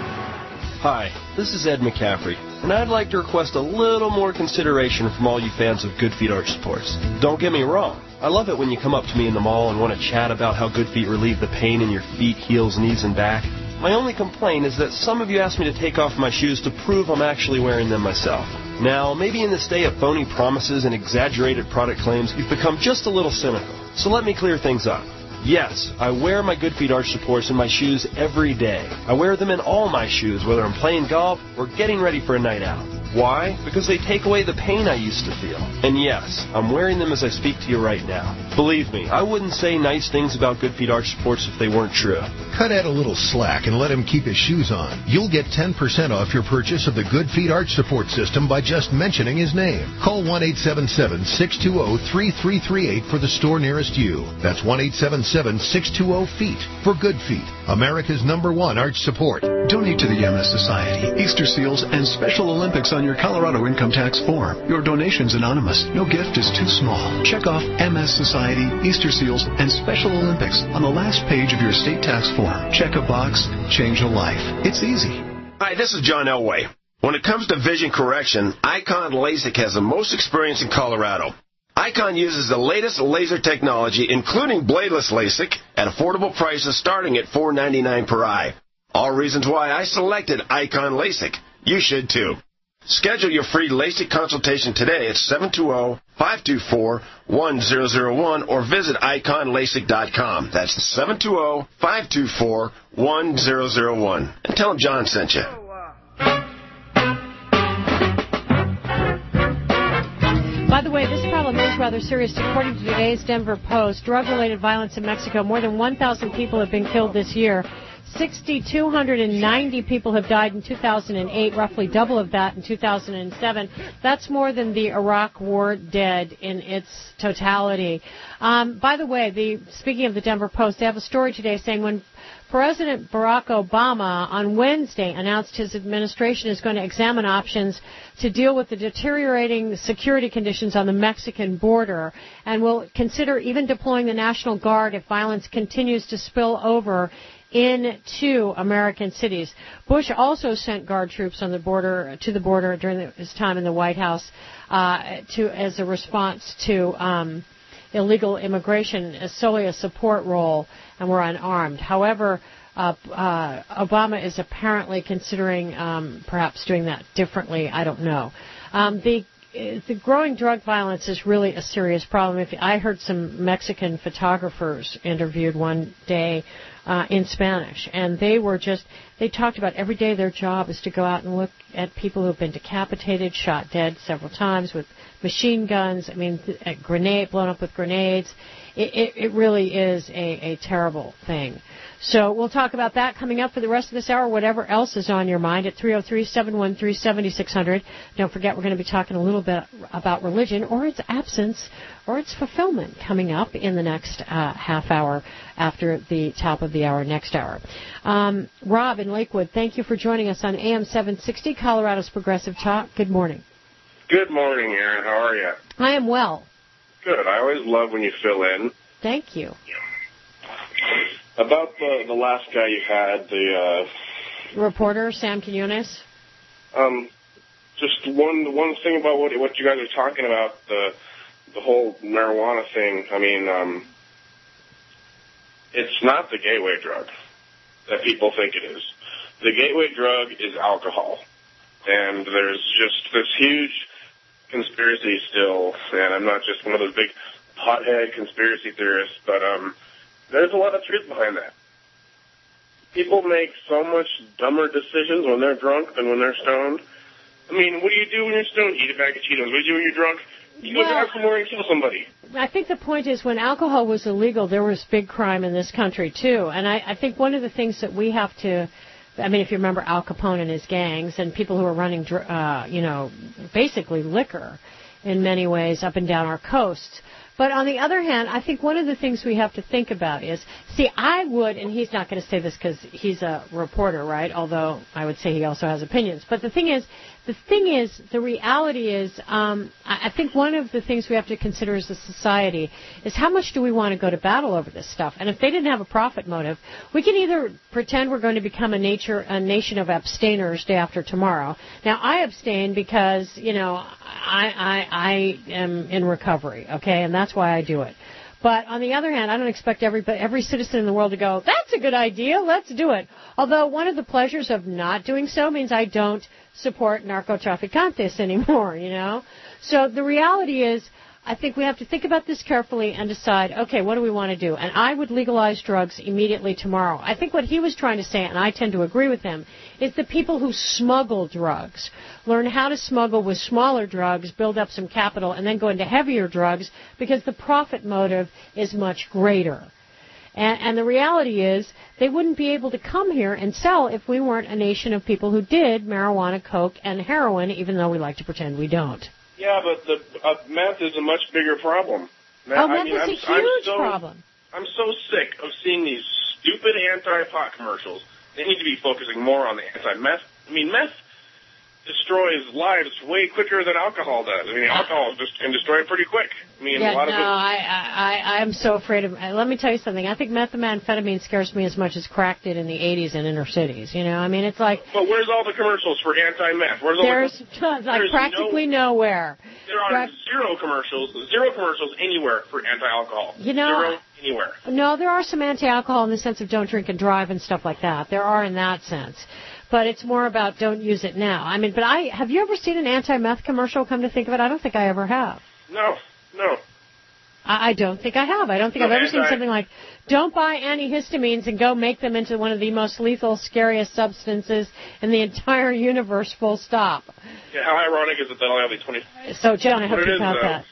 Hi, this is Ed McCaffrey, and I'd like to request a little more consideration from all you fans of Good Feet Arch Supports. Don't get me wrong, I love it when you come up to me in the mall and want to chat about how Good Feet relieve the pain in your feet, heels, knees, and back. My only complaint is that some of you ask me to take off my shoes to prove I'm actually wearing them myself. Now, maybe in this day of phony promises and exaggerated product claims, you've become just a little cynical. So let me clear things up. Yes, I wear my Good Feet Arch Supports in my shoes every day. I wear them in all my shoes, whether I'm playing golf or getting ready for a night out. Why? Because they take away the pain I used to feel. And yes, I'm wearing them as I speak to you right now. Believe me, I wouldn't say nice things about Good Feet Arch Supports if they weren't true. Cut Ed a little slack and let him keep his shoes on. You'll get ten percent off your purchase of the Good Feet Arch Support System by just mentioning his name. Call one eight seven seven, six two zero, three three three eight for the store nearest you. That's one eight seven seven, six two zero, feet for Good Feet, America's number one arch support. Donate to the M S Society, Easter Seals, and Special Olympics on your Colorado income tax form. Your donation's anonymous. No gift is too small. Check off M S Society, Easter Seals, and Special Olympics on the last page of your state tax form. Check a box, change a life. It's easy. Hi, this is John Elway. When it comes to vision correction, Icon LASIK has the most experience in Colorado. Icon uses the latest laser technology, including bladeless LASIK, at affordable prices starting at four ninety-nine per eye. All reasons why I selected Icon LASIK. You should too. Schedule your free LASIK consultation today at seven two zero, five two four, one zero zero one or visit icon lasik dot com. That's seven two zero, five two four, one zero zero one. And tell them John sent you. By the way, this problem is rather serious. According to today's Denver Post, drug-related violence in Mexico, more than one thousand people have been killed this year. six thousand two hundred ninety people have died in two thousand eight, roughly double of that in two thousand seven. That's more than the Iraq War dead in its totality. Um, by the way, the, speaking of the Denver Post, they have a story today saying when President Barack Obama on Wednesday announced his administration is going to examine options to deal with the deteriorating security conditions on the Mexican border and will consider even deploying the National Guard if violence continues to spill over into American cities. Bush also sent guard troops on the border to the border during the, his time in the White House uh, to as a response to um, illegal immigration, as solely a support role, and were unarmed. However, uh, uh, Obama is apparently considering um, perhaps doing that differently. I don't know. Um, the The growing drug violence is really a serious problem. If I heard some Mexican photographers interviewed one day uh, in Spanish, and they were just, they talked about every day their job is to go out and look at people who have been decapitated, shot dead several times with machine guns, I mean, a grenade, blown up with grenades. It, it, it really is a, a terrible thing. So we'll talk about that coming up for the rest of this hour, whatever else is on your mind at three oh three, seven one three, seven six zero zero. Don't forget we're going to be talking a little bit about religion or its absence or its fulfillment coming up in the next uh, half hour after the top of the hour next hour. Um, Rob in Lakewood, thank you for joining us on A M seven sixty, Colorado's Progressive Talk. Good morning. Good morning, Aaron. How are you? I am well. Good. I always love when you fill in. Thank you. About the the last guy you had, the uh, reporter Sam Quinones. Um, just one one thing about what what you guys are talking about, the the whole marijuana thing. I mean, um, it's not the gateway drug that people think it is. The gateway drug is alcohol, and there's just this huge conspiracy still. And I'm not just one of those big pothead conspiracy theorists, but um. There's a lot of truth behind that. People make so much dumber decisions when they're drunk than when they're stoned. I mean, what do you do when you're stoned? Eat a bag of Cheetos. What do you do when you're drunk? You go well, drive somewhere and kill somebody. I think the point is when alcohol was illegal, there was big crime in this country, too. And I, I think one of the things that we have to, I mean, if you remember Al Capone and his gangs and people who were running, uh, you know, basically liquor in many ways up and down our coasts. But on the other hand, I think one of the things we have to think about is, see, I would, and he's not going to say this because he's a reporter, right? Although I would say he also has opinions. But the thing is, the thing is, the reality is, um, I think one of the things we have to consider as a society is how much do we want to go to battle over this stuff? And if they didn't have a profit motive, we can either pretend we're going to become a nature, a nation of abstainers day after tomorrow. Now, I abstain because, you know, I, I, I am in recovery, okay, and that's why I do it. But on the other hand, I don't expect every every citizen in the world to go, that's a good idea, let's do it. Although one of the pleasures of not doing so means I don't support narcotraficantes anymore, you know. So the reality is, I think we have to think about this carefully and decide, okay, what do we want to do? And I would legalize drugs immediately tomorrow. I think what he was trying to say, and I tend to agree with him, is the people who smuggle drugs learn how to smuggle with smaller drugs, build up some capital, and then go into heavier drugs because the profit motive is much greater. And, and the reality is they wouldn't be able to come here and sell if we weren't a nation of people who did marijuana, coke, and heroin, even though we like to pretend we don't. Yeah, but the uh, meth is a much bigger problem. Meth, oh, meth I mean, is I'm, a huge I'm so, problem. I'm so sick of seeing these stupid anti-pot commercials. They need to be focusing more on the anti-meth. I mean, meth destroys lives way quicker than alcohol does. I mean, alcohol just can destroy it pretty quick. I mean, yeah, a lot no, of it. I, I, I'm so afraid of. Let me tell you something. I think methamphetamine scares me as much as crack did in the eighties in inner cities. You know, I mean, it's like. But where's all the commercials for anti-meth? Where's all there's the? Tons, like there's practically no, nowhere. There are Prac- zero commercials, zero commercials anywhere for anti-alcohol. You know, zero anywhere. No, there are some anti-alcohol in the sense of don't drink and drive and stuff like that. There are in that sense. But it's more about don't use it now. I mean, but I have you ever seen an anti-meth commercial, come to think of it? I don't think I ever have. No, no. I, I don't think I have. I don't think no, I've ever anti- seen something like, don't buy antihistamines and go make them into one of the most lethal, scariest substances in the entire universe, full stop. Yeah, how ironic is it that I only have twenty... So, John, I hope you caught is, that.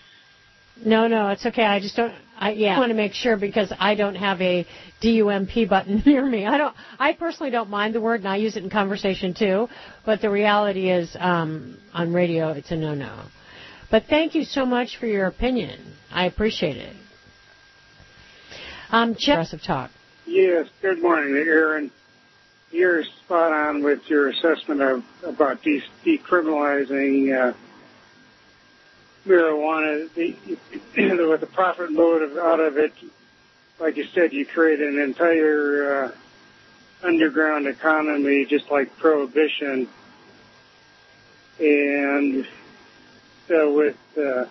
No, no, it's okay. I just don't. I, yeah, I want to make sure because I don't have a D U M P button near me. I don't. I personally don't mind the word, and I use it in conversation too. But the reality is, um, on radio, it's a no-no. But thank you so much for your opinion. I appreciate it. Um, Progressive Talk. Yes, good morning, Aaron. You're spot on with your assessment of about de- decriminalizing uh, marijuana. The, with the profit motive out of it, like you said, you create an entire uh, underground economy, just like prohibition. And so with uh,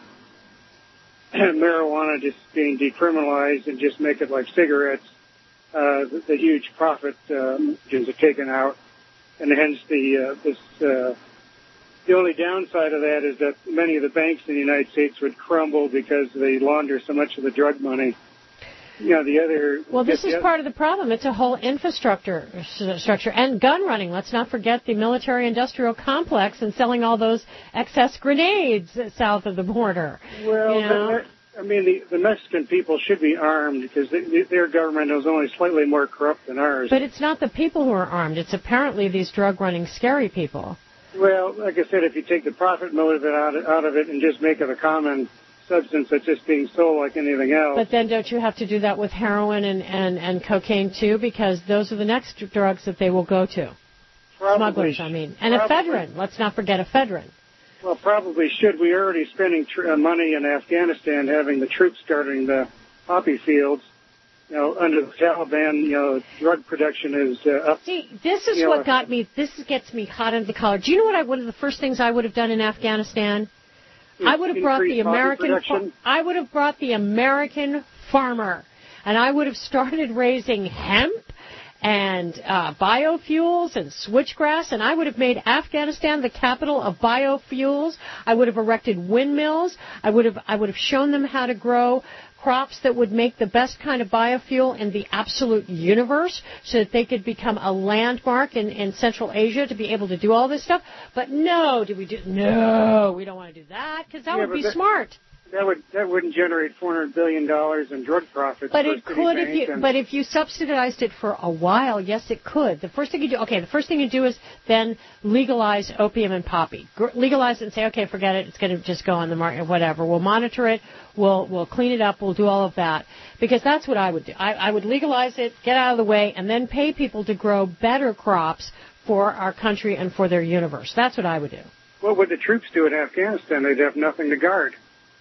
marijuana just being decriminalized and just make it like cigarettes, uh, the, the huge profit uh, margins are taken out, and hence the uh, this uh, the only downside of that is that many of the banks in the United States would crumble because they launder so much of the drug money. You know, the other. Well, this is other, part of the problem. It's a whole infrastructure structure and gun running. Let's not forget the military-industrial complex and selling all those excess grenades south of the border. Well, you know? the, I mean, the, the Mexican people should be armed because they, their government is only slightly more corrupt than ours. But it's not the people who are armed. It's apparently these drug-running, scary people. Well, like I said, if you take the profit motive out of, out of it and just make it a common substance that's just being sold like anything else. But then don't you have to do that with heroin and, and, and cocaine, too? Because those are the next drugs that they will go to. Probably, Smugglers, I mean. And probably, ephedrine. Let's not forget ephedrine. Well, probably should. We're already spending tr- money in Afghanistan having the troops guarding the poppy fields. You know, under the Taliban, you know, drug production is uh, up. See, this is you know, what got me, this gets me hot under the collar. Do you know what I, one of the first things I would have done in Afghanistan? I would have brought the American. Fa- I would have brought the American farmer, and I would have started raising hemp and uh, biofuels and switchgrass, and I would have made Afghanistan the capital of biofuels. I would have erected windmills. I would have. I would have shown them how to grow crops that would make the best kind of biofuel in the absolute universe so that they could become a landmark in, in Central Asia to be able to do all this stuff. But no, do we do? No, we don't want to do that because that yeah, would be that, smart. That would that wouldn't generate four hundred billion dollars in drug profits. But it could if you. But if you subsidized it for a while, yes, it could. The first thing you do, okay, the first thing you do is then legalize opium and poppy. Legalize it and say, okay, forget it. It's going to just go on the market, whatever. We'll monitor it. We'll we'll clean it up. We'll do all of that because that's what I would do. I, I would legalize it, get out of the way, and then pay people to grow better crops for our country and for their universe. That's what I would do. What would the troops do in Afghanistan? They'd have nothing to guard.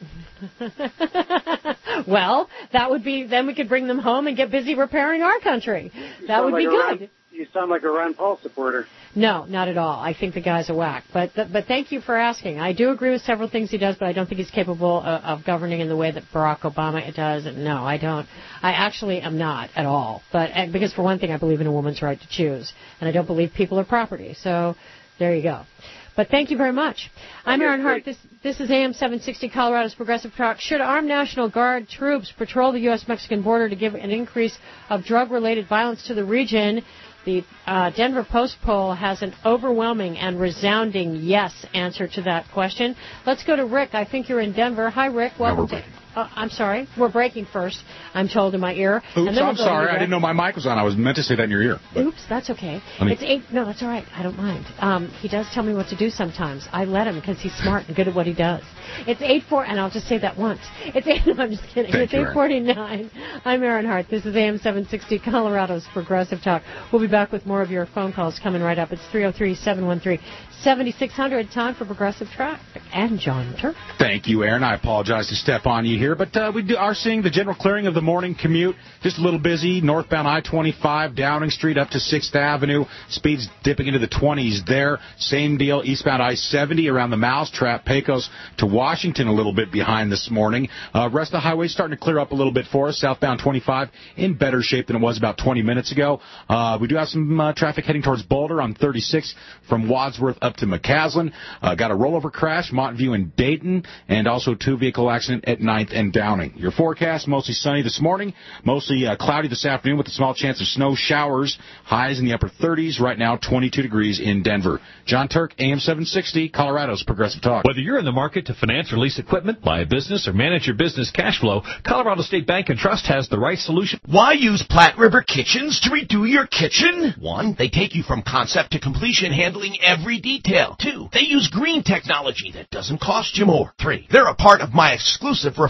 Well, that would be, then we could bring them home and get busy repairing our country. You That would like be good. Ron, you sound like a Ron Paul supporter. No, not at all. I think the guy's a whack. But th- but thank you for asking. I do agree with several things he does, but I don't think he's capable of, of governing in the way that Barack Obama does. No, I don't. I actually am not at all. But uh, because for one thing, I believe in a woman's right to choose, and I don't believe people are property. So there you go. But thank you very much. I'm Aaron Hart. This this is A M seven sixty, Colorado's Progressive Talk. Should armed National Guard troops patrol the U S Mexican border to give an increase of drug-related violence to the region? The uh, Denver Post poll has an overwhelming and resounding yes answer to that question. Let's go to Rick. I think you're in Denver. Hi, Rick. Welcome to... Uh, I'm sorry. We're breaking first, I'm told in my ear. Oops, and then we'll I'm sorry. I didn't know my mic was on. I was meant to say that in your ear. But. Oops, that's okay. I mean, it's eight. No, that's all right. I don't mind. Um, he does tell me what to do sometimes. I let him because he's smart and good at what he does. It's eight four, and I'll just say that once. It's eight. No, I'm just kidding. Thank it's you, eight forty-nine. I'm Aaron Hart. This is A M seven sixty, Colorado's Progressive Talk. We'll be back with more of your phone calls coming right up. It's three oh three, seven one three, seven six zero zero. Time for Progressive Traffic and John Turk. Thank you, Aaron. I apologize to step on you here, but uh, we do, are seeing the general clearing of the morning commute. Just a little busy. Northbound I twenty-five, Downing Street up to sixth Avenue. Speeds dipping into the twenties there. Same deal. Eastbound I seventy around the Mousetrap, Pecos to Washington, a little bit behind this morning. Uh, rest of the highway starting to clear up a little bit for us. Southbound twenty-five in better shape than it was about twenty minutes ago. Uh, we do have some uh, traffic heading towards Boulder on thirty-six from Wadsworth up to McCaslin. Uh, got a rollover crash, Montview and Dayton, and also two vehicle accident at ninth and Downing. Your forecast, mostly sunny this morning, mostly uh, cloudy this afternoon with a small chance of snow showers. Highs in the upper thirties. Right now, twenty-two degrees in Denver. John Turk, A M seven sixty, Colorado's Progressive Talk. Whether you're in the market to finance or lease equipment, buy a business, or manage your business cash flow, Colorado State Bank and Trust has the right solution. Why use Platte River Kitchens to redo your kitchen? One, they take you from concept to completion, handling every detail. Two, they use green technology that doesn't cost you more. Three, they're a part of my exclusive referral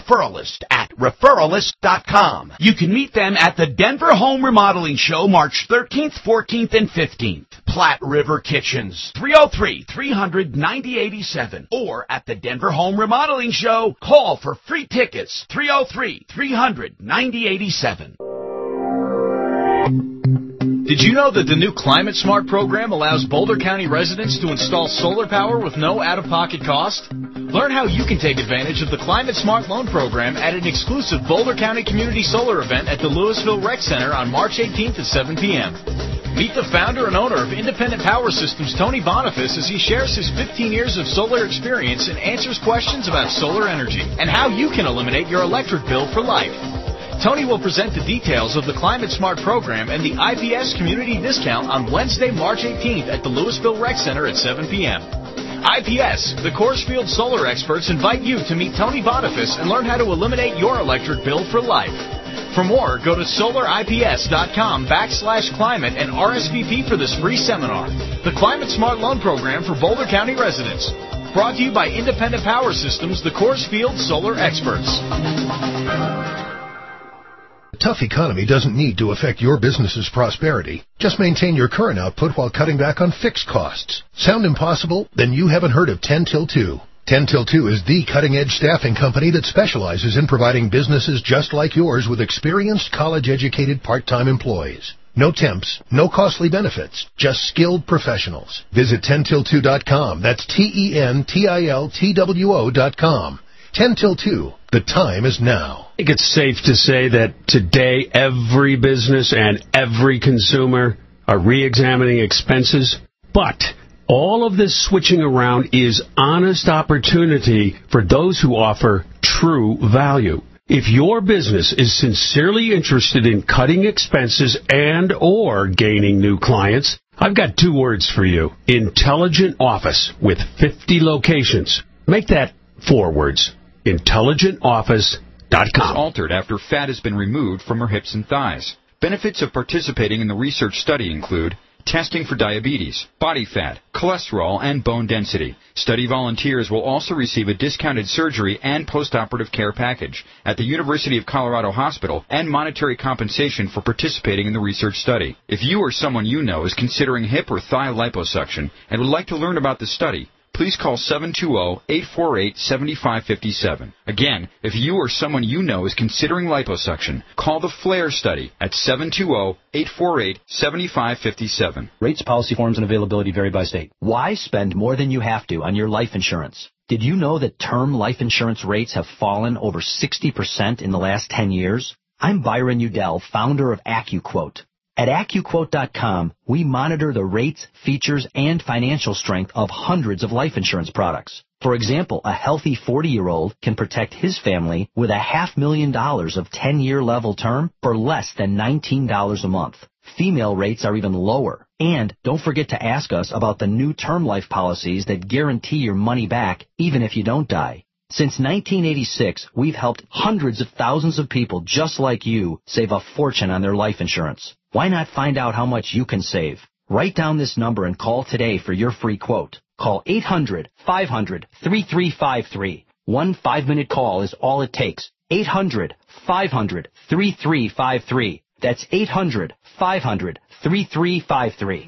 Referralist at referralist dot com. You can meet them at the Denver Home Remodeling Show March thirteenth, fourteenth, and fifteenth. Platte River Kitchens, three oh three, three hundred, ninety eighty-seven. Or at the Denver Home Remodeling Show, call for free tickets, three oh three, three hundred, ninety eighty-seven. Did you know that the new Climate Smart program allows Boulder County residents to install solar power with no out-of-pocket cost? Learn how you can take advantage of the Climate Smart loan program at an exclusive Boulder County Community Solar event at the Louisville Rec Center on March eighteenth at seven p.m. Meet the founder and owner of Independent Power Systems, Tony Boniface, as he shares his fifteen years of solar experience and answers questions about solar energy and how you can eliminate your electric bill for life. Tony will present the details of the Climate Smart program and the I P S community discount on Wednesday, March eighteenth at the Louisville Rec Center at seven p.m. I P S, the Coors solar experts, invite you to meet Tony Boniface and learn how to eliminate your electric bill for life. For more, go to solarips.com backslash climate and R S V P for this free seminar. The Climate Smart Loan Program for Boulder County residents. Brought to you by Independent Power Systems, the Coors solar experts. A tough economy doesn't need to affect your business's prosperity. Just maintain your current output while cutting back on fixed costs. Sound impossible? Then you haven't heard of ten till two. ten till two is the cutting-edge staffing company that specializes in providing businesses just like yours with experienced, college-educated part-time employees. No temps, no costly benefits, just skilled professionals. Visit ten till two dot com. That's T E N T I L T W O dot com. ten till two. The time is now. I think it's safe to say that today every business and every consumer are re-examining expenses, but all of this switching around is honest opportunity for those who offer true value. If your business is sincerely interested in cutting expenses and or gaining new clients, I've got two words for you. Intelligent Office with fifty locations. Make that four words. intelligent office dot com. Altered after fat has been removed from her hips and thighs. Benefits of participating in the research study include testing for diabetes, body fat, cholesterol, and bone density. Study volunteers will also receive a discounted surgery and postoperative care package at the University of Colorado Hospital and monetary compensation for participating in the research study. If you or someone you know is considering hip or thigh liposuction and would like to learn about the study, please call seven two zero, eight four eight, seven five five seven. Again, if you or someone you know is considering liposuction, call the FLAIR study at seven two zero, eight four eight, seven five five seven. Rates, policy forms, and availability vary by state. Why spend more than you have to on your life insurance? Did you know that term life insurance rates have fallen over sixty percent in the last ten years? I'm Byron Udell, founder of AccuQuote. At AccuQuote dot com, we monitor the rates, features, and financial strength of hundreds of life insurance products. For example, a healthy forty-year-old can protect his family with a half million dollars of ten-year level term for less than nineteen dollars a month. Female rates are even lower. And don't forget to ask us about the new term life policies that guarantee your money back even if you don't die. Since nineteen eighty-six, we've helped hundreds of thousands of people just like you save a fortune on their life insurance. Why not find out how much you can save? Write down this number and call today for your free quote. Call eight hundred, five hundred, three three five three. One five-minute call is all it takes. eight hundred, five hundred, three three five three. That's eight hundred, five hundred, three three five three.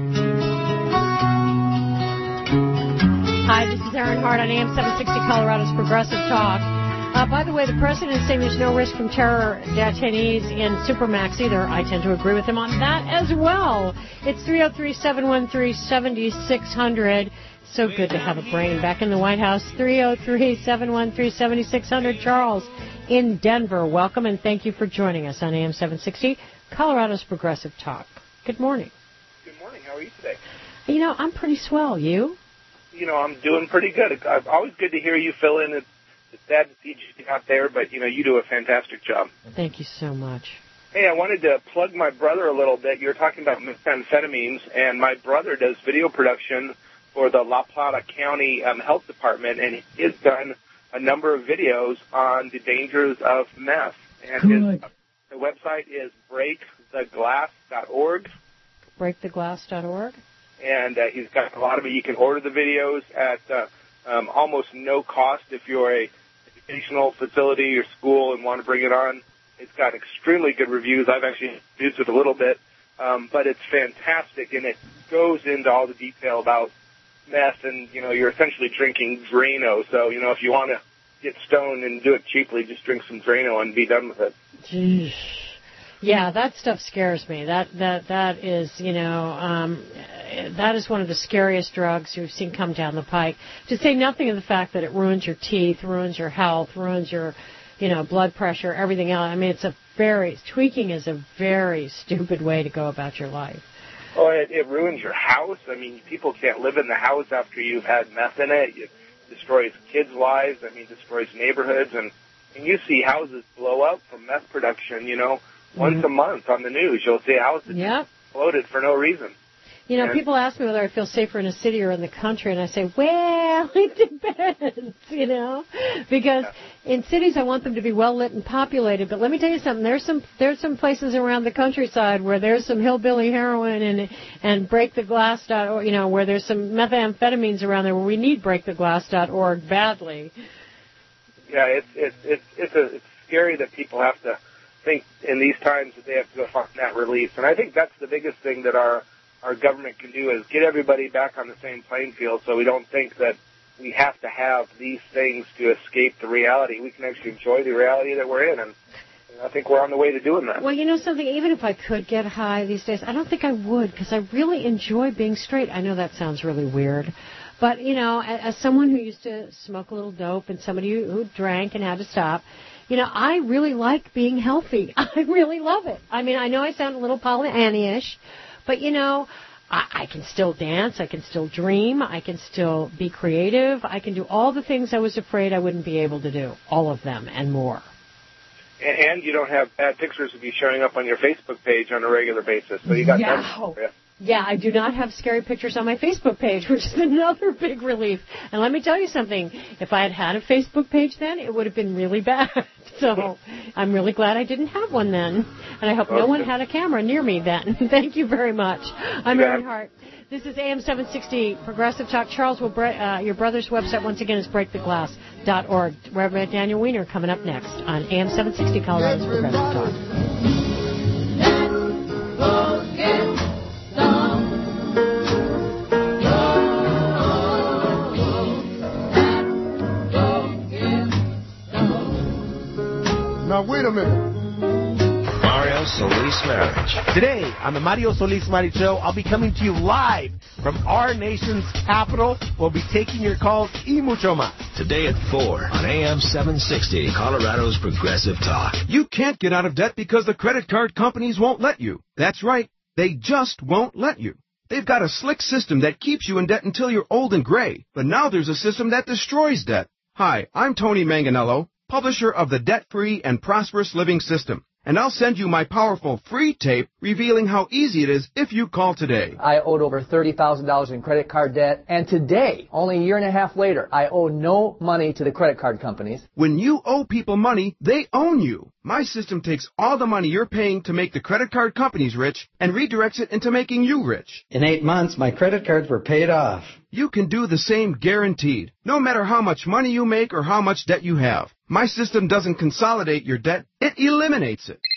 Hi, this is Erin Hart on A M seven sixty Colorado's Progressive Talk. Uh, by the way, the president is saying there's no risk from terror detainees in Supermax either. I tend to agree with him on that as well. It's three oh three, seven one three, seven six zero zero. So good to have a brain back in the White House. three oh three, seven one three, seven six zero zero. Charles in Denver. Welcome and thank you for joining us on A M seven sixty, Colorado's Progressive Talk. Good morning. Good morning. How are you today? You know, I'm pretty swell. You? You know, I'm doing pretty good. It's always good to hear you fill in. It's, it's sad to see you out there, but, you know, you do a fantastic job. Thank you so much. Hey, I wanted to plug my brother a little bit. You were talking about methamphetamines, and my brother does video production for the La Plata County um, Health Department, and he has done a number of videos on the dangers of meth. And his the website is break the glass dot org. break the glass dot org. And uh, he's got a lot of it. You can order the videos at uh, um, almost no cost if you're a if educational facility or school and want to bring it on. It's got extremely good reviews. I've actually used it a little bit, um, but it's fantastic, and it goes into all the detail about meth, and, you know, you're essentially drinking Drano. So, you know, if you want to get stoned and do it cheaply, just drink some Drano and be done with it. Jeez. Yeah, that stuff scares me. That that that is, you know, um, that is one of the scariest drugs we've seen come down the pike. To say nothing of the fact that it ruins your teeth, ruins your health, ruins your, you know, blood pressure, everything else. I mean, it's a very tweaking is a very stupid way to go about your life. Oh, it, it ruins your house. I mean, people can't live in the house after you've had meth in it. It destroys kids' lives. I mean, destroys neighborhoods, and and you see houses blow up from meth production. You know. Once a month on the news, you'll see a house that yep. exploded for no reason. You know, and people ask me whether I feel safer in a city or in the country, and I say, well, it depends, you know, because yeah. in cities I want them to be well lit and populated. But let me tell you something: there's some there's some places around the countryside where there's some hillbilly heroin and and break the glass dot org, you know, where there's some methamphetamines around there where we need break the glass dot org badly. Yeah, it's it's it's it's a, it's scary that people have to think in these times that they have to go find that relief. And I think that's the biggest thing that our, our government can do is get everybody back on the same playing field so we don't think that we have to have these things to escape the reality. We can actually enjoy the reality that we're in, and I think we're on the way to doing that. Well, you know something, even if I could get high these days, I don't think I would because I really enjoy being straight. I know that sounds really weird. But, you know, as someone who used to smoke a little dope and somebody who, who drank and had to stop, you know, I really like being healthy. I really love it. I mean, I know I sound a little Pollyanna-ish, but, you know, I, I can still dance. I can still dream. I can still be creative. I can do all the things I was afraid I wouldn't be able to do, all of them and more. And, and you don't have bad pictures of you showing up on your Facebook page on a regular basis, so you got yeah. that for you. Yeah, I do not have scary pictures on my Facebook page, which is another big relief. And let me tell you something. If I had had a Facebook page then, it would have been really bad. So I'm really glad I didn't have one then. And I hope okay. no one had a camera near me then. Thank you very much. I'm Erin Hart. This is A M seven sixty Progressive Talk. Charles, will bre- uh, your brother's website once again is break the glass dot org. Reverend Daniel Weiner coming up next on A M seven sixty Colorado's Progressive Talk. Now, wait a minute. Mario Solis Marriage. Today, on the Mario Solis Marriage Show, I'll be coming to you live from our nation's capital. We'll be taking your calls y mucho más. Today at four on A M seven sixty, Colorado's Progressive Talk. You can't get out of debt because the credit card companies won't let you. That's right. They just won't let you. They've got a slick system that keeps you in debt until you're old and gray. But now there's a system that destroys debt. Hi, I'm Tony Manganello, publisher of the Debt-Free and Prosperous Living System. And I'll send you my powerful free tape revealing how easy it is if you call today. I owed over thirty thousand dollars in credit card debt, and today, only a year and a half later, I owe no money to the credit card companies. When you owe people money, they own you. My system takes all the money you're paying to make the credit card companies rich and redirects it into making you rich. In eight months, my credit cards were paid off. You can do the same guaranteed, no matter how much money you make or how much debt you have. My system doesn't consolidate your debt, it eliminates it.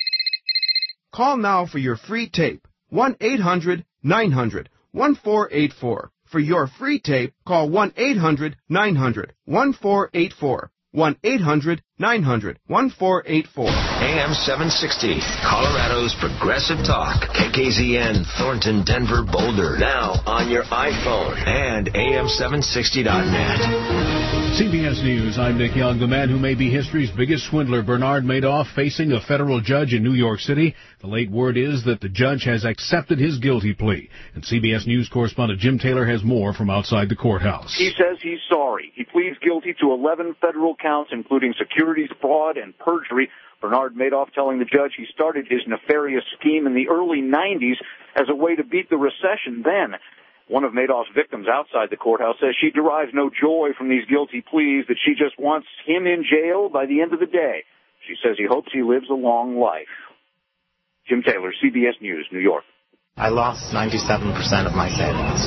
Call now for your free tape, one eight hundred nine hundred one four eight four. For your free tape, call one eight hundred nine hundred one four eight four. one eight hundred nine hundred one four eight four. A M seven sixty, Colorado's Progressive Talk. K K Z N, Thornton, Denver, Boulder. Now on your iPhone and A M seven sixty dot net. C B S News, I'm Nick Young. The man who may be history's biggest swindler, Bernard Madoff, facing a federal judge in New York City. The late word is that the judge has accepted his guilty plea. And C B S News correspondent Jim Taylor has more from outside the courthouse. He says he's sorry. He pleads guilty to eleven federal counts, including securities fraud and perjury. Bernard Madoff telling the judge he started his nefarious scheme in the early nineties as a way to beat the recession then. One of Madoff's victims outside the courthouse says she derives no joy from these guilty pleas, that she just wants him in jail by the end of the day. She says he hopes he lives a long life. Jim Taylor, C B S News, New York. I lost ninety-seven percent of my savings.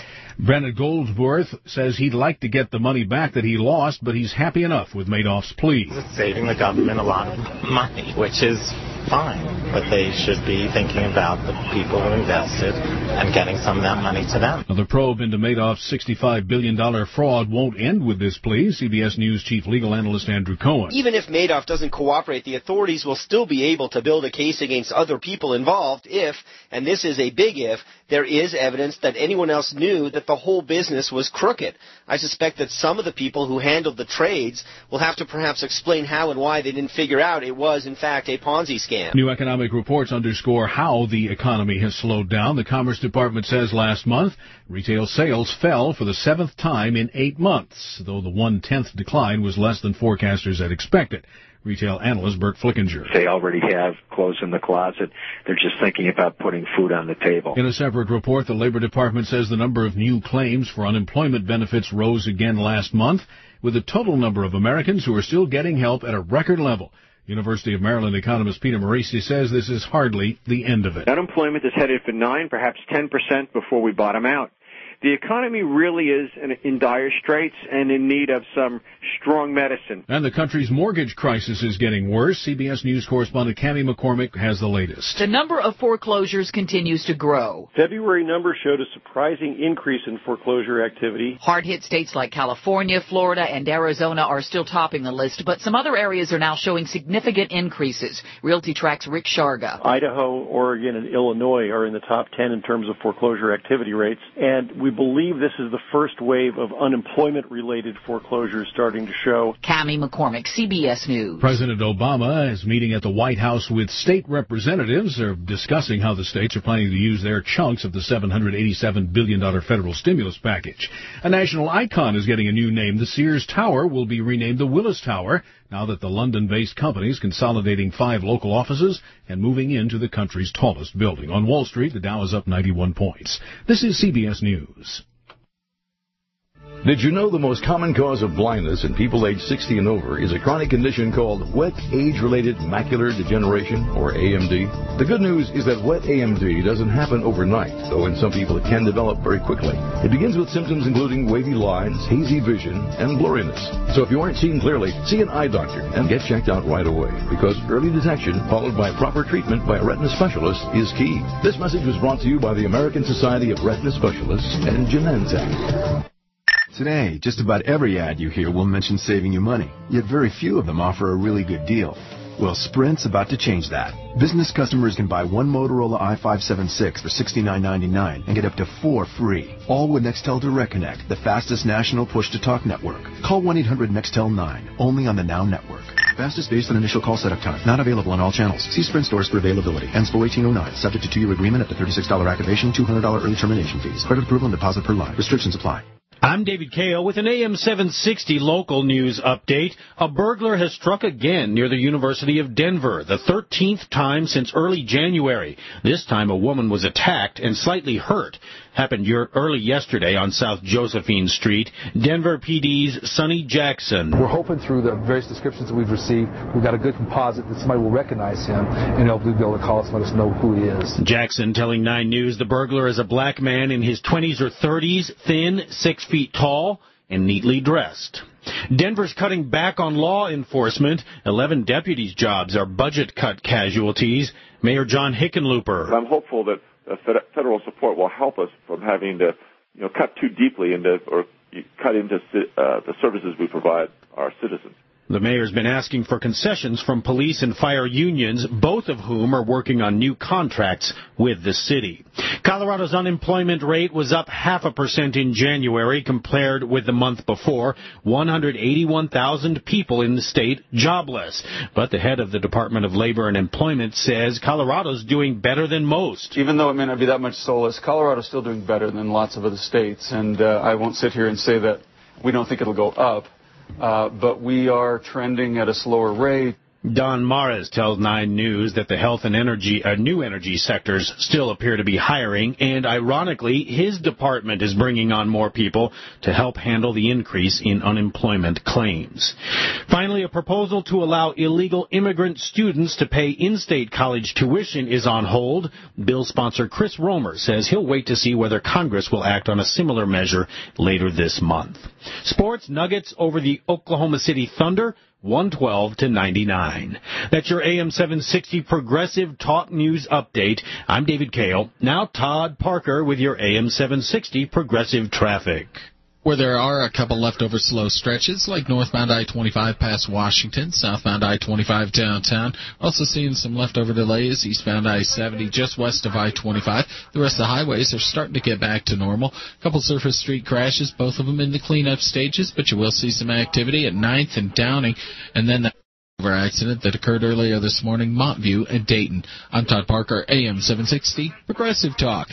Brennan Goldsworth says he'd like to get the money back that he lost, but he's happy enough with Madoff's plea. It's saving the government a lot of money, which is fine, but they should be thinking about the people who invested and getting some of that money to them. Now, the probe into Madoff's sixty-five billion dollars fraud won't end with this plea. C B S News chief legal analyst Andrew Cohen. Even if Madoff doesn't cooperate, the authorities will still be able to build a case against other people involved if, and this is a big if, there is evidence that anyone else knew that the whole business was crooked. I suspect that some of the people who handled the trades will have to perhaps explain how and why they didn't figure out it was, in fact, a Ponzi scam. New economic reports underscore how the economy has slowed down. The Commerce Department says last month retail sales fell for the seventh time in eight months, though the one-tenth decline was less than forecasters had expected. Retail analyst Bert Flickinger. They already have clothes in the closet. They're just thinking about putting food on the table. In a separate report, the Labor Department says the number of new claims for unemployment benefits rose again last month, with the total number of Americans who are still getting help at a record level. University of Maryland economist Peter Morisi says this is hardly the end of it. Unemployment is headed for nine, perhaps ten percent before we bottom out. The economy really is in, in dire straits and in need of some strong medicine. And the country's mortgage crisis is getting worse. C B S News correspondent Cammie McCormick has the latest. The number of foreclosures continues to grow. February numbers showed a surprising increase in foreclosure activity. Hard-hit states like California, Florida, and Arizona are still topping the list, but some other areas are now showing significant increases. Realty Trac's Rick Sharga. Idaho, Oregon, and Illinois are in the top ten in terms of foreclosure activity rates, and we believe this is the first wave of unemployment-related foreclosures starting to show. Cammie McCormick, C B S News. President Obama is meeting at the White House with state representatives. They're discussing how the states are planning to use their chunks of the seven hundred eighty-seven billion dollars federal stimulus package. A national icon is getting a new name. The Sears Tower will be renamed the Willis Tower, now that the London-based company is consolidating five local offices and moving into the country's tallest building. On Wall Street, the Dow is up ninety-one points. This is C B S News. Did you know the most common cause of blindness in people aged sixty and over is a chronic condition called wet age-related macular degeneration, or A M D? The good news is that wet A M D doesn't happen overnight, though in some people it can develop very quickly. It begins with symptoms including wavy lines, hazy vision, and blurriness. So if you aren't seeing clearly, see an eye doctor and get checked out right away, because early detection followed by proper treatment by a retina specialist is key. This message was brought to you by the American Society of Retina Specialists and Genentech. Today, just about every ad you hear will mention saving you money, yet very few of them offer a really good deal. Well, Sprint's about to change that. Business customers can buy one Motorola i five seventy-six for sixty-nine ninety-nine and get up to four free. All with Nextel Direct Connect, the fastest national push-to-talk network. Call one eight hundred Nextel nine, only on the Now Network. Fastest based on initial call setup time. Not available on all channels. See Sprint stores for availability. Ends four eighteen oh nine. Subject to two-year agreement at the thirty-six dollars activation, two hundred dollars early termination fees. Credit approval and deposit per line. Restrictions apply. I'm David Kao with an A M seven sixty local news update. A burglar has struck again near the University of Denver, the thirteenth time since early January. This time a woman was attacked and slightly hurt. Happened early yesterday on South Josephine Street. Denver P D's Sonny Jackson. We're hoping through the various descriptions that we've received, we've got a good composite that somebody will recognize him and hopefully be able to call us and let us know who he is. Jackson telling Nine News the burglar is a black man in his twenties or thirties, thin, six feet tall, and neatly dressed. Denver's cutting back on law enforcement. Eleven deputies' jobs are budget cut casualties. Mayor John Hickenlooper. I'm hopeful that uh, federal support will help us from having to, you know, cut too deeply into or cut into uh, the services we provide our citizens. The mayor's been asking for concessions from police and fire unions, both of whom are working on new contracts with the city. Colorado's unemployment rate was up half a percent in January compared with the month before. one hundred eighty-one thousand people in the state jobless. But the head of the Department of Labor and Employment says Colorado's doing better than most. Even though it may not be that much solace, Colorado's still doing better than lots of other states. And uh, I won't sit here and say that we don't think it'll go up. Uh, but we are trending at a slower rate. Don Mares tells Nine News that the health and energy, uh, new energy sectors still appear to be hiring, and ironically, his department is bringing on more people to help handle the increase in unemployment claims. Finally, a proposal to allow illegal immigrant students to pay in-state college tuition is on hold. Bill sponsor Chris Romer says he'll wait to see whether Congress will act on a similar measure later this month. Sports, Nuggets over the Oklahoma City Thunder, one twelve to ninety-nine. That's your A M seven sixty Progressive Talk News Update. I'm David Kale. Now Todd Parker with your A M seven sixty Progressive Traffic. Where there are a couple leftover slow stretches, like northbound I twenty-five past Washington, southbound I twenty-five downtown. Also seeing some leftover delays, eastbound I seventy just west of I twenty-five. The rest of the highways are starting to get back to normal. A couple surface street crashes, both of them in the cleanup stages, but you will see some activity at ninth and Downing, and then the accident that occurred earlier this morning, Montview and Dayton. I'm Todd Parker, A M seven sixty, Progressive Talk.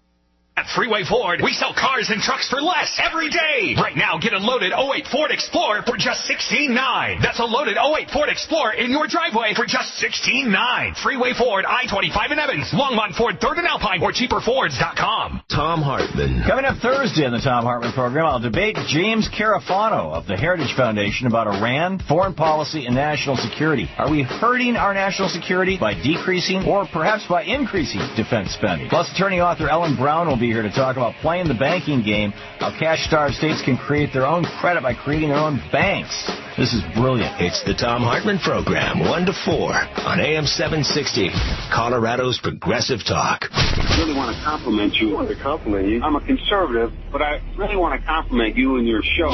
At Freeway Ford, we sell cars and trucks for less every day. Right now, get a loaded oh eight Ford Explorer for just sixteen nine dollars. That's a loaded oh eight Ford Explorer in your driveway for just sixteen nine dollars. Freeway Ford, I twenty-five in Evans, Longmont Ford, third and Alpine, or cheaper fords dot com. Tom Hartman. Coming up Thursday on the Tom Hartman program, I'll debate James Carafano of the Heritage Foundation about Iran, foreign policy, and national security. Are we hurting our national security by decreasing or perhaps by increasing defense spending? Plus, attorney author Ellen Brown will be here to talk about playing the banking game, how cash-starved states can create their own credit by creating their own banks. This is brilliant. It's the Tom Hartman program, one to four on A M seven sixty, Colorado's Progressive Talk. I really want to compliment you. I want to compliment you. I'm a conservative, but I really want to compliment you and your show.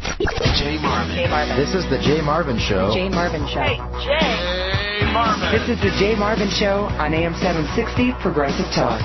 Jay Marvin. Jay Marvin. This is the Jay Marvin Show. Jay Marvin Show. Hey, Jay. Marvin. This is the Jay Marvin Show on A M seven sixty Progressive Talk.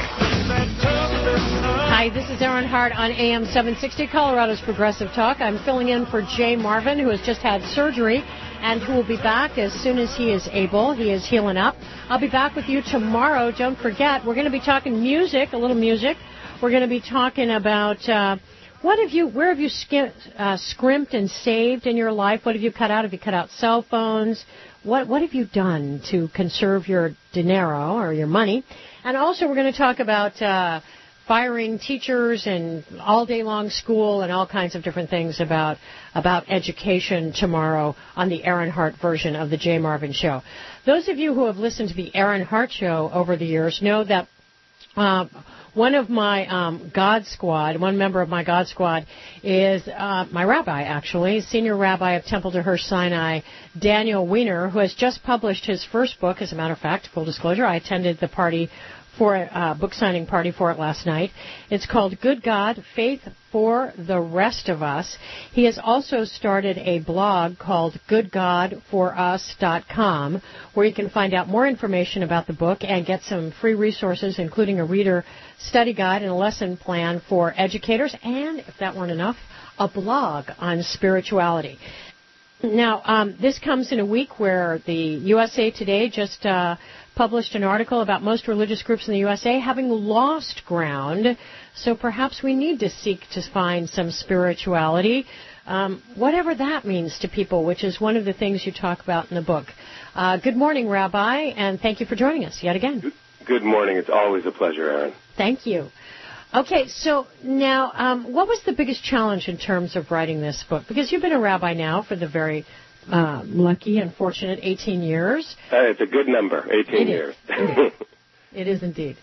Hi, this is Erin Hart on A M seven sixty, Colorado's Progressive Talk. I'm filling in for Jay Marvin, who has just had surgery and who will be back as soon as he is able. He is healing up. I'll be back with you tomorrow. Don't forget, we're going to be talking music, a little music. We're going to be talking about uh, what have you, where have you sk- uh, scrimped and saved in your life? What have you cut out? Have you cut out cell phones? What what have you done to conserve your dinero or your money? And also we're going to talk about uh, firing teachers and all day long school and all kinds of different things about about education tomorrow on the Erin Hart version of the Jay Marvin Show. Those of you who have listened to the Erin Hart Show over the years know that uh, one of my um, God Squad, one member of my God Squad is uh, my rabbi, actually, senior rabbi of Temple de Hirsch Sinai, Daniel Weiner, who has just published his first book. As a matter of fact, full disclosure, I attended the party for a uh, book signing party for it last night. It's called Good God, Faith for the Rest of Us. He has also started a blog called good god for us dot com, where you can find out more information about the book and get some free resources, including a reader study guide and a lesson plan for educators, and, if that weren't enough, a blog on spirituality. Now, um, this comes in a week where the U S A Today just uh, published an article about most religious groups in the U S A having lost ground, so perhaps we need to seek to find some spirituality, um, whatever that means to people, which is one of the things you talk about in the book. Uh, good morning, Rabbi, and thank you for joining us yet again. Good morning. It's always a pleasure, Erin. Thank you. Okay, so now, um, what was the biggest challenge in terms of writing this book? Because you've been a rabbi now for the very uh, lucky and fortunate eighteen years. Uh, it's a good number, eighteen it years. It is. It is indeed.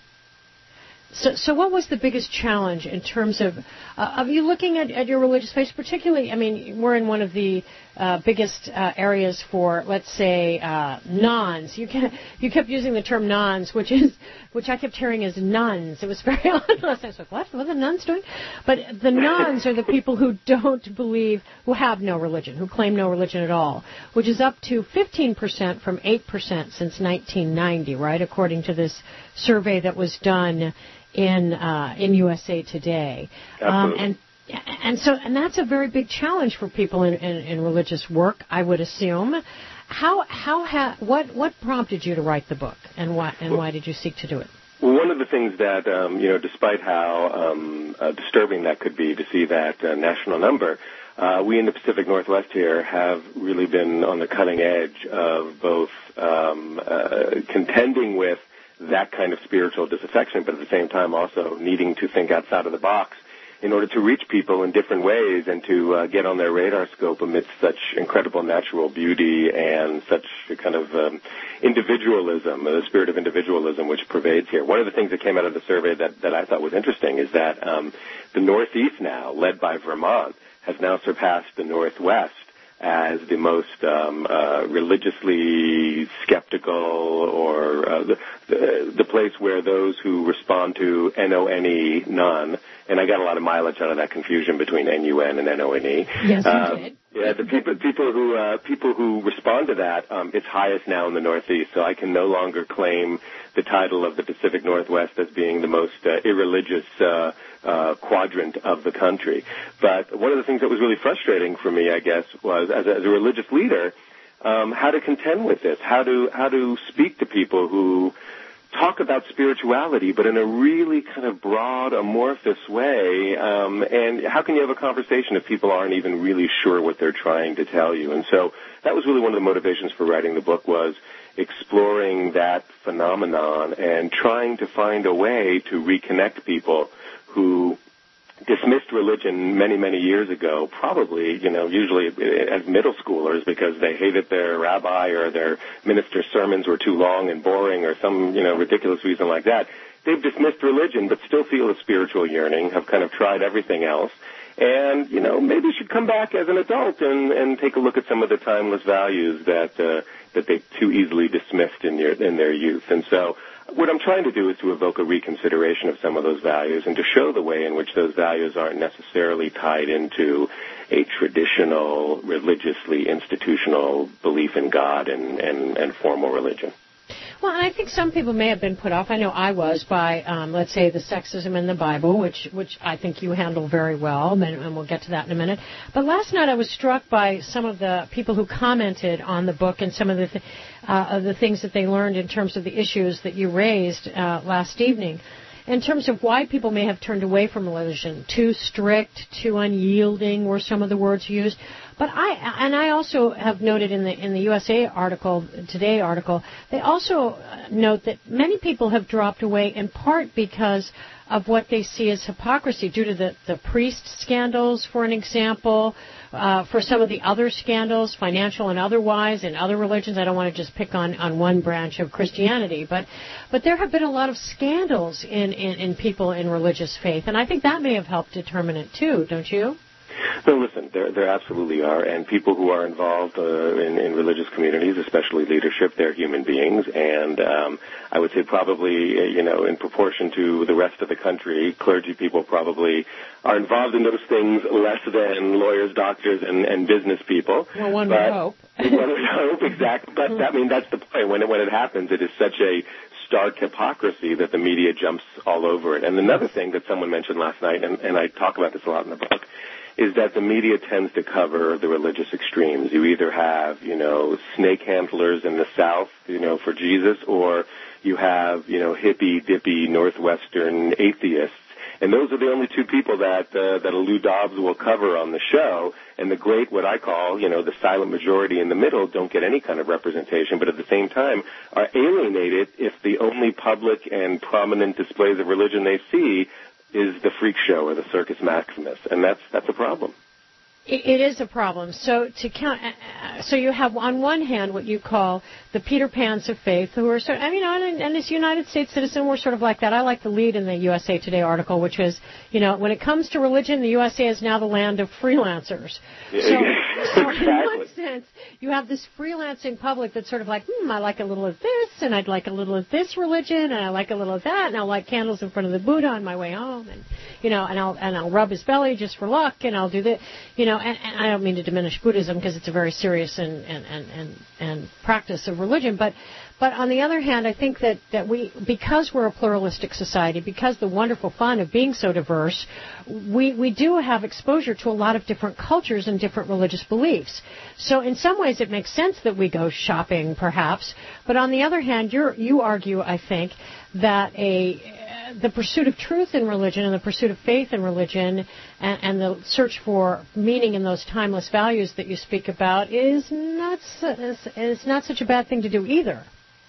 So, so what was the biggest challenge in terms of uh, of you looking at, at your religious faith, particularly? I mean, we're in one of the uh, biggest uh, areas for, let's say, uh, nuns. You kept, you kept using the term nuns, which is which I kept hearing as nuns. It was very odd last time. I was like, what? What are the nuns doing? But the nuns are the people who don't believe, who have no religion, who claim no religion at all, which is up to fifteen percent from eight percent since nineteen ninety, right? According to this survey that was done in uh, in U S A Today, um, and and so and that's a very big challenge for people in, in, in religious work, I would assume. How how ha, what what prompted you to write the book, and why and why did you seek to do it? Well, one of the things that, um, you know, despite how um, uh, disturbing that could be to see that uh, national number, uh, we in the Pacific Northwest here have really been on the cutting edge of both um, uh, contending with that kind of spiritual disaffection, but at the same time also needing to think outside of the box in order to reach people in different ways and to uh, get on their radar scope amidst such incredible natural beauty and such a kind of um, individualism, the spirit of individualism which pervades here. One of the things that came out of the survey that, that I thought was interesting is that um, the Northeast now, led by Vermont, has now surpassed the Northwest as the most um, uh, religiously skeptical or uh, the, the, the place where those who respond to N O N E, none, and I got a lot of mileage out of that confusion between N U N and N O N E. Yes, you um, did. Yeah, the people people who uh, people who respond to that, um, it's highest now in the Northeast. So I can no longer claim the title of the Pacific Northwest as being the most uh, irreligious uh, uh, quadrant of the country. But one of the things that was really frustrating for me, I guess, was as a, as a religious leader, um, how to contend with this, how to how to speak to people who talk about spirituality, but in a really kind of broad, amorphous way. Um, and how can you have a conversation if people aren't even really sure what they're trying to tell you? And so that was really one of the motivations for writing the book, was exploring that phenomenon and trying to find a way to reconnect people who dismissed religion many, many years ago, probably, you know, usually as middle schoolers because they hated their rabbi or their minister's sermons were too long and boring or some, you know, ridiculous reason like that. They've dismissed religion but still feel a spiritual yearning, have kind of tried everything else, and, you know, maybe should come back as an adult and, and take a look at some of the timeless values that uh, that they too easily dismissed in their, in their youth. And so what I'm trying to do is to evoke a reconsideration of some of those values and to show the way in which those values aren't necessarily tied into a traditional, religiously institutional belief in God and, and, and formal religion. Well, and I think some people may have been put off. I know I was by, um, let's say, the sexism in the Bible, which which I think you handle very well, and, and we'll get to that in a minute. But last night I was struck by some of the people who commented on the book and some of the th- uh, of the things that they learned in terms of the issues that you raised uh, last evening. In terms of why people may have turned away from religion, too strict, too unyielding were some of the words used. But I, and I also have noted in the in the U S A article, Today article, they also note that many people have dropped away in part because of what they see as hypocrisy due to the, the priest scandals, for an example, uh, for some of the other scandals, financial and otherwise, in other religions. I don't want to just pick on, on one branch of Christianity, but but there have been a lot of scandals in, in, in people in religious faith, and I think that may have helped determine it too, don't you? No, listen, there, there absolutely are, and people who are involved uh, in, in religious communities, especially leadership, they're human beings, and um, I would say probably, you know, in proportion to the rest of the country, clergy people probably are involved in those things less than lawyers, doctors, and, and business people. Well, one but, would hope. One would hope, exactly. But, I mean, that's the point. When it, when it happens, it is such a stark hypocrisy that the media jumps all over it. And another thing that someone mentioned last night, and, and I talk about this a lot in the book, is that the media tends to cover the religious extremes. You either have, you know, snake handlers in the South, you know, for Jesus, or you have, you know, hippy-dippy Northwestern atheists. And those are the only two people that uh, that Lou Dobbs will cover on the show. And the great, what I call, you know, the silent majority in the middle don't get any kind of representation, but at the same time are alienated if the only public and prominent displays of religion they see is the freak show or the Circus Maximus, and that's that's a problem. It, it is a problem. So to count, uh, so you have on one hand what you call the Peter Pans of faith, who are sort. I mean, and, and as United States citizen, we're sort of like that. I like the lead in the U S A Today article, which is, you know, when it comes to religion, the U S A is now the land of freelancers. So, so in one sense, you have this freelancing public that's sort of like, hmm, I like a little of this, and I'd like a little of this religion, and I like a little of that, and I'll light candles in front of the Buddha on my way home, and you know, and I'll and I'll rub his belly just for luck, and I'll do this, you know. know, and, and I don't mean to diminish Buddhism because it's a very serious and, and, and, and, and practice of religion, but but on the other hand, I think that, that we, because we're a pluralistic society, because the wonderful fun of being so diverse, we, we do have exposure to a lot of different cultures and different religious beliefs. So in some ways it makes sense that we go shopping, perhaps, but on the other hand, you're, you argue, I think, that a the pursuit of truth in religion and the pursuit of faith in religion and, and the search for meaning in those timeless values that you speak about is not, is, is not such a bad thing to do either.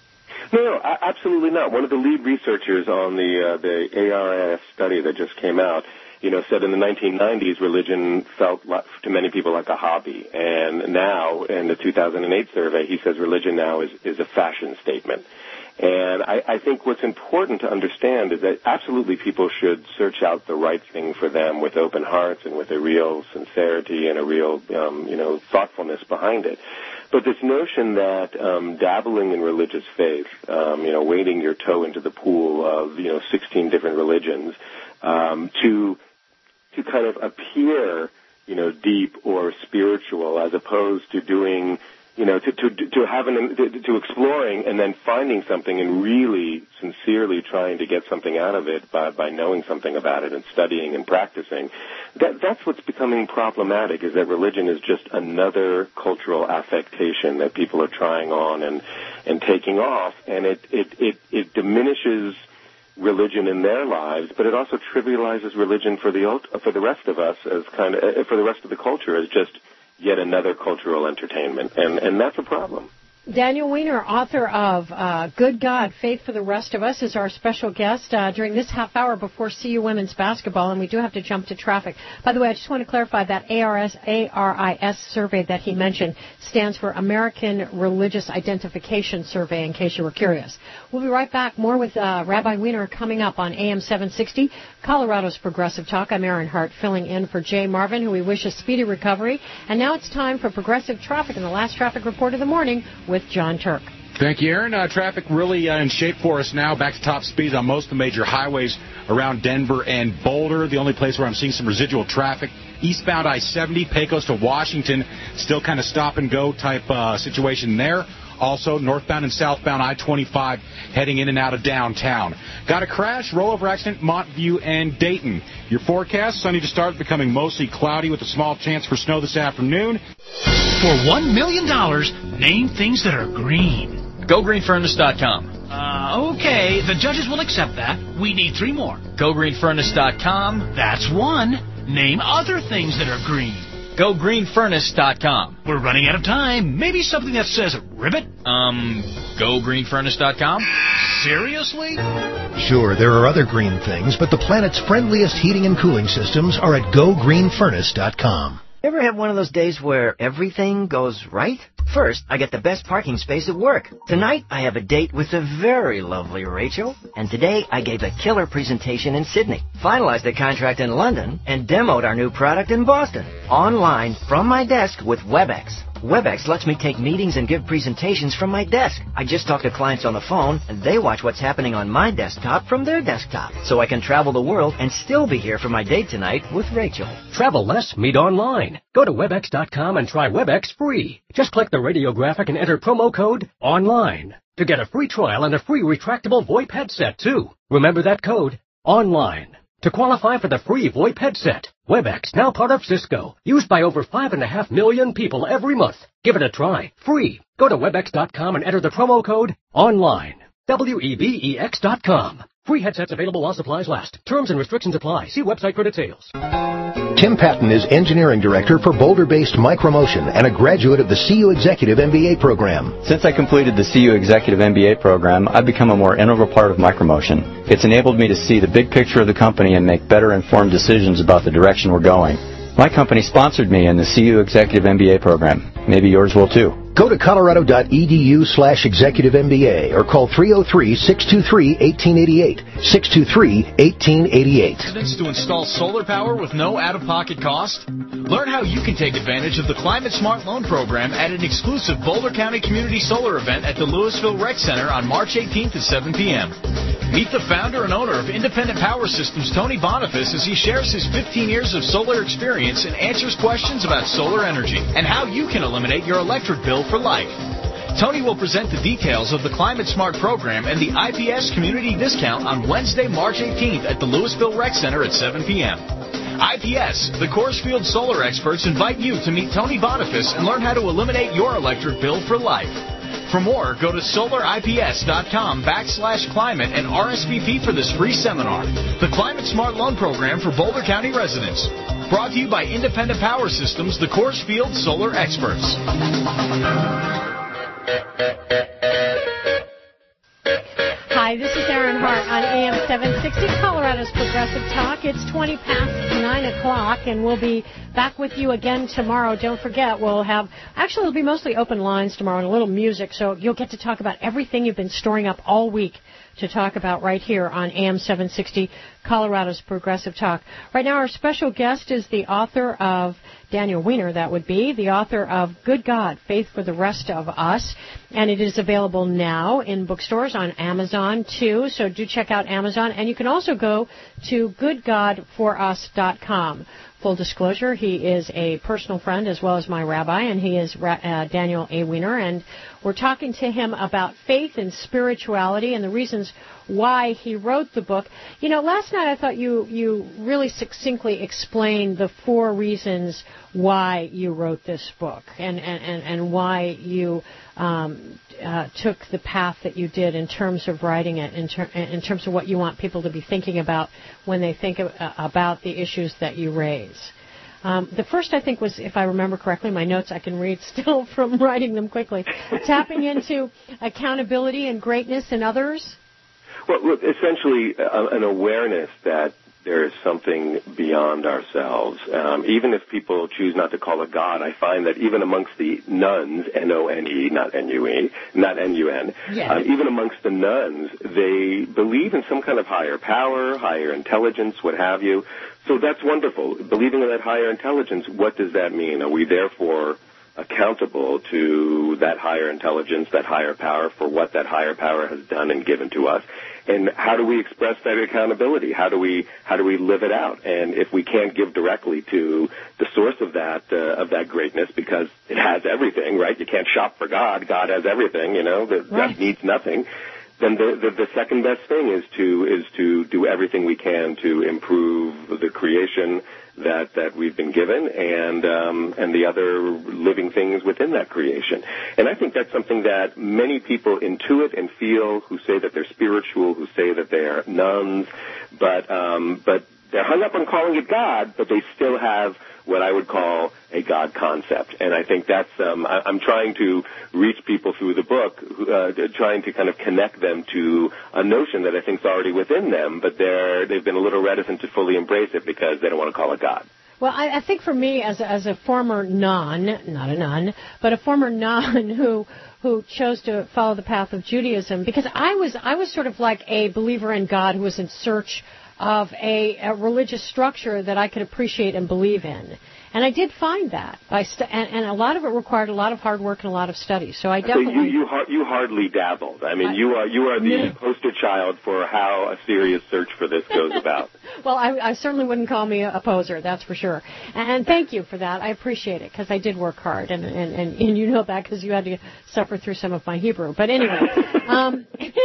No, no, absolutely not. One of the lead researchers on the uh, the A R S study that just came out, you know, said in the nineteen nineties religion felt like, to many people like a hobby, and now in the two thousand eight survey, he says religion now is is a fashion statement. And I, I think what's important to understand is that absolutely people should search out the right thing for them with open hearts and with a real sincerity and a real, um, you know, thoughtfulness behind it. But this notion that um, dabbling in religious faith, um, you know, wading your toe into the pool of, you know, sixteen different religions, um, to to kind of appear, you know, deep or spiritual, as opposed to doing, you know, to to to having to, to exploring and then finding something and really sincerely trying to get something out of it by by knowing something about it and studying and practicing. That that's what's becoming problematic, is that religion is just another cultural affectation that people are trying on and and taking off, and it it it, it diminishes religion in their lives, but it also trivializes religion for the for the rest of us as kind of for the rest of the culture as just yet another cultural entertainment, and, and that's a problem. Daniel Weiner, author of uh, Good God, Faith for the Rest of Us, is our special guest uh, during this half hour before C U women's basketball, and we do have to jump to traffic. By the way, I just want to clarify that A R S, A R I S survey that he mentioned stands for American Religious Identification Survey, in case you were curious. We'll be right back. More with uh, Rabbi Weiner coming up on A M seven sixty, Colorado's Progressive Talk. I'm Erin Hart, filling in for Jay Marvin, who we wish a speedy recovery. And now it's time for Progressive Traffic and the last traffic report of the morning with John Turk. Thank you, Aaron. Uh, traffic really uh, in shape for us now. Back to top speeds on most of the major highways around Denver and Boulder. The only place where I'm seeing some residual traffic, eastbound I seventy, Pecos to Washington, still kind of stop-and-go type uh, situation there. Also, northbound and southbound I twenty-five heading in and out of downtown. Got a crash, rollover accident, Montview and Dayton. Your forecast, sunny to start, becoming mostly cloudy with a small chance for snow this afternoon. For one million dollars, name things that are green. Go green furnace dot com. Uh, okay, the judges will accept that. We need three more. Go green furnace dot com. That's one. Name other things that are green. Go green furnace dot com. We're running out of time. Maybe something that says ribbit? Um, go green furnace dot com? Seriously? Sure, there are other green things, but the planet's friendliest heating and cooling systems are at go green furnace dot com. Ever have one of those days where everything goes right? First, I get the best parking space at work. Tonight, I have a date with the very lovely Rachel. And today, I gave a killer presentation in Sydney, finalized a contract in London, and demoed our new product in Boston. Online, from my desk with WebEx. WebEx lets me take meetings and give presentations from my desk. I just talk to clients on the phone, and they watch what's happening on my desktop from their desktop. So I can travel the world and still be here for my date tonight with Rachel. Travel less, meet online. Go to webex dot com and try WebEx free. Just click the radio graphic and enter promo code ONLINE to get a free trial and a free retractable VoIP headset, too. Remember that code, ONLINE. To qualify for the free VoIP headset, WebEx, now part of Cisco, used by over five and a half million people every month. Give it a try, free. Go to webex dot com and enter the promo code ONLINE. W E B E X dot com. Free headsets available while supplies last. Terms and restrictions apply. See website for details. Tim Patton is Engineering Director for Boulder-based Micromotion and a graduate of the C U Executive M B A program. Since I completed the C U Executive M B A program, I've become a more integral part of Micromotion. It's enabled me to see the big picture of the company and make better informed decisions about the direction we're going. My company sponsored me in the C U Executive M B A program. Maybe yours will too. Go to colorado.edu slash executive MBA or call three oh three, six two three, one eight eight eight, six two three, one eight eight eight. Residents to install solar power with no out-of-pocket cost? Learn how you can take advantage of the Climate Smart Loan Program at an exclusive Boulder County Community Solar event at the Louisville Rec Center on March eighteenth at seven p.m. Meet the founder and owner of Independent Power Systems, Tony Boniface, as he shares his fifteen years of solar experience and answers questions about solar energy and how you can eliminate your electric bill for life. Tony will present the details of the Climate Smart program and the I P S community discount on Wednesday, March eighteenth at the Louisville Rec Center at seven p.m. I P S, the Coors Solar experts, invite you to meet Tony Boniface and learn how to eliminate your electric bill for life. For more, go to solarips.com backslash climate and R S V P for this free seminar. The Climate Smart Loan Program for Boulder County residents. Brought to you by Independent Power Systems, the Coors Solar experts. Hi, this is Erin Hart on A M seven sixty, Colorado's Progressive Talk. It's twenty past nine o'clock, and we'll be back with you again tomorrow. Don't forget, we'll have, actually, it'll be mostly open lines tomorrow and a little music, so you'll get to talk about everything you've been storing up all week to talk about right here on A M seven sixty, Colorado's Progressive Talk. Right now, our special guest is the author of, Daniel Weiner, that would be, the author of Good God, Faith for the Rest of Us, and it is available now in bookstores, on Amazon, too, so do check out Amazon, and you can also go to good god for us dot com. Full disclosure, he is a personal friend as well as my rabbi, and he is uh, Daniel A. Weiner, and we're talking to him about faith and spirituality and the reasons why he wrote the book. You know, last night I thought you, you really succinctly explained the four reasons why you wrote this book and, and, and, and why you um, uh, took the path that you did in terms of writing it, in, ter- in terms of what you want people to be thinking about when they think of, uh, about the issues that you raise. Um, the first, I think, was, if I remember correctly, my notes I can read still from writing them quickly, tapping into accountability and greatness in others. Well, look, essentially uh, an awareness that there is something beyond ourselves. Um, even if people choose not to call it God, I find that even amongst the nuns, N O N E, not N U E, not N U N, yeah. uh, even amongst the nuns, they believe in some kind of higher power, higher intelligence, what have you. So that's wonderful. Believing in that higher intelligence, what does that mean? Are we therefore accountable to that higher intelligence, that higher power, for what that higher power has done and given to us? And how do we express that accountability? How do we how do we live it out? And if we can't give directly to the source of that uh, of that greatness, because it has everything, right? You can't shop for God. God has everything, you know. That, right. that needs nothing. Then the, the the second best thing is to is to do everything we can to improve the creation that that we've been given, and um, and the other living things within that creation. And I think that's something that many people intuit and feel, who say that they're spiritual, who say that they're nuns, but um, but they're hung up on calling it God, but they still have what I would call a God concept. And I think that's, um, I, I'm trying to reach people through the book, uh, trying to kind of connect them to a notion that I think is already within them, but they're, they've been a little reticent to fully embrace it because they don't want to call it God. Well, I, I think for me, as a, as a former nun, not a nun, but a former nun who who chose to follow the path of Judaism, because I was I was sort of like a believer in God who was in search of a, a religious structure that I could appreciate and believe in. And I did find that, by st- and, and a lot of it required a lot of hard work and a lot of study. So I definitely... So you, you, you hardly dabbled. I mean, I, you are you are the poster child for how a serious search for this goes about. Well, I, I certainly wouldn't call me a poser, that's for sure. And, and thank you for that. I appreciate it, because I did work hard, and, and, and, and you know that because you had to suffer through some of my Hebrew. But anyway... um,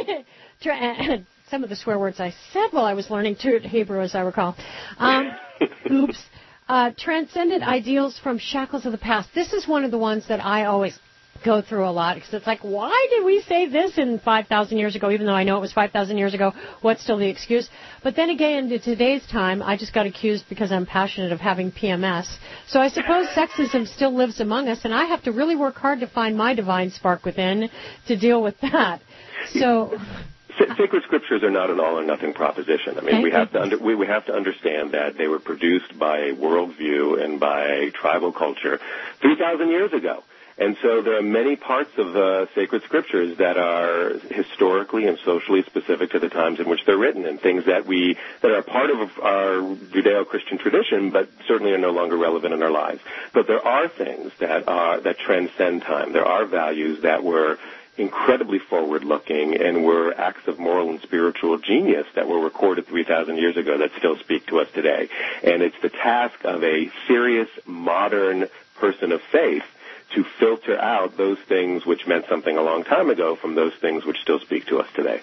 some of the swear words I said while I was learning Hebrew, as I recall. Um, oops. Uh, transcendent ideals from shackles of the past. This is one of the ones that I always go through a lot, because it's like, why did we say this in five thousand years ago, even though I know it was five thousand years ago? What's still the excuse? But then again, in today's time, I just got accused because I'm passionate of having P M S. So I suppose sexism still lives among us, and I have to really work hard to find my divine spark within to deal with that. So... Sacred scriptures are not an all-or-nothing proposition. I mean, we have to under, we, we have to understand that they were produced by a worldview and by tribal culture three thousand years ago. And so there are many parts of uh, sacred scriptures that are historically and socially specific to the times in which they're written, and things that we that are part of our Judeo-Christian tradition, but certainly are no longer relevant in our lives. But there are things that are that transcend time. There are values that were incredibly forward-looking and were acts of moral and spiritual genius that were recorded three thousand years ago that still speak to us today. And it's the task of a serious, modern person of faith to filter out those things which meant something a long time ago from those things which still speak to us today.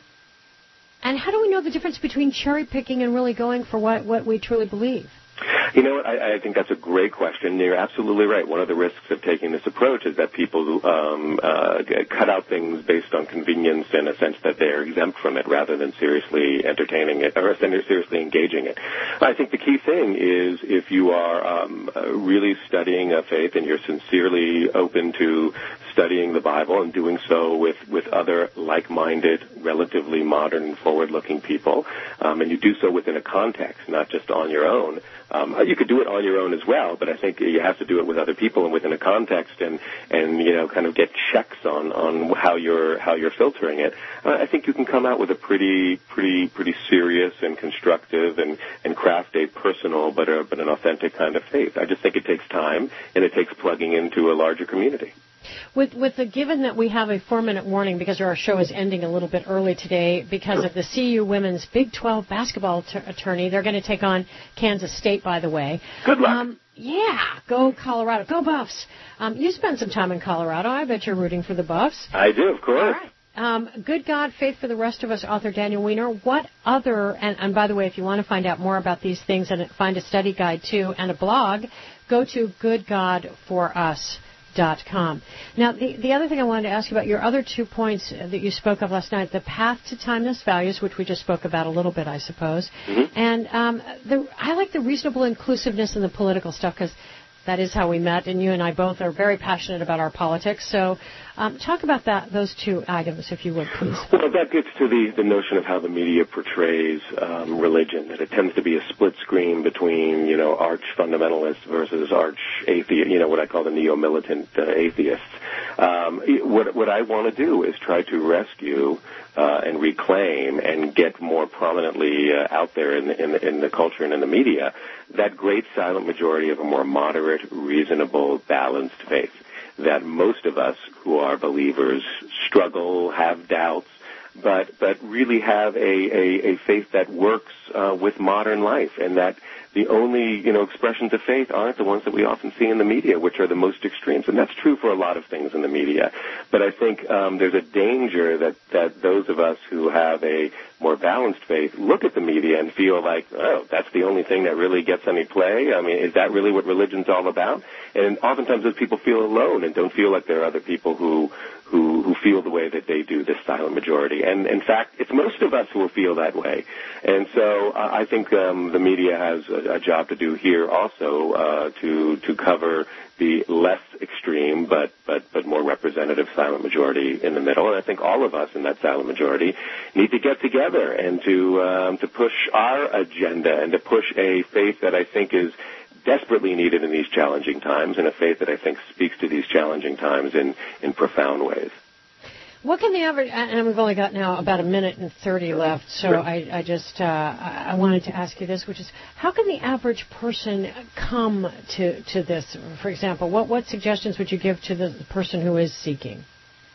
And how do we know the difference between cherry-picking and really going for what, what we truly believe? You know what? I, I think that's a great question. You're absolutely right. One of the risks of taking this approach is that people um, uh, cut out things based on convenience in a sense that they're exempt from it rather than seriously entertaining it or seriously engaging it. I think the key thing is if you are um, really studying a faith and you're sincerely open to studying the Bible and doing so with, with other like-minded, relatively modern, forward-looking people, um, and you do so within a context, not just on your own. Um, you could do it on your own as well, but I think you have to do it with other people and within a context, and, and you know, kind of get checks on, on how you're how you're filtering it. Uh, I think you can come out with a pretty pretty pretty serious and constructive and, and craft a personal but a, but an authentic kind of faith. I just think it takes time and it takes plugging into a larger community. With with the given that we have a four-minute warning because our show is ending a little bit early today because of the C U women's Big twelve basketball t- attorney. They're going to take on Kansas State, by the way. Good luck. Um, yeah, go Colorado. Go Buffs. Um, you spent some time in Colorado. I bet you're rooting for the Buffs. I do, of course. All right. Um, Good God, Faith for the Rest of Us, author Daniel Weiner. What other, and, and by the way, if you want to find out more about these things and find a study guide too and a blog, go to good god for us dot com. Now, the, the other thing I wanted to ask you about, your other two points that you spoke of last night, the path to timeless values, which we just spoke about a little bit, I suppose, mm-hmm. and um, the, I like the reasonable inclusiveness in the political stuff because that is how we met, and you and I both are very passionate about our politics. So um, talk about that, those two items, if you would, please. Well, that gets to the, the notion of how the media portrays um, religion, that it tends to be a split screen between, you know, arch fundamentalists versus arch atheist, you know, what I call the neo-militant uh, atheists. Um, what, what I want to do is try to rescue uh, and reclaim and get more prominently uh, out there in the, in, the, in the culture and in the media that great silent majority of a more moderate, reasonable, balanced faith. That most of us who are believers struggle, have doubts, but but really have a, a, a faith that works uh, with modern life, and that the only, you know, expressions of faith aren't the ones that we often see in the media, which are the most extremes. And that's true for a lot of things in the media. But I think um, there's a danger that, that those of us who have a more balanced faith look at the media and feel like, oh, that's the only thing that really gets any play? I mean, is that really what religion's all about? And oftentimes those people feel alone and don't feel like there are other people who who, who feel the way that they do, this silent majority. And in fact, it's most of us who will feel that way. And so uh, I think um, the media has a, a job to do here also uh, to to cover the less extreme but, but, but more representative silent majority in the middle. And I think all of us in that silent majority need to get together and to um, to push our agenda and to push a faith that I think is desperately needed in these challenging times, and a faith that I think speaks to these challenging times in, in profound ways. What can the average, and we've only got now about a minute and thirty left, so sure. I, I just, uh, I wanted to ask you this, which is, how can the average person come to, to this? For example, what, what suggestions would you give to the person who is seeking?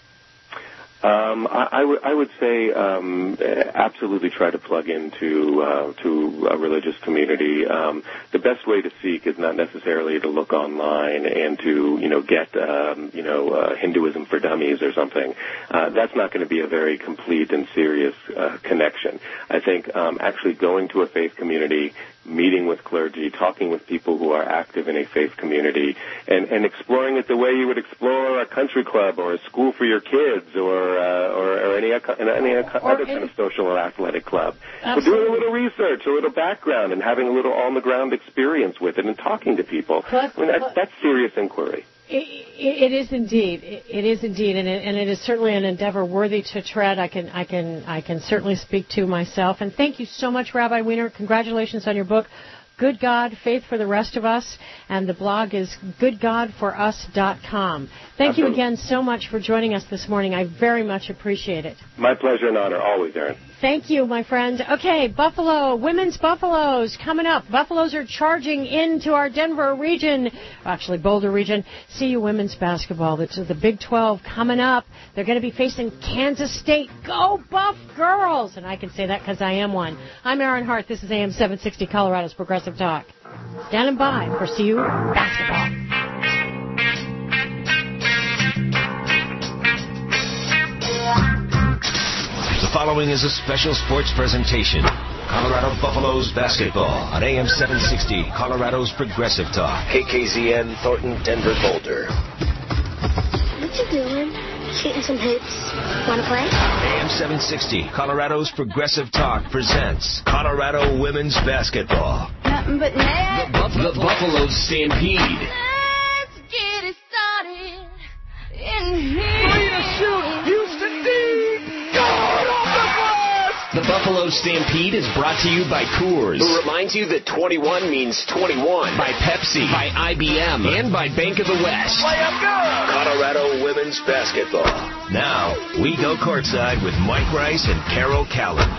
Um, I, I, w- I would say um, absolutely try to plug into uh, to a religious community. Um, the best way to seek is not necessarily to look online and to you know get um, you know uh, Hinduism for Dummies or something. Uh, that's not going to be a very complete and serious uh, connection. I think um, actually going to a faith community, meeting with clergy, talking with people who are active in a faith community, and, and exploring it the way you would explore a country club or a school for your kids or uh, or, or any, any other kind of social or athletic club. But doing a little research, a little background, and having a little on-the-ground experience with it and talking to people. I mean, that's, that's serious inquiry. It, it is indeed. It is indeed, and it, and it is certainly an endeavor worthy to tread. I can, I can, I can certainly speak to myself. And thank you so much, Rabbi Weiner. Congratulations on your book, Good God, Faith for the Rest of Us, and the blog is good god for us dot com. Thank Absolutely. you again so much for joining us this morning. I very much appreciate it. My pleasure and honor, always, Erin. Thank you, my friend. Okay, Buffalo, women's Buffaloes coming up. Buffaloes are charging into our Denver region, actually Boulder region. C U women's basketball. That's the Big twelve coming up. They're going to be facing Kansas State. Go Buff Girls! And I can say that because I am one. I'm Erin Hart. This is A M seven sixty, Colorado's Progressive Talk. Standing by for C U basketball. The following is a special sports presentation. Colorado Buffaloes basketball on A M seven sixty, Colorado's Progressive Talk. K K Z N, Thornton, Denver, Boulder. What you doing? Shooting some hoops. Want to play? A M seven sixty, Colorado's Progressive Talk presents Colorado women's basketball. Nothing but net. The, Buff- the Buffaloes Stampede. Let's get it started in here. Three to shoot. Houston deep. Guard off the glass. The Buffalo Stampede is brought to you by Coors, who reminds you that twenty-one means twenty-one. By Pepsi, by I B M, and by Bank of the West. Play up good. Colorado women's basketball. Now, we go courtside with Mike Rice and Carol Callan.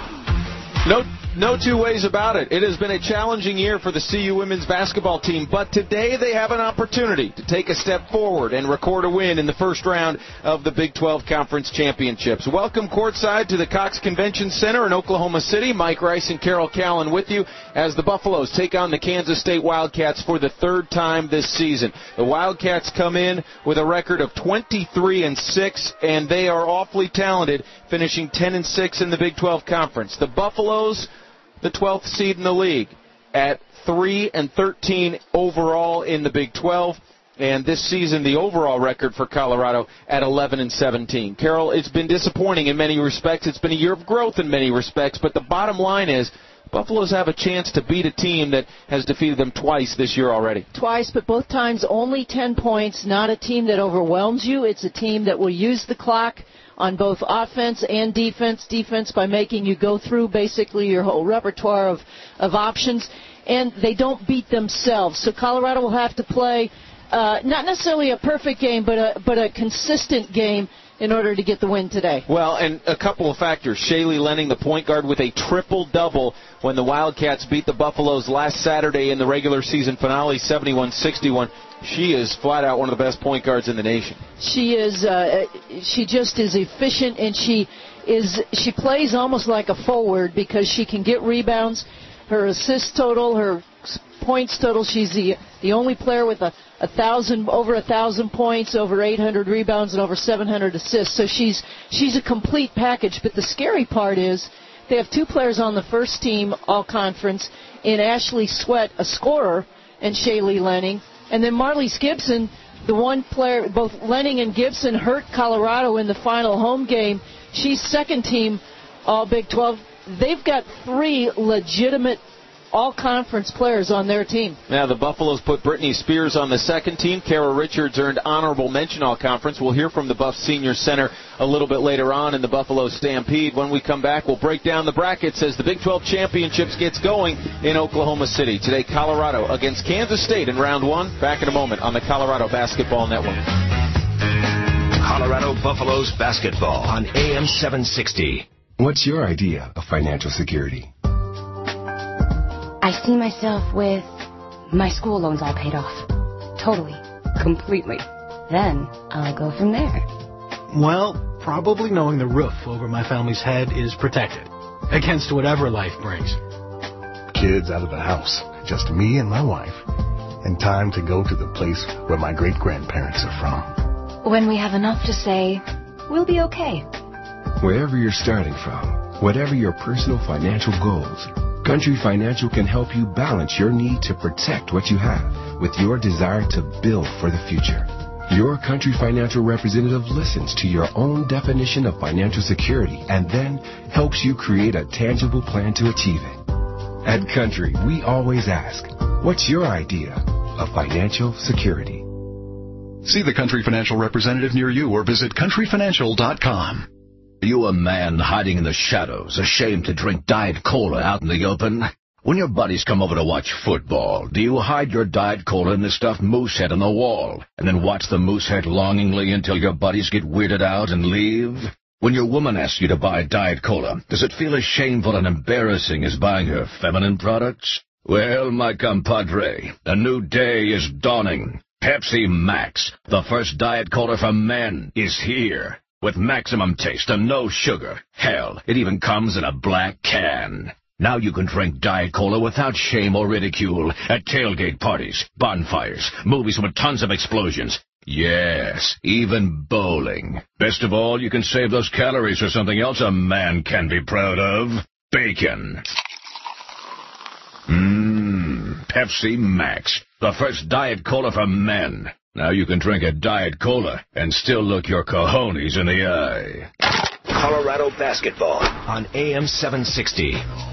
No, no two ways about it. It has been a challenging year for the C U women's basketball team, but today they have an opportunity to take a step forward and record a win in the first round of the Big twelve Conference Championships. Welcome courtside to the Cox Convention Center in Oklahoma City. Mike Rice and Carol Callan with you as the Buffaloes take on the Kansas State Wildcats for the third time this season. The Wildcats come in with a record of twenty-three and six, and they are awfully talented, finishing ten and six in the Big twelve Conference. The Buffaloes, the twelfth seed in the league, at three and thirteen overall in the Big twelve, and this season the overall record for Colorado at eleven and seventeen. Carol, it's been disappointing in many respects. It's been a year of growth in many respects, but the bottom line is Buffaloes have a chance to beat a team that has defeated them twice this year already. Twice, but both times only ten points. Not a team that overwhelms you. It's a team that will use the clock on both offense and defense. Defense by making you go through basically your whole repertoire of, of options. And they don't beat themselves. So Colorado will have to play uh, not necessarily a perfect game, but a, but a consistent game in order to get the win today. Well, and a couple of factors. Shaylee Lenning, the point guard, with a triple-double when the Wildcats beat the Buffaloes last Saturday in the regular season finale, seventy-one sixty-one. She is flat out one of the best point guards in the nation. She is. Uh, she just is efficient, and she is. She plays almost like a forward because she can get rebounds. Her assist total, her points total. She's the the only player with a, a thousand over a thousand points, over eight hundred rebounds, and over seven hundred assists. So she's she's a complete package. But the scary part is they have two players on the first team all conference in Ashley Sweat, a scorer, and Shaylee Lenning. And then Marlise Gibson, the one player, both Lenning and Gibson hurt Colorado in the final home game. She's second team all Big twelve. They've got three legitimate all-conference players on their team. Now, the Buffaloes put Brittany Spears on the second team. Kara Richards earned honorable mention all-conference. We'll hear from the Buff Senior Center a little bit later on in the Buffalo Stampede. When we come back, we'll break down the brackets as the Big twelve Championships gets going in Oklahoma City. Today, Colorado against Kansas State in round one. Back in a moment on the Colorado Basketball Network. Colorado Buffaloes basketball on A M seven sixty. What's your idea of financial security? I see myself with my school loans all paid off. Totally. Completely. Then I'll go from there. Well, probably knowing the roof over my family's head is protected against whatever life brings. Kids out of the house. Just me and my wife. And time to go to the place where my great-grandparents are from. When we have enough to say, we'll be okay. Wherever you're starting from, whatever your personal financial goals, Country Financial can help you balance your need to protect what you have with your desire to build for the future. Your Country Financial representative listens to your own definition of financial security and then helps you create a tangible plan to achieve it. At Country, we always ask, what's your idea of financial security? See the Country Financial representative near you or visit country financial dot com. Are you a man hiding in the shadows, ashamed to drink Diet Cola out in the open? When your buddies come over to watch football, do you hide your Diet Cola in the stuffed moose head on the wall, and then watch the moose head longingly until your buddies get weirded out and leave? When your woman asks you to buy Diet Cola, does it feel as shameful and embarrassing as buying her feminine products? Well, my compadre, a new day is dawning. Pepsi Max, the first Diet Cola for men, is here. With maximum taste and no sugar. Hell, it even comes in a black can. Now you can drink Diet Cola without shame or ridicule at tailgate parties, bonfires, movies with tons of explosions. Yes, even bowling. Best of all, you can save those calories for something else a man can be proud of. Bacon. Mmm, Pepsi Max, the first Diet Cola for men. Now you can drink a Diet Cola and still look your cojones in the eye. Colorado basketball on A M seven sixty.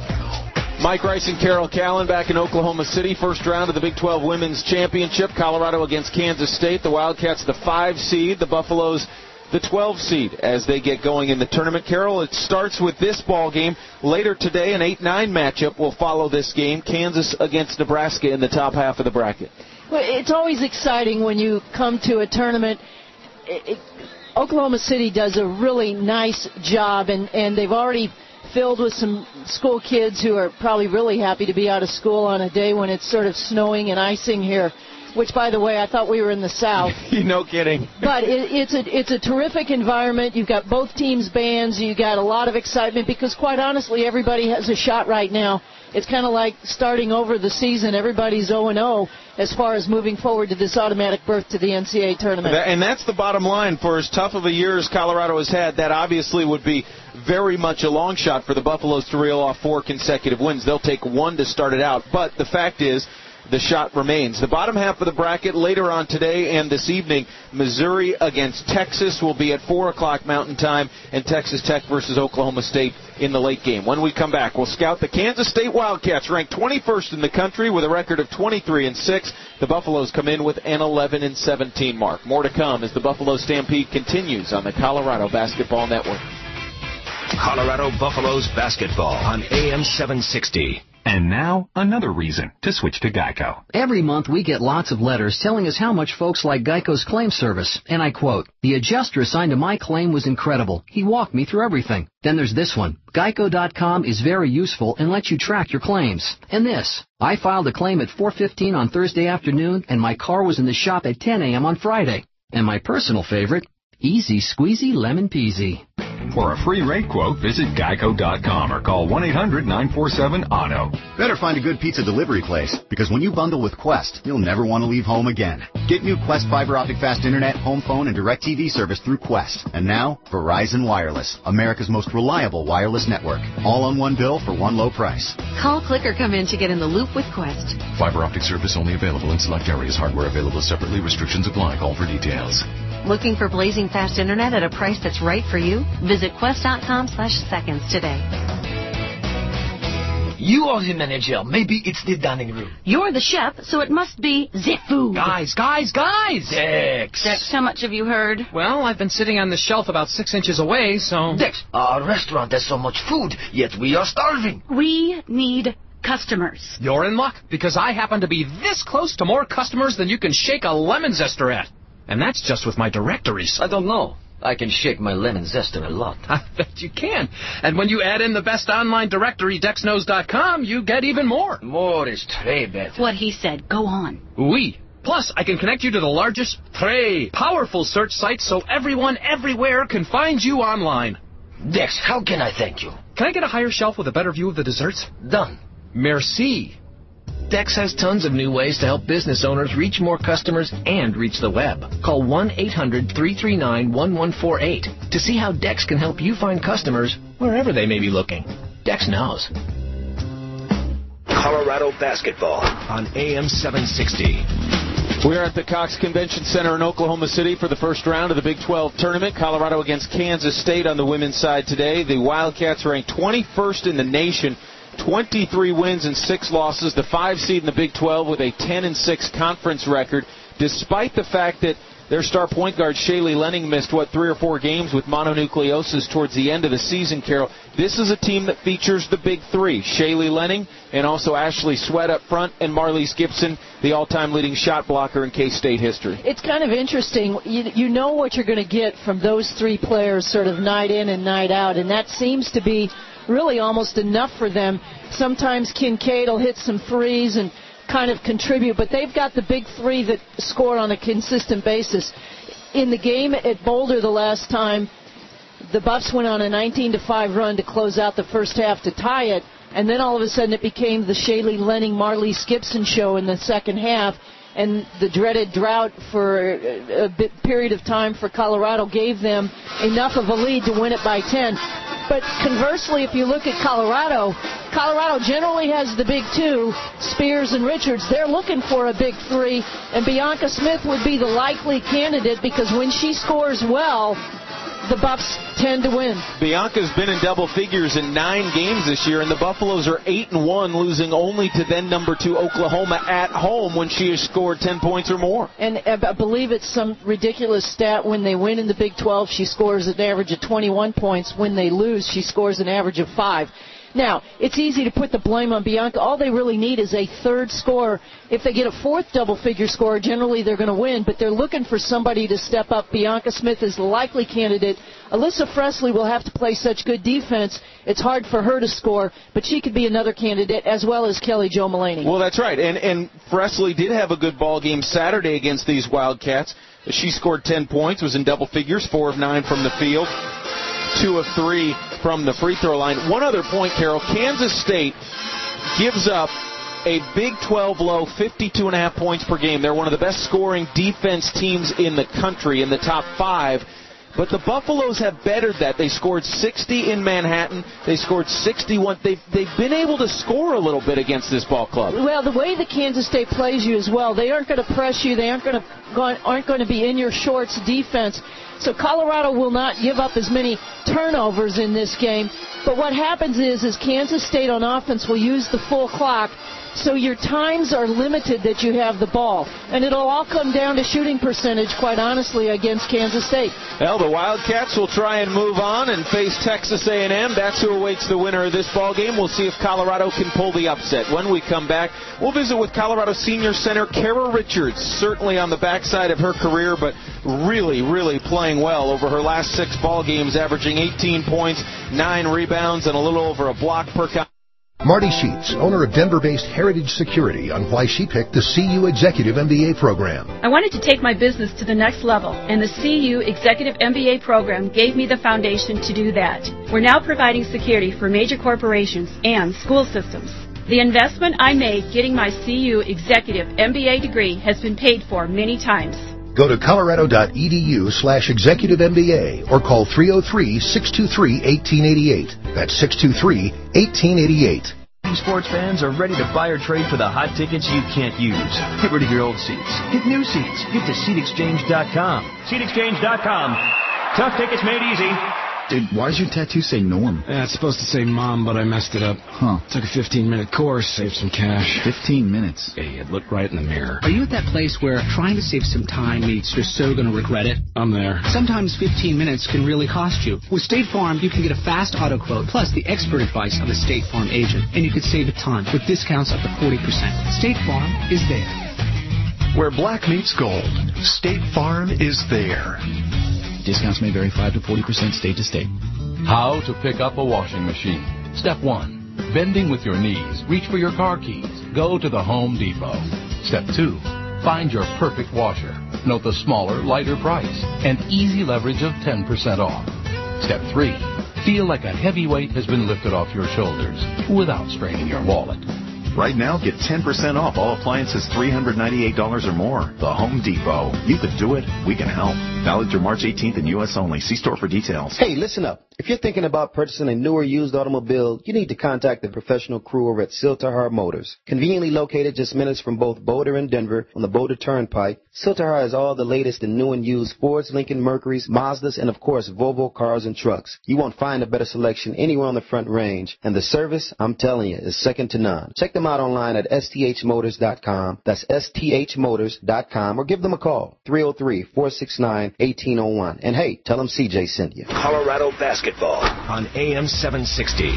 Mike Rice and Carol Callen back in Oklahoma City. First round of the Big twelve Women's Championship. Colorado against Kansas State. The Wildcats the five seed. The Buffaloes the twelve seed as they get going in the tournament. Carol, it starts with this ball game. Later today, an eight nine matchup will follow this game. Kansas against Nebraska in the top half of the bracket. Well, it's always exciting when you come to a tournament. It, it, Oklahoma City does a really nice job, and, and they've already filled with some school kids who are probably really happy to be out of school on a day when it's sort of snowing and icing here, which, by the way, I thought we were in the South. No kidding. But it, it's a it's a terrific environment. You've got both teams' bands. You've got a lot of excitement because, quite honestly, everybody has a shot right now. It's kind of like starting over the season. Everybody's oh and oh as far as moving forward to this automatic berth to the N C double A tournament. That, and that's the bottom line. For as tough of a year as Colorado has had, that obviously would be very much a long shot for the Buffaloes to reel off four consecutive wins. They'll take one to start it out. But the fact is, the shot remains. The bottom half of the bracket later on today and this evening, Missouri against Texas will be at four o'clock Mountain Time, and Texas Tech versus Oklahoma State in the late game. When we come back, we'll scout the Kansas State Wildcats, ranked twenty-first in the country with a record of twenty-three and six. The Buffaloes come in with an eleven and seventeen mark. More to come as the Buffalo Stampede continues on the Colorado Basketball Network. Colorado Buffaloes basketball on A M seven sixty. And now, another reason to switch to Geico. Every month we get lots of letters telling us how much folks like Geico's claim service. And I quote, "The adjuster assigned to my claim was incredible. He walked me through everything." Then there's this one. Geico dot com is very useful and lets you track your claims. And this. I filed a claim at four fifteen on Thursday afternoon, and my car was in the shop at ten a.m. on Friday. And my personal favorite, easy squeezy lemon peasy. For a free rate quote, visit Geico dot com or call one eight hundred nine four seven auto. Better find a good pizza delivery place, because when you bundle with Quest, you'll never want to leave home again. Get new Quest fiber optic fast internet, home phone, and direct T V service through Quest. And now, Verizon Wireless, America's most reliable wireless network. All on one bill for one low price. Call, click, or come in to get in the loop with Quest. Fiber optic service only available in select areas. Hardware available separately. Restrictions apply. Call for details. Looking for blazing fast internet at a price that's right for you? Visit quest dot com slash seconds today. You are the manager. Maybe it's the dining room. You're the chef, so it must be the food. Guys, guys, guys! Dex! Dex, how much have you heard? Well, I've been sitting on the shelf about six inches away, so... Dex, our restaurant has so much food, yet we are starving. We need customers. You're in luck, because I happen to be this close to more customers than you can shake a lemon zester at. And that's just with my directories. I don't know. I can shake my lemon zester a lot. I bet you can. And when you add in the best online directory, Dex Knows dot com, you get even more. More is très better. What he said. Go on. Oui. Plus, I can connect you to the largest, très powerful search site so everyone everywhere can find you online. Dex, how can I thank you? Can I get a higher shelf with a better view of the desserts? Done. Merci. Dex has tons of new ways to help business owners reach more customers and reach the web. Call one eight hundred three three nine one one four eight to see how Dex can help you find customers wherever they may be looking. Dex knows. Colorado basketball on A M seven sixty. We're at the Cox Convention Center in Oklahoma City for the first round of the Big twelve tournament. Colorado against Kansas State on the women's side today. The Wildcats ranked twenty-first in the nation. twenty-three wins and six losses, the five seed in the Big twelve with a ten and six conference record, despite the fact that Their star point guard, Shaylee Lenning, missed, what, three or four games with mononucleosis towards the end of the season, Carol. This is a team that features the big three, Shaylee Lenning and also Ashley Sweat up front, and Marlise Gibson, the all-time leading shot blocker in K-State history. It's kind of interesting. You, you know what you're going to get from those three players sort of night in and night out, and that seems to be really almost enough for them. Sometimes Kincaid will hit some threes and kind of contribute, but they've got the big three that score on a consistent basis. In the game at Boulder the last time, the Buffs went on a nineteen to five run to close out the first half to tie it, and then all of a sudden it became the Shaylee Lenning, Marlise Gibson show in the second half, and the dreaded drought for a bit period of time for Colorado gave them enough of a lead to win it by ten. But conversely, if you look at Colorado, Colorado generally has the big two, Spears and Richards. They're looking for a big three, and Bianca Smith would be the likely candidate because when she scores well, the Buffs tend to win. Bianca's been in double figures in nine games this year, and the Buffaloes are eight and one, losing only to then number two Oklahoma at home when she has scored ten points or more. And I believe it's some ridiculous stat. When they win in the Big twelve, she scores an average of twenty-one points. When they lose, she scores an average of five. Now, it's easy to put the blame on Bianca. All they really need is a third scorer. If they get a fourth double-figure scorer, generally they're going to win, but they're looking for somebody to step up. Bianca Smith is the likely candidate. Alyssa Fresley will have to play such good defense, it's hard for her to score, but she could be another candidate, as well as Kelly Jo Mullaney. Well, that's right, and, and Fresley did have a good ball game Saturday against these Wildcats. She scored ten points, was in double figures, four of nine from the field, two of three from the free throw line. One other point, Carol, Kansas State gives up a Big twelve low, fifty-two point five points per game. They're one of the best scoring defense teams in the country, in the top five. But the Buffaloes have bettered that. They scored sixty in Manhattan. They scored sixty-one. They've, they've been able to score a little bit against this ball club. Well, the way that Kansas State plays you as well, they aren't going to press you. They aren't going to aren't going to be in your shorts defense. So Colorado will not give up as many turnovers in this game. But what happens is, is Kansas State on offense will use the full clock, so your times are limited that you have the ball. And it'll all come down to shooting percentage, quite honestly, against Kansas State. Well, the Wildcats will try and move on and face Texas A and M. That's who awaits the winner of this ball game. We'll see if Colorado can pull the upset. When we come back, we'll visit with Colorado senior center Kara Richards, certainly on the backside of her career, but really, really playing well over her last six ball games, averaging eighteen points, nine rebounds, and a little over a block per count. Marty Sheets, owner of Denver-based Heritage Security, on why she picked the C U Executive M B A program. I wanted to take my business to the next level, and the C U Executive M B A program gave me the foundation to do that. We're now providing security for major corporations and school systems. The investment I made getting my C U Executive M B A degree has been paid for many times. Go to colorado.edu slash executive MBA or call three oh three, six two three, one eight eight eight. That's six two three, one eight eight eight. Sports fans are ready to buy or trade for the hot tickets you can't use. Get rid of your old seats. Get new seats. Get to seat exchange dot com. seat exchange dot com. Tough tickets made easy. Dude, why does your tattoo say Norm? Yeah, it's supposed to say Mom, but I messed it up. Huh. Took a fifteen-minute course, saved some cash. fifteen minutes? Idiot, look right in the mirror. Are you at that place where trying to save some time means you're so going to regret it? I'm there. Sometimes fifteen minutes can really cost you. With State Farm, you can get a fast auto quote plus the expert advice of a State Farm agent, and you can save a ton with discounts up to forty percent. State Farm is there. Where black meets gold, State Farm is there. Discounts may vary five to forty percent state to state. How to pick up a washing machine. Step one, bending with your knees, reach for your car keys. Go to the Home Depot. Step two, find your perfect washer. Note the smaller, lighter price and easy leverage of ten percent off. Step three, feel like a heavy weight has been lifted off your shoulders without straining your wallet. Right now, get ten percent off all appliances three hundred ninety-eight dollars or more. The Home Depot. You could do it. We can help. Valid through March eighteenth in U S only. See store for details. Hey, listen up. If you're thinking about purchasing a newer used automobile, you need to contact the professional crew over at Siltahar Motors. Conveniently located just minutes from both Boulder and Denver on the Boulder Turnpike, Siltahar has all the latest in new and used Fords, Lincoln, Mercurys, Mazdas, and of course Volvo cars and trucks. You won't find a better selection anywhere on the Front Range. And the service, I'm telling you, is second to none. Check them them out online at S T H motors dot com. That's S T H motors dot com, or give them a call, three oh three, four six nine, one eight oh one. And hey, tell them C J sent you. Colorado basketball on A M seven sixty.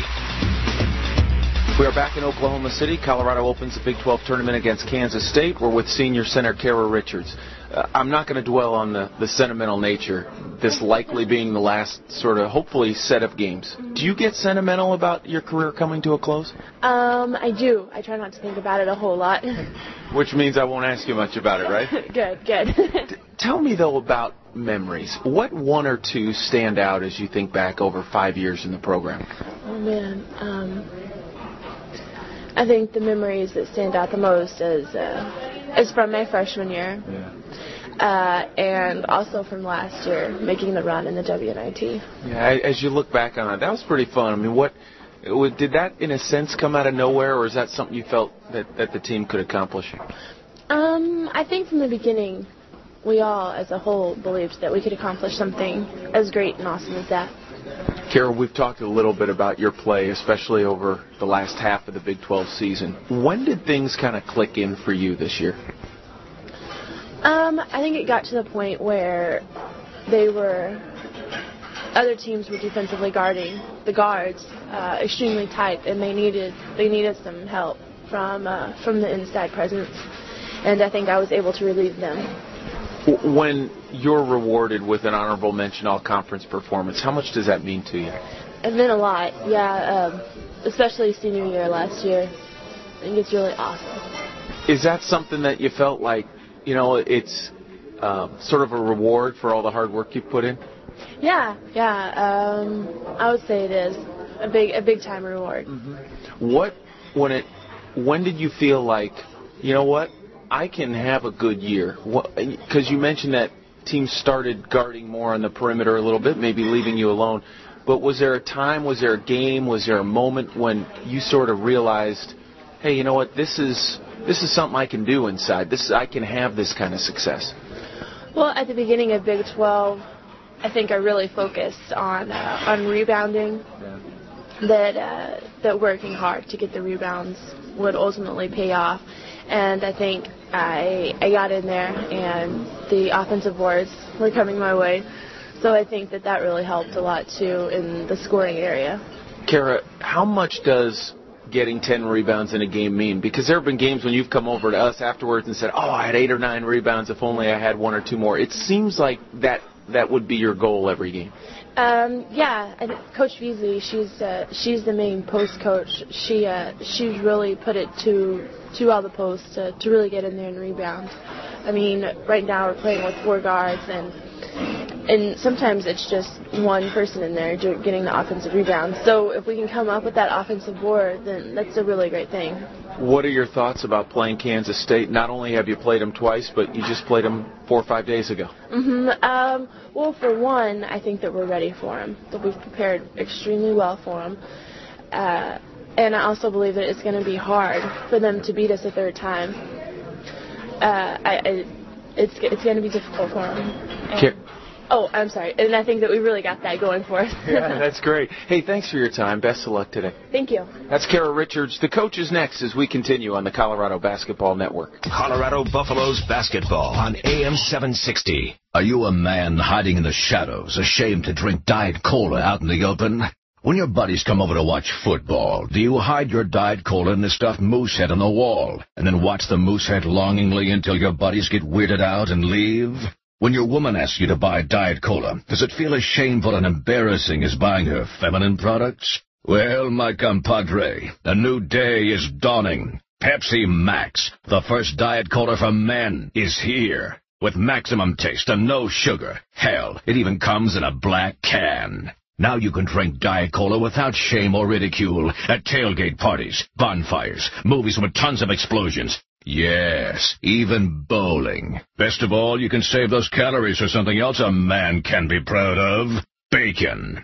We are back in Oklahoma City. Colorado opens the Big twelve tournament against Kansas State. We're with senior center Kara Richards. Uh, I'm not going to dwell on the, the sentimental nature, this likely being the last sort of, hopefully, set of games. Do you get sentimental about your career coming to a close? Um, I do. I try not to think about it a whole lot. Which means I won't ask you much about it, right? Good, good. T- tell me, though, about memories. What one or two stand out as you think back over five years in the program? Oh, man. Um, I think the memories that stand out the most is, uh, is from my freshman year. Yeah. Uh, and also from last year, making the run in the W N I T. Yeah, as you look back on it, that was pretty fun. I mean, what did that, in a sense, come out of nowhere, or is that something you felt that, that the team could accomplish? Um, I think from the beginning, we all, as a whole, believed that we could accomplish something as great and awesome as that. Carol, we've talked a little bit about your play, especially over the last half of the Big twelve season. When did things kind of click in for you this year? Um, I think it got to the point where they were, other teams were defensively guarding the guards uh, extremely tight, and they needed they needed some help from uh, from the inside presence, and I think I was able to relieve them. When you're rewarded with an honorable mention all-conference performance, how much does that mean to you? It meant a lot, yeah, um, especially senior year last year. I think it's really awesome. Is that something that you felt like, you know, it's uh, sort of a reward for all the hard work you put in? Yeah, yeah. Um, I would say it is a big, a big time reward. Mm-hmm. What, when it, when did you feel like, you know what, I can have a good year? Because you mentioned that teams started guarding more on the perimeter a little bit, maybe leaving you alone. But was there a time, was there a game, was there a moment when you sort of realized, hey, you know what, this is this is something I can do inside. This I can have this kind of success. Well, at the beginning of Big twelve, I think I really focused on uh, on rebounding. Yeah. That uh, that working hard to get the rebounds would ultimately pay off, and I think I I got in there, and the offensive boards were coming my way. So I think that that really helped a lot too in the scoring area. Kara, how much does getting ten rebounds in a game mean? Because there have been games when you've come over to us afterwards and said, oh, I had eight or nine rebounds, if only I had one or two more. It seems like that that would be your goal every game. Um, yeah, and Coach Beasley, she's uh, she's the main post coach. She uh, she's really put it to to all the posts to, to really get in there and rebound. I mean, right now we're playing with four guards, and and sometimes it's just one person in there do, getting the offensive rebound. So if we can come up with that offensive board, then that's a really great thing. What are your thoughts about playing Kansas State? Not only have you played them twice, but you just played them four or five days ago. Mm-hmm. Um, well, for one, I think that we're ready for them, that we've prepared extremely well for them. Uh, and I also believe that it's going to be hard for them to beat us a third time. Uh, I, I, it's it's going to be difficult for them. And, oh, I'm sorry. And I think that we really got that going for us. Yeah, that's great. Hey, thanks for your time. Best of luck today. Thank you. That's Kara Richards. The coach is next as we continue on the Colorado Basketball Network. Colorado Buffaloes basketball on A M seven sixty. Are you a man hiding in the shadows, ashamed to drink Diet Cola out in the open? When your buddies come over to watch football, do you hide your Diet Cola in the stuffed moose head on the wall and then watch the moose head longingly until your buddies get weirded out and leave? When your woman asks you to buy Diet Cola, does it feel as shameful and embarrassing as buying her feminine products? Well, my compadre, a new day is dawning. Pepsi Max, the first Diet Cola for men, is here. With maximum taste and no sugar. Hell, it even comes in a black can. Now you can drink Diet Cola without shame or ridicule at tailgate parties, bonfires, movies with tons of explosions. Yes, even bowling. Best of all, you can save those calories for something else a man can be proud of. Bacon.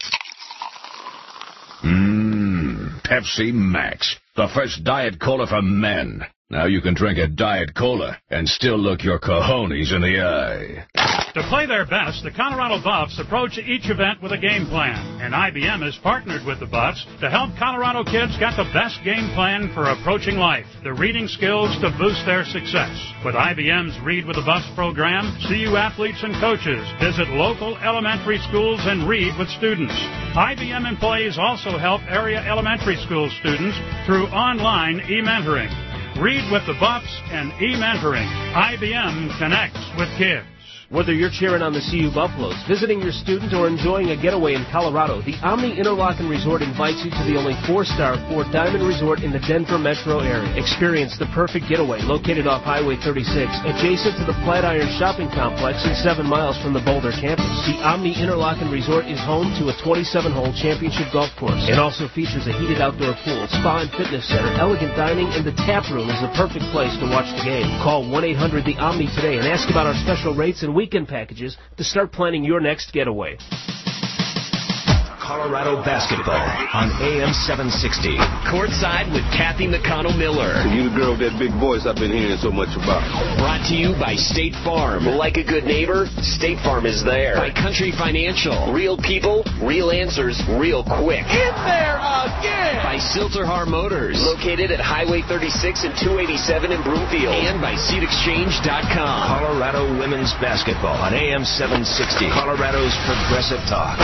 Mmm, Pepsi Max, the first Diet Cola for men. Now you can drink a Diet Cola and still look your cojones in the eye. To play their best, the Colorado Buffs approach each event with a game plan, and I B M has partnered with the Buffs to help Colorado kids get the best game plan for approaching life, the reading skills to boost their success. With I B M's Read with the Buffs program, C U athletes and coaches visit local elementary schools and read with students. I B M employees also help area elementary school students through online e-mentoring. Read with the Buffs and e-mentoring. I B M connects with kids. Whether you're cheering on the C U Buffaloes, visiting your student, or enjoying a getaway in Colorado, the Omni Interlochen Resort invites you to the only four-star, four-diamond resort in the Denver metro area. Experience the perfect getaway located off Highway thirty-six, adjacent to the Flatiron Shopping Complex and seven miles from the Boulder campus. The Omni Interlochen Resort is home to a twenty-seven hole championship golf course and also features a heated outdoor pool, spa and fitness center, elegant dining, and the tap room is the perfect place to watch the game. Call one eight hundred the Omni today and ask about our special rates and weekend packages to start planning your next getaway. Colorado basketball on A M seven sixty. Courtside with Kathy McConnell Miller. You the girl with that big voice I've been hearing so much about. Brought to you by State Farm. Like a good neighbor, State Farm is there. By Country Financial. Real people, real answers, real quick. In there again! By Silterhar Motors. Located at Highway thirty-six and two eighty-seven in Broomfield. And by Seed Exchange dot com. Colorado women's basketball on A M seven sixty. Colorado's Progressive Talk.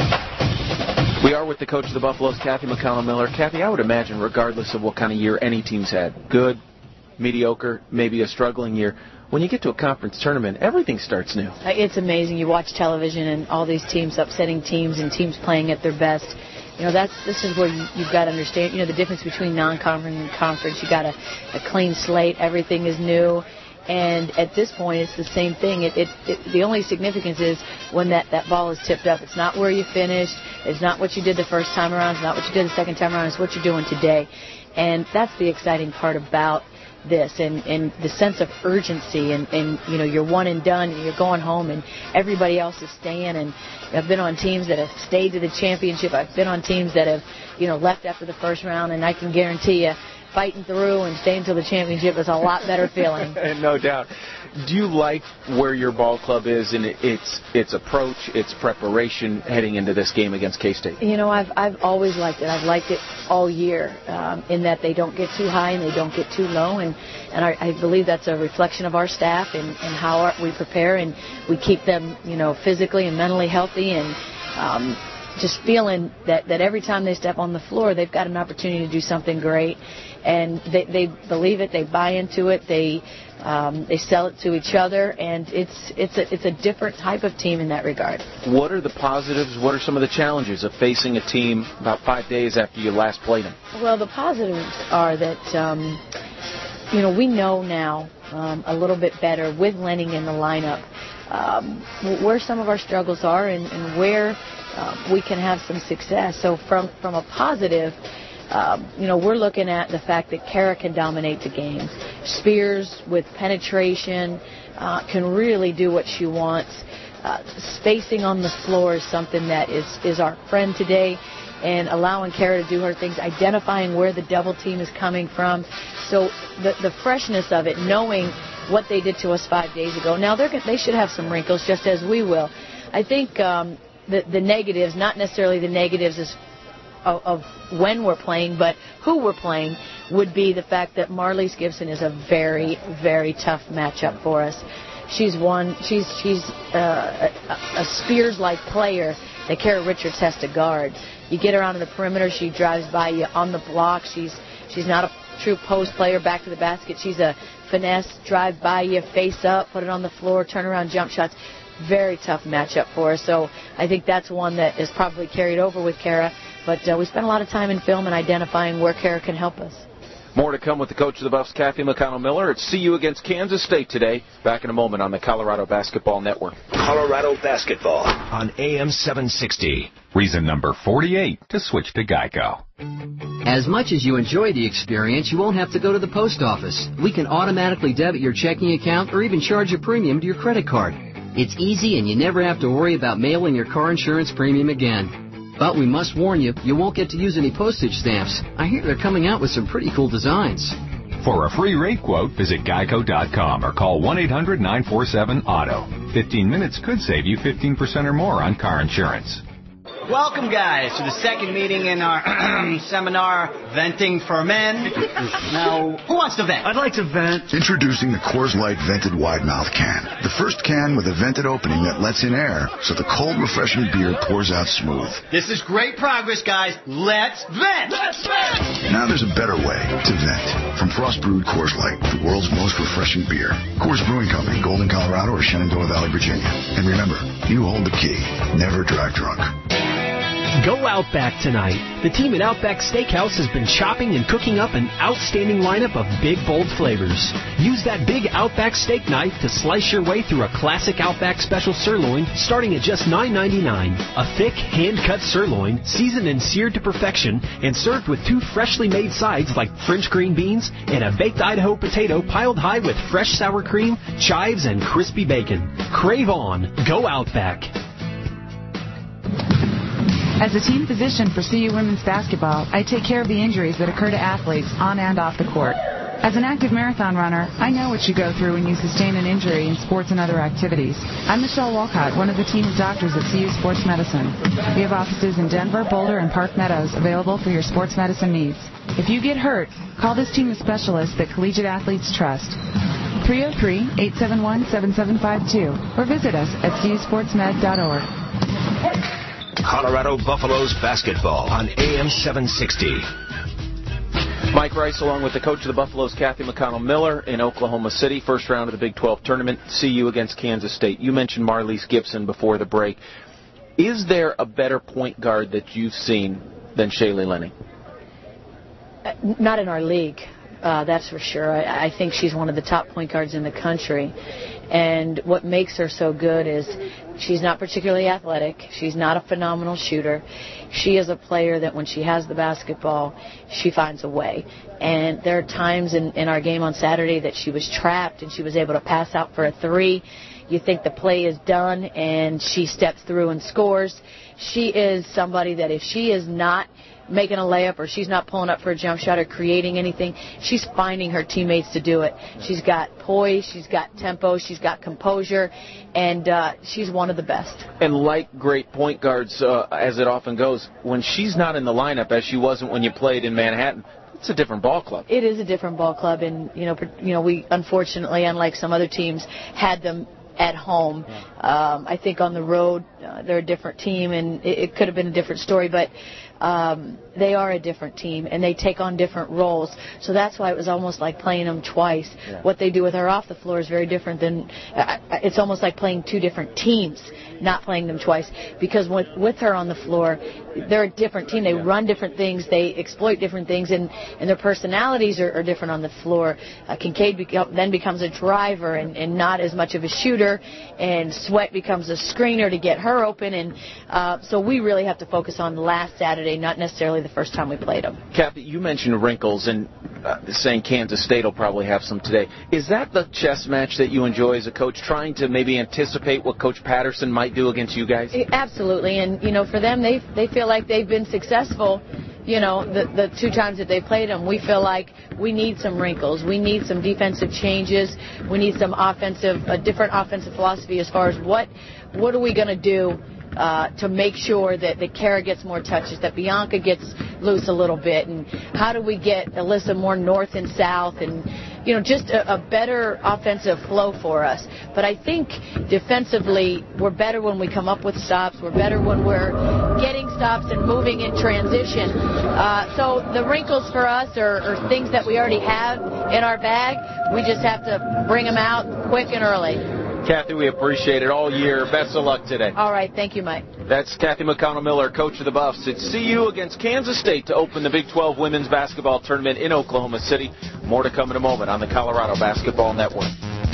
We are with the coach of the Buffaloes, Kathy McConnell Miller. Kathy, I would imagine, regardless of what kind of year any team's had, good, mediocre, maybe a struggling year, when you get to a conference tournament, everything starts new. It's amazing. You watch television and all these teams upsetting teams and teams playing at their best. You know, that's this is where you, you've got to understand, you know, the difference between non-conference and conference. You got a, a clean slate. Everything is new. And at this point, it's the same thing. It, it, it, the only significance is when that, that ball is tipped up. It's not where you finished. It's not what you did the first time around. It's not what you did the second time around. It's what you're doing today. And that's the exciting part about this, and, and the sense of urgency. And, and, you know, you're one and done, and you're going home, and everybody else is staying. And I've been on teams that have stayed to the championship. I've been on teams that have, you know, left after the first round, and I can guarantee you, fighting through and staying until the championship is a lot better feeling. No doubt. Do you like where your ball club is in its its approach, its preparation heading into this game against K-State? You know, I've I've always liked it. I've liked it all year, um, in that they don't get too high and they don't get too low, and and I, I believe that's a reflection of our staff and and how our, we prepare, and we keep them, you know, physically and mentally healthy, and um, just feeling that that every time they step on the floor, they've got an opportunity to do something great. And they, they believe it, they buy into it, they um, they sell it to each other, and it's it's a it's a different type of team in that regard. What are the positives? What are some of the challenges of facing a team about five days after you last played them? Well, the positives are that um, you know, we know now um, a little bit better with Lenning in the lineup um, where some of our struggles are and, and where uh, we can have some success. So from from a positive. Um, you know, we're looking at the fact that Kara can dominate the game. Spears, with penetration, uh, can really do what she wants. Uh, spacing on the floor is something that is, is our friend today, and allowing Kara to do her things, identifying where the double team is coming from. So the, the freshness of it, knowing what they did to us five days ago. Now, they're, they should have some wrinkles, just as we will. I think um, the, the negatives, not necessarily the negatives as Of, of when we're playing, but who we're playing, would be the fact that Marlise Gibson is a very, very tough matchup for us. She's one. She's she's uh, a, a Spears-like player that Kara Richards has to guard. You get her onto the perimeter, she drives by you on the block. She's she's not a true post player back to the basket. She's a finesse, drive by you, face up, put it on the floor, turn around, jump shots. Very tough matchup for us. So I think that's one that is probably carried over with Kara. But uh, we spent a lot of time in film and identifying where Kara can help us. More to come with the coach of the Buffs, Kathy McConnell Miller. It's C U against Kansas State today. Back in a moment on the Colorado Basketball Network. Colorado Basketball on A M seven sixty. Reason number forty-eight to switch to Geico. As much as you enjoy the experience, you won't have to go to the post office. We can automatically debit your checking account or even charge a premium to your credit card. It's easy, and you never have to worry about mailing your car insurance premium again. But we must warn you, you won't get to use any postage stamps. I hear they're coming out with some pretty cool designs. For a free rate quote, visit geico dot com or call one eight hundred nine four seven auto. fifteen minutes could save you fifteen percent or more on car insurance. Welcome, guys, to the second meeting in our seminar, Venting for Men. Now, who wants to vent? I'd like to vent. Introducing the Coors Light Vented Wide Mouth Can. The first can with a vented opening that lets in air so the cold, refreshing beer pours out smooth. This is great progress, guys. Let's vent! Let's vent! Now there's a better way to vent. From Frost Brewed Coors Light, the world's most refreshing beer. Coors Brewing Company, Golden, Colorado, or Shenandoah Valley, Virginia. And remember, you hold the key. Never drive drunk. Go Outback tonight. The team at Outback Steakhouse has been chopping and cooking up an outstanding lineup of big, bold flavors. Use that big Outback steak knife to slice your way through a classic Outback Special sirloin starting at just nine ninety-nine. A thick, hand-cut sirloin, seasoned and seared to perfection, and served with two freshly made sides like French green beans and a baked Idaho potato piled high with fresh sour cream, chives, and crispy bacon. Crave on. Go Outback. As a team physician for C U Women's Basketball, I take care of the injuries that occur to athletes on and off the court. As an active marathon runner, I know what you go through when you sustain an injury in sports and other activities. I'm Michelle Walcott, one of the team's doctors at C U Sports Medicine. We have offices in Denver, Boulder, and Park Meadows available for your sports medicine needs. If you get hurt, call this team of specialists that collegiate athletes trust. three oh three, eight seven one, seven seven five two or visit us at c u sports med dot org. Colorado Buffaloes basketball on A M seven sixty. Mike Rice along with the coach of the Buffaloes, Kathy McConnell Miller, in Oklahoma City. First round of the Big twelve tournament, C U against Kansas State. You mentioned Marlise Gibson before the break. Is there a better point guard that you've seen than Shaylee Lenny? Uh, not in our league, uh, that's for sure. I, I think she's one of the top point guards in the country. And what makes her so good is she's not particularly athletic. She's not a phenomenal shooter. She is a player that when she has the basketball, she finds a way. And there are times in, in our game on Saturday that she was trapped and she was able to pass out for a three. You think the play is done and she steps through and scores. She is somebody that if she is not making a layup or she's not pulling up for a jump shot or creating anything, she's finding her teammates to do it. She's got poise, she's got tempo, she's got composure, and uh, she's one of the best. And like great point guards, uh, as it often goes, when she's not in the lineup, as she wasn't when you played in Manhattan, it's a different ball club. It is a different ball club, and you know, you know, we unfortunately, unlike some other teams, had them at home. Um, I think on the road, uh, they're a different team, and it, it could have been a different story, but um, they are a different team, and they take on different roles. So that's why it was almost like playing them twice. Yeah. What they do with her off the floor is very different than, uh, it's almost like playing two different teams, not playing them twice, because with, with her on the floor, they're a different team. They yeah. run different things. They exploit different things, and, and their personalities are, are different on the floor. Uh, Kincaid beco- then becomes a driver and, and not as much of a shooter, and Sweat becomes a screener to get her open. And uh, so we really have to focus on last Saturday, not necessarily the first time we played them. Kathy, you mentioned wrinkles and uh, saying Kansas State will probably have some today. Is that the chess match that you enjoy as a coach, trying to maybe anticipate what Coach Patterson might do against you guys? Absolutely. And, you know, for them, they they feel like they've been successful. You know, the, the two times that they played them, we feel like we need some wrinkles. We need some defensive changes. We need some offensive, a different offensive philosophy as far as what what are we going to do uh, to make sure that, that Kara gets more touches, that Bianca gets loose a little bit, and how do we get Alyssa more north and south, and, you know, just a, a better offensive flow for us. But I think defensively we're better when we come up with stops. We're better when we're getting stops and moving in transition. Uh, so the wrinkles for us are, are things that we already have in our bag. We just have to bring them out quick and early. Kathy, we appreciate it all year. Best of luck today. All right. Thank you, Mike. That's Kathy McConnell Miller, coach of the Buffs. It's C U against Kansas State to open the Big twelve women's basketball tournament in Oklahoma City. More to come in a moment on the Colorado Basketball Network.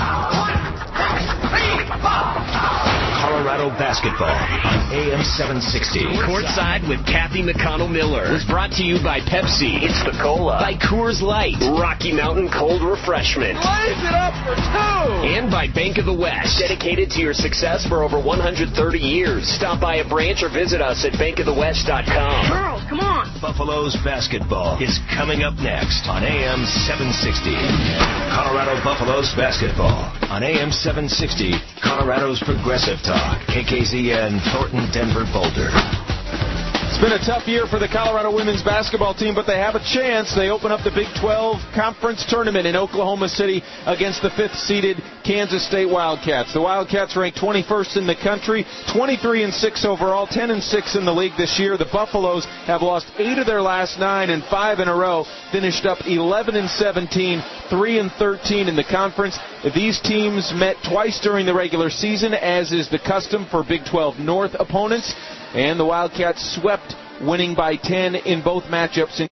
Colorado basketball on A M seven sixty. Courtside with Kathy McConnell Miller was brought to you by Pepsi. It's the Cola. By Coors Light. Rocky Mountain Cold Refreshment. Blaze it up for two. And by Bank of the West. Dedicated to your success for over one hundred thirty years. Stop by a branch or visit us at bank of the west dot com. Girls, come on. Buffalo's basketball is coming up next on A M seven sixty. Colorado Colorado Buffaloes basketball on A M seven sixty, Colorado's Progressive Talk, K K Z N, Thornton, Denver, Boulder. It's been a tough year for the Colorado women's basketball team, but they have a chance. They open up the Big twelve Conference Tournament in Oklahoma City against the fifth-seeded Kansas State Wildcats. The Wildcats ranked twenty-first in the country, twenty-three and six overall, ten and six in the league this year. The Buffaloes have lost eight of their last nine and five in a row, finished up eleven and seventeen, three and thirteen in the conference. These teams met twice during the regular season, as is the custom for Big twelve North opponents. And the Wildcats swept, winning by ten in both matchups.